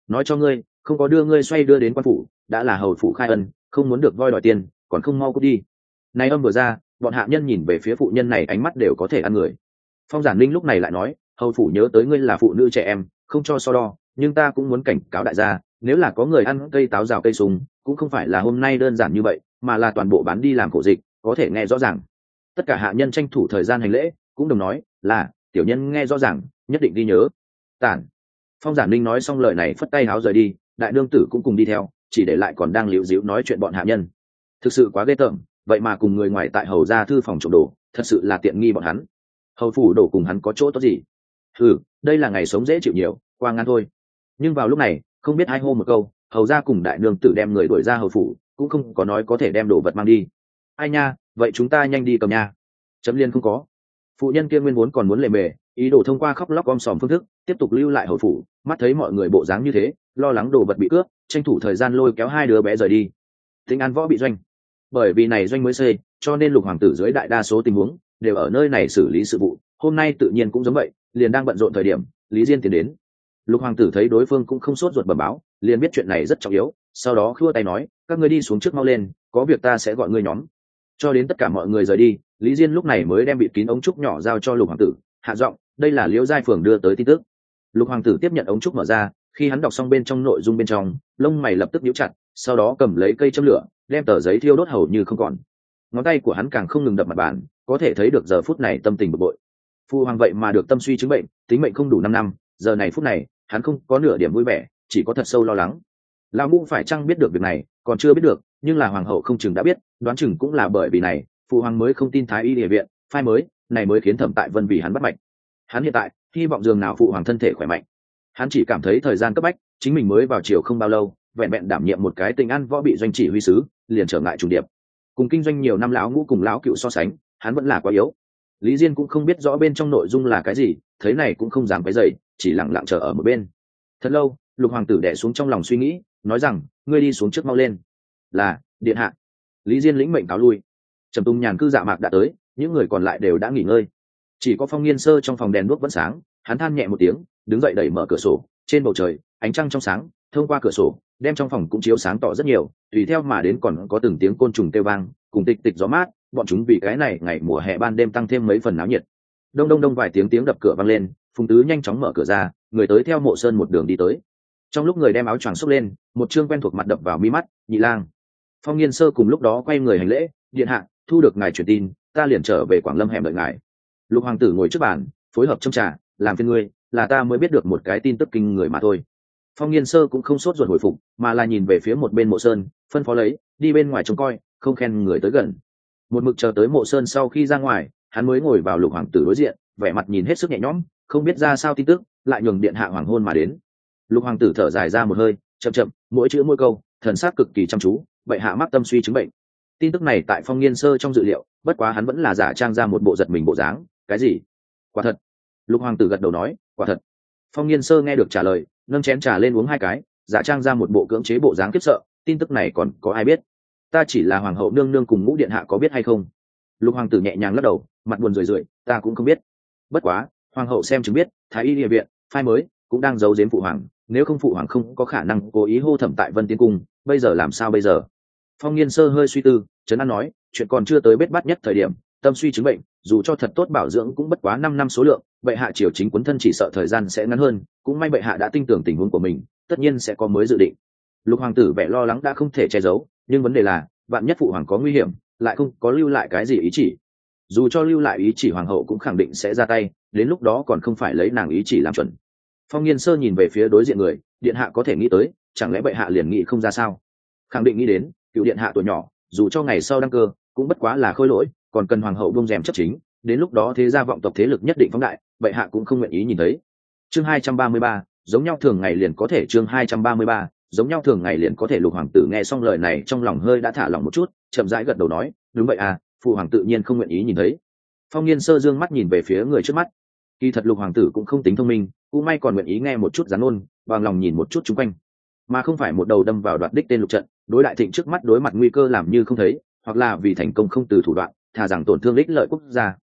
Speaker 1: nói cho ngươi, không có đưa ngươi xoay đưa đến quan phủ, đã là hầu phủ khai ân, không muốn được voi đòi tiền, còn không mau cút đi. Này âm vừa ra, bọn hạ nhân nhìn về phía phụ nhân này ánh mắt đều có thể ăn người. Phong Giản Linh lúc này lại nói, hầu phủ nhớ tới ngươi là phụ nữ trẻ em, không cho so đo, nhưng ta cũng muốn cảnh cáo đại gia, nếu là có người ăn cây táo rào cây súng, cũng không phải là hôm nay đơn giản như vậy, mà là toàn bộ bán đi làm khổ dịch, có thể nghe rõ ràng. Tất cả hạ nhân tranh thủ thời gian hành lễ, cũng đồng nói là tiểu nhân nghe rõ ràng, nhất định ghi nhớ. Tản. Phong Giản Linh nói xong lời này phất tay háo rời đi, đại nương tử cũng cùng đi theo, chỉ để lại còn đang liễu díu nói chuyện bọn hạ nhân. Thực sự quá ghê tởm, vậy mà cùng người ngoài tại hầu gia thư phòng trộm đồ, thật sự là tiện nghi bọn hắn. Hầu phủ đổ cùng hắn có chỗ tốt gì? Ừ, đây là ngày sống dễ chịu nhiều, qua ngăn thôi. Nhưng vào lúc này, không biết ai hô một câu, hầu gia cùng đại nương tử đem người đuổi ra hầu phủ, cũng không có nói có thể đem đồ vật mang đi. Ai nha, vậy chúng ta nhanh đi cầm nha. Chấm liên không có. Phụ nhân kia nguyên vốn còn muốn lề mề, ý đồ thông qua khóc lóc om sòm phương thức tiếp tục lưu lại hầu phủ, mắt thấy mọi người bộ dáng như thế, lo lắng đồ vật bị cướp, tranh thủ thời gian lôi kéo hai đứa bé rời đi. Tĩnh An Võ bị doanh, bởi vì này doanh mới xây, cho nên lục hoàng tử dưới đại đa số tình huống đều ở nơi này xử lý sự vụ. Hôm nay tự nhiên cũng giống vậy, liền đang bận rộn thời điểm, Lý Diên tiến đến. Lục hoàng tử thấy đối phương cũng không sốt ruột bẩm báo, liền biết chuyện này rất trọng yếu, sau đó khua tay nói, các ngươi đi xuống trước mau lên, có việc ta sẽ gọi ngươi nhóm. Cho đến tất cả mọi người rời đi, Lý Diên lúc này mới đem bịt kín ống trúc nhỏ giao cho lục hoàng tử, hạ giọng, đây là Liễu Giai Phường đưa tới tin tức. Lục hoàng tử tiếp nhận ống trúc mở ra, khi hắn đọc xong bên trong nội dung bên trong, lông mày lập tức nhíu chặt, sau đó cầm lấy cây châm lửa, đem tờ giấy thiêu đốt hầu như không còn. Ngón tay của hắn càng không ngừng đập mặt bàn, có thể thấy được giờ phút này tâm tình bực bội. Phu hoàng vậy mà được tâm suy chứng bệnh, tính mệnh không đủ năm năm, giờ này phút này, hắn không có nửa điểm vui vẻ, chỉ có thật sâu lo lắng. Lão Ngũ phải chăng biết được việc này, còn chưa biết được, nhưng là hoàng hậu không chừng đã biết, đoán chừng cũng là bởi vì này, phụ hoàng mới không tin Thái Y Địa viện, phai mới, này mới khiến Thẩm Tại Vân vì hắn bắt mạch. Hắn hiện tại hy vọng giường nào phụ hoàng thân thể khỏe mạnh. Hắn chỉ cảm thấy thời gian cấp bách, chính mình mới vào triều không bao lâu, vẹn vẹn đảm nhiệm một cái Tĩnh An Võ bị doanh chỉ huy sứ, liền trở ngại trùng điệp. Cùng kinh doanh nhiều năm lão Ngũ cùng lão Cựu so sánh, hắn vẫn là quá yếu. Lý Diên cũng không biết rõ bên trong nội dung là cái gì, thấy này cũng không dám quấy rầy, chỉ lặng lặng chờ ở một bên. Thật lâu, lục hoàng tử đè xuống trong lòng suy nghĩ, nói rằng, ngươi đi xuống trước mau lên. Là, điện hạ. Lý Diên lĩnh mệnh cáo lui. Trầm Tung Nhàn cư dạ mạc đã tới, những người còn lại đều đã nghỉ ngơi. Chỉ có Phong Nghiên Sơ trong phòng đèn đuốc vẫn sáng, hắn than nhẹ một tiếng, đứng dậy đẩy mở cửa sổ, trên bầu trời, ánh trăng trong sáng, thông qua cửa sổ, đem trong phòng cũng chiếu sáng tỏ rất nhiều, tùy theo mà đến còn có từng tiếng côn trùng kêu vang, cùng tịch tịch gió mát, bọn chúng vì cái này ngày mùa hè ban đêm tăng thêm mấy phần náo nhiệt. Đông đông đông vài tiếng tiếng đập cửa vang lên, Phùng Tứ nhanh chóng mở cửa ra, người tới theo Mộ Sơn một đường đi tới. Trong lúc người đem áo choàng xốc lên, một trương quen thuộc mặt đập vào mi mắt, Nhị Lang. Phong Nghiên Sơ cùng lúc đó quay người hành lễ, điện hạ, thu được ngài truyền tin, ta liền trở về Quảng Lâm hẻm đợi ngài. Lục hoàng tử ngồi trước bàn, phối hợp châm trà, làm phiền ngươi, là ta mới biết được một cái tin tức kinh người mà thôi. Phong Nghiên Sơ cũng không sốt ruột hồi phục, mà là nhìn về phía một bên Mộ Sơn, phân phó lấy, đi bên ngoài trông coi, không khen người tới gần. Một mực chờ tới Mộ Sơn sau khi ra ngoài, hắn mới ngồi vào lục hoàng tử đối diện, vẻ mặt nhìn hết sức nhẹ nhõm, không biết ra sao tin tức, lại nhường điện hạ hoàng hôn mà đến. Lục hoàng tử thở dài ra một hơi, chậm chậm, mỗi chữ mỗi câu, thần sắc cực kỳ chăm chú, bệ hạ mắc tâm suy chứng bệnh. Tin tức này tại Phong Nghiên Sơ trong dự liệu, bất quá hắn vẫn là giả trang ra một bộ giật mình bộ dáng, cái gì? Quả thật. Lục hoàng tử gật đầu nói, quả thật. Phong Nghiên Sơ nghe được trả lời, nâng chén trà lên uống hai cái, giả trang ra một bộ cưỡng chế bộ dáng khiếp sợ, tin tức này còn có ai biết? Ta chỉ là hoàng hậu nương nương cùng Ngũ điện hạ có biết hay không? Lục hoàng tử nhẹ nhàng lắc đầu, mặt buồn rười rượi, ta cũng không biết. Bất quá, hoàng hậu xem chứng biết, Thái Y Địa viện, phai mới cũng đang giấu giếm phụ hoàng, nếu không phụ hoàng không có khả năng cố ý hô Thẩm Tại Vân tiến cung, bây giờ làm sao bây giờ? Phong Nghiên Sơ hơi suy tư, trấn an nói, chuyện còn chưa tới bết bát nhất thời điểm, tâm suy chứng bệnh, dù cho thật tốt bảo dưỡng cũng bất quá năm năm số lượng, bệ hạ triều chính quấn thân chỉ sợ thời gian sẽ ngắn hơn, cũng may bệ hạ đã tin tưởng tình huống của mình, tất nhiên sẽ có mới dự định. Lục hoàng tử vẻ lo lắng đã không thể che giấu, nhưng vấn đề là, vạn nhất phụ hoàng có nguy hiểm, lại không có lưu lại cái gì ý chỉ. Dù cho lưu lại ý chỉ hoàng hậu cũng khẳng định sẽ ra tay, đến lúc đó còn không phải lấy nàng ý chỉ làm chuẩn. Phong Nghiên Sơ nhìn về phía đối diện người, điện hạ có thể nghĩ tới, chẳng lẽ bệ hạ liền nghĩ không ra sao? Khẳng định nghĩ đến, cựu điện hạ tuổi nhỏ, dù cho ngày sau đăng cơ, cũng bất quá là khôi lỗi, còn cần hoàng hậu buông rèm chấp chính, đến lúc đó thế gia vọng tộc thế lực nhất định phóng đại, bệ hạ cũng không nguyện ý nhìn thấy. Chương hai trăm ba mươi ba, giống nhau thường ngày liền có thể chương hai trăm ba mươi ba, giống nhau thường ngày liền có thể. Lục hoàng tử nghe xong lời này trong lòng hơi đã thả lỏng một chút, chậm rãi gật đầu nói, đúng vậy à, phụ hoàng tự nhiên không nguyện ý nhìn thấy. Phong Nghiên Sơ dương mắt nhìn về phía người trước mắt. Kỳ thật lục hoàng tử cũng không tính thông minh, cũng may còn nguyện ý nghe một chút gián ôn, bằng lòng nhìn một chút chung quanh, mà không phải một đầu đâm vào đoạt đích tên lục trận, đối đại thịnh trước mắt đối mặt nguy cơ làm như không thấy, hoặc là vì thành công không từ thủ đoạn, thà rằng tổn thương ích lợi quốc gia.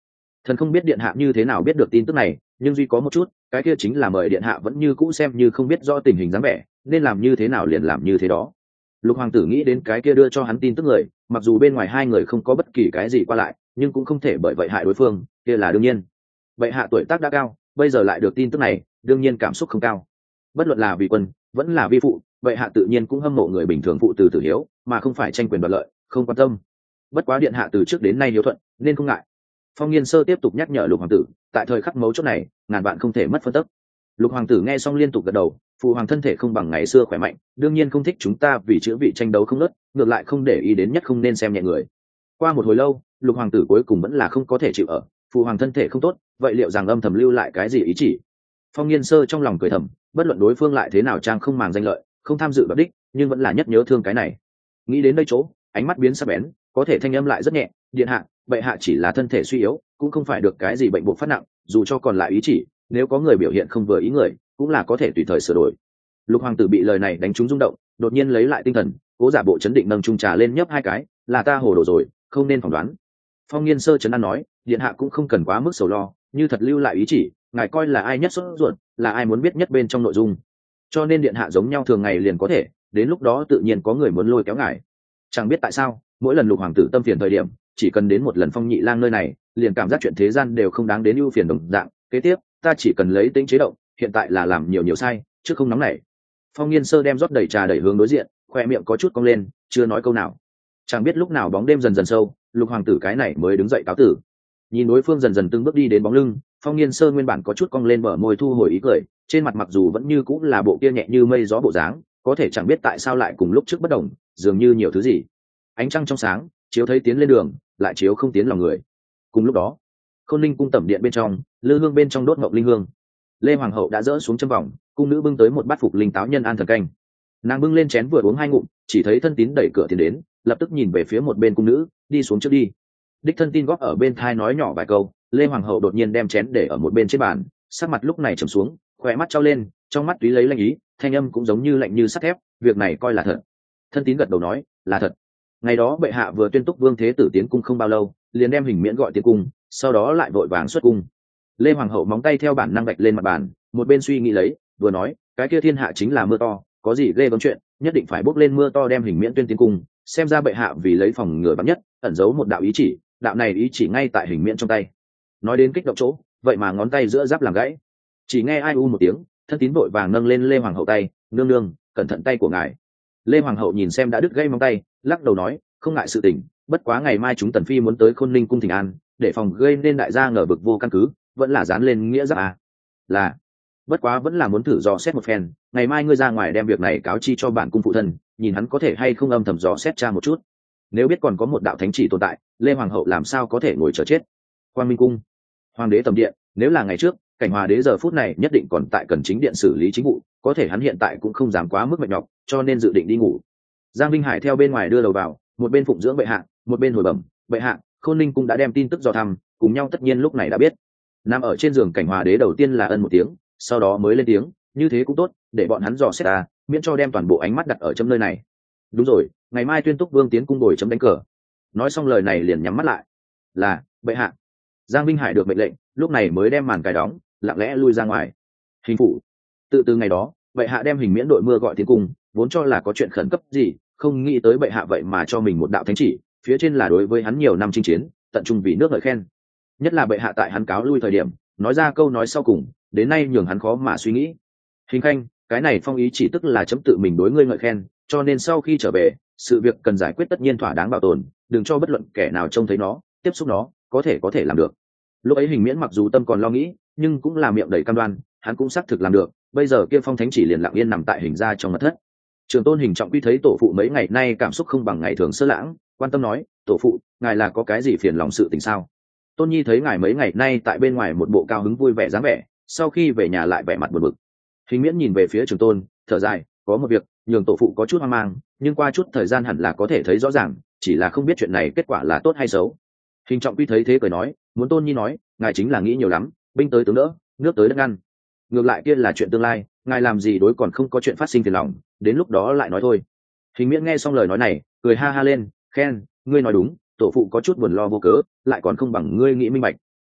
Speaker 1: Thần không biết điện hạ như thế nào biết được tin tức này, nhưng duy có một chút, cái kia chính là mời điện hạ vẫn như cũ xem như không biết rõ tình hình dáng vẻ, nên làm như thế nào liền làm như thế đó. Lục hoàng tử nghĩ đến cái kia đưa cho hắn tin tức người, mặc dù bên ngoài hai người không có bất kỳ cái gì qua lại, nhưng cũng không thể bởi vậy hại đối phương, kia là đương nhiên. Vậy hạ tuổi tác đã cao, bây giờ lại được tin tức này, đương nhiên cảm xúc không cao. Bất luận là vì quân, vẫn là vi phụ, vậy hạ tự nhiên cũng hâm mộ người bình thường phụ từ tử hiếu, mà không phải tranh quyền đoạt lợi, không quan tâm. Bất quá điện hạ từ trước đến nay hiếu thuận, nên không ngại. Phong Nghiên Sơ tiếp tục nhắc nhở Lục hoàng tử, tại thời khắc mấu chốt này, ngàn vạn không thể mất phân tốc. Lục hoàng tử nghe xong liên tục gật đầu, phụ hoàng thân thể không bằng ngày xưa khỏe mạnh, đương nhiên không thích chúng ta vì chữ vị tranh đấu không nớt, ngược lại không để ý đến nhất không nên xem nhẹ người. Qua một hồi lâu, Lục hoàng tử cuối cùng vẫn là không có thể chịu ở, phụ hoàng thân thể không tốt, vậy liệu rằng âm thầm lưu lại cái gì ý chỉ? Phong Nghiên Sơ trong lòng cười thầm, bất luận đối phương lại thế nào trang không màng danh lợi, không tham dự đoạt đích, nhưng vẫn là nhất nhớ thương cái này. Nghĩ đến đây chỗ, ánh mắt biến sắc bén, có thể thanh âm lại rất nhẹ, điện hạ, bệ hạ chỉ là thân thể suy yếu, cũng không phải được cái gì bệnh buộc phát nặng, dù cho còn lại ý chỉ, nếu có người biểu hiện không vừa ý người, cũng là có thể tùy thời sửa đổi. Lục hoàng tử bị lời này đánh trúng rung động, đột nhiên lấy lại tinh thần, cố giả bộ chấn định nâng chung trà lên nhấp hai cái, là ta hồ đồ rồi, không nên phỏng đoán. Phong Nghiên Sơ trấn an nói, điện hạ cũng không cần quá mức sầu lo, như thật lưu lại ý chỉ, ngài coi là ai nhất sốt ruột, là ai muốn biết nhất bên trong nội dung, cho nên điện hạ giống nhau thường ngày liền có thể, đến lúc đó tự nhiên có người muốn lôi kéo ngài. Chẳng biết tại sao, mỗi lần Lục hoàng tử tâm phiền thời điểm, chỉ cần đến một lần Phong Nhị Lang nơi này, liền cảm giác chuyện thế gian đều không đáng đến ưu phiền đồng dạng. Kế tiếp, ta chỉ cần lấy tính chế động, hiện tại là làm nhiều nhiều sai, chứ không nóng nảy. Phong Nghiên Sơ đem rót đầy trà đẩy hướng đối diện, khoe miệng có chút cong lên, chưa nói câu nào. Chẳng biết lúc nào bóng đêm dần dần sâu, Lục hoàng tử cái này mới đứng dậy cáo tử. Nhìn đối phương dần dần từng bước đi đến bóng lưng, Phong Nghiên Sơ nguyên bản có chút cong lên bờ môi thu hồi ý cười, trên mặt mặc dù vẫn như cũng là bộ kia nhẹ như mây gió bộ dáng, có thể chẳng biết tại sao lại cùng lúc trước bất đồng, dường như nhiều thứ gì. Ánh trăng trong sáng, chiếu thấy tiến lên đường, lại chiếu không tiến lòng người. Cùng lúc đó, Khôn Ninh cung tẩm điện bên trong, lư hương bên trong đốt ngọc linh hương. Lê hoàng hậu đã dỡ xuống châm vòng, cung nữ bưng tới một bát phục linh táo nhân an thần canh. Nàng bưng lên chén vừa uống hai ngụm, chỉ thấy thân tín đẩy cửa tiến đến, lập tức nhìn về phía một bên cung nữ, đi xuống trước đi. Đích thân tin góp ở bên thai nói nhỏ vài câu, Lê hoàng hậu đột nhiên đem chén để ở một bên trên bàn, sắc mặt lúc này trầm xuống, khỏe mắt trao lên, trong mắt túy lấy lạnh ý, thanh âm cũng giống như lạnh như sắt thép, việc này coi là thật. Thân tín gật đầu nói, là thật. Ngày đó bệ hạ vừa tuyên túc vương thế tử tiến cung không bao lâu, liền đem hình miễn gọi tiến cung, sau đó lại vội vàng xuất cung. Lê hoàng hậu móng tay theo bản năng vạch lên mặt bàn, một bên suy nghĩ lấy, vừa nói, cái kia thiên hạ chính là mưa to, có gì ghê gớm chuyện, nhất định phải bốc lên mưa to đem hình miễn tuyên tiến cung, xem ra bệ hạ vì lấy phòng ngừa vắn nhất, ẩn giấu một đạo ý chỉ, đạo này ý chỉ ngay tại hình miễn trong tay. Nói đến kích động chỗ, vậy mà ngón tay giữa giáp làm gãy. Chỉ nghe ai u một tiếng, thân tín vội vàng nâng lên Lê hoàng hậu tay, nương nương, cẩn thận tay của ngài. Lê hoàng hậu nhìn xem đã đứt gãy móng tay, lắc đầu nói, không ngại sự tình, bất quá ngày mai chúng tần phi muốn tới Khôn Ninh cung thỉnh an, để phòng gây nên đại gia ngờ vực vô căn cứ, vẫn là dán lên nghĩa giáp à. Là, bất quá vẫn là muốn thử dò xét một phen, ngày mai ngươi ra ngoài đem việc này cáo chi cho bản cung phụ thân, nhìn hắn có thể hay không âm thầm dò xét tra một chút. Nếu biết còn có một đạo thánh chỉ tồn tại, Lê hoàng hậu làm sao có thể ngồi chờ chết. Quang Minh cung, hoàng đế tầm điện, nếu là ngày trước, Cảnh Hòa đế giờ phút này nhất định còn tại cần chính điện xử lý chính vụ, có thể hắn hiện tại cũng không dám quá mức mệt nhọc, cho nên dự định đi ngủ. Giang Vinh Hải theo bên ngoài đưa đầu vào, một bên phụng dưỡng bệ hạ, một bên hồi bẩm, bệ hạ, Khôn Ninh cung đã đem tin tức dò thăm, cùng nhau tất nhiên lúc này đã biết. Nằm ở trên giường Cảnh Hòa đế đầu tiên là ân một tiếng, sau đó mới lên tiếng, như thế cũng tốt, để bọn hắn dò xét ta, miễn cho đem toàn bộ ánh mắt đặt ở chấm nơi này. Đúng rồi, ngày mai tuyên túc vương tiến cung bồi chấm đánh cờ. Nói xong lời này liền nhắm mắt lại. Là, bệ hạ. Giang Vinh Hải được mệnh lệnh, lúc này mới đem màn cài đóng, lặng lẽ lui ra ngoài. Hình phủ. Tự từ ngày đó, bệ hạ đem hình miễn đội mưa gọi tiến cung, vốn cho là có chuyện khẩn cấp gì, không nghĩ tới bệ hạ vậy mà cho mình một đạo thánh chỉ, phía trên là đối với hắn nhiều năm chinh chiến, tận trung vì nước ngợi khen. Nhất là bệ hạ tại hắn cáo lui thời điểm, nói ra câu nói sau cùng, đến nay nhường hắn khó mà suy nghĩ. Hình khanh, cái này phong ý chỉ tức là chấm tự mình đối ngươi ngợi khen, cho nên sau khi trở về, sự việc cần giải quyết tất nhiên thỏa đáng bảo tồn, đừng cho bất luận kẻ nào trông thấy nó, tiếp xúc nó, có thể có thể làm được. Lúc ấy hình miễn mặc dù tâm còn lo nghĩ, nhưng cũng là miệng đầy cam đoan, hắn cũng xác thực làm được. Bây giờ kia phong thánh chỉ liền lặng yên nằm tại hình ra trong mật thất. Trường Tôn Hình Trọng quy thấy tổ phụ mấy ngày nay cảm xúc không bằng ngày thường sơ lãng, quan tâm nói, tổ phụ, ngài là có cái gì phiền lòng sự tình sao? Tôn Nhi thấy ngài mấy ngày nay tại bên ngoài một bộ cao hứng vui vẻ dáng vẻ, sau khi về nhà lại vẻ mặt buồn bực. Hình miễn nhìn về phía Trường Tôn, thở dài, có một việc nhường tổ phụ có chút hoang mang, nhưng qua chút thời gian hẳn là có thể thấy rõ ràng, chỉ là không biết chuyện này kết quả là tốt hay xấu. Hình Trọng quy thấy thế cười nói, muốn Tôn Nhi nói, ngài chính là nghĩ nhiều lắm, binh tới tướng đỡ, nước tới đất ngăn. Ngược lại kia là chuyện tương lai, ngài làm gì đối còn không có chuyện phát sinh phiền lòng, đến lúc đó lại nói thôi. Hình miễn nghe xong lời nói này, cười ha ha lên, khen, ngươi nói đúng, tổ phụ có chút buồn lo vô cớ, lại còn không bằng ngươi nghĩ minh bạch.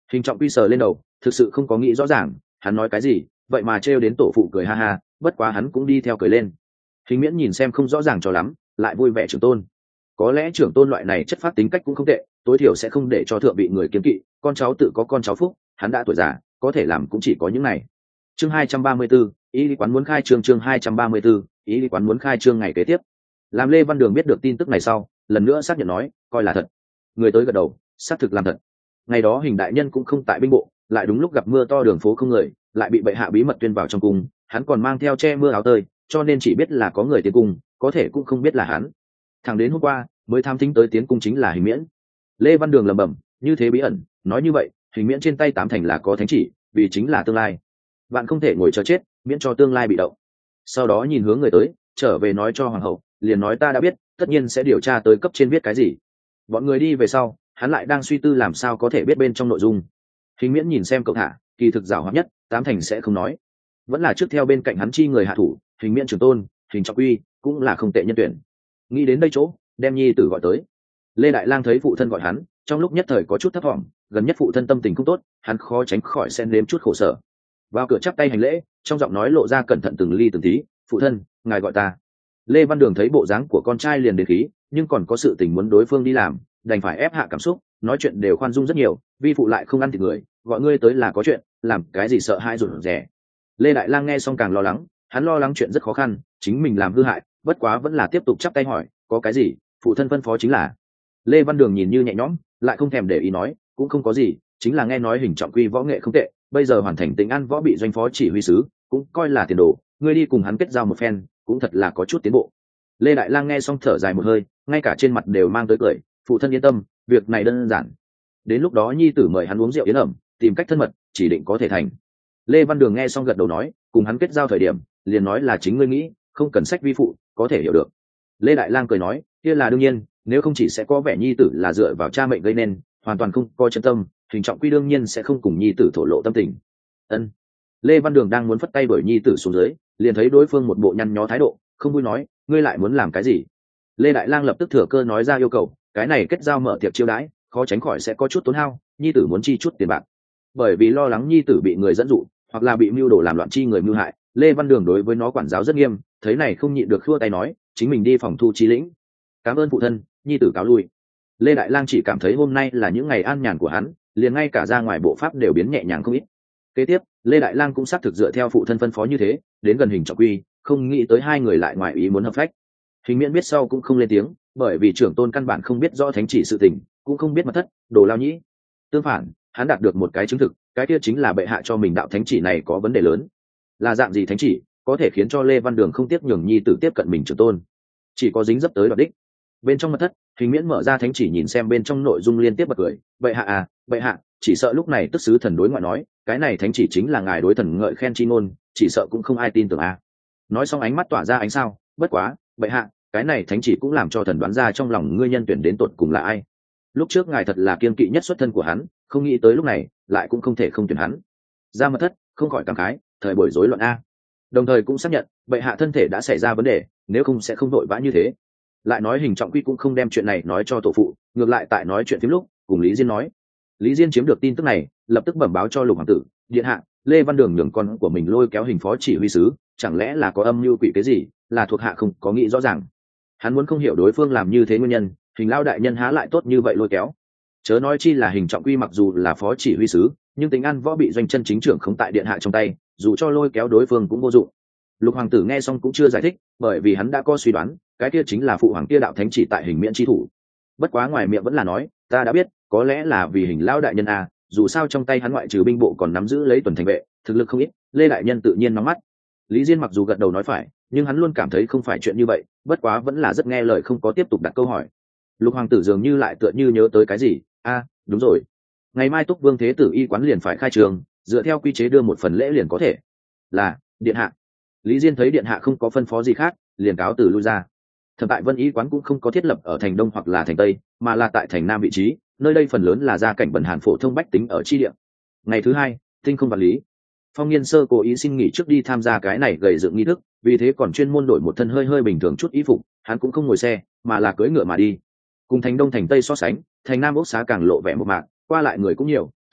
Speaker 1: Hình Trọng Quy sờ lên đầu, thực sự không có nghĩ rõ ràng hắn nói cái gì, vậy mà trêu đến tổ phụ cười ha ha, bất quá hắn cũng đi theo cười lên. Hình Miễn nhìn xem không rõ ràng cho lắm, lại vui vẻ trưởng tôn. Có lẽ trưởng tôn loại này chất phát tính cách cũng không tệ, tối thiểu sẽ không để cho thượng bị người kiêng kỵ, con cháu tự có con cháu phúc, hắn đã tuổi già, có thể làm cũng chỉ có những này. Chương hai trăm ba mươi 234, ý lý quán muốn khai trương chương hai trăm ba mươi 234, ý lý quán muốn khai trương ngày kế tiếp. Làm Lê Văn Đường biết được tin tức này sau, lần nữa xác nhận nói, coi là thật. Người tới gật đầu, xác thực làm thật. Ngày đó Hình đại nhân cũng không tại binh bộ, lại đúng lúc gặp mưa to đường phố không người, lại bị bệ hạ bí mật tuyên vào trong cung, hắn còn mang theo che mưa áo tơi, cho nên chỉ biết là có người tiến cung, có thể cũng không biết là hắn. Thẳng đến hôm qua mới tham thính tới tiến cung chính là Hình Miễn. Lê Văn Đường lẩm bẩm, như thế bí ẩn, nói như vậy, Hình Miễn trên tay tám thành là có thánh chỉ, vì chính là tương lai. Bạn không thể ngồi chờ chết, miễn cho tương lai bị động. Sau đó nhìn hướng người tới, trở về nói cho hoàng hậu, liền nói ta đã biết, tất nhiên sẽ điều tra tới cấp trên viết cái gì. Bọn người đi về sau, hắn lại đang suy tư làm sao có thể biết bên trong nội dung. Hình Miễn nhìn xem cậu thả, kỳ thực giảo hoạt nhất, tám thành sẽ không nói. Vẫn là trước theo bên cạnh hắn chi người hạ thủ, Hình Miễn trưởng tôn, Hình Trọng Uy cũng là không tệ nhân tuyển. Nghĩ đến đây chỗ, đem nhi tử gọi tới. Lê Đại Lang thấy phụ thân gọi hắn, trong lúc nhất thời có chút thấp thỏm, gần nhất phụ thân tâm tình không tốt, hắn khó tránh khỏi xen nếm chút khổ sở. Vào cửa chắp tay hành lễ, trong giọng nói lộ ra cẩn thận từng ly từng tí, phụ thân, ngài gọi ta. Lê Văn Đường thấy bộ dáng của con trai liền đến khí, nhưng còn có sự tình muốn đối phương đi làm, đành phải ép hạ cảm xúc, nói chuyện đều khoan dung rất nhiều, vi phụ lại không ăn thịt người, gọi ngươi tới là có chuyện, làm cái gì sợ hãi rụt rè. Lê Đại Lang nghe xong càng lo lắng, hắn lo lắng chuyện rất khó khăn, chính mình làm hư hại, bất quá vẫn là tiếp tục chắp tay hỏi, có cái gì, phụ thân phân phó chính là. Lê Văn Đường nhìn như nhẹ nhõm, lại không thèm để ý nói, cũng không có gì, chính là nghe nói Hình Trọng Quy võ nghệ không tệ, bây giờ hoàn thành tính ăn võ bị doanh phó chỉ huy sứ, cũng coi là tiền đồ, ngươi đi cùng hắn kết giao một phen, cũng thật là có chút tiến bộ. Lê Đại Lang nghe xong thở dài một hơi, ngay cả trên mặt đều mang tới cười, phụ thân yên tâm, việc này đơn giản. Đến lúc đó nhi tử mời hắn uống rượu yến ẩm, tìm cách thân mật, chỉ định có thể thành. Lê Văn Đường nghe xong gật đầu nói, cùng hắn kết giao thời điểm, liền nói là chính ngươi nghĩ, không cần sách vi phụ, có thể hiểu được. Lê Đại Lang cười nói, kia là đương nhiên, nếu không chỉ sẽ có vẻ nhi tử là dựa vào cha mệnh gây nên, hoàn toàn không có chân tâm, Hình Trọng Quy đương nhiên sẽ không cùng nhi tử thổ lộ tâm tình. Ân. Lê Văn Đường đang muốn phất tay đuổi nhi tử xuống dưới, liền thấy đối phương một bộ nhăn nhó thái độ, không vui nói, ngươi lại muốn làm cái gì? Lê Đại Lang lập tức thừa cơ nói ra yêu cầu, cái này kết giao mở tiệc chiêu đãi, khó tránh khỏi sẽ có chút tốn hao, nhi tử muốn chi chút tiền bạc. Bởi vì lo lắng nhi tử bị người dẫn dụ, hoặc là bị mưu đồ làm loạn chi người mưu hại, Lê Văn Đường đối với nó quản giáo rất nghiêm, thấy này không nhịn được khua tay nói, chính mình đi phòng thu chi lĩnh. Cảm ơn phụ thân, nhi tử cáo lui. Lê Đại Lang chỉ cảm thấy hôm nay là những ngày an nhàn của hắn, liền ngay cả ra ngoài bộ pháp đều biến nhẹ nhàng không ít. Kế tiếp, Lê Đại Lang cũng xác thực dựa theo phụ thân phân phó như thế, đến gần Hình Trọng Quy, không nghĩ tới hai người lại ngoài ý muốn hợp phách. Hình Miễn biết sau cũng không lên tiếng, bởi vì trưởng tôn căn bản không biết rõ thánh chỉ sự tình, cũng không biết mật thất, đồ lao nhĩ. Tương phản, hắn đạt được một cái chứng thực, cái kia chính là bệ hạ cho mình đạo thánh chỉ này có vấn đề lớn. Là dạng gì thánh chỉ, có thể khiến cho Lê Văn Đường không tiếp nhường nhi tử tiếp cận mình trưởng tôn, chỉ có dính dấp tới đoạt đích. Bên trong mật thất, Hình Miễn mở ra thánh chỉ nhìn xem bên trong nội dung liên tiếp bật cười, bệ hạ à, bệ hạ, chỉ sợ lúc này tức sứ thần đối ngoại nói, cái này thánh chỉ chính là ngài đối thần ngợi khen chi ngôn, chỉ sợ cũng không ai tin tưởng à. Nói xong ánh mắt tỏa ra ánh sao, bất quá, bệ hạ, cái này thánh chỉ cũng làm cho thần đoán ra trong lòng ngươi nhân tuyển đến tột cùng là ai. Lúc trước ngài thật là kiên kỵ nhất xuất thân của hắn, không nghĩ tới lúc này lại cũng không thể không tuyển hắn. Ra mật thất, không khỏi cảm khái, thời buổi rối loạn a. Đồng thời cũng xác nhận, bệ hạ thân thể đã xảy ra vấn đề, nếu không sẽ không vội vã như thế. Lại nói Hình Trọng Quy cũng không đem chuyện này nói cho tổ phụ, ngược lại tại nói chuyện phím lúc cùng Lý Diên nói. Lý Diên chiếm được tin tức này, lập tức bẩm báo cho Lục hoàng tử, điện hạ, Lê Văn Đường nhường con của mình lôi kéo Hình phó chỉ huy sứ, chẳng lẽ là có âm mưu quỷ cái gì, là thuộc hạ không có nghĩ rõ ràng. Hắn muốn không hiểu đối phương làm như thế nguyên nhân, Hình lao đại nhân há lại tốt như vậy lôi kéo. Chớ nói chi là Hình Trọng Quy mặc dù là phó chỉ huy sứ, nhưng tính ăn võ bị doanh chân chính trưởng không tại điện hạ trong tay, dù cho lôi kéo đối phương cũng vô dụng. Lục hoàng tử nghe xong cũng chưa giải thích, bởi vì hắn đã có suy đoán, cái kia chính là phụ hoàng kia đạo thánh chỉ tại Hình Miễn chi thủ. Bất quá ngoài miệng vẫn là nói, ta đã biết, có lẽ là vì Hình lao đại nhân a, dù sao trong tay hắn ngoại trừ binh bộ còn nắm giữ lấy tuần thành vệ, thực lực không ít, Lê đại nhân tự nhiên nóng mắt. Lý Diên mặc dù gật đầu nói phải, nhưng hắn luôn cảm thấy không phải chuyện như vậy, bất quá vẫn là rất nghe lời không có tiếp tục đặt câu hỏi. Lục hoàng tử dường như lại tựa như nhớ tới cái gì, a, đúng rồi, ngày mai Túc Vương Thế Tử y quán liền phải khai trường, dựa theo quy chế đưa một phần lễ liền có thể. Là, điện hạ. Lý Diên thấy điện hạ không có phân phó gì khác, liền cáo từ lui ra. Thẩm tại Vân y quán cũng không có thiết lập ở thành Đông hoặc là thành Tây, mà là tại thành Nam vị trí, nơi đây phần lớn là gia cảnh bần hàn phổ thông bách tính ở chi địa. Ngày thứ hai, tinh không vật lý. Phong Nghiên Sơ cố ý xin nghỉ trước đi tham gia cái này gầy dựng nghi thức, vì thế còn chuyên môn đổi một thân hơi hơi bình thường chút y phục, hắn cũng không ngồi xe, mà là cưỡi ngựa mà đi. Cùng thành Đông thành Tây so sánh, thành Nam ốc xá càng lộ vẻ một mạc, qua lại người cũng nhiều,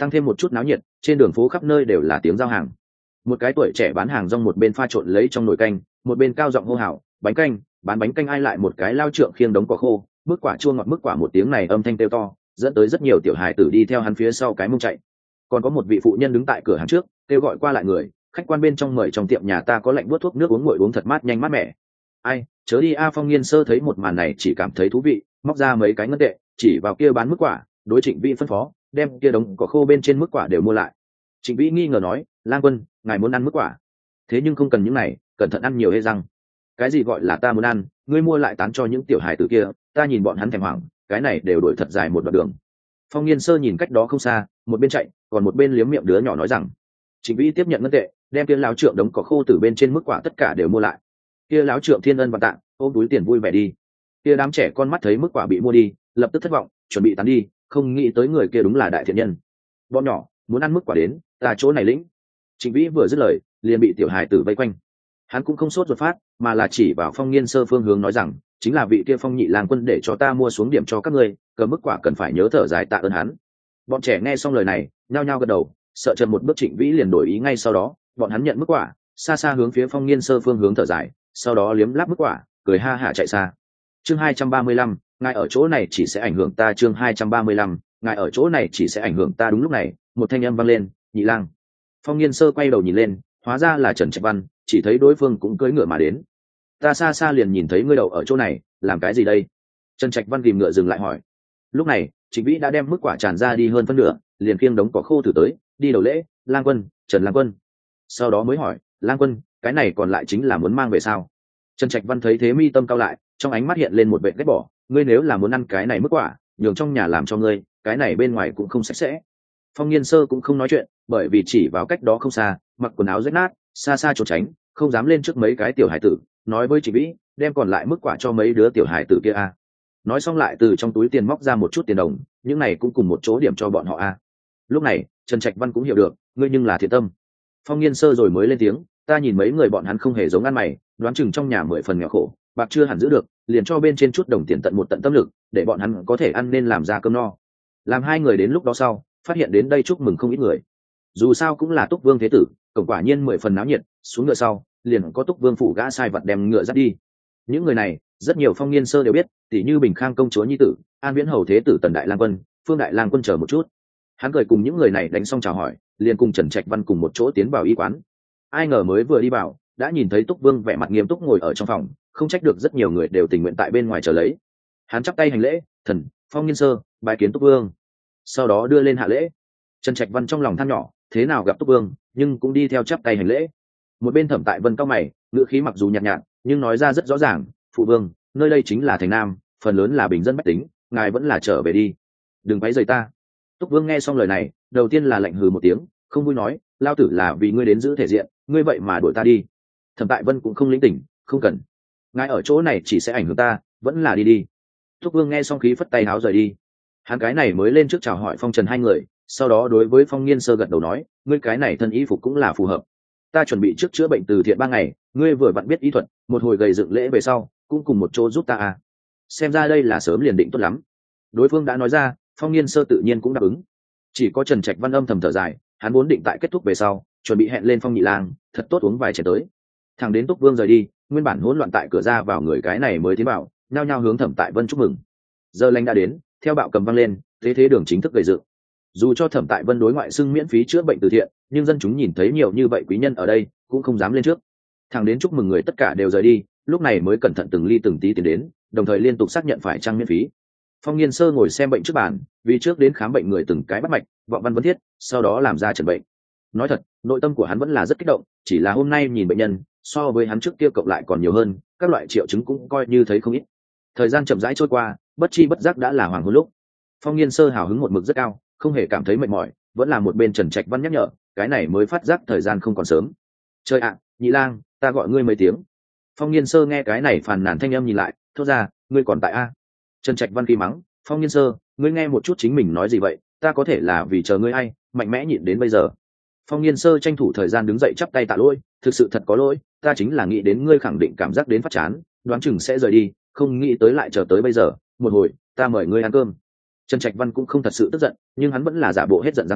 Speaker 1: tăng thêm một chút náo nhiệt, trên đường phố khắp nơi đều là tiếng giao hàng. Một cái tuổi trẻ bán hàng rong một bên pha trộn lấy trong nồi canh, một bên cao giọng hô hào, bánh canh, bán bánh canh ai lại, một cái lao trượng khiêng đống cỏ khô, mức quả chua ngọt mức quả, một tiếng này âm thanh kêu to, dẫn tới rất nhiều tiểu hài tử đi theo hắn phía sau cái mông chạy. Còn có một vị phụ nhân đứng tại cửa hàng trước, kêu gọi qua lại người, khách quan bên trong mời trong tiệm nhà ta có lạnh buốt thuốc nước uống nguội uống thật mát nhanh mát mẻ. Ai, chớ đi a. Phong Nghiên Sơ thấy một màn này chỉ cảm thấy thú vị, móc ra mấy cái ngân tệ, chỉ vào kia bán mức quả, đối Trịnh Vĩ phân phó, đem kia đống cỏ khô bên trên mức quả đều mua lại. Trịnh Vĩ nghi ngờ nói, Lang Quân, ngài muốn ăn mức quả? Thế nhưng không cần những này, cẩn thận ăn nhiều hay răng. Cái gì gọi là ta muốn ăn, ngươi mua lại tán cho những tiểu hài tử kia, ta nhìn bọn hắn thèm hoảng, cái này đều đổi thật dài một đoạn đường. Phong Nghiên Sơ nhìn cách đó không xa, một bên chạy, còn một bên liếm miệng đứa nhỏ nói rằng. Trịnh Vĩ tiếp nhận ngân tệ, đem kia láo trượng đống cỏ khô từ bên trên mức quả tất cả đều mua lại. Kia láo trượng thiên ân vạn tạ, ôm túi tiền vui vẻ đi. Kia đám trẻ con mắt thấy mức quả bị mua đi, lập tức thất vọng, chuẩn bị tán đi, không nghĩ tới người kia đúng là đại thiện nhân. Bọn nhỏ muốn ăn mức quả đến, ta chỗ này lĩnh. Trịnh Vĩ vừa dứt lời, liền bị tiểu hài tử vây quanh. Hắn cũng không sốt ruột phát, mà là chỉ vào Phong Nghiên Sơ phương hướng nói rằng, chính là vị kia Phong nhị lang quân để cho ta mua xuống điểm cho các ngươi, cầm mức quả cần phải nhớ thở dài tạ ơn hắn. Bọn trẻ nghe xong lời này, nhao nhao gật đầu, sợ chậm một bước Trịnh Vĩ liền đổi ý ngay sau đó, bọn hắn nhận mức quả, xa xa hướng phía Phong Nghiên Sơ phương hướng thở dài, sau đó liếm láp mức quả, cười ha hả chạy xa. Chương hai trăm ba mươi lăm, ngài ở chỗ này chỉ sẽ ảnh hưởng ta. Chương hai trăm ba mươi lăm, ngài ở chỗ này chỉ sẽ ảnh hưởng ta. Đúng lúc này, một thanh âm vang lên, nhị lang. Phong Nghiên Sơ quay đầu nhìn lên, hóa ra là Trần Trạch Văn, chỉ thấy đối phương cũng cưỡi ngựa mà đến. Ta xa xa liền nhìn thấy ngươi đậu ở chỗ này, làm cái gì đây? Trần Trạch Văn ghìm ngựa dừng lại hỏi. Lúc này, Trịnh Vĩ đã đem mức quả tràn ra đi hơn phân nửa, liền khiêng đống cỏ khô thử tới, đi đầu lễ, Lang Quân, Trần Lang Quân. Sau đó mới hỏi, Lang Quân, cái này còn lại chính là muốn mang về sao? Trần Trạch Văn thấy thế mi tâm cao lại, trong ánh mắt hiện lên một vẻ ghét bỏ, ngươi nếu là muốn ăn cái này mức quả, nhường trong nhà làm cho ngươi, cái này bên ngoài cũng không sạch sẽ. Phong Nghiên Sơ cũng không nói chuyện, bởi vì chỉ vào cách đó không xa, mặc quần áo rách nát, xa xa trốn tránh, không dám lên trước mấy cái tiểu hải tử, nói với Trịnh Vĩ, đem còn lại mức quả cho mấy đứa tiểu hải tử kia a. Nói xong lại từ trong túi tiền móc ra một chút tiền đồng, những này cũng cùng một chỗ điểm cho bọn họ a. Lúc này, Trần Trạch Văn cũng hiểu được, ngươi nhưng là thiện tâm. Phong Nghiên Sơ rồi mới lên tiếng, ta nhìn mấy người bọn hắn không hề giống ăn mày, đoán chừng trong nhà mười phần nghèo khổ, bạc chưa hẳn giữ được, liền cho bên trên chút đồng tiền tận một tận tâm lực, để bọn hắn có thể ăn nên làm ra cơm no. Làm hai người đến lúc đó sau, phát hiện đến đây chúc mừng không ít người. Dù sao cũng là Túc Vương thế tử, cổng quả nhiên mười phần náo nhiệt, xuống ngựa sau, liền có Túc Vương phủ gã sai vật đem ngựa dắt đi. Những người này, rất nhiều Phong Nghiên Sơ đều biết, tỷ như Bình Khang công chúa nhi tử, An Viễn hầu thế tử Tần Đại Lang Quân, Phương Đại Lang Quân chờ một chút. Hắn cười cùng những người này đánh xong chào hỏi, liền cùng Trần Trạch Văn cùng một chỗ tiến vào y quán. Ai ngờ mới vừa đi vào, đã nhìn thấy Túc Vương vẻ mặt nghiêm túc ngồi ở trong phòng, không trách được rất nhiều người đều tình nguyện tại bên ngoài chờ lấy. Hắn chắp tay hành lễ, thần Phong Nghiên Sơ bái kiến Túc Vương, sau đó đưa lên hạ lễ. Trần Trạch Văn trong lòng than nhỏ, thế nào gặp Túc Vương, nhưng cũng đi theo chắp tay hành lễ. Một bên Thẩm Tại Vân cao mày, ngữ khí mặc dù nhạt nhạt, nhưng nói ra rất rõ ràng, phụ vương, nơi đây chính là thành Nam, phần lớn là bình dân bách tính, ngài vẫn là trở về đi, đừng quấy rầy ta. Túc Vương nghe xong lời này, đầu tiên là lạnh hừ một tiếng, không vui nói, lao tử là vì ngươi đến giữ thể diện, ngươi vậy mà đuổi ta đi. Thẩm Tại Vân cũng không lĩnh tỉnh, không cần, ngài ở chỗ này chỉ sẽ ảnh hưởng ta, vẫn là đi đi. Túc Vương nghe xong khí phất tay háo rời đi. Hắn cái này mới lên trước chào hỏi Phong Trần hai người, sau đó đối với Phong Nghiên Sơ gật đầu nói, ngươi cái này thân y phục cũng là phù hợp, ta chuẩn bị trước chữa bệnh từ thiện ba ngày, ngươi vừa vặn biết y thuật, một hồi gầy dựng lễ về sau cũng cùng một chỗ giúp ta à. Xem ra đây là sớm liền định tốt lắm. Đối phương đã nói ra, Phong Nghiên Sơ tự nhiên cũng đáp ứng. Chỉ có Trần Trạch Văn âm thầm thở dài, hắn vốn định tại kết thúc về sau chuẩn bị hẹn lên Phong nhị lang thật tốt uống vài chén tới. Thằng đến Túc Vương rời đi, nguyên bản hỗn loạn tại cửa ra vào người cái này mới tiến vào, nhao nhao hướng Thẩm Tại Vân chúc mừng. Giờ lành đã đến, theo bạo cầm vang lên, thế thế đường chính thức gầy dựng. Dù cho Thẩm Tại Vân đối ngoại xưng miễn phí chữa bệnh từ thiện, nhưng dân chúng nhìn thấy nhiều như vậy quý nhân ở đây, cũng không dám lên trước. Thằng đến chúc mừng người tất cả đều rời đi, lúc này mới cẩn thận từng ly từng tí tiến đến, đồng thời liên tục xác nhận phải trang miễn phí. Phong Nghiên Sơ ngồi xem bệnh trước bàn, vì trước đến khám bệnh người từng cái bắt mạch, vọng văn vấn thiết, sau đó làm ra chẩn bệnh. Nói thật, nội tâm của hắn vẫn là rất kích động, chỉ là hôm nay nhìn bệnh nhân, so với hắn trước kia cộng lại còn nhiều hơn, các loại triệu chứng cũng coi như thấy không ít. Thời gian chậm rãi trôi qua, bất chi bất giác đã là hoàng hôn lúc. Phong Nghiên Sơ hào hứng một mực rất cao, không hề cảm thấy mệt mỏi, vẫn là một bên Trần Trạch Văn nhắc nhở, cái này mới phát giác thời gian không còn sớm. Trời ạ, nhị lang, ta gọi ngươi mấy tiếng. Phong Nghiên Sơ nghe cái này phàn nàn thanh âm nhìn lại, thốt ra, ngươi còn tại a? Trần Trạch Văn kỳ mắng, Phong Nghiên Sơ, ngươi nghe một chút chính mình nói gì vậy, ta có thể là vì chờ ngươi ai, mạnh mẽ nhịn đến bây giờ. Phong Nghiên Sơ tranh thủ thời gian đứng dậy chắp tay tạ lỗi, thực sự thật có lỗi, ta chính là nghĩ đến ngươi khẳng định cảm giác đến phát chán, đoán chừng sẽ rời đi, không nghĩ tới lại chờ tới bây giờ, một hồi, ta mời ngươi ăn cơm. Trần Trạch Văn cũng không thật sự tức giận, nhưng hắn vẫn là giả bộ hết giận dáng vẻ,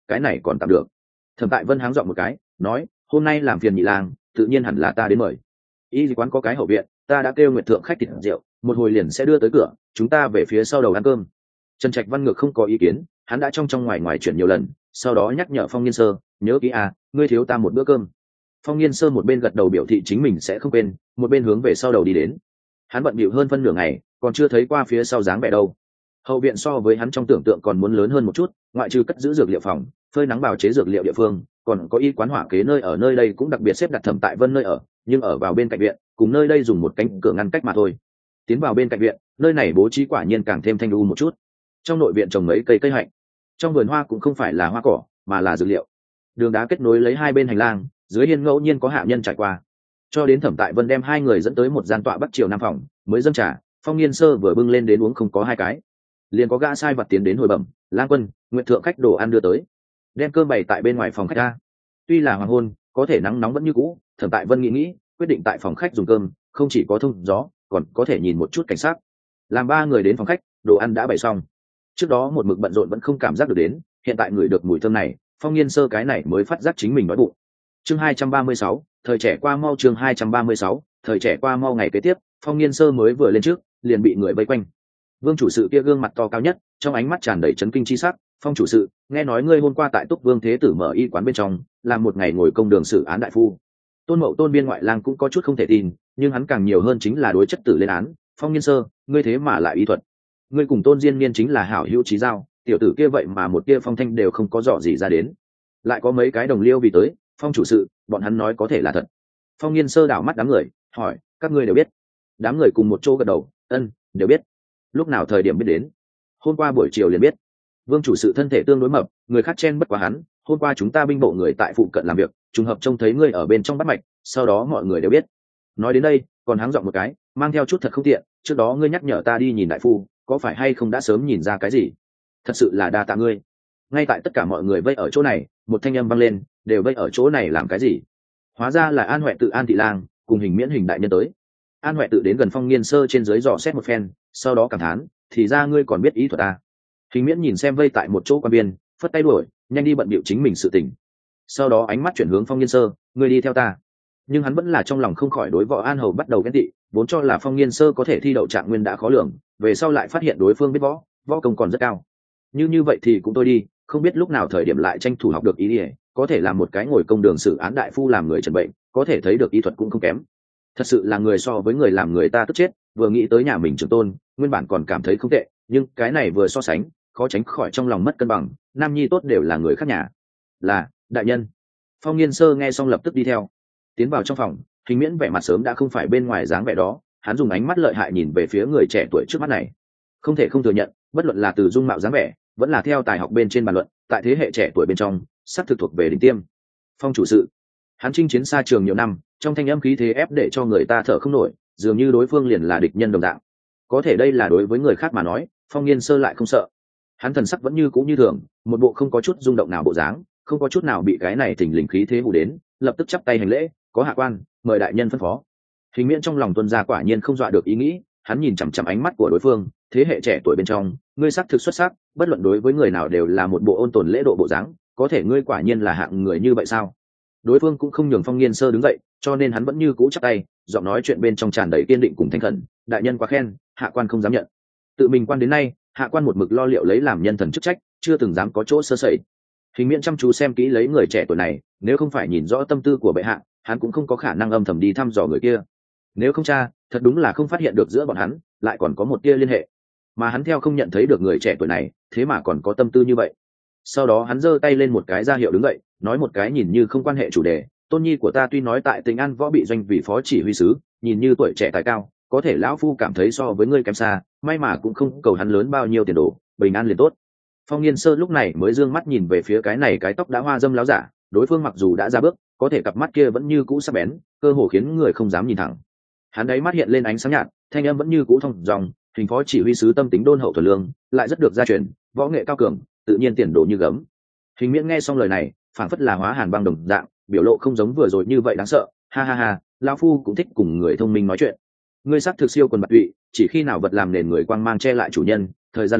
Speaker 1: cái này còn tạm được. Thẩm Tại Vân háng giọng một cái nói, hôm nay làm phiền nhị lang, tự nhiên hẳn là ta đến mời. Y quán có cái hậu viện, ta đã kêu nguyệt thượng khách thịt rượu, một hồi liền sẽ đưa tới cửa, chúng ta về phía sau đầu ăn cơm. Trần Trạch Văn ngược không có ý kiến, hắn đã trong trong ngoài ngoài chuyển nhiều lần, sau đó nhắc nhở Phong Nghiên Sơ, nhớ kỹ à, ngươi thiếu ta một bữa cơm. Phong Nghiên Sơ một bên gật đầu biểu thị chính mình sẽ không quên, một bên hướng về sau đầu đi đến. Hắn bận bịu hơn phân nửa ngày, còn chưa thấy qua phía sau dáng vẻ đâu. Hậu viện so với hắn trong tưởng tượng còn muốn lớn hơn một chút, ngoại trừ cất giữ dược liệu phòng, phơi nắng bào chế dược liệu địa phương, còn có y quán hỏa kế nơi ở nơi đây cũng đặc biệt xếp đặt Thẩm Tại Vân nơi ở, nhưng ở vào bên cạnh viện, cùng nơi đây dùng một cánh cửa ngăn cách mà thôi. Tiến vào bên cạnh viện, nơi này bố trí quả nhiên càng thêm thanh u một chút. Trong nội viện trồng mấy cây cây hạnh, trong vườn hoa cũng không phải là hoa cỏ, mà là dược liệu. Đường đá kết nối lấy hai bên hành lang, dưới hiên ngẫu nhiên có hạ nhân trải qua. Cho đến Thẩm Tại Vân đem hai người dẫn tới một gian tọa bắc triều nam phòng, mới dâng trà, Phong Nghiên Sơ vừa bưng lên đến uống không có hai cái, liền có gã sai vặt tiến đến hồi bẩm, lang quân, nguyện thượng khách đồ ăn đưa tới, đem cơm bày tại bên ngoài phòng khách ra. Tuy là hoàng hôn, có thể nắng nóng vẫn như cũ, Thẩm Tại Vân nghĩ nghĩ, quyết định tại phòng khách dùng cơm, không chỉ có thông gió, còn có thể nhìn một chút cảnh sát. Làm ba người đến phòng khách, đồ ăn đã bày xong. Trước đó một mực bận rộn vẫn không cảm giác được đến, hiện tại ngửi được mùi thơm này, Phong Nghiên Sơ cái này mới phát giác chính mình đói bụng. Chương hai trăm ba mươi sáu, thời trẻ qua mau. Chương hai trăm ba mươi sáu, thời trẻ qua mau. Ngày kế tiếp, Phong Nghiên Sơ mới vừa lên trước, liền bị người vây quanh. Vương chủ sự kia gương mặt to cao nhất, trong ánh mắt tràn đầy chấn kinh chi sắc. Phong chủ sự, nghe nói ngươi hôm qua tại Túc Vương Thế Tử mở y quán bên trong, làm một ngày ngồi công đường xử án đại phu. Tôn Mậu Tôn biên ngoại lang cũng có chút không thể tin, nhưng hắn càng nhiều hơn chính là đối chất tử lên án. Phong Nghiên Sơ, ngươi thế mà lại y thuật, ngươi cùng Tôn Diên Niên chính là hảo hữu chí giao, tiểu tử kia vậy mà một tia phong thanh đều không có dọ gì ra đến, lại có mấy cái đồng liêu vì tới. Phong chủ sự, bọn hắn nói có thể là thật. Phong Nghiên Sơ đảo mắt đám người, hỏi, các ngươi đều biết? Đám người cùng một chỗ gật đầu, ân, đều biết. Lúc nào thời điểm biết đến? Hôm qua buổi chiều liền biết. Vương chủ sự thân thể tương đối mập, người khác chen bất quá hắn. Hôm qua chúng ta binh bộ người tại phụ cận làm việc, trùng hợp trông thấy ngươi ở bên trong bắt mạch, sau đó mọi người đều biết. Nói đến đây, còn háng giọng một cái, mang theo chút thật không tiện, trước đó ngươi nhắc nhở ta đi nhìn đại phu, có phải hay không đã sớm nhìn ra cái gì? Thật sự là đa tạ ngươi. Ngay tại tất cả mọi người vây ở chỗ này, một thanh âm vang lên, đều vây ở chỗ này làm cái gì? Hóa ra là An Huệ Tự An thị lang cùng Hình Miễn Hình đại nhân tới. An Huệ Tự đến gần Phong Nghiên Sơ trên dưới dò xét một phen, sau đó cảm thán, thì ra ngươi còn biết ý thuật à? Hình Miễn nhìn xem vây tại một chỗ quan biên, phất tay đuổi, nhanh đi bận bịu chính mình sự tình. Sau đó ánh mắt chuyển hướng Phong Nghiên Sơ, ngươi đi theo ta. Nhưng hắn vẫn là trong lòng không khỏi đối Võ An Hầu bắt đầu ghen tị, vốn cho là Phong Nghiên Sơ có thể thi đậu trạng nguyên đã khó lường, về sau lại phát hiện đối phương biết võ, võ công còn rất cao. Như như vậy thì cũng tôi đi, không biết lúc nào thời điểm lại tranh thủ học được ý ỉa, có thể làm một cái ngồi công đường xử án đại phu làm người trần bệnh, có thể thấy được y thuật cũng không kém. Thật sự là người so với người làm người ta tức chết. Vừa nghĩ tới nhà mình trưởng tôn, nguyên bản còn cảm thấy không tệ, nhưng cái này vừa so sánh, khó tránh khỏi trong lòng mất cân bằng. Nam nhi tốt đều là người khác nhà. Là đại nhân. Phong Nghiên Sơ nghe xong lập tức đi theo, tiến vào trong phòng. Hình Miễn vẻ mặt sớm đã không phải bên ngoài dáng vẻ đó, hắn dùng ánh mắt lợi hại nhìn về phía người trẻ tuổi trước mắt này. Không thể không thừa nhận, bất luận là từ dung mạo dáng vẻ, vẫn là theo tài học bên trên bàn luận, tại thế hệ trẻ tuổi bên trong, sắc thực thuộc về đỉnh tiêm. Phong chủ sự, hắn chinh chiến xa trường nhiều năm, trong thanh âm khí thế ép để cho người ta thở không nổi, dường như đối phương liền là địch nhân đồng dạng. Có thể đây là đối với người khác mà nói, Phong Nghiên Sơ lại không sợ. Hắn thần sắc vẫn như cũ như thường, một bộ không có chút rung động nào bộ dáng, không có chút nào bị cái này thình lình khí thế hù đến, lập tức chắp tay hành lễ, có hạ quan, mời đại nhân phân phó. Hình Miễn trong lòng tuân gia quả nhiên không dọa được ý nghĩ, hắn nhìn chằm chằm ánh mắt của đối phương, thế hệ trẻ tuổi bên trong, ngươi sắc thực xuất sắc, bất luận đối với người nào đều là một bộ ôn tồn lễ độ bộ dáng, có thể ngươi quả nhiên là hạng người như vậy sao? Đối phương cũng không nhường Phong Nghiên Sơ đứng dậy, cho nên hắn vẫn như cũ chắp tay, giọng nói chuyện bên trong tràn đầy kiên định cùng thành khẩn, đại nhân quá khen, hạ quan không dám nhận. Tự mình quan đến nay, hạ quan một mực lo liệu lấy làm nhân thần chức trách, chưa từng dám có chỗ sơ sẩy. Hình Miễn chăm chú xem kỹ lấy người trẻ tuổi này, nếu không phải nhìn rõ tâm tư của bệ hạ, hắn cũng không có khả năng âm thầm đi thăm dò người kia. Nếu không cha, thật đúng là không phát hiện được giữa bọn hắn lại còn có một tia liên hệ, mà hắn theo không nhận thấy được người trẻ tuổi này thế mà còn có tâm tư như vậy. Sau đó hắn giơ tay lên một cái ra hiệu đứng dậy, nói một cái nhìn như không quan hệ chủ đề, tôn nhi của ta tuy nói tại Tỉnh An võ bị doanh vì phó chỉ huy sứ, nhìn như tuổi trẻ tài cao, có thể lão phu cảm thấy so với ngươi kém xa, may mà cũng không cầu hắn lớn bao nhiêu tiền đồ, bình an liền tốt. Phong Nghiên Sơ lúc này mới dương mắt nhìn về phía cái này cái tóc đã hoa dâm láo giả, đối phương mặc dù đã ra bước, có thể cặp mắt kia vẫn như cũ sắc bén, cơ hồ khiến người không dám nhìn thẳng. Hắn đáy mắt hiện lên ánh sáng nhạt, thanh âm vẫn như cũ thông dòng, hình phó chỉ huy sứ tâm tính đôn hậu thuần lương, lại rất được gia truyền, võ nghệ cao cường, tự nhiên tiền đồ như gấm. Hình Miễn nghe xong lời này, phảng phất là hóa hàn băng đồng dạng, biểu lộ không giống vừa rồi như vậy đáng sợ, ha ha ha, lão phu cũng thích cùng người thông minh nói chuyện. Ngươi sắc thực siêu quần bạc tụy, chỉ khi nào vật làm nền người quang mang che lại chủ nhân, thời gian lớn,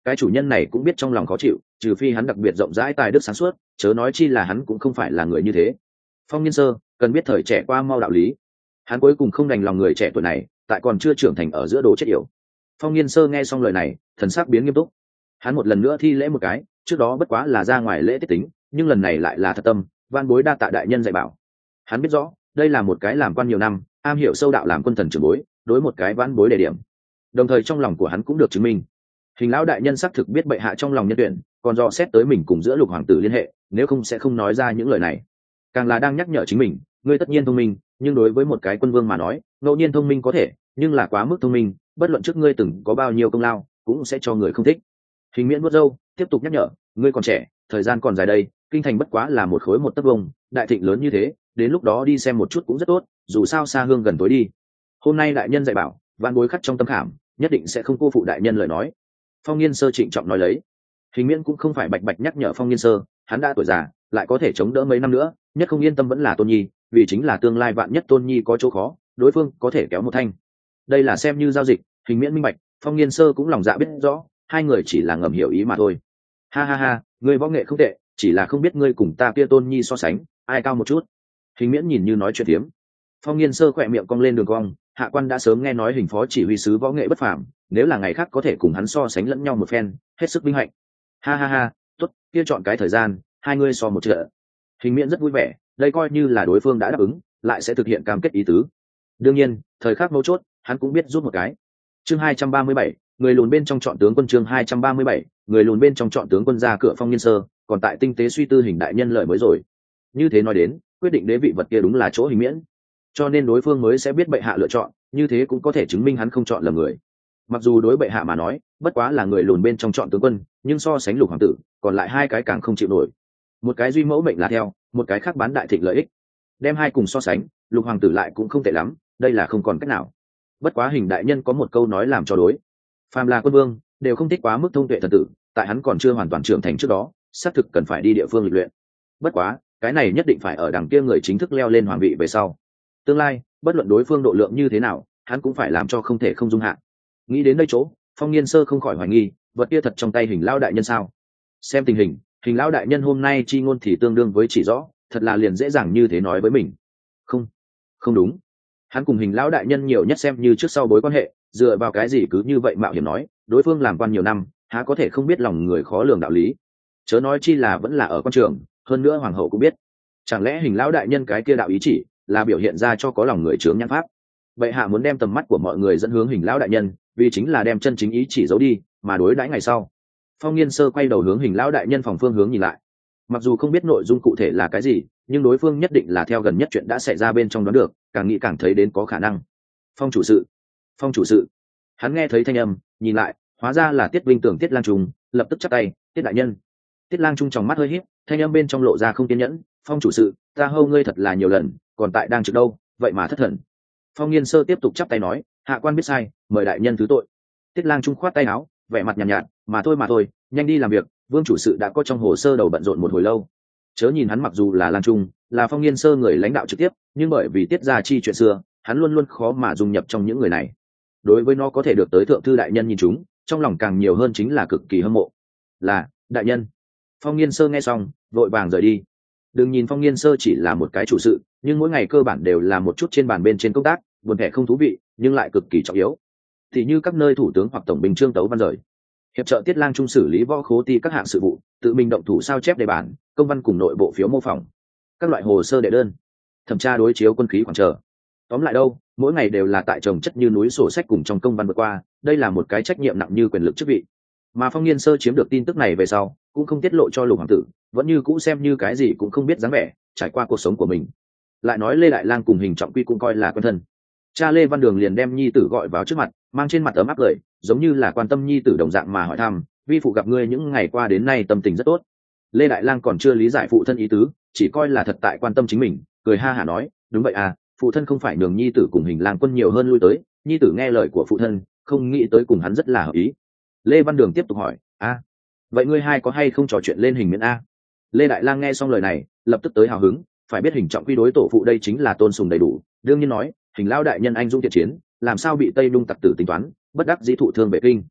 Speaker 1: cái chủ nhân này cũng biết trong lòng khó chịu, trừ phi hắn đặc biệt rộng rãi tài đức sáng suốt, chớ nói chi là hắn cũng không phải là người như thế. Phong Nghiên Sơ cần biết thời trẻ qua mau đạo lý, hắn cuối cùng không đành lòng người trẻ tuổi này tại còn chưa trưởng thành ở giữa đồ chết yểu. Phong Nghiên Sơ nghe xong lời này, thần sắc biến nghiêm túc. Hắn một lần nữa thi lễ một cái, trước đó bất quá là ra ngoài lễ tiết tính, nhưng lần này lại là thật tâm, van bối đa tạ đại nhân dạy bảo. Hắn biết rõ đây là một cái làm quan nhiều năm, am hiểu sâu đạo làm quân thần trưởng bối, đối một cái van bối đề điểm. Đồng thời trong lòng của hắn cũng được chứng minh, Hình lão đại nhân xác thực biết bệ hạ trong lòng nhân tuyển, còn dò xét tới mình cùng giữa Lục hoàng tử liên hệ, nếu không sẽ không nói ra những lời này. Càng là đang nhắc nhở chính mình, ngươi tất nhiên thông minh, nhưng đối với một cái quân vương mà nói, ngẫu nhiên thông minh có thể, nhưng là quá mức thông minh, bất luận trước ngươi từng có bao nhiêu công lao, cũng sẽ cho người không thích. Hình Miễn vuốt râu, tiếp tục nhắc nhở, ngươi còn trẻ, thời gian còn dài đây, kinh thành bất quá là một khối một tấc vuông, đại thịnh lớn như thế, đến lúc đó đi xem một chút cũng rất tốt, dù sao xa hương gần tối đi. Hôm nay đại nhân dạy bảo, vạn bối khắc trong tâm khảm, nhất định sẽ không cô phụ đại nhân lời nói. Phong Nghiên Sơ trịnh trọng nói lấy. Hình Miễn cũng không phải bạch bạch nhắc nhở Phong Nghiên Sơ, hắn đã tuổi già, lại có thể chống đỡ mấy năm nữa, nhất không yên tâm vẫn là Tôn Nhi, vì chính là tương lai vạn nhất Tôn Nhi có chỗ khó, đối phương có thể kéo một thanh. Đây là xem như giao dịch, Hình Miễn minh bạch, Phong Nghiên Sơ cũng lòng dạ biết rõ, hai người chỉ là ngầm hiểu ý mà thôi. Ha ha ha, ngươi võ nghệ không tệ, chỉ là không biết ngươi cùng ta kia Tôn Nhi so sánh, ai cao một chút. Hình Miễn nhìn như nói chuyện tiếm. Phong Nghiên Sơ khỏe miệng cong lên đường cong, hạ quan đã sớm nghe nói Hình phó chỉ huy sứ võ nghệ bất phàm, nếu là ngày khác có thể cùng hắn so sánh lẫn nhau một phen, hết sức vinh hạnh. Ha ha ha, tốt, kia chọn cái thời gian, hai ngươi so một trận. Hình Miễn rất vui vẻ, đây coi như là đối phương đã đáp ứng, lại sẽ thực hiện cam kết ý tứ. Đương nhiên, thời khắc mấu chốt, hắn cũng biết rút một cái. Chương hai trăm ba mươi bảy, người lùn bên trong chọn tướng quân. Chương hai trăm ba mươi bảy, người lùn bên trong chọn tướng quân. Ra cửa Phong Nghiên Sơ, còn tại tinh tế suy tư Hình đại nhân lợi mới rồi. Như thế nói đến, quyết định đế vị vật kia đúng là chỗ Hình Miễn, cho nên đối phương mới sẽ biết bệ hạ lựa chọn, như thế cũng có thể chứng minh hắn không chọn lầm người. Mặc dù đối bệ hạ mà nói, bất quá là người lùn bên trong chọn tướng quân, nhưng so sánh Lục hoàng tử, còn lại hai cái càng không chịu nổi. Một cái duy mẫu mệnh là theo, một cái khác bán đại thịnh lợi ích. Đem hai cùng so sánh, Lục hoàng tử lại cũng không tệ lắm, đây là không còn cách nào. Bất quá Hình đại nhân có một câu nói làm cho đối. Phàm là quân vương, đều không thích quá mức thông tuệ thần tử, tại hắn còn chưa hoàn toàn trưởng thành trước đó, xác thực cần phải đi địa phương lịch luyện. Bất quá, cái này nhất định phải ở đằng kia người chính thức leo lên hoàng vị về sau. Tương lai, bất luận đối phương độ lượng như thế nào, hắn cũng phải làm cho không thể không dung hạ. Nghĩ đến đây chỗ, Phong Nghiên Sơ không khỏi hoài nghi, vật kia thật trong tay Hình lão đại nhân sao? Xem tình hình, Hình lão đại nhân hôm nay chi ngôn thì tương đương với chỉ rõ, thật là liền dễ dàng như thế nói với mình. Không, không đúng. Hắn cùng Hình lão đại nhân nhiều nhất xem như trước sau bối quan hệ, dựa vào cái gì cứ như vậy mạo hiểm nói, đối phương làm quan nhiều năm, há có thể không biết lòng người khó lường đạo lý. Chớ nói chi là vẫn là ở quan trường, hơn nữa hoàng hậu cũng biết. Chẳng lẽ Hình lão đại nhân cái kia đạo ý chỉ là biểu hiện ra cho có lòng người chướng nhãn pháp? Bệ hạ muốn đem tầm mắt của mọi người dẫn hướng Hình lão đại nhân, vì chính là đem chân chính ý chỉ giấu đi, mà đối đãi ngày sau. Phong Nghiên Sơ quay đầu hướng Hình lão đại nhân phòng phương hướng nhìn lại. Mặc dù không biết nội dung cụ thể là cái gì, nhưng đối phương nhất định là theo gần nhất chuyện đã xảy ra bên trong đoán được, càng nghĩ càng thấy đến có khả năng. Phong chủ sự, Phong chủ sự. Hắn nghe thấy thanh âm, nhìn lại, hóa ra là Tiết Vinh Tưởng Tiết Lang Trung, lập tức chắp tay, Tiết đại nhân. Tiết Lang Trung trong mắt hơi híp, thanh âm bên trong lộ ra không kiên nhẫn, Phong chủ sự, ta hâu ngươi thật là nhiều lần, còn tại đang trực đâu, vậy mà thất thần. Phong Nghiên Sơ tiếp tục chắp tay nói, hạ quan biết sai, mời đại nhân thứ tội. Tiết Lang Trung khoát tay áo, vẻ mặt nhàn nhạt, nhạt, mà thôi mà thôi, nhanh đi làm việc, Vương chủ sự đã có trong hồ sơ đầu bận rộn một hồi lâu. Chớ nhìn hắn mặc dù là Lang Trung, là Phong Nghiên Sơ người lãnh đạo trực tiếp, nhưng bởi vì Tiết gia chi chuyện xưa, hắn luôn luôn khó mà dung nhập trong những người này. Đối với nó có thể được tới thượng thư đại nhân nhìn chúng, trong lòng càng nhiều hơn chính là cực kỳ hâm mộ. Là, đại nhân. Phong Nghiên Sơ nghe xong, vội vàng rời đi. Đừng nhìn Phong Nghiên Sơ chỉ là một cái chủ sự, nhưng mỗi ngày cơ bản đều là một chút trên bàn bên trên công tác, buồn vẻ không thú vị, nhưng lại cực kỳ trọng yếu. Thì như các nơi thủ tướng hoặc tổng binh trương tấu văn rời, hiệp trợ Tiết Lang Trung xử lý võ khố ti các hạng sự vụ, tự mình động thủ sao chép đề bản, công văn cùng nội bộ phiếu mô phỏng, các loại hồ sơ đệ đơn, thẩm tra đối chiếu quân khí khoảng chờ. Tóm lại đâu, mỗi ngày đều là tại chồng chất như núi sổ sách cùng trong công văn vượt qua, đây là một cái trách nhiệm nặng như quyền lực chức vị. Mà Phong Nghiên Sơ chiếm được tin tức này về sau, cũng không tiết lộ cho Lục hoàng tử, vẫn như cũ xem như cái gì cũng không biết dáng vẻ, trải qua cuộc sống của mình. Lại nói Lê Đại Lang cùng Hình Trọng Quy cũng coi là quen thân. Cha Lê Văn Đường liền đem nhi tử gọi vào trước mặt, mang trên mặt ấm áp cười, giống như là quan tâm nhi tử đồng dạng mà hỏi thăm, vi phụ gặp ngươi những ngày qua đến nay tâm tình rất tốt. Lê Đại Lang còn chưa lý giải phụ thân ý tứ, chỉ coi là thật tại quan tâm chính mình, cười ha hả nói, đúng vậy à, phụ thân không phải nhường nhi tử cùng Hình Lang quân nhiều hơn lui tới, nhi tử nghe lời của phụ thân, không nghĩ tới cùng hắn rất là hợp ý. Lê Văn Đường tiếp tục hỏi, a, vậy ngươi hai có hay không trò chuyện lên Hình Miễn a? Lê Đại Lang nghe xong lời này, lập tức tới hào hứng, phải biết Hình Trọng Quy đối tổ phụ đây chính là tôn sùng đầy đủ, đương nhiên nói, Hình lão đại nhân anh dũng thiện chiến, làm sao bị Tây Đung tặc tử tính toán, bất đắc dĩ thụ thương bể kinh.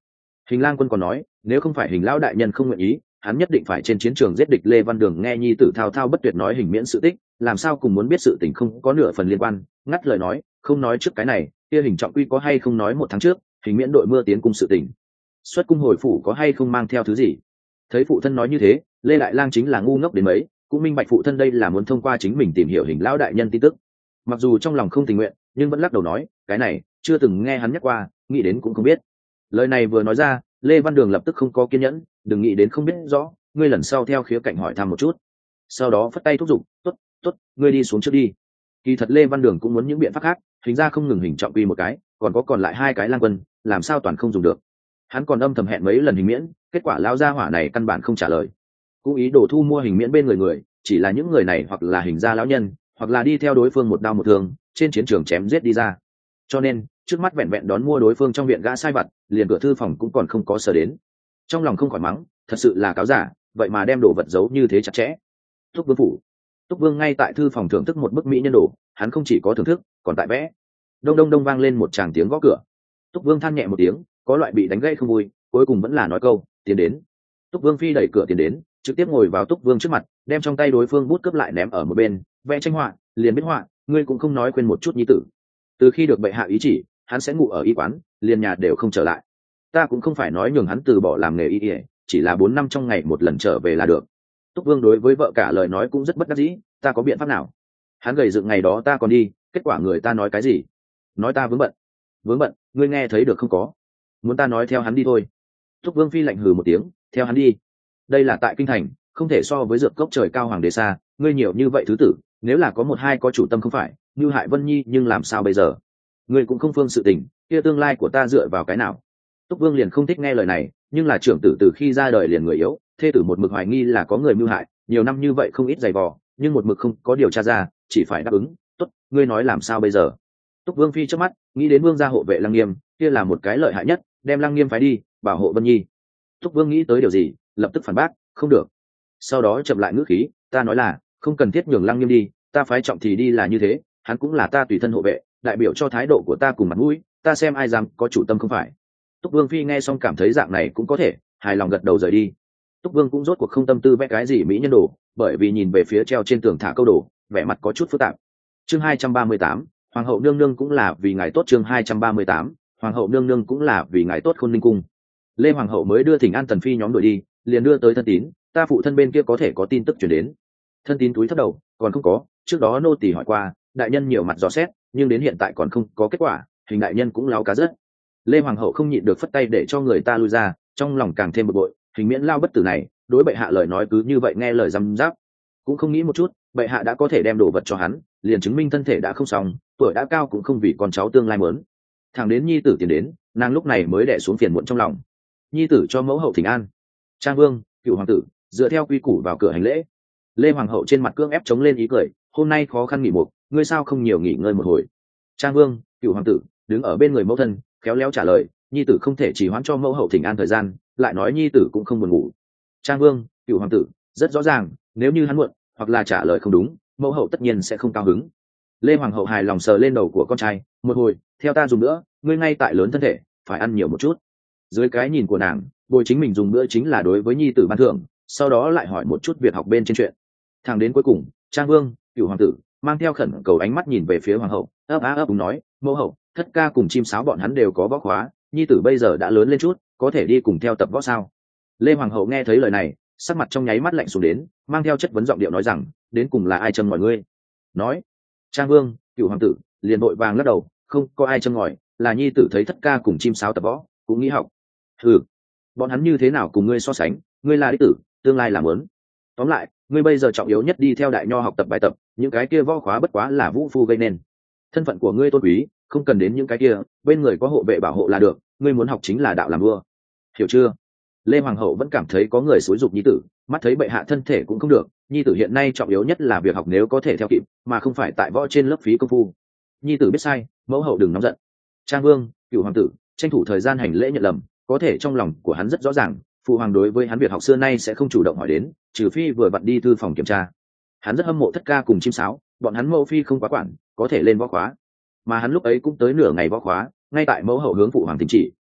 Speaker 1: Hình Lang Quân còn nói, nếu không phải Hình lão đại nhân không nguyện ý, hắn nhất định phải trên chiến trường giết địch. Lê Văn Đường nghe nhi tử thao thao bất tuyệt nói Hình Miễn sự tích, làm sao cùng muốn biết sự tình không có nửa phần liên quan, ngắt lời nói, không nói trước cái này, kia Hình Trọng Quy có hay không nói một tháng trước, Hình Miễn đội mưa tiến cung sự tình, xuất cung hồi phủ có hay không mang theo thứ gì. Thấy phụ thân nói như thế, Lê Đại Lang chính là ngu ngốc đến mấy, cũng minh bạch phụ thân đây là muốn thông qua chính mình tìm hiểu Hình lão đại nhân tin tức. Mặc dù trong lòng không tình nguyện, nhưng vẫn lắc đầu nói, cái này chưa từng nghe hắn nhắc qua, nghĩ đến cũng không biết. Lời này vừa nói ra, Lê Văn Đường lập tức không có kiên nhẫn, đừng nghĩ đến không biết rõ, ngươi lần sau theo khía cạnh hỏi thăm một chút. Sau đó phất tay thúc giục, tốt, tốt, ngươi đi xuống trước đi. Kỳ thật Lê Văn Đường cũng muốn những biện pháp khác, Hình ra không ngừng Hình Trọng Quy một cái, còn có còn lại hai cái Lang Quân, làm sao toàn không dùng được. Hắn còn âm thầm hẹn mấy lần Hình Miễn, kết quả lao ra hỏa này căn bản không trả lời. Cũng ý đồ thu mua Hình Miễn bên người người, chỉ là những người này hoặc là Hình gia lão nhân, hoặc là đi theo đối phương một đao một thương, trên chiến trường chém giết đi ra. Cho nên trước mắt vẹn vẹn đón mua đối phương trong viện gã sai vặt, liền cửa thư phòng cũng còn không có sở đến. Trong lòng không khỏi mắng, thật sự là cáo giả, vậy mà đem đồ vật giấu như thế chặt chẽ. Túc Vương phủ, Túc Vương ngay tại thư phòng thưởng thức một bức mỹ nhân đồ, hắn không chỉ có thưởng thức, còn tại vẽ. Đông đông đông vang lên một tràng tiếng gõ cửa. Túc Vương than nhẹ một tiếng, có loại bị đánh gãy không vui, cuối cùng vẫn là nói câu, tiến đến. Túc Vương phi đẩy cửa tiến đến, trực tiếp ngồi vào Túc Vương trước mặt, đem trong tay đối phương bút cướp lại ném ở một bên, vẽ tranh họa, liền biết họa, ngươi cũng không nói quên một chút nhi tử. Từ khi được bệ hạ ý chỉ, hắn sẽ ngủ ở y quán, liền nhà đều không trở lại. Ta cũng không phải nói nhường hắn từ bỏ làm nghề y y, chỉ là bốn năm trong ngày một lần trở về là được. Túc Vương đối với vợ cả lời nói cũng rất bất đắc dĩ, ta có biện pháp nào? Hắn gầy dựng ngày đó ta còn đi, kết quả người ta nói cái gì? Nói ta vướng bận. Vướng bận, ngươi nghe thấy được không có? Muốn ta nói theo hắn đi thôi. Túc Vương phi lạnh hừ một tiếng, theo hắn đi. Đây là tại kinh thành, không thể so với dược cốc trời cao hoàng đế xa, ngươi nhiều như vậy thứ tử, nếu là có một hai có chủ tâm không phải, như hại Vân Nhi, nhưng làm sao bây giờ? Ngươi cũng không phương sự tình, kia tương lai của ta dựa vào cái nào? Túc Vương liền không thích nghe lời này, nhưng là trưởng tử từ khi ra đời liền người yếu, thê tử một mực hoài nghi là có người mưu hại, nhiều năm như vậy không ít giày vò, nhưng một mực không có điều tra ra, chỉ phải đáp ứng. Tốt, ngươi nói làm sao bây giờ? Túc Vương phi trước mắt nghĩ đến Vương gia hộ vệ Lăng Nghiêm, kia là một cái lợi hại nhất, đem Lăng Nghiêm phái đi bảo hộ Vân Nhi. Túc Vương nghĩ tới điều gì, lập tức phản bác, không được. Sau đó chậm lại ngữ khí, ta nói là không cần thiết nhường Lăng Nghiêm đi, ta phái Trọng thì đi là như thế, hắn cũng là ta tùy thân hộ vệ, đại biểu cho thái độ của ta cùng mặt mũi, ta xem ai dám có chủ tâm không phải. Túc Vương phi nghe xong cảm thấy dạng này cũng có thể, hài lòng gật đầu rời đi. Túc Vương cũng rốt cuộc không tâm tư vẽ cái gì mỹ nhân đồ, bởi vì nhìn về phía treo trên tường thả câu đồ, vẻ mặt có chút phức tạp. Chương hai trăm ba mươi tám, Hoàng hậu nương nương cũng là vì ngài tốt. Chương hai trăm ba mươi tám, Hoàng hậu nương nương cũng là vì ngài tốt. Khôn Ninh cung, Lê Hoàng hậu mới đưa Thỉnh An Tần phi nhóm đuổi đi, liền đưa tới thân tín, ta phụ thân bên kia có thể có tin tức chuyển đến. Thân tín túi thấp đầu, còn không có, trước đó nô tỳ hỏi qua, đại nhân nhiều mặt dò xét, nhưng đến hiện tại còn không có kết quả, Hình đại nhân cũng láo cá rất. Lê Hoàng hậu không nhịn được phất tay để cho người ta lui ra, trong lòng càng thêm bực bội, Hình Miễn lao bất tử này, đối bệ hạ lời nói cứ như vậy nghe lời răm rắp, cũng không nghĩ một chút, bệ hạ đã có thể đem đồ vật cho hắn, liền chứng minh thân thể đã không xong, tuổi đã cao cũng không vì con cháu tương lai muốn. Thẳng đến nhi tử tiến đến, nàng lúc này mới đè xuống phiền muộn trong lòng. Nhi tử cho mẫu hậu thỉnh an. Trang Vương, cựu hoàng tử, dựa theo quy củ vào cửa hành lễ. Lê Hoàng hậu trên mặt cương ép chống lên ý cười, hôm nay khó khăn nghỉ một, ngươi sao không nhiều nghỉ ngơi một hồi? Trang Vương, cựu hoàng tử, đứng ở bên người mẫu thân, khéo léo trả lời, nhi tử không thể chỉ hoãn cho mẫu hậu thỉnh an thời gian, lại nói nhi tử cũng không buồn ngủ. Trang Vương, cựu hoàng tử, rất rõ ràng, nếu như hắn muộn hoặc là trả lời không đúng, mẫu hậu tất nhiên sẽ không cao hứng. Lê Hoàng hậu hài lòng sờ lên đầu của con trai, một hồi, theo ta dùng nữa, ngươi ngay tại lớn thân thể, phải ăn nhiều một chút. Dưới cái nhìn của nàng, bồi chính mình dùng bữa chính là đối với nhi tử ban thưởng, sau đó lại hỏi một chút việc học bên trên chuyện. Thẳng đến cuối cùng, Trang Vương, cựu hoàng tử, mang theo khẩn cầu ánh mắt nhìn về phía hoàng hậu, ấp á ấp úng nói, mẫu hậu, thất ca cùng chim sáo bọn hắn đều có võ khóa, nhi tử bây giờ đã lớn lên chút, có thể đi cùng theo tập võ sao? Lê Hoàng hậu nghe thấy lời này, sắc mặt trong nháy mắt lạnh xuống đến, mang theo chất vấn giọng điệu nói rằng, đến cùng là ai châm ngòi ngươi? Nói. Trang Vương, cựu hoàng tử, liền vội vàng lắc đầu, không có ai châm ngòi, là nhi tử thấy thất ca cùng chim sáo tập võ, cũng nghĩ học. Ừ, bọn hắn như thế nào cùng ngươi so sánh, ngươi là đích tử, tương lai làm muốn. Tóm lại, ngươi bây giờ trọng yếu nhất đi theo đại nho học tập bài tập, những cái kia võ khóa bất quá là vũ phu gây nên. Thân phận của ngươi tôn quý, không cần đến những cái kia, bên người có hộ vệ bảo hộ là được, ngươi muốn học chính là đạo làm vua. Hiểu chưa? Lê Hoàng hậu vẫn cảm thấy có người xúi giục nhi tử, mắt thấy bệ hạ thân thể cũng không được, nhi tử hiện nay trọng yếu nhất là việc học nếu có thể theo kịp, mà không phải tại võ trên lớp phí công phu. Nhi tử biết sai, mẫu hậu đừng nóng giận. Trang Vương, cựu hoàng tử, tranh thủ thời gian hành lễ nhận lầm, có thể trong lòng của hắn rất rõ ràng, phụ hoàng đối với hắn việc học xưa nay sẽ không chủ động hỏi đến, trừ phi vừa vặn đi thư phòng kiểm tra. Hắn rất hâm mộ thất ca cùng chim sáo, bọn hắn mẫu phi không quá quản, có thể lên võ khóa, mà hắn lúc ấy cũng tới nửa ngày võ khóa, ngay tại mẫu hậu hướng phụ hoàng thỉnh chỉ,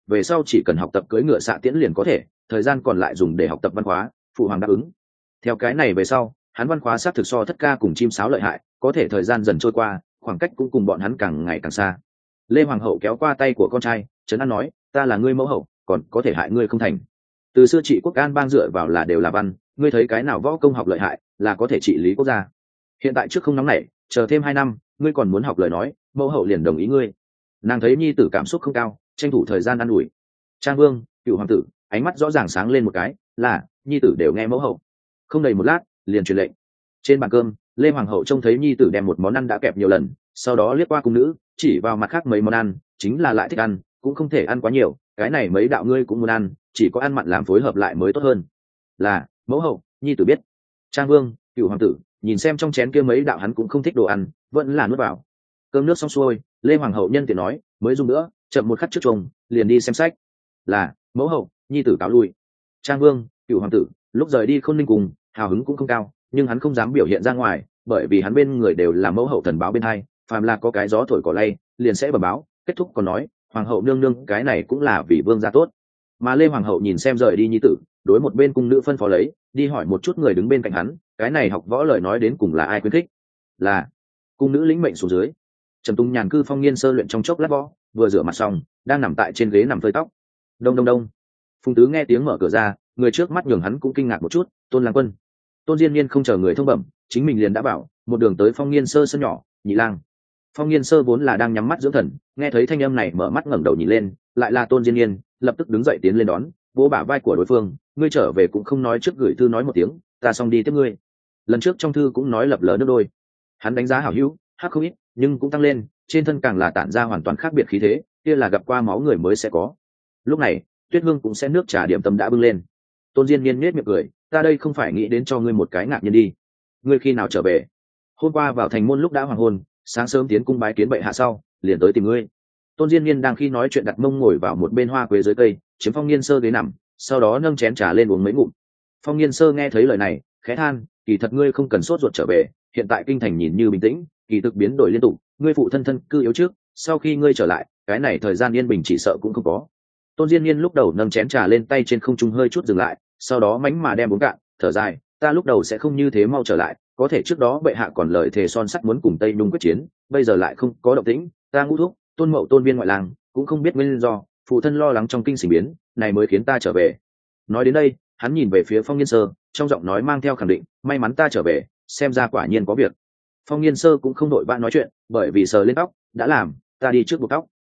Speaker 1: về sau chỉ cần học tập cưỡi ngựa xạ tiễn liền có thể, thời gian còn lại dùng để học tập văn hóa. Phụ hoàng đáp ứng. Theo cái này về sau, hắn văn hóa xác thực so thất ca cùng chim sáo lợi hại, có thể thời gian dần trôi qua, khoảng cách cũng cùng bọn hắn càng ngày càng xa. Lê Hoàng hậu kéo qua tay của con trai, trấn an nói, ta là ngươi mẫu hậu, còn có thể hại ngươi không thành. Từ xưa trị quốc an bang dựa vào là đều là văn, ngươi thấy cái nào võ công học lợi hại là có thể trị lý quốc gia. Hiện tại trước không nóng nảy, chờ thêm hai năm, ngươi còn muốn học lời nói, mẫu hậu liền đồng ý ngươi. Nàng thấy nhi tử cảm xúc không cao, tranh thủ thời gian an ủi. Trang Vương, Cửu hoàng tử, ánh mắt rõ ràng sáng lên một cái, là nhi tử đều nghe mẫu hậu. Không đầy một lát, liền truyền lệnh. Trên bàn cơm, Lê Hoàng hậu trông thấy nhi tử đem một món ăn đã kẹp nhiều lần, sau đó liếc qua cung nữ, chỉ vào mặt khác mấy món ăn, chính là lại thích ăn, cũng không thể ăn quá nhiều, cái này mấy đạo ngươi cũng muốn ăn, chỉ có ăn mặn làm phối hợp lại mới tốt hơn. Là mẫu hậu, nhi tử biết. Trang Vương, Cửu hoàng tử, nhìn xem trong chén kia mấy đạo hắn cũng không thích đồ ăn, vẫn là nuốt vào. Cơm nước xong xuôi, Lê Hoàng hậu nhân tiện nói, mới dùng nữa, chậm một khắc trước chồng, liền đi xem sách. Là mẫu hậu, nhi tử cáo lui. Trang Vương, Cửu hoàng tử, lúc rời đi Khôn Ninh cùng, hào hứng cũng không cao, nhưng hắn không dám biểu hiện ra ngoài, bởi vì hắn bên người đều là mẫu hậu thần báo bên hai, phàm là có cái gió thổi cỏ lay, liền sẽ bẩm báo. Kết thúc còn nói, hoàng hậu nương nương, cái này cũng là vì vương gia tốt. Mà Lê Hoàng hậu nhìn xem rời đi nhi tử, đối một bên cung nữ phân phó lấy, đi hỏi một chút người đứng bên cạnh hắn, cái này học võ lời nói đến cùng là ai khuyến khích. Là cung nữ lĩnh mệnh xuống dưới. Trầm Tung nhàn cư Phong Nghiên Sơ luyện trong chốc lát võ, vừa rửa mặt xong, đang nằm tại trên ghế nằm phơi tóc. Đông đông đông. Phùng Tứ nghe tiếng mở cửa ra, người trước mắt nhường hắn cũng kinh ngạc một chút, Tôn Lang Quân. Tôn Diên Niên không chờ người thông bẩm, chính mình liền đã bảo, một đường tới Phong Nghiên Sơ sân nhỏ, Nhị Lang. Phong Nghiên Sơ vốn là đang nhắm mắt dưỡng thần, nghe thấy thanh âm này mở mắt ngẩng đầu nhìn lên, lại là Tôn Diên Niên, lập tức đứng dậy tiến lên đón, vỗ bả vai của đối phương, ngươi trở về cũng không nói trước gửi thư nói một tiếng, ta xong đi tiếp ngươi. Lần trước trong thư cũng nói lập lờ nước đôi. Hắn đánh giá hảo hữu, hắc không ít, nhưng cũng tăng lên, trên thân càng là tản ra hoàn toàn khác biệt khí thế, kia là gặp qua máu người mới sẽ có. Lúc này, Tuyết Hương cũng sẽ nước trà điểm tâm đã bưng lên. Tôn Diên Niên nhếch miệng cười, ta đây không phải nghĩ đến cho ngươi một cái ngạc nhiên đi. Ngươi khi nào trở về? Hôm qua vào thành môn lúc đã hoàng hôn, sáng sớm tiến cung bái kiến bệ hạ sau, liền tới tìm ngươi. Tôn Diên Niên đang khi nói chuyện đặt mông ngồi vào một bên hoa quế dưới cây, chiếm Phong Nghiên Sơ ghế nằm, sau đó nâng chén trà lên uống mấy ngụm. Phong Nghiên Sơ nghe thấy lời này, khẽ than, kỳ thật ngươi không cần sốt ruột trở về, hiện tại kinh thành nhìn như bình tĩnh, kỳ thực biến đổi liên tục, ngươi phụ thân thân cư yếu trước, sau khi ngươi trở lại, cái này thời gian yên bình chỉ sợ cũng không có. Tôn Diên Niên lúc đầu nâng chén trà lên tay trên không trung hơi chút dừng lại, sau đó mánh mà đem uống cạn, thở dài, ta lúc đầu sẽ không như thế mau trở lại, có thể trước đó bệ hạ còn lời thề son sắt muốn cùng Tây Nhung quyết chiến, bây giờ lại không có động tĩnh, ta ngũ thúc, Tôn Mậu Tôn Viên ngoại lang, cũng không biết nguyên do, phụ thân lo lắng trong kinh sinh biến, này mới khiến ta trở về. Nói đến đây, hắn nhìn về phía Phong Nghiên Sơ, trong giọng nói mang theo khẳng định, may mắn ta trở về, xem ra quả nhiên có việc. Phong Nghiên Sơ cũng không đội vã nói chuyện, bởi vì sờ lên tóc, đã làm, ta đi trước buộc tóc.